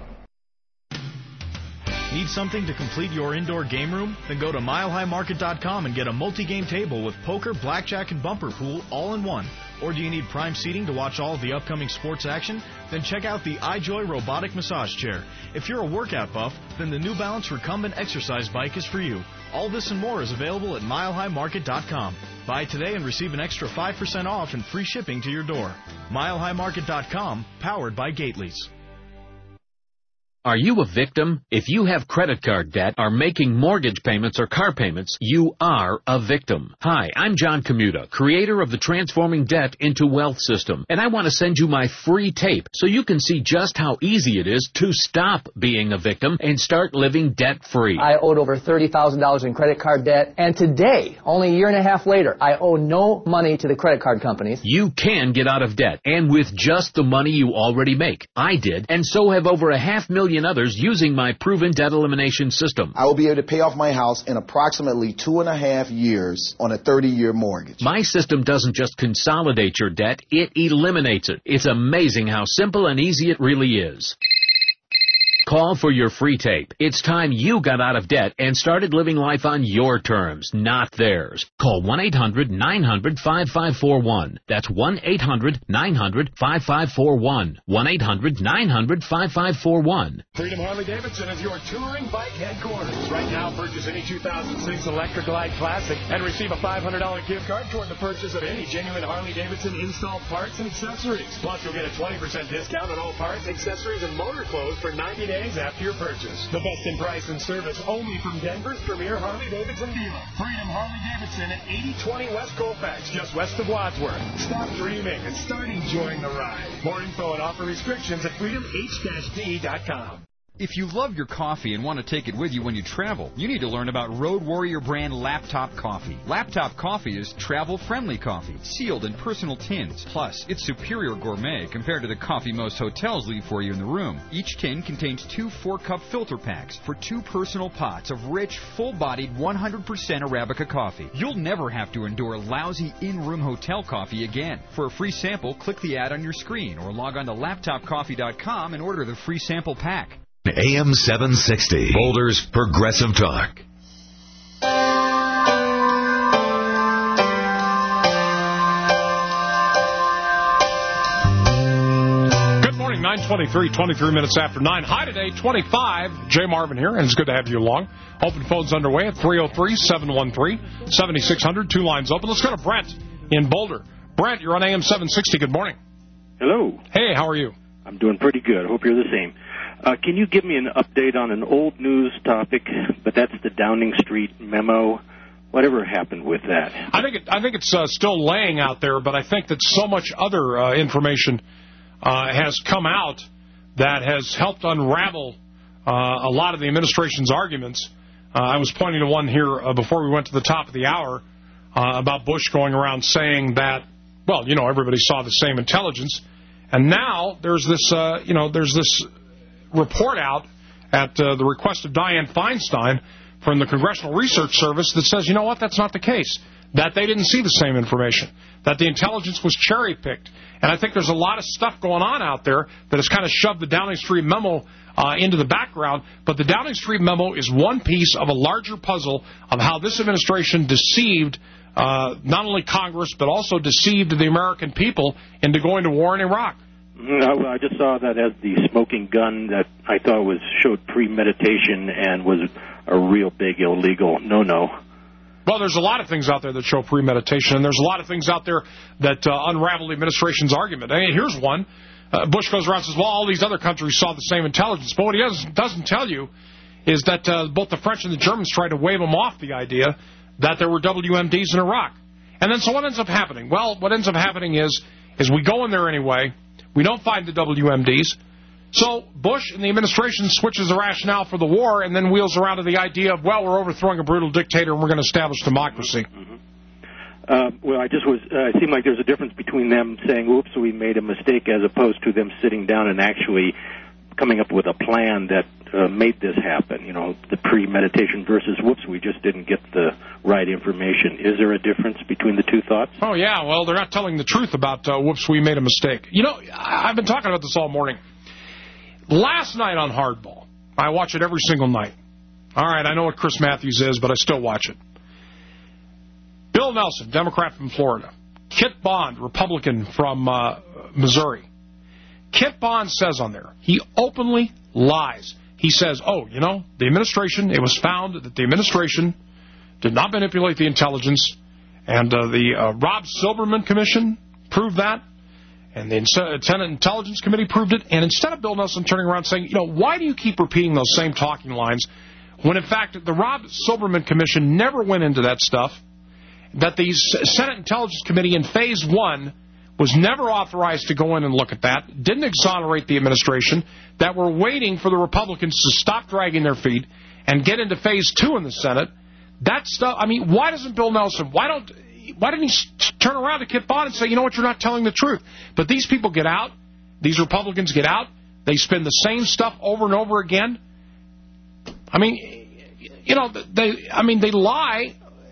Need something to complete your indoor game room? Then go to mile high market dot com and get a multi-game table with poker, blackjack, and bumper pool all in one. Or do you need prime seating to watch all of the upcoming sports action? Then check out the iJoy robotic massage chair. If you're a workout buff, then the New Balance Recumbent exercise bike is for you. All this and more is available at mile high market dot com. Buy today and receive an extra five percent off and free shipping to your door. mile high market dot com, powered by Gately's.
Are you a victim? If you have credit card debt, are making mortgage payments or car payments, you are a victim. Hi, I'm John Commuta, creator of the Transforming Debt into Wealth system, and I want to send you my free tape so you can see just how easy it is to stop being a victim and start living debt-free.
I owed over thirty thousand dollars in credit card debt, and today, only a year and a half later, I owe no money to the credit card companies.
You can get out of debt, and with just the money you already make. I did, and so have over a half million others using my proven debt elimination system.
I will be able to pay off my house in approximately two and a half years on a thirty-year mortgage.
My system doesn't just consolidate your debt, it eliminates it. It's amazing how simple and easy it really is. Call for your free tape. It's time you got out of debt and started living life on your terms, not theirs. Call one eight hundred nine hundred five five four one. That's one eight hundred nine hundred five five four one. one eight hundred nine hundred five five four one.
Freedom Harley-Davidson is your touring bike headquarters. Right now, purchase any two thousand six Electra Glide Classic and receive a five hundred dollars gift card toward the purchase of any genuine Harley-Davidson installed parts and accessories. Plus, you'll get a twenty percent discount on all parts, accessories, and motor clothes for ninety days after your purchase. The best in price and service only from Denver's premier Harley-Davidson dealer. Freedom Harley-Davidson at eighty twenty West Colfax, just west of Wadsworth. Stop dreaming and start enjoying the ride. More info and offer restrictions at freedom h d dot com.
If you love your coffee and want to take it with you when you travel, you need to learn about Road Warrior brand Laptop Coffee. Laptop Coffee is travel-friendly coffee, sealed in personal tins. Plus, it's superior gourmet compared to the coffee most hotels leave for you in the room. Each tin contains two four-cup filter packs for two personal pots of rich, full-bodied one hundred percent Arabica coffee. You'll never have to endure lousy in-room hotel coffee again. For a free sample, click the ad on your screen or log on to laptop coffee dot com and order the free sample pack.
A M seven sixty, Boulder's Progressive Talk.
Good morning, nine twenty-three, twenty-three minutes after nine. Hi today, twenty-five. Jay Marvin here, and it's good to have you along. Open phones underway at three oh three, seven one three, seven six zero zero. Two lines open. Let's go to Brent in Boulder. Brent, you're on A M seven sixty. Good morning.
Hello.
Hey, how are you?
I'm doing pretty good. I hope you're the same. Uh, can you give me an update on an old news topic, but that's the Downing Street memo? Whatever happened with that?
I think it, I think it's uh, still laying out there, but I think that so much other uh, information uh, has come out that has helped unravel uh, a lot of the administration's arguments. Uh, I was pointing to one here uh, before we went to the top of the hour uh, about Bush going around saying that, well, you know, everybody saw the same intelligence, and now there's this, uh, you know, there's this report out at uh, the request of Dianne Feinstein from the Congressional Research Service that says, you know what, that's not the case, that they didn't see the same information, that the intelligence was cherry-picked. And I think there's a lot of stuff going on out there that has kind of shoved the Downing Street memo uh, into the background, but the Downing Street memo is one piece of a larger puzzle of how this administration deceived uh, not only Congress, but also deceived the American people into going to war in Iraq.
No, I just saw that as the smoking gun that I thought was showed premeditation and was a real big illegal no-no.
Well, there's a lot of things out there that show premeditation, and there's a lot of things out there that uh, unravel the administration's argument. I mean, here's one. Uh, Bush goes around and says, well, all these other countries saw the same intelligence. But what he doesn't, doesn't tell you is that uh, both the French and the Germans tried to wave him off the idea that there were W M Ds in Iraq. And then so what ends up happening? Well, what ends up happening is, is we go in there anyway. We don't find the W M Ds. So Bush and the administration switches the rationale for the war and then wheels around to the idea of, well, we're overthrowing a brutal dictator and we're going to establish democracy.
Mm-hmm. Uh, well, I just was, uh, it seemed like there's a difference between them saying, oops, we made a mistake, as opposed to them sitting down and actually coming up with a plan that uh, made this happen. You know, the premeditation versus, whoops, we just didn't get the right information. Is there a difference between the two thoughts?
Oh, yeah. Well, they're not telling the truth about, uh, whoops, we made a mistake. You know, I've been talking about this all morning. Last night on Hardball, I watch it every single night. All right, I know what Chris Matthews is, but I still watch it. Bill Nelson, Democrat from Florida. Kit Bond, Republican from uh, Missouri. Kit Bond says on there, he openly lies. He says, oh, you know, the administration, it was found that the administration did not manipulate the intelligence, and uh, the uh, Rob Silberman Commission proved that, And the Senate Intelligence Committee proved it. And instead of Bill Nelson turning around saying, you know, why do you keep repeating those same talking lines when, in fact, the Rob Silberman Commission never went into that stuff, that the Senate Intelligence Committee in phase one was never authorized to go in and look at that, didn't exonerate the administration, that we're waiting for the Republicans to stop dragging their feet and get into phase two in the Senate. That stuff, I mean, why doesn't Bill Nelson, why don't... Why didn't he turn around to Kit Bond and say, you know what, you're not telling the truth? But these people get out. These Republicans get out. They spin the same stuff over and over again. I mean, you know, they. I mean, they lie.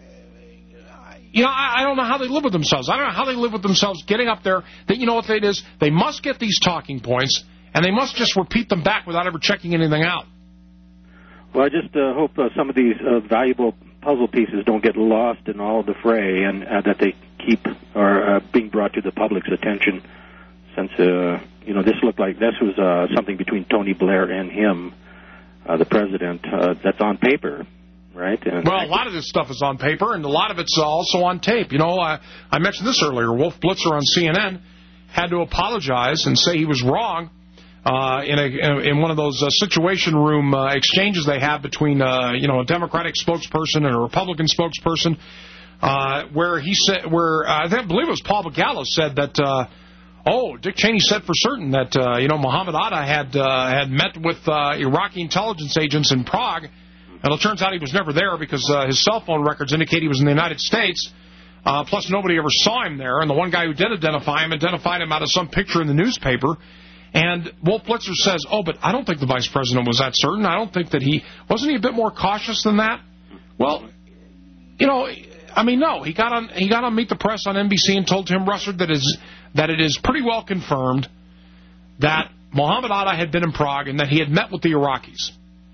You know, I, I don't know how they live with themselves. I don't know how they live with themselves getting up there. That, you know what it is? They must get these talking points, and they must just repeat them back without ever checking anything out.
Well, I just uh, hope uh, some of these uh, valuable puzzle pieces don't get lost in all the fray, and uh, that they keep are uh, being brought to the public's attention. Since uh, you know, this looked like this was uh, something between Tony Blair and him, uh, the president. Uh, that's on paper, right? And
well, a lot of this stuff is on paper, and a lot of it's also on tape. You know, uh, I mentioned this earlier. Wolf Blitzer on C N N had to apologize and say he was wrong. Uh, in, a, in one of those uh, situation room uh, exchanges they have between, uh, you know, a Democratic spokesperson and a Republican spokesperson, uh, where he said, where uh, I think, I believe it was Paul Begala said that, uh, oh, Dick Cheney said for certain that, uh, you know, Mohammed Atta had uh, had met with uh, Iraqi intelligence agents in Prague, and it turns out he was never there because uh, his cell phone records indicate he was in the United States. Uh, plus, nobody ever saw him there, and the one guy who did identify him identified him out of some picture in the newspaper. And Wolf Blitzer says, oh, but I don't think the vice president was that certain. I don't think that he... Wasn't he a bit more cautious than that? Well, you know, I mean, no. He got on He got on Meet the Press on N B C and told Tim Russert that, is, that it is pretty well confirmed that Mohammed Atta had been in Prague and that he had met with the Iraqis.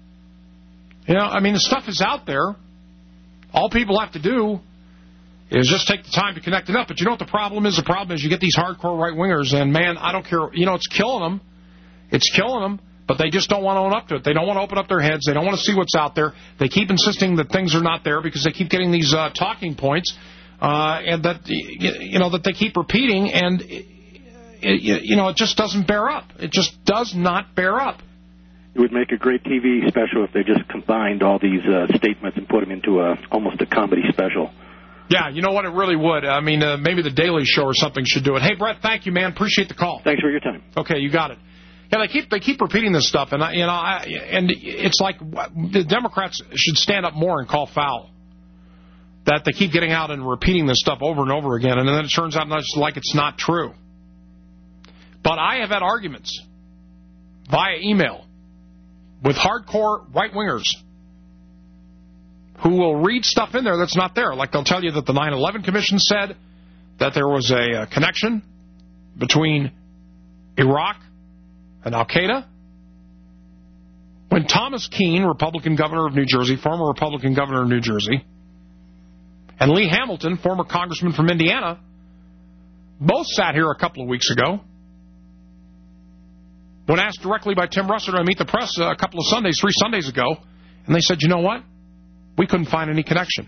You know, I mean, the stuff is out there. All people have to do is just take the time to connect it up. But you know what the problem is? The problem is you get these hardcore right-wingers, and, man, I don't care. You know, it's killing them. It's killing them, but they just don't want to own up to it. They don't want to open up their heads. They don't want to see what's out there. They keep insisting that things are not there because they keep getting these uh, talking points, uh, and that, you know, that they keep repeating, and, it, it, you know, it just doesn't bear up. It just does not bear up.
It would make a great T V special if they just combined all these uh, statements and put them into a, almost a comedy special.
Yeah, you know what? It really would. I mean, uh, maybe the Daily Show or something should do it. Hey, Brett, thank you, man. Appreciate the call.
Thanks for your time.
Okay, you got it. Yeah, they keep they keep repeating this stuff, and I, you know, I, and it's like the Democrats should stand up more and call foul. That they keep getting out and repeating this stuff over and over again, and then it turns out just like it's not true. But I have had arguments via email with hardcore right-wingers who will read stuff in there that's not there. Like they'll tell you that the nine eleven Commission said that there was a, a connection between Iraq and Al-Qaeda. When Thomas Keane, Republican governor of New Jersey, former Republican governor of New Jersey, and Lee Hamilton, former congressman from Indiana, both sat here a couple of weeks ago, when asked directly by Tim Russert on Meet the Press a couple of Sundays, three Sundays ago, and they said, you know what? We couldn't find any connection.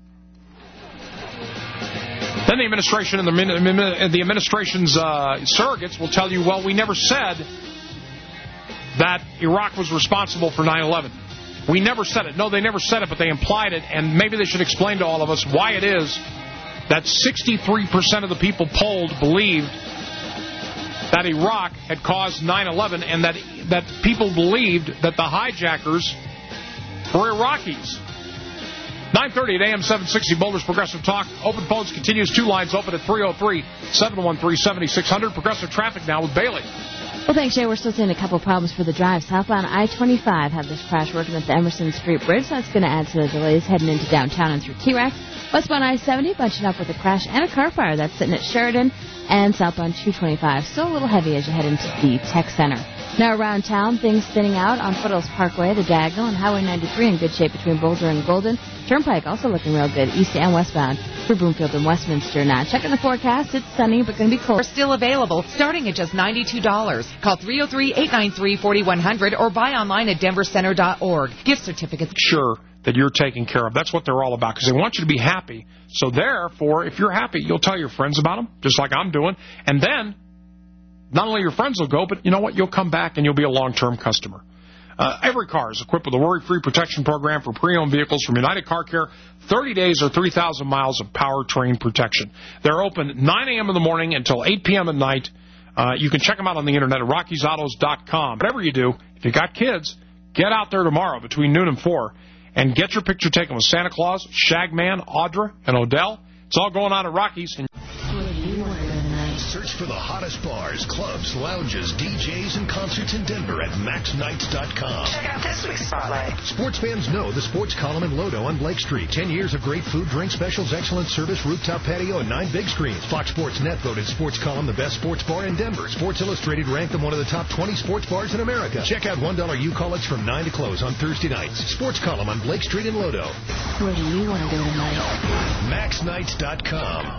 Then the administration and the, the administration's uh, surrogates will tell you, well, we never said that Iraq was responsible for nine eleven. We never said it. No, they never said it, but they implied it, and maybe they should explain to all of us why it is that sixty-three percent of the people polled believed that Iraq had caused nine eleven, and that that people believed that the hijackers were Iraqis. nine thirty at A M seven sixty, Boulder's Progressive Talk. Open phones continues. Two lines open at three oh three, seven one three, seven six zero zero. Progressive Traffic now with Bailey.
Well, thanks, Jay. We're still seeing a couple problems for the drive. Southbound I twenty-five have this crash working at the Emerson Street Bridge. That's going to add to the delays heading into downtown and through T-Rex. Westbound I seventy bunching up with a crash and a car fire. That's sitting at Sheridan. And southbound two twenty-five still a little heavy as you head into the Tech Center. Now around town, things thinning out on Foothills Parkway, the Diagonal, and Highway ninety-three in good shape between Boulder and Golden. Turnpike also looking real good, east and westbound through Broomfield and Westminster. Now, checking the forecast, it's sunny but going to be cold.
Are still available, starting at just ninety-two dollars. Call three oh three, eight nine three, four one zero zero or buy online at denver center dot org. Gift certificates.
Sure that you're taken care of. That's what they're all about, because they want you to be happy. So therefore, if you're happy, you'll tell your friends about them, just like I'm doing. And then not only your friends will go, but you know what? You'll come back and you'll be a long-term customer. Uh, every car is equipped with a worry-free protection program for pre-owned vehicles from United Car Care. thirty days or three thousand miles of powertrain protection. They're open nine a.m. in the morning until eight p.m. at night. Uh, you can check them out on the internet at Rockies Autos dot com. Whatever you do, if you got kids, get out there tomorrow between noon and four and get your picture taken with Santa Claus, Shagman, Audra, and Odell. It's all going on at Rockies. And
search for the hottest bars, clubs, lounges, D Js, and concerts in Denver at max nights dot com.
Check out this week's spotlight.
Sports fans know the sports column in Lodo on Blake Street. Ten years of great food, drink specials, excellent service, rooftop patio, and nine big screens. Fox Sports Net voted sports column the best sports bar in Denver. Sports Illustrated ranked them one of the top twenty sports bars in America. Check out one dollar U-College from nine to close on Thursday nights. Sports column on Blake Street in Lodo.
Where do you want to go tonight?
max nights dot com.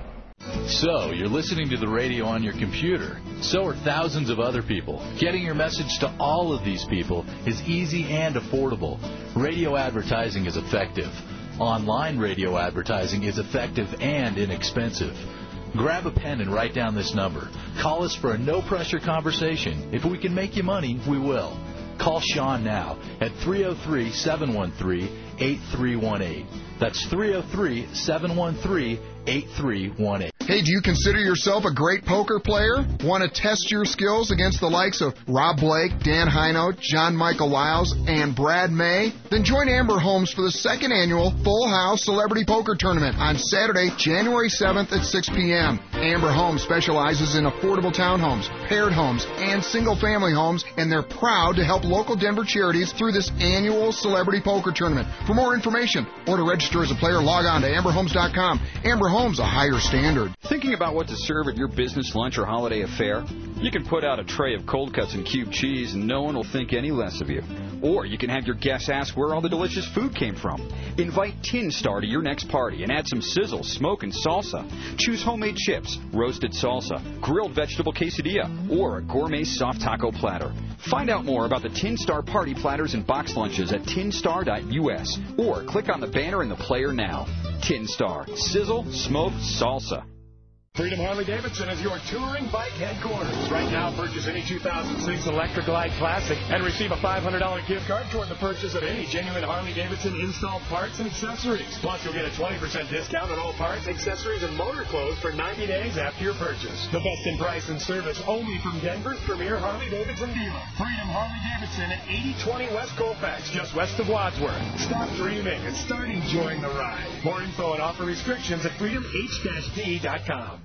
So, you're listening to the radio on your computer. So are thousands of other people. Getting your message to all of these people is easy and affordable. Radio advertising is effective. Online radio advertising is effective and inexpensive. Grab a pen and write down this number. Call us for a no-pressure conversation. If we can make you money, we will. Call Sean now at three oh three, seven one three, eight three one eight. That's three oh three, seven one three, eight three one eight.
Hey, do you consider yourself a great poker player? Want to test your skills against the likes of Rob Blake, Dan Hinote, John Michael Lyles, and Brad May? Then join Amber Holmes for the second annual Full House Celebrity Poker Tournament on Saturday, January seventh at six p.m. Amber Holmes specializes in affordable townhomes, paired homes, and single-family homes, and they're proud to help local Denver charities through this annual Celebrity Poker Tournament. For more information or to register as a player, log on to amber homes dot com. Amber Holmes, a higher standard.
Thinking about what to serve at your business lunch or holiday affair? You can put out a tray of cold cuts and cubed cheese and no one will think any less of you. Or you can have your guests ask where all the delicious food came from. Invite Tin Star to your next party and add some sizzle, smoke, and salsa. Choose homemade chips, roasted salsa, grilled vegetable quesadilla, or a gourmet soft taco platter. Find out more about the Tin Star party platters and box lunches at tin star dot u s or click on the banner in the player now. Tin Star. Sizzle, smoke, salsa.
Freedom Harley-Davidson is your touring bike headquarters. Right now, purchase any two thousand six Electra Glide Classic and receive a five hundred dollars gift card toward the purchase of any genuine Harley-Davidson installed parts and accessories. Plus, you'll get a twenty percent discount on all parts, accessories, and motor clothes for ninety days after your purchase. The best in price and service only from Denver's premier Harley-Davidson dealer. Freedom Harley-Davidson at eighty twenty West Colfax, just west of Wadsworth. Stop dreaming and start enjoying the ride. More info and offer restrictions at freedom h dash d dot com.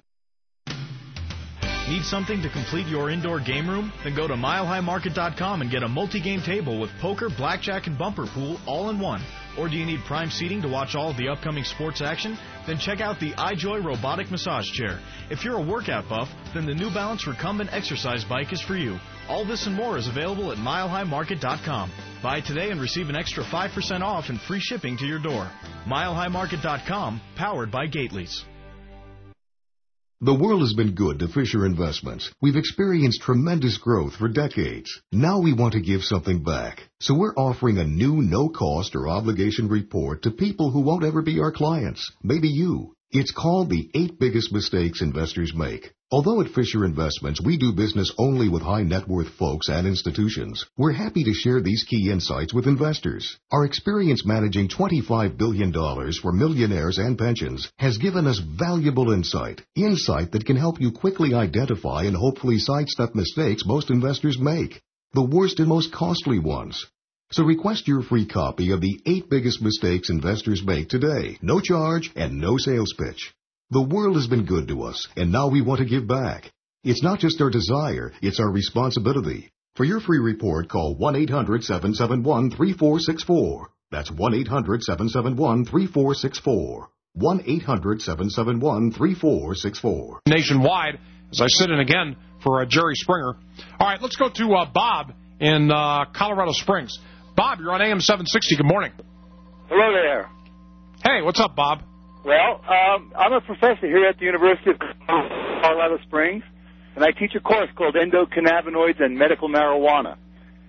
Need something to complete your indoor game room? Then go to mile high market dot com and get a multi-game table with poker, blackjack, and bumper pool all in one. Or do you need prime seating to watch all of the upcoming sports action? Then check out the iJoy robotic massage chair. If you're a workout buff, then the New Balance Recumbent exercise bike is for you. All this and more is available at mile high market dot com. Buy today and receive an extra five percent off and free shipping to your door. mile high market dot com, powered by Gately's.
The world has been good to Fisher Investments. We've experienced tremendous growth for decades. Now we want to give something back. So we're offering a new no-cost or obligation report to people who won't ever be our clients. Maybe you. It's called the Eight Biggest Mistakes Investors Make. Although at Fisher Investments we do business only with high net worth folks and institutions, we're happy to share these key insights with investors. Our experience managing twenty-five billion dollars for millionaires and pensions has given us valuable insight, insight that can help you quickly identify and hopefully sidestep mistakes most investors make, the worst and most costly ones. So request your free copy of the Eight Biggest Mistakes Investors Make today. No charge and no sales pitch. The world has been good to us, and now we want to give back. It's not just our desire, it's our responsibility. For your free report, call one eight hundred, seven seven one, three four six four. That's one eight hundred, seven seven one, three four six four. one eight hundred, seven seven one, three four six four.
Nationwide, as I sit in again for uh, Jerry Springer. All right, let's go to uh, Bob in uh, Colorado Springs. Bob, you're on A M seven sixty. Good morning.
Hello there.
Hey, what's up, Bob?
Well, um, I'm a professor here at the University of Colorado Springs, and I teach a course called Endocannabinoids and Medical Marijuana.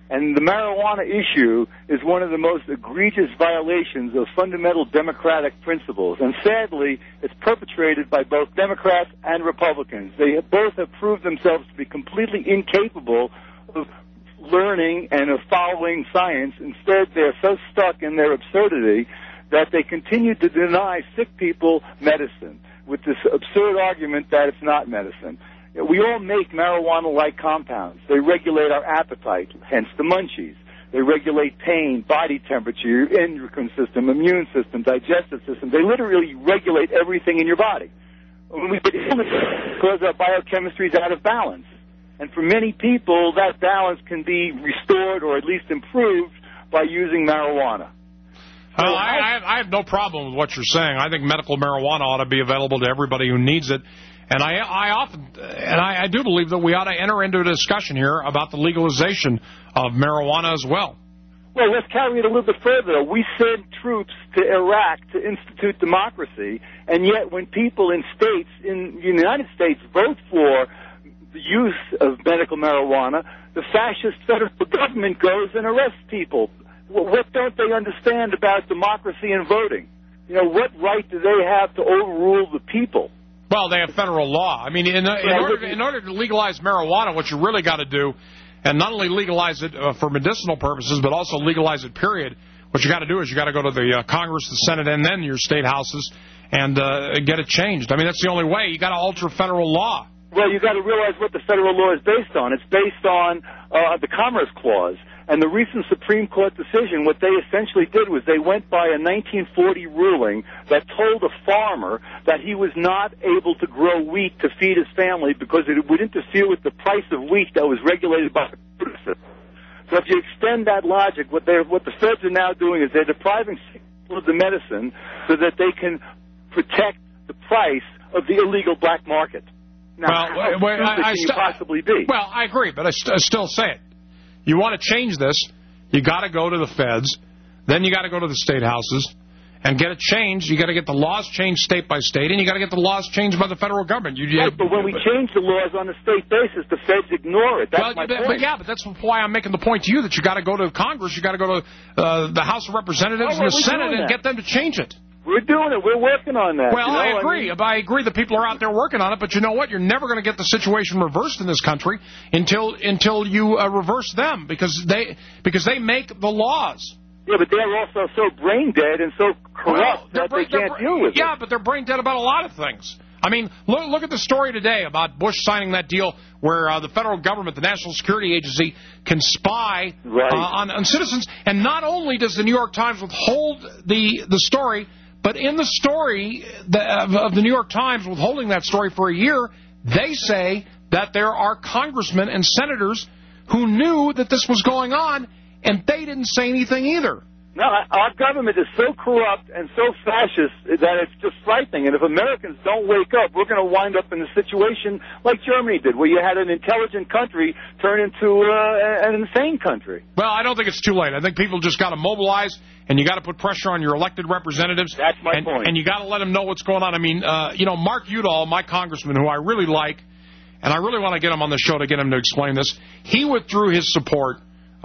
And the marijuana issue is one of the most egregious violations of fundamental democratic principles. And sadly, it's perpetrated by both Democrats and Republicans. They both have proved themselves to be completely incapable of learning and of following science. Instead, they're so stuck in their absurdity that they continue to deny sick people medicine with this absurd argument that it's not medicine. We all make marijuana-like compounds. They regulate our appetite, hence the munchies. They regulate pain, body temperature, your endocrine system, immune system, digestive system. They literally regulate everything in your body. When we get illness, because our biochemistry is out of balance. And for many people, that balance can be restored or at least improved by using marijuana.
Well, I, I, have, I have no problem with what you're saying. I think medical marijuana ought to be available to everybody who needs it. And I, I often, and I, I do believe that we ought to enter into a discussion here about the legalization of marijuana as well.
Well, let's carry it a little bit further. We send troops to Iraq to institute democracy, and yet when people in states, in the United States, vote for the use of medical marijuana, the fascist federal government goes and arrests people. What don't they understand about democracy and voting? You know, what right do they have to overrule the people?
Well, they have federal law. I mean, in, in, order, to, in order to legalize marijuana, what you really got to do, and not only legalize it uh, for medicinal purposes, but also legalize it, period, what you got to do is you got to go to the uh, Congress, the Senate, and then your state houses and uh, get it changed. I mean, that's the only way. You got to alter federal law.
Well, you got to realize what the federal law is based on. It's based on uh, the Commerce Clause. And the recent Supreme Court decision, what they essentially did was they went by a nineteen forty ruling that told a farmer that he was not able to grow wheat to feed his family because it would interfere with the price of wheat that was regulated by the food system. So if you extend that logic, what, they're, what the feds are now doing is they're depriving people of the medicine so that they can protect the price of the illegal black market. Now,
well,
how
well,
stupid
I, I
can you
st-
possibly be?
Well, I agree, but I, st- I still say it. You want to change this, you got to go to the feds, then you got to go to the state houses and get it changed. You got to get the laws changed state by state, and you got to get the laws changed by the federal government. You,
right, but when we change the laws on a state basis, the feds ignore it. That's
well,
my
but,
point.
But yeah, but that's why I'm making the point to you that you got to go to Congress, you got to go to uh, the House of Representatives
oh,
and the
well,
Senate and
that.
get them to change it.
We're doing it. We're working on that.
Well,
you know?
I agree.
I, mean,
I agree that people are out there working on it, but you know what? You're never going to get the situation reversed in this country until until you uh, reverse them because they because they make the laws.
Yeah, but they're also so brain dead and so corrupt
well,
that they can't deal with
yeah,
it.
Yeah, but they're brain dead about a lot of things. I mean, look, look at the story today about Bush signing that deal where uh, the federal government, the National Security Agency, can spy
right.
uh, on, on citizens. And not only does the New York Times withhold the, the story, but in the story of, of the New York Times withholding that story for a year, they say that there are congressmen and senators who knew that this was going on, and they didn't say anything either.
No, our government is so corrupt and so fascist that it's just frightening. And if Americans don't wake up, we're going to wind up in a situation like Germany did, where you had an intelligent country turn into uh, an insane country.
Well, I don't think it's too late. I think people just got to mobilize, and you got to put pressure on your elected representatives.
That's my
and,
point.
And you got to let them know what's going on. I mean, uh, you know, Mark Udall, my congressman, who I really like, and I really want to get him on the show to get him to explain this, he withdrew his support, uh,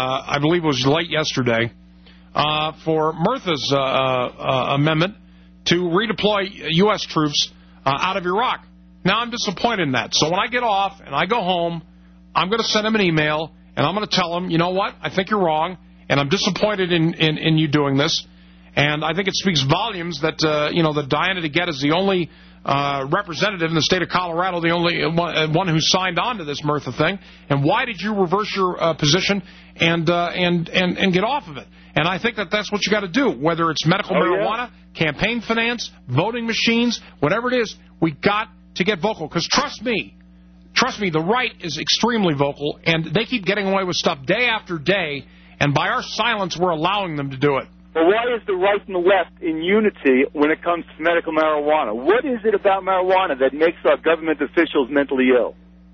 I believe it was late yesterday, Uh, for Murtha's uh, uh, amendment to redeploy U S troops uh, out of Iraq. Now, I'm disappointed in that. So when I get off and I go home, I'm going to send him an email, and I'm going to tell him, you know what, I think you're wrong, and I'm disappointed in, in, in you doing this. And I think it speaks volumes that, uh, you know, that Diana DeGette is the only uh, representative in the state of Colorado, the only one, one who signed on to this Murtha thing. And why did you reverse your uh, position and, uh, and, and, and get off of it? And I think that that's what you got to do, whether it's medical
oh,
marijuana,
yeah.
campaign finance, voting machines, whatever it is, we got to get vocal. Because trust me, trust me, the right is extremely vocal, and they keep getting away with stuff day after day, and by our silence, we're allowing them to do it.
But why is the right and the left in unity when it comes to medical marijuana? What is it about marijuana that makes our government officials mentally ill?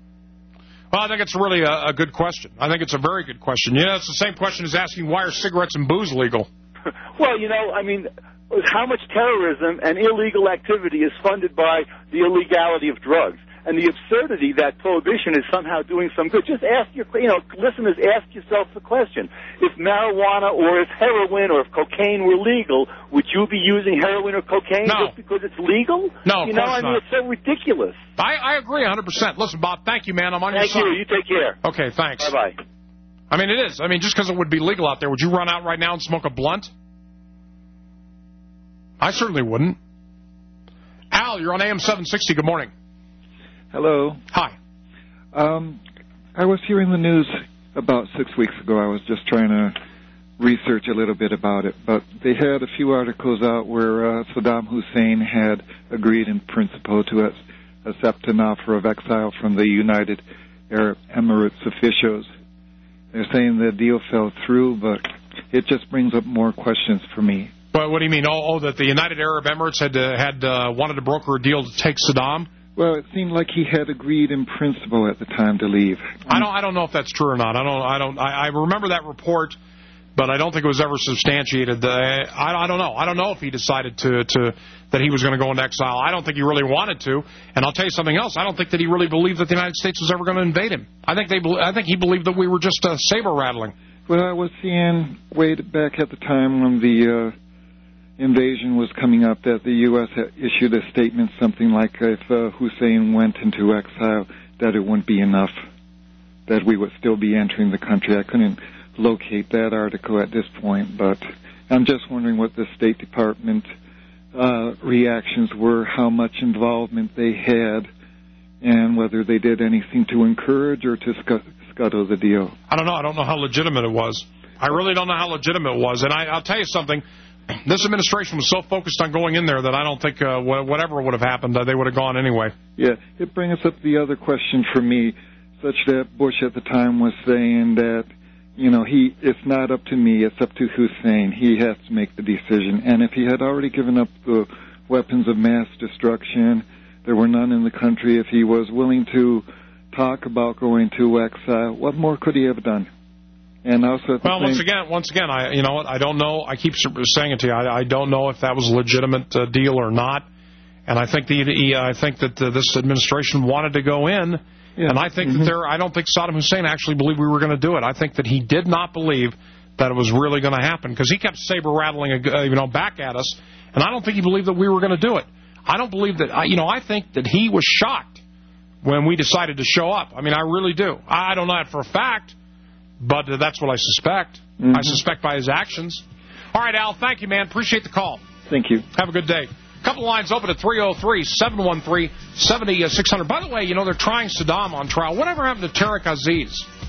Well, I think it's really a, a good question. I think it's a very good question. Yeah, it's the same question as asking why are cigarettes and booze legal?
Well, you know, I mean, how much terrorism and illegal activity is funded by the illegality of drugs? and the absurdity that prohibition is somehow doing some good. Just ask your, you know, listeners, ask yourself the question. If marijuana or if heroin or if cocaine were legal, would you be using heroin or cocaine
no.
just because it's legal?
No,
you
of
know,
course
I mean,
not.
it's so ridiculous.
I, I agree one hundred percent. Listen, Bob, thank you, man. I'm on
Thank
your side.
you. You take care.
Okay, thanks.
Bye-bye.
I mean, it is. I mean, just because it would be legal out there, would you run out right now and smoke a blunt? I certainly wouldn't. Al, you're on A M seven sixty. Good morning.
Hello.
Hi.
Um, I was hearing the news about six weeks ago. I was just trying to research a little bit about it, but they had a few articles out where uh, Saddam Hussein had agreed in principle to accept an offer of exile from the United Arab Emirates officials. They're saying the deal fell through, but it just brings up more questions for me.
Well, what do you mean? Oh, oh that the United Arab Emirates had uh, had uh, wanted to broker a deal to take Saddam?
Well, it seemed like he had agreed in principle at the time to leave.
I don't. I don't know if that's true or not. I don't. I don't. I, I remember that report, but I don't think it was ever substantiated. Uh, I, I don't know. I don't know if he decided to, to that he was going to go into exile. I don't think he really wanted to. And I'll tell you something else. I don't think that he really believed that the United States was ever going to invade him. I think they. I think he believed that we were just uh, saber rattling.
Well, I was seeing way back at the time when the uh, invasion was coming up that the U S had issued a statement, something like if uh, Hussein went into exile, that it wouldn't be enough, that we would still be entering the country. I couldn't locate that article at this point, but I'm just wondering what the State Department uh, reactions were, how much involvement they had, and whether they did anything to encourage or to scut- scuttle the deal.
I don't know. I don't know how legitimate it was. I really don't know how legitimate it was. And I, I'll tell you something. This administration was so focused on going in there that I don't think uh, whatever would have happened, uh, they would have gone anyway.
Yeah, it brings up the other question for me, such that Bush at the time was saying that, you know, he it's not up to me, it's up to Hussein. He has to make the decision. And if he had already given up the weapons of mass destruction, there were none in the country. If he was willing to talk about going to exile, what more could he have done? And also,
well, once again, once again, I you know what I don't know. I keep saying it to you. I, I don't know if that was a legitimate uh, deal or not. And I think the I think that uh, this administration wanted to go in. Yeah. And I think mm-hmm. that there. I don't think Saddam Hussein actually believed we were going to do it. I think that he did not believe that it was really going to happen because he kept saber rattling, uh, you know, back at us. And I don't think he believed that we were going to do it. I don't believe that. I, you know, I think that he was shocked when we decided to show up. I mean, I really do. I don't know that for a fact. But uh, that's what I suspect. Mm-hmm. I suspect by his actions. All right, Al, thank you, man. Appreciate the call.
Thank you.
Have a good day. A couple lines open at three oh three, seven one three, seven oh six hundred. By the way, you know, they're trying Saddam on trial. Whatever happened to Tariq Aziz?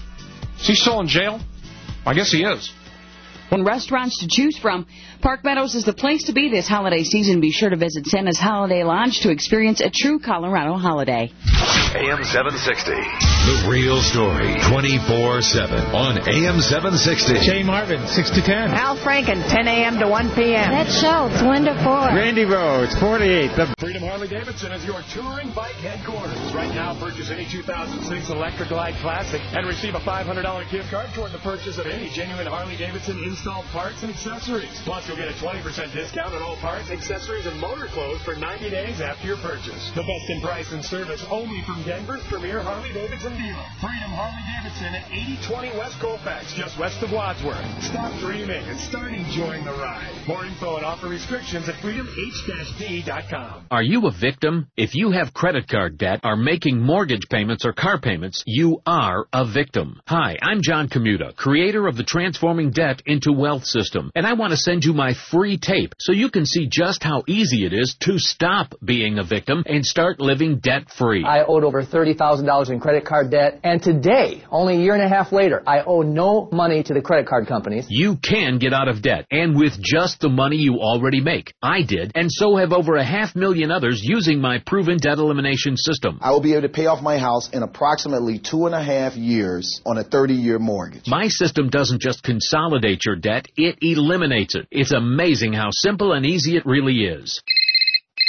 Is he still in jail? I guess he is.
When restaurants to choose from, Park Meadows is the place to be this holiday season. Be sure to visit Santa's Holiday Lodge to experience a true Colorado holiday.
A M seven sixty. The real story, twenty-four seven on A M seven sixty.
Jay Marvin, six to ten.
Al Franken, ten a.m. to one p.m.
Ed Schultz, one to four.
Randy Rhodes, four to eight. The
Freedom Harley-Davidson is your touring bike headquarters. Right now, purchase any two thousand six Electra Glide Classic and receive a five hundred dollars gift card toward the purchase of any genuine Harley-Davidson installed parts and accessories. Plus, you'll get a twenty percent discount on all parts, accessories, and motor clothes for ninety days after your purchase. The best in price and service only from Denver's premier Harley-Davidson dealer. Freedom Harley-Davidson at eighty twenty West Colfax, just west of Wadsworth. Stop dreaming and start enjoying the ride. More info and offer restrictions at freedom h d dot com.
Are you a victim? If you have credit card debt, are making mortgage payments or car payments, you are a victim. Hi, I'm John Commuta, creator of the Transforming Debt into Wealth system, and I want to send you my free tape so you can see just how easy it is to stop being a victim and start living debt-free.
I owed over thirty thousand dollars in credit card debt, and today, only a year and a half later, I owe no money to the credit card companies.
You can get out of debt, and with just the money you already make. I did, and so have over a half million others using my proven debt elimination system.
I will be able to pay off my house in approximately two and a half years on a thirty-year mortgage.
My system doesn't just consolidate your debt, it eliminates it. It's amazing how simple and easy it really is.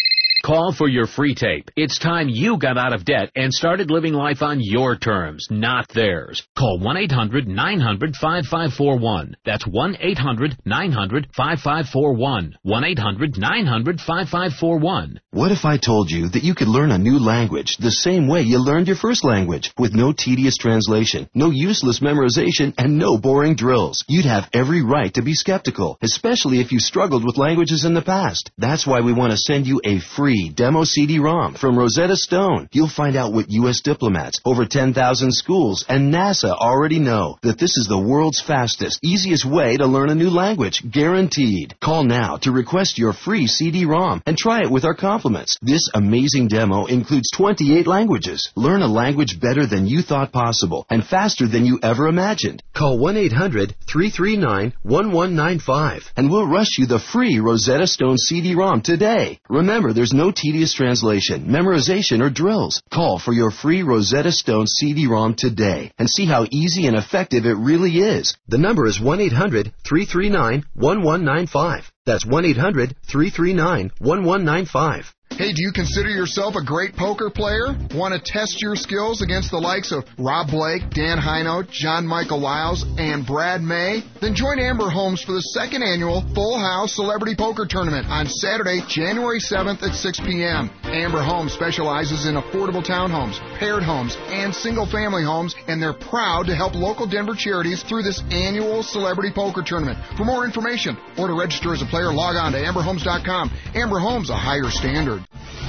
Call for your free tape. It's time you got out of debt and started living life on your terms, not theirs. Call one eight hundred nine hundred five five four one. That's one eight hundred nine hundred five five four one. one eight hundred nine hundred five five four one.
What if I told you that you could learn a new language the same way you learned your first language, with no tedious translation, no useless memorization, and no boring drills? You'd have every right to be skeptical, especially if you struggled with languages in the past. That's why we want to send you a free demo C D ROM from Rosetta Stone. You'll find out what U S diplomats, over ten thousand schools, and NASA already know, that this is the world's fastest, easiest way to learn a new language, guaranteed. Call now to request your free C D ROM and try it with our compliments. This amazing demo includes twenty-eight languages. Learn a language better than you thought possible and faster than you ever imagined. Call one eight hundred three three nine one one nine five and we'll rush you the free Rosetta Stone C D ROM today. Remember, there's no tedious translation, memorization, or drills. Call for your free Rosetta Stone C D ROM today and see how easy and effective it really is. The number is one eight hundred three three nine one one nine five. That's one eight hundred three three nine one one nine five.
Hey, do you consider yourself a great poker player? Want to test your skills against the likes of Rob Blake, Dan Hinote, John Michael Lyles, and Brad May? Then join Amber Holmes for the second annual Full House Celebrity Poker Tournament on Saturday, January seventh at six p.m. Amber Holmes specializes in affordable townhomes, paired homes, and single-family homes, and they're proud to help local Denver charities through this annual Celebrity Poker Tournament. For more information or to register as a player, log on to amber homes dot com. Amber Holmes, a higher standard.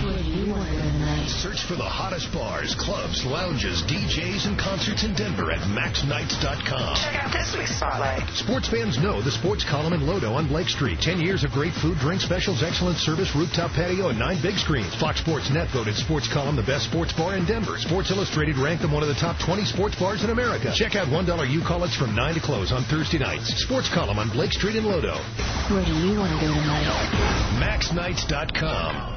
Search for the hottest bars, clubs, lounges, D Js, and concerts in Denver at max nights dot com.
Check out this week's spotlight.
Sports fans know the sports column in Lodo on Blake Street. Ten years of great food, drink specials, excellent service, rooftop patio, and nine big screens. Fox Sports Net voted sports column the best sports bar in Denver. Sports Illustrated ranked them one of the top twenty sports bars in America. Check out one dollar U-Call-Its from nine to close on Thursday nights. Sports column on Blake Street in Lodo.
Where do you want to go tonight?
max nights dot com.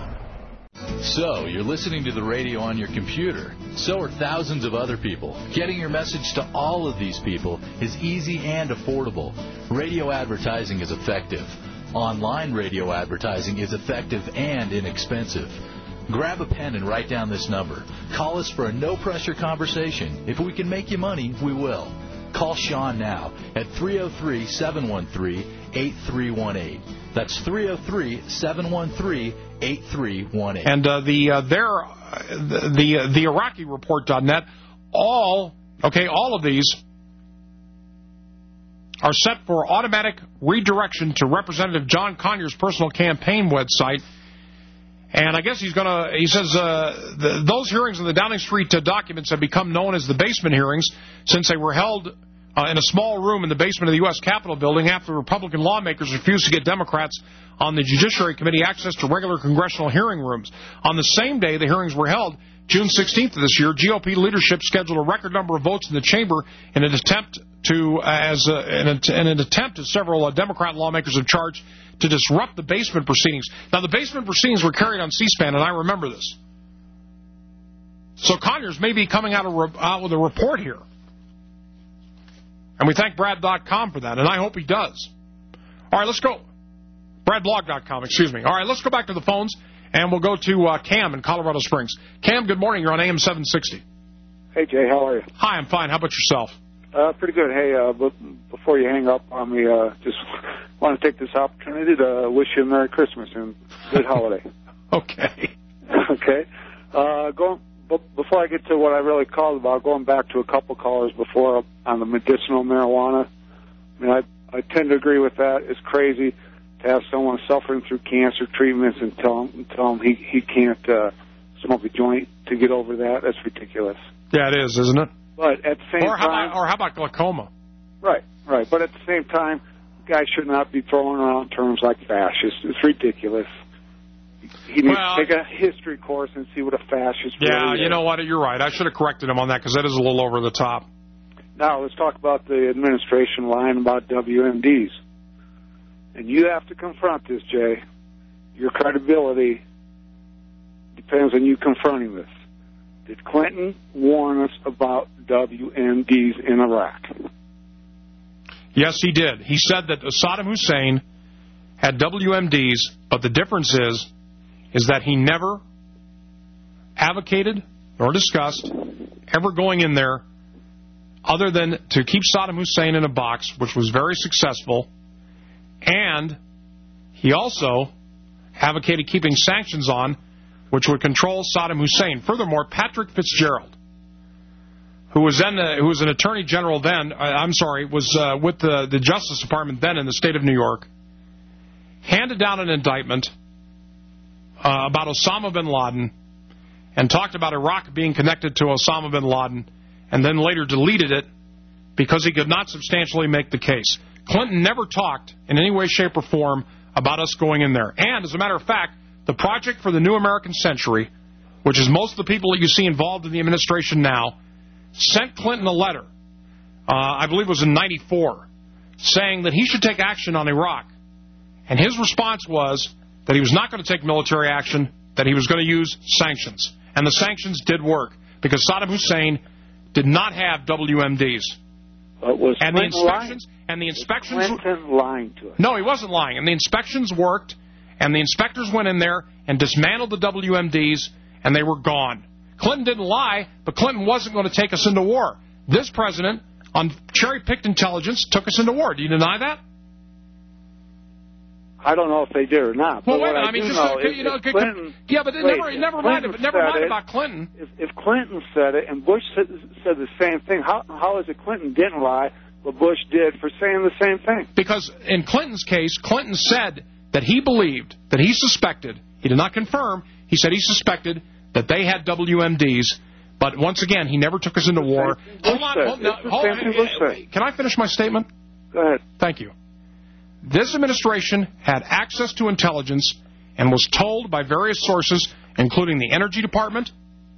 So, you're listening to the radio on your computer. So are thousands of other people. Getting your message to all of these people is easy and affordable. Radio advertising is effective. Online radio advertising is effective and inexpensive. Grab a pen and write down this number. Call us for a no-pressure conversation. If we can make you money, we will. Call Sean now at three oh three, seven one three, eight three one eight. That's three oh three, seven one three, eight three one eight.
And uh, the uh, their uh, the the, uh, the Iraqi report dot net, all okay, all of these are set for automatic redirection to Representative John Conyers' personal campaign website. And I guess he's going to, he says, uh, the, those hearings in the Downing Street uh, documents have become known as the basement hearings since they were held uh, in a small room in the basement of the U S Capitol building after Republican lawmakers refused to get Democrats on the Judiciary Committee access to regular congressional hearing rooms. On the same day the hearings were held, June sixteenth of this year, G O P leadership scheduled a record number of votes in the chamber in an attempt to, uh, as uh, in, a, in an attempt as several uh, Democrat lawmakers have charged to disrupt the basement proceedings. Now, the basement proceedings were carried on C-SPAN, and I remember this. So Conyers may be coming out, of, out with a report here. And we thank Brad dot com for that, and I hope he does. All right, let's go. Brad blog dot com, excuse me. All right, let's go back to the phones, and we'll go to uh, Cam in Colorado Springs. Cam, good morning. You're on A M seven sixty.
Hey, Jay, how are you?
Hi, I'm fine. How about yourself?
Uh, pretty good. Hey, uh, but before you hang up on me, uh, just want to take this opportunity to wish you a Merry Christmas and good holiday.
Okay.
Okay. Uh, going, but before I get to what I really called about, going back to a couple callers before on the medicinal marijuana, I mean, I, I tend to agree with that. It's crazy to have someone suffering through cancer treatments and tell him, tell him he, he can't uh, smoke a joint to get over that. That's ridiculous.
Yeah, it is, isn't it?
But at the same
or how
time...
About, or how about glaucoma?
Right, right. But at the same time, guys should not be throwing around terms like fascist. It's ridiculous. He needs
well,
to take a history course and see what a fascist
yeah,
really is.
You know what? You're right. I should have corrected him on that because that is a little over the top.
Now, let's talk about the administration lying about W M Ds. And you have to confront this, Jay. Your credibility depends on you confronting this. Did Clinton warn us about W M Ds in Iraq?
Yes, he did. He said that Saddam Hussein had W M Ds, but the difference is is that he never advocated or discussed ever going in there other than to keep Saddam Hussein in a box, which was very successful, and he also advocated keeping sanctions on, which would control Saddam Hussein. Furthermore, Patrick Fitzgerald, who was then uh, who was an attorney general then, uh, I'm sorry, was uh, with the, the Justice Department then in the state of New York, handed down an indictment uh, about Osama bin Laden and talked about Iraq being connected to Osama bin Laden, and then later deleted it because he could not substantially make the case. Clinton never talked in any way, shape, or form about us going in there. And, as a matter of fact, the Project for the New American Century, which is most of the people that you see involved in the administration now, sent Clinton a letter, uh, I believe it was in ninety-four, saying that he should take action on Iraq. And his response was that he was not going to take military action, that he was going to use sanctions. And the sanctions did work, because Saddam Hussein did not have W M Ds.
But was
and the
Clinton
inspections
lying?
and the inspections
Clinton lying to us.
No, he wasn't lying. And the inspections worked, and the inspectors went in there and dismantled the W M Ds, and they were gone. Clinton didn't lie, but Clinton wasn't going to take us into war. This president, on cherry-picked intelligence, took us into war. Do you deny that?
I don't know if they did or not.
Well,
but
wait,
what I,
I mean,
do
just
know
uh,
is
you know,
if
could,
Clinton,
yeah, but
wait,
never,
if
never mind,
Clinton
never mind
said
about
it,
Clinton.
If, if Clinton said it and Bush said, said the same thing, how how is it Clinton didn't lie, but Bush did for saying the same thing?
Because in Clinton's case, Clinton said that he believed, that he suspected, he did not confirm, he said he suspected that they had W M Ds. But once again, he never took us into war. Hold on, hold, no, hold on. Can I finish my statement?
Go ahead.
Thank you. This administration had access to intelligence and was told by various sources, including the Energy Department,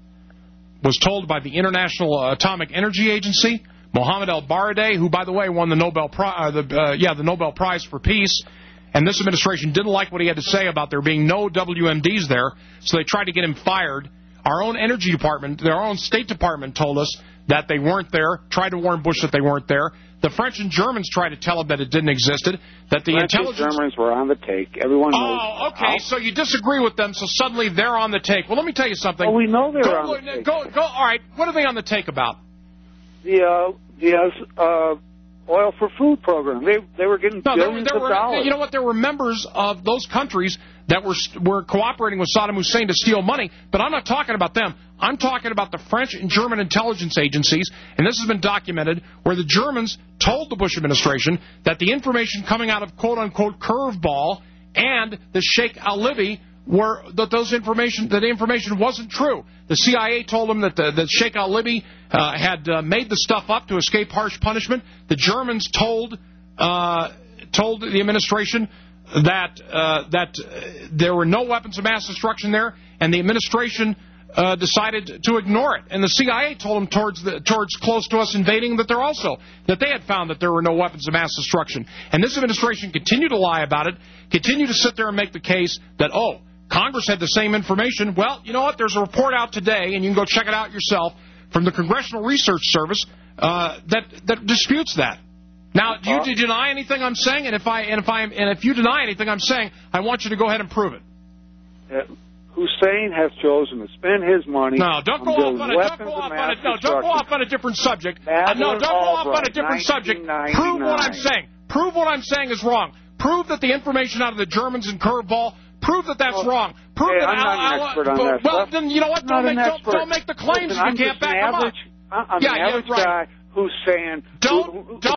was told by the International Atomic Energy Agency, Mohammed El-Baradei, who, by the way, won the Nobel Prize, uh, the, uh, yeah, the Nobel Prize for Peace. And this administration didn't like what he had to say about there being no W M Ds there, so they tried to get him fired. Our own Energy Department, their own State Department told us that they weren't there, tried to warn Bush that they weren't there. The French and Germans tried to tell him that it didn't exist, that the
French
intelligence...
and Germans were on the take. Everyone knows.
Oh, okay, so you disagree with them, so suddenly they're on the take. Well, let me tell you something.
Well, we know they're
go,
on the take.
Go, go, all right, what are they on the take about?
The, uh, the uh, oil for food program. They they were getting
no,
billions
there were, there
of
were,
dollars.
You know what? There were members of those countries that were were cooperating with Saddam Hussein to steal money, but I'm not talking about them. I'm talking about the French and German intelligence agencies, and this has been documented, where the Germans told the Bush administration that the information coming out of quote-unquote Curveball and the Sheikh Al-Libi were that those information that the information wasn't true. The C I A told them that the that Sheikh Al-Libi uh, had uh, made the stuff up to escape harsh punishment. The Germans told uh, told the administration that uh, that uh, there were no weapons of mass destruction there, and the administration uh, decided to ignore it. And the C I A told them towards the towards close to us invading that they're also that they had found that there were no weapons of mass destruction. And this administration continued to lie about it, continued to sit there and make the case that oh, Congress had the same information. Well, you know what? There's a report out today, and you can go check it out yourself, from the Congressional Research Service uh, that that disputes that. Now, do you, do you deny anything I'm saying? And if I and if I and if you deny anything I'm saying, I want you to go ahead and prove it.
Uh, Hussein has chosen to spend his money.
No, don't go off on a don't go off on a no, don't go off on a different subject. Uh, no, don't go off on a different subject. Prove what I'm saying. Prove what I'm saying is wrong. Prove that the information out of the Germans and Curveball. Prove that that's well, wrong. Prove
hey,
that
I'm not
I,
an
I,
expert on
well,
that
well,
stuff.
then you know what? Don't make, don't, don't make the claims
Listen,
if you can't back
average,
them up.
I'm
yeah,
an average
yeah, right.
guy who's saying...
Don't...
Who, who,
don't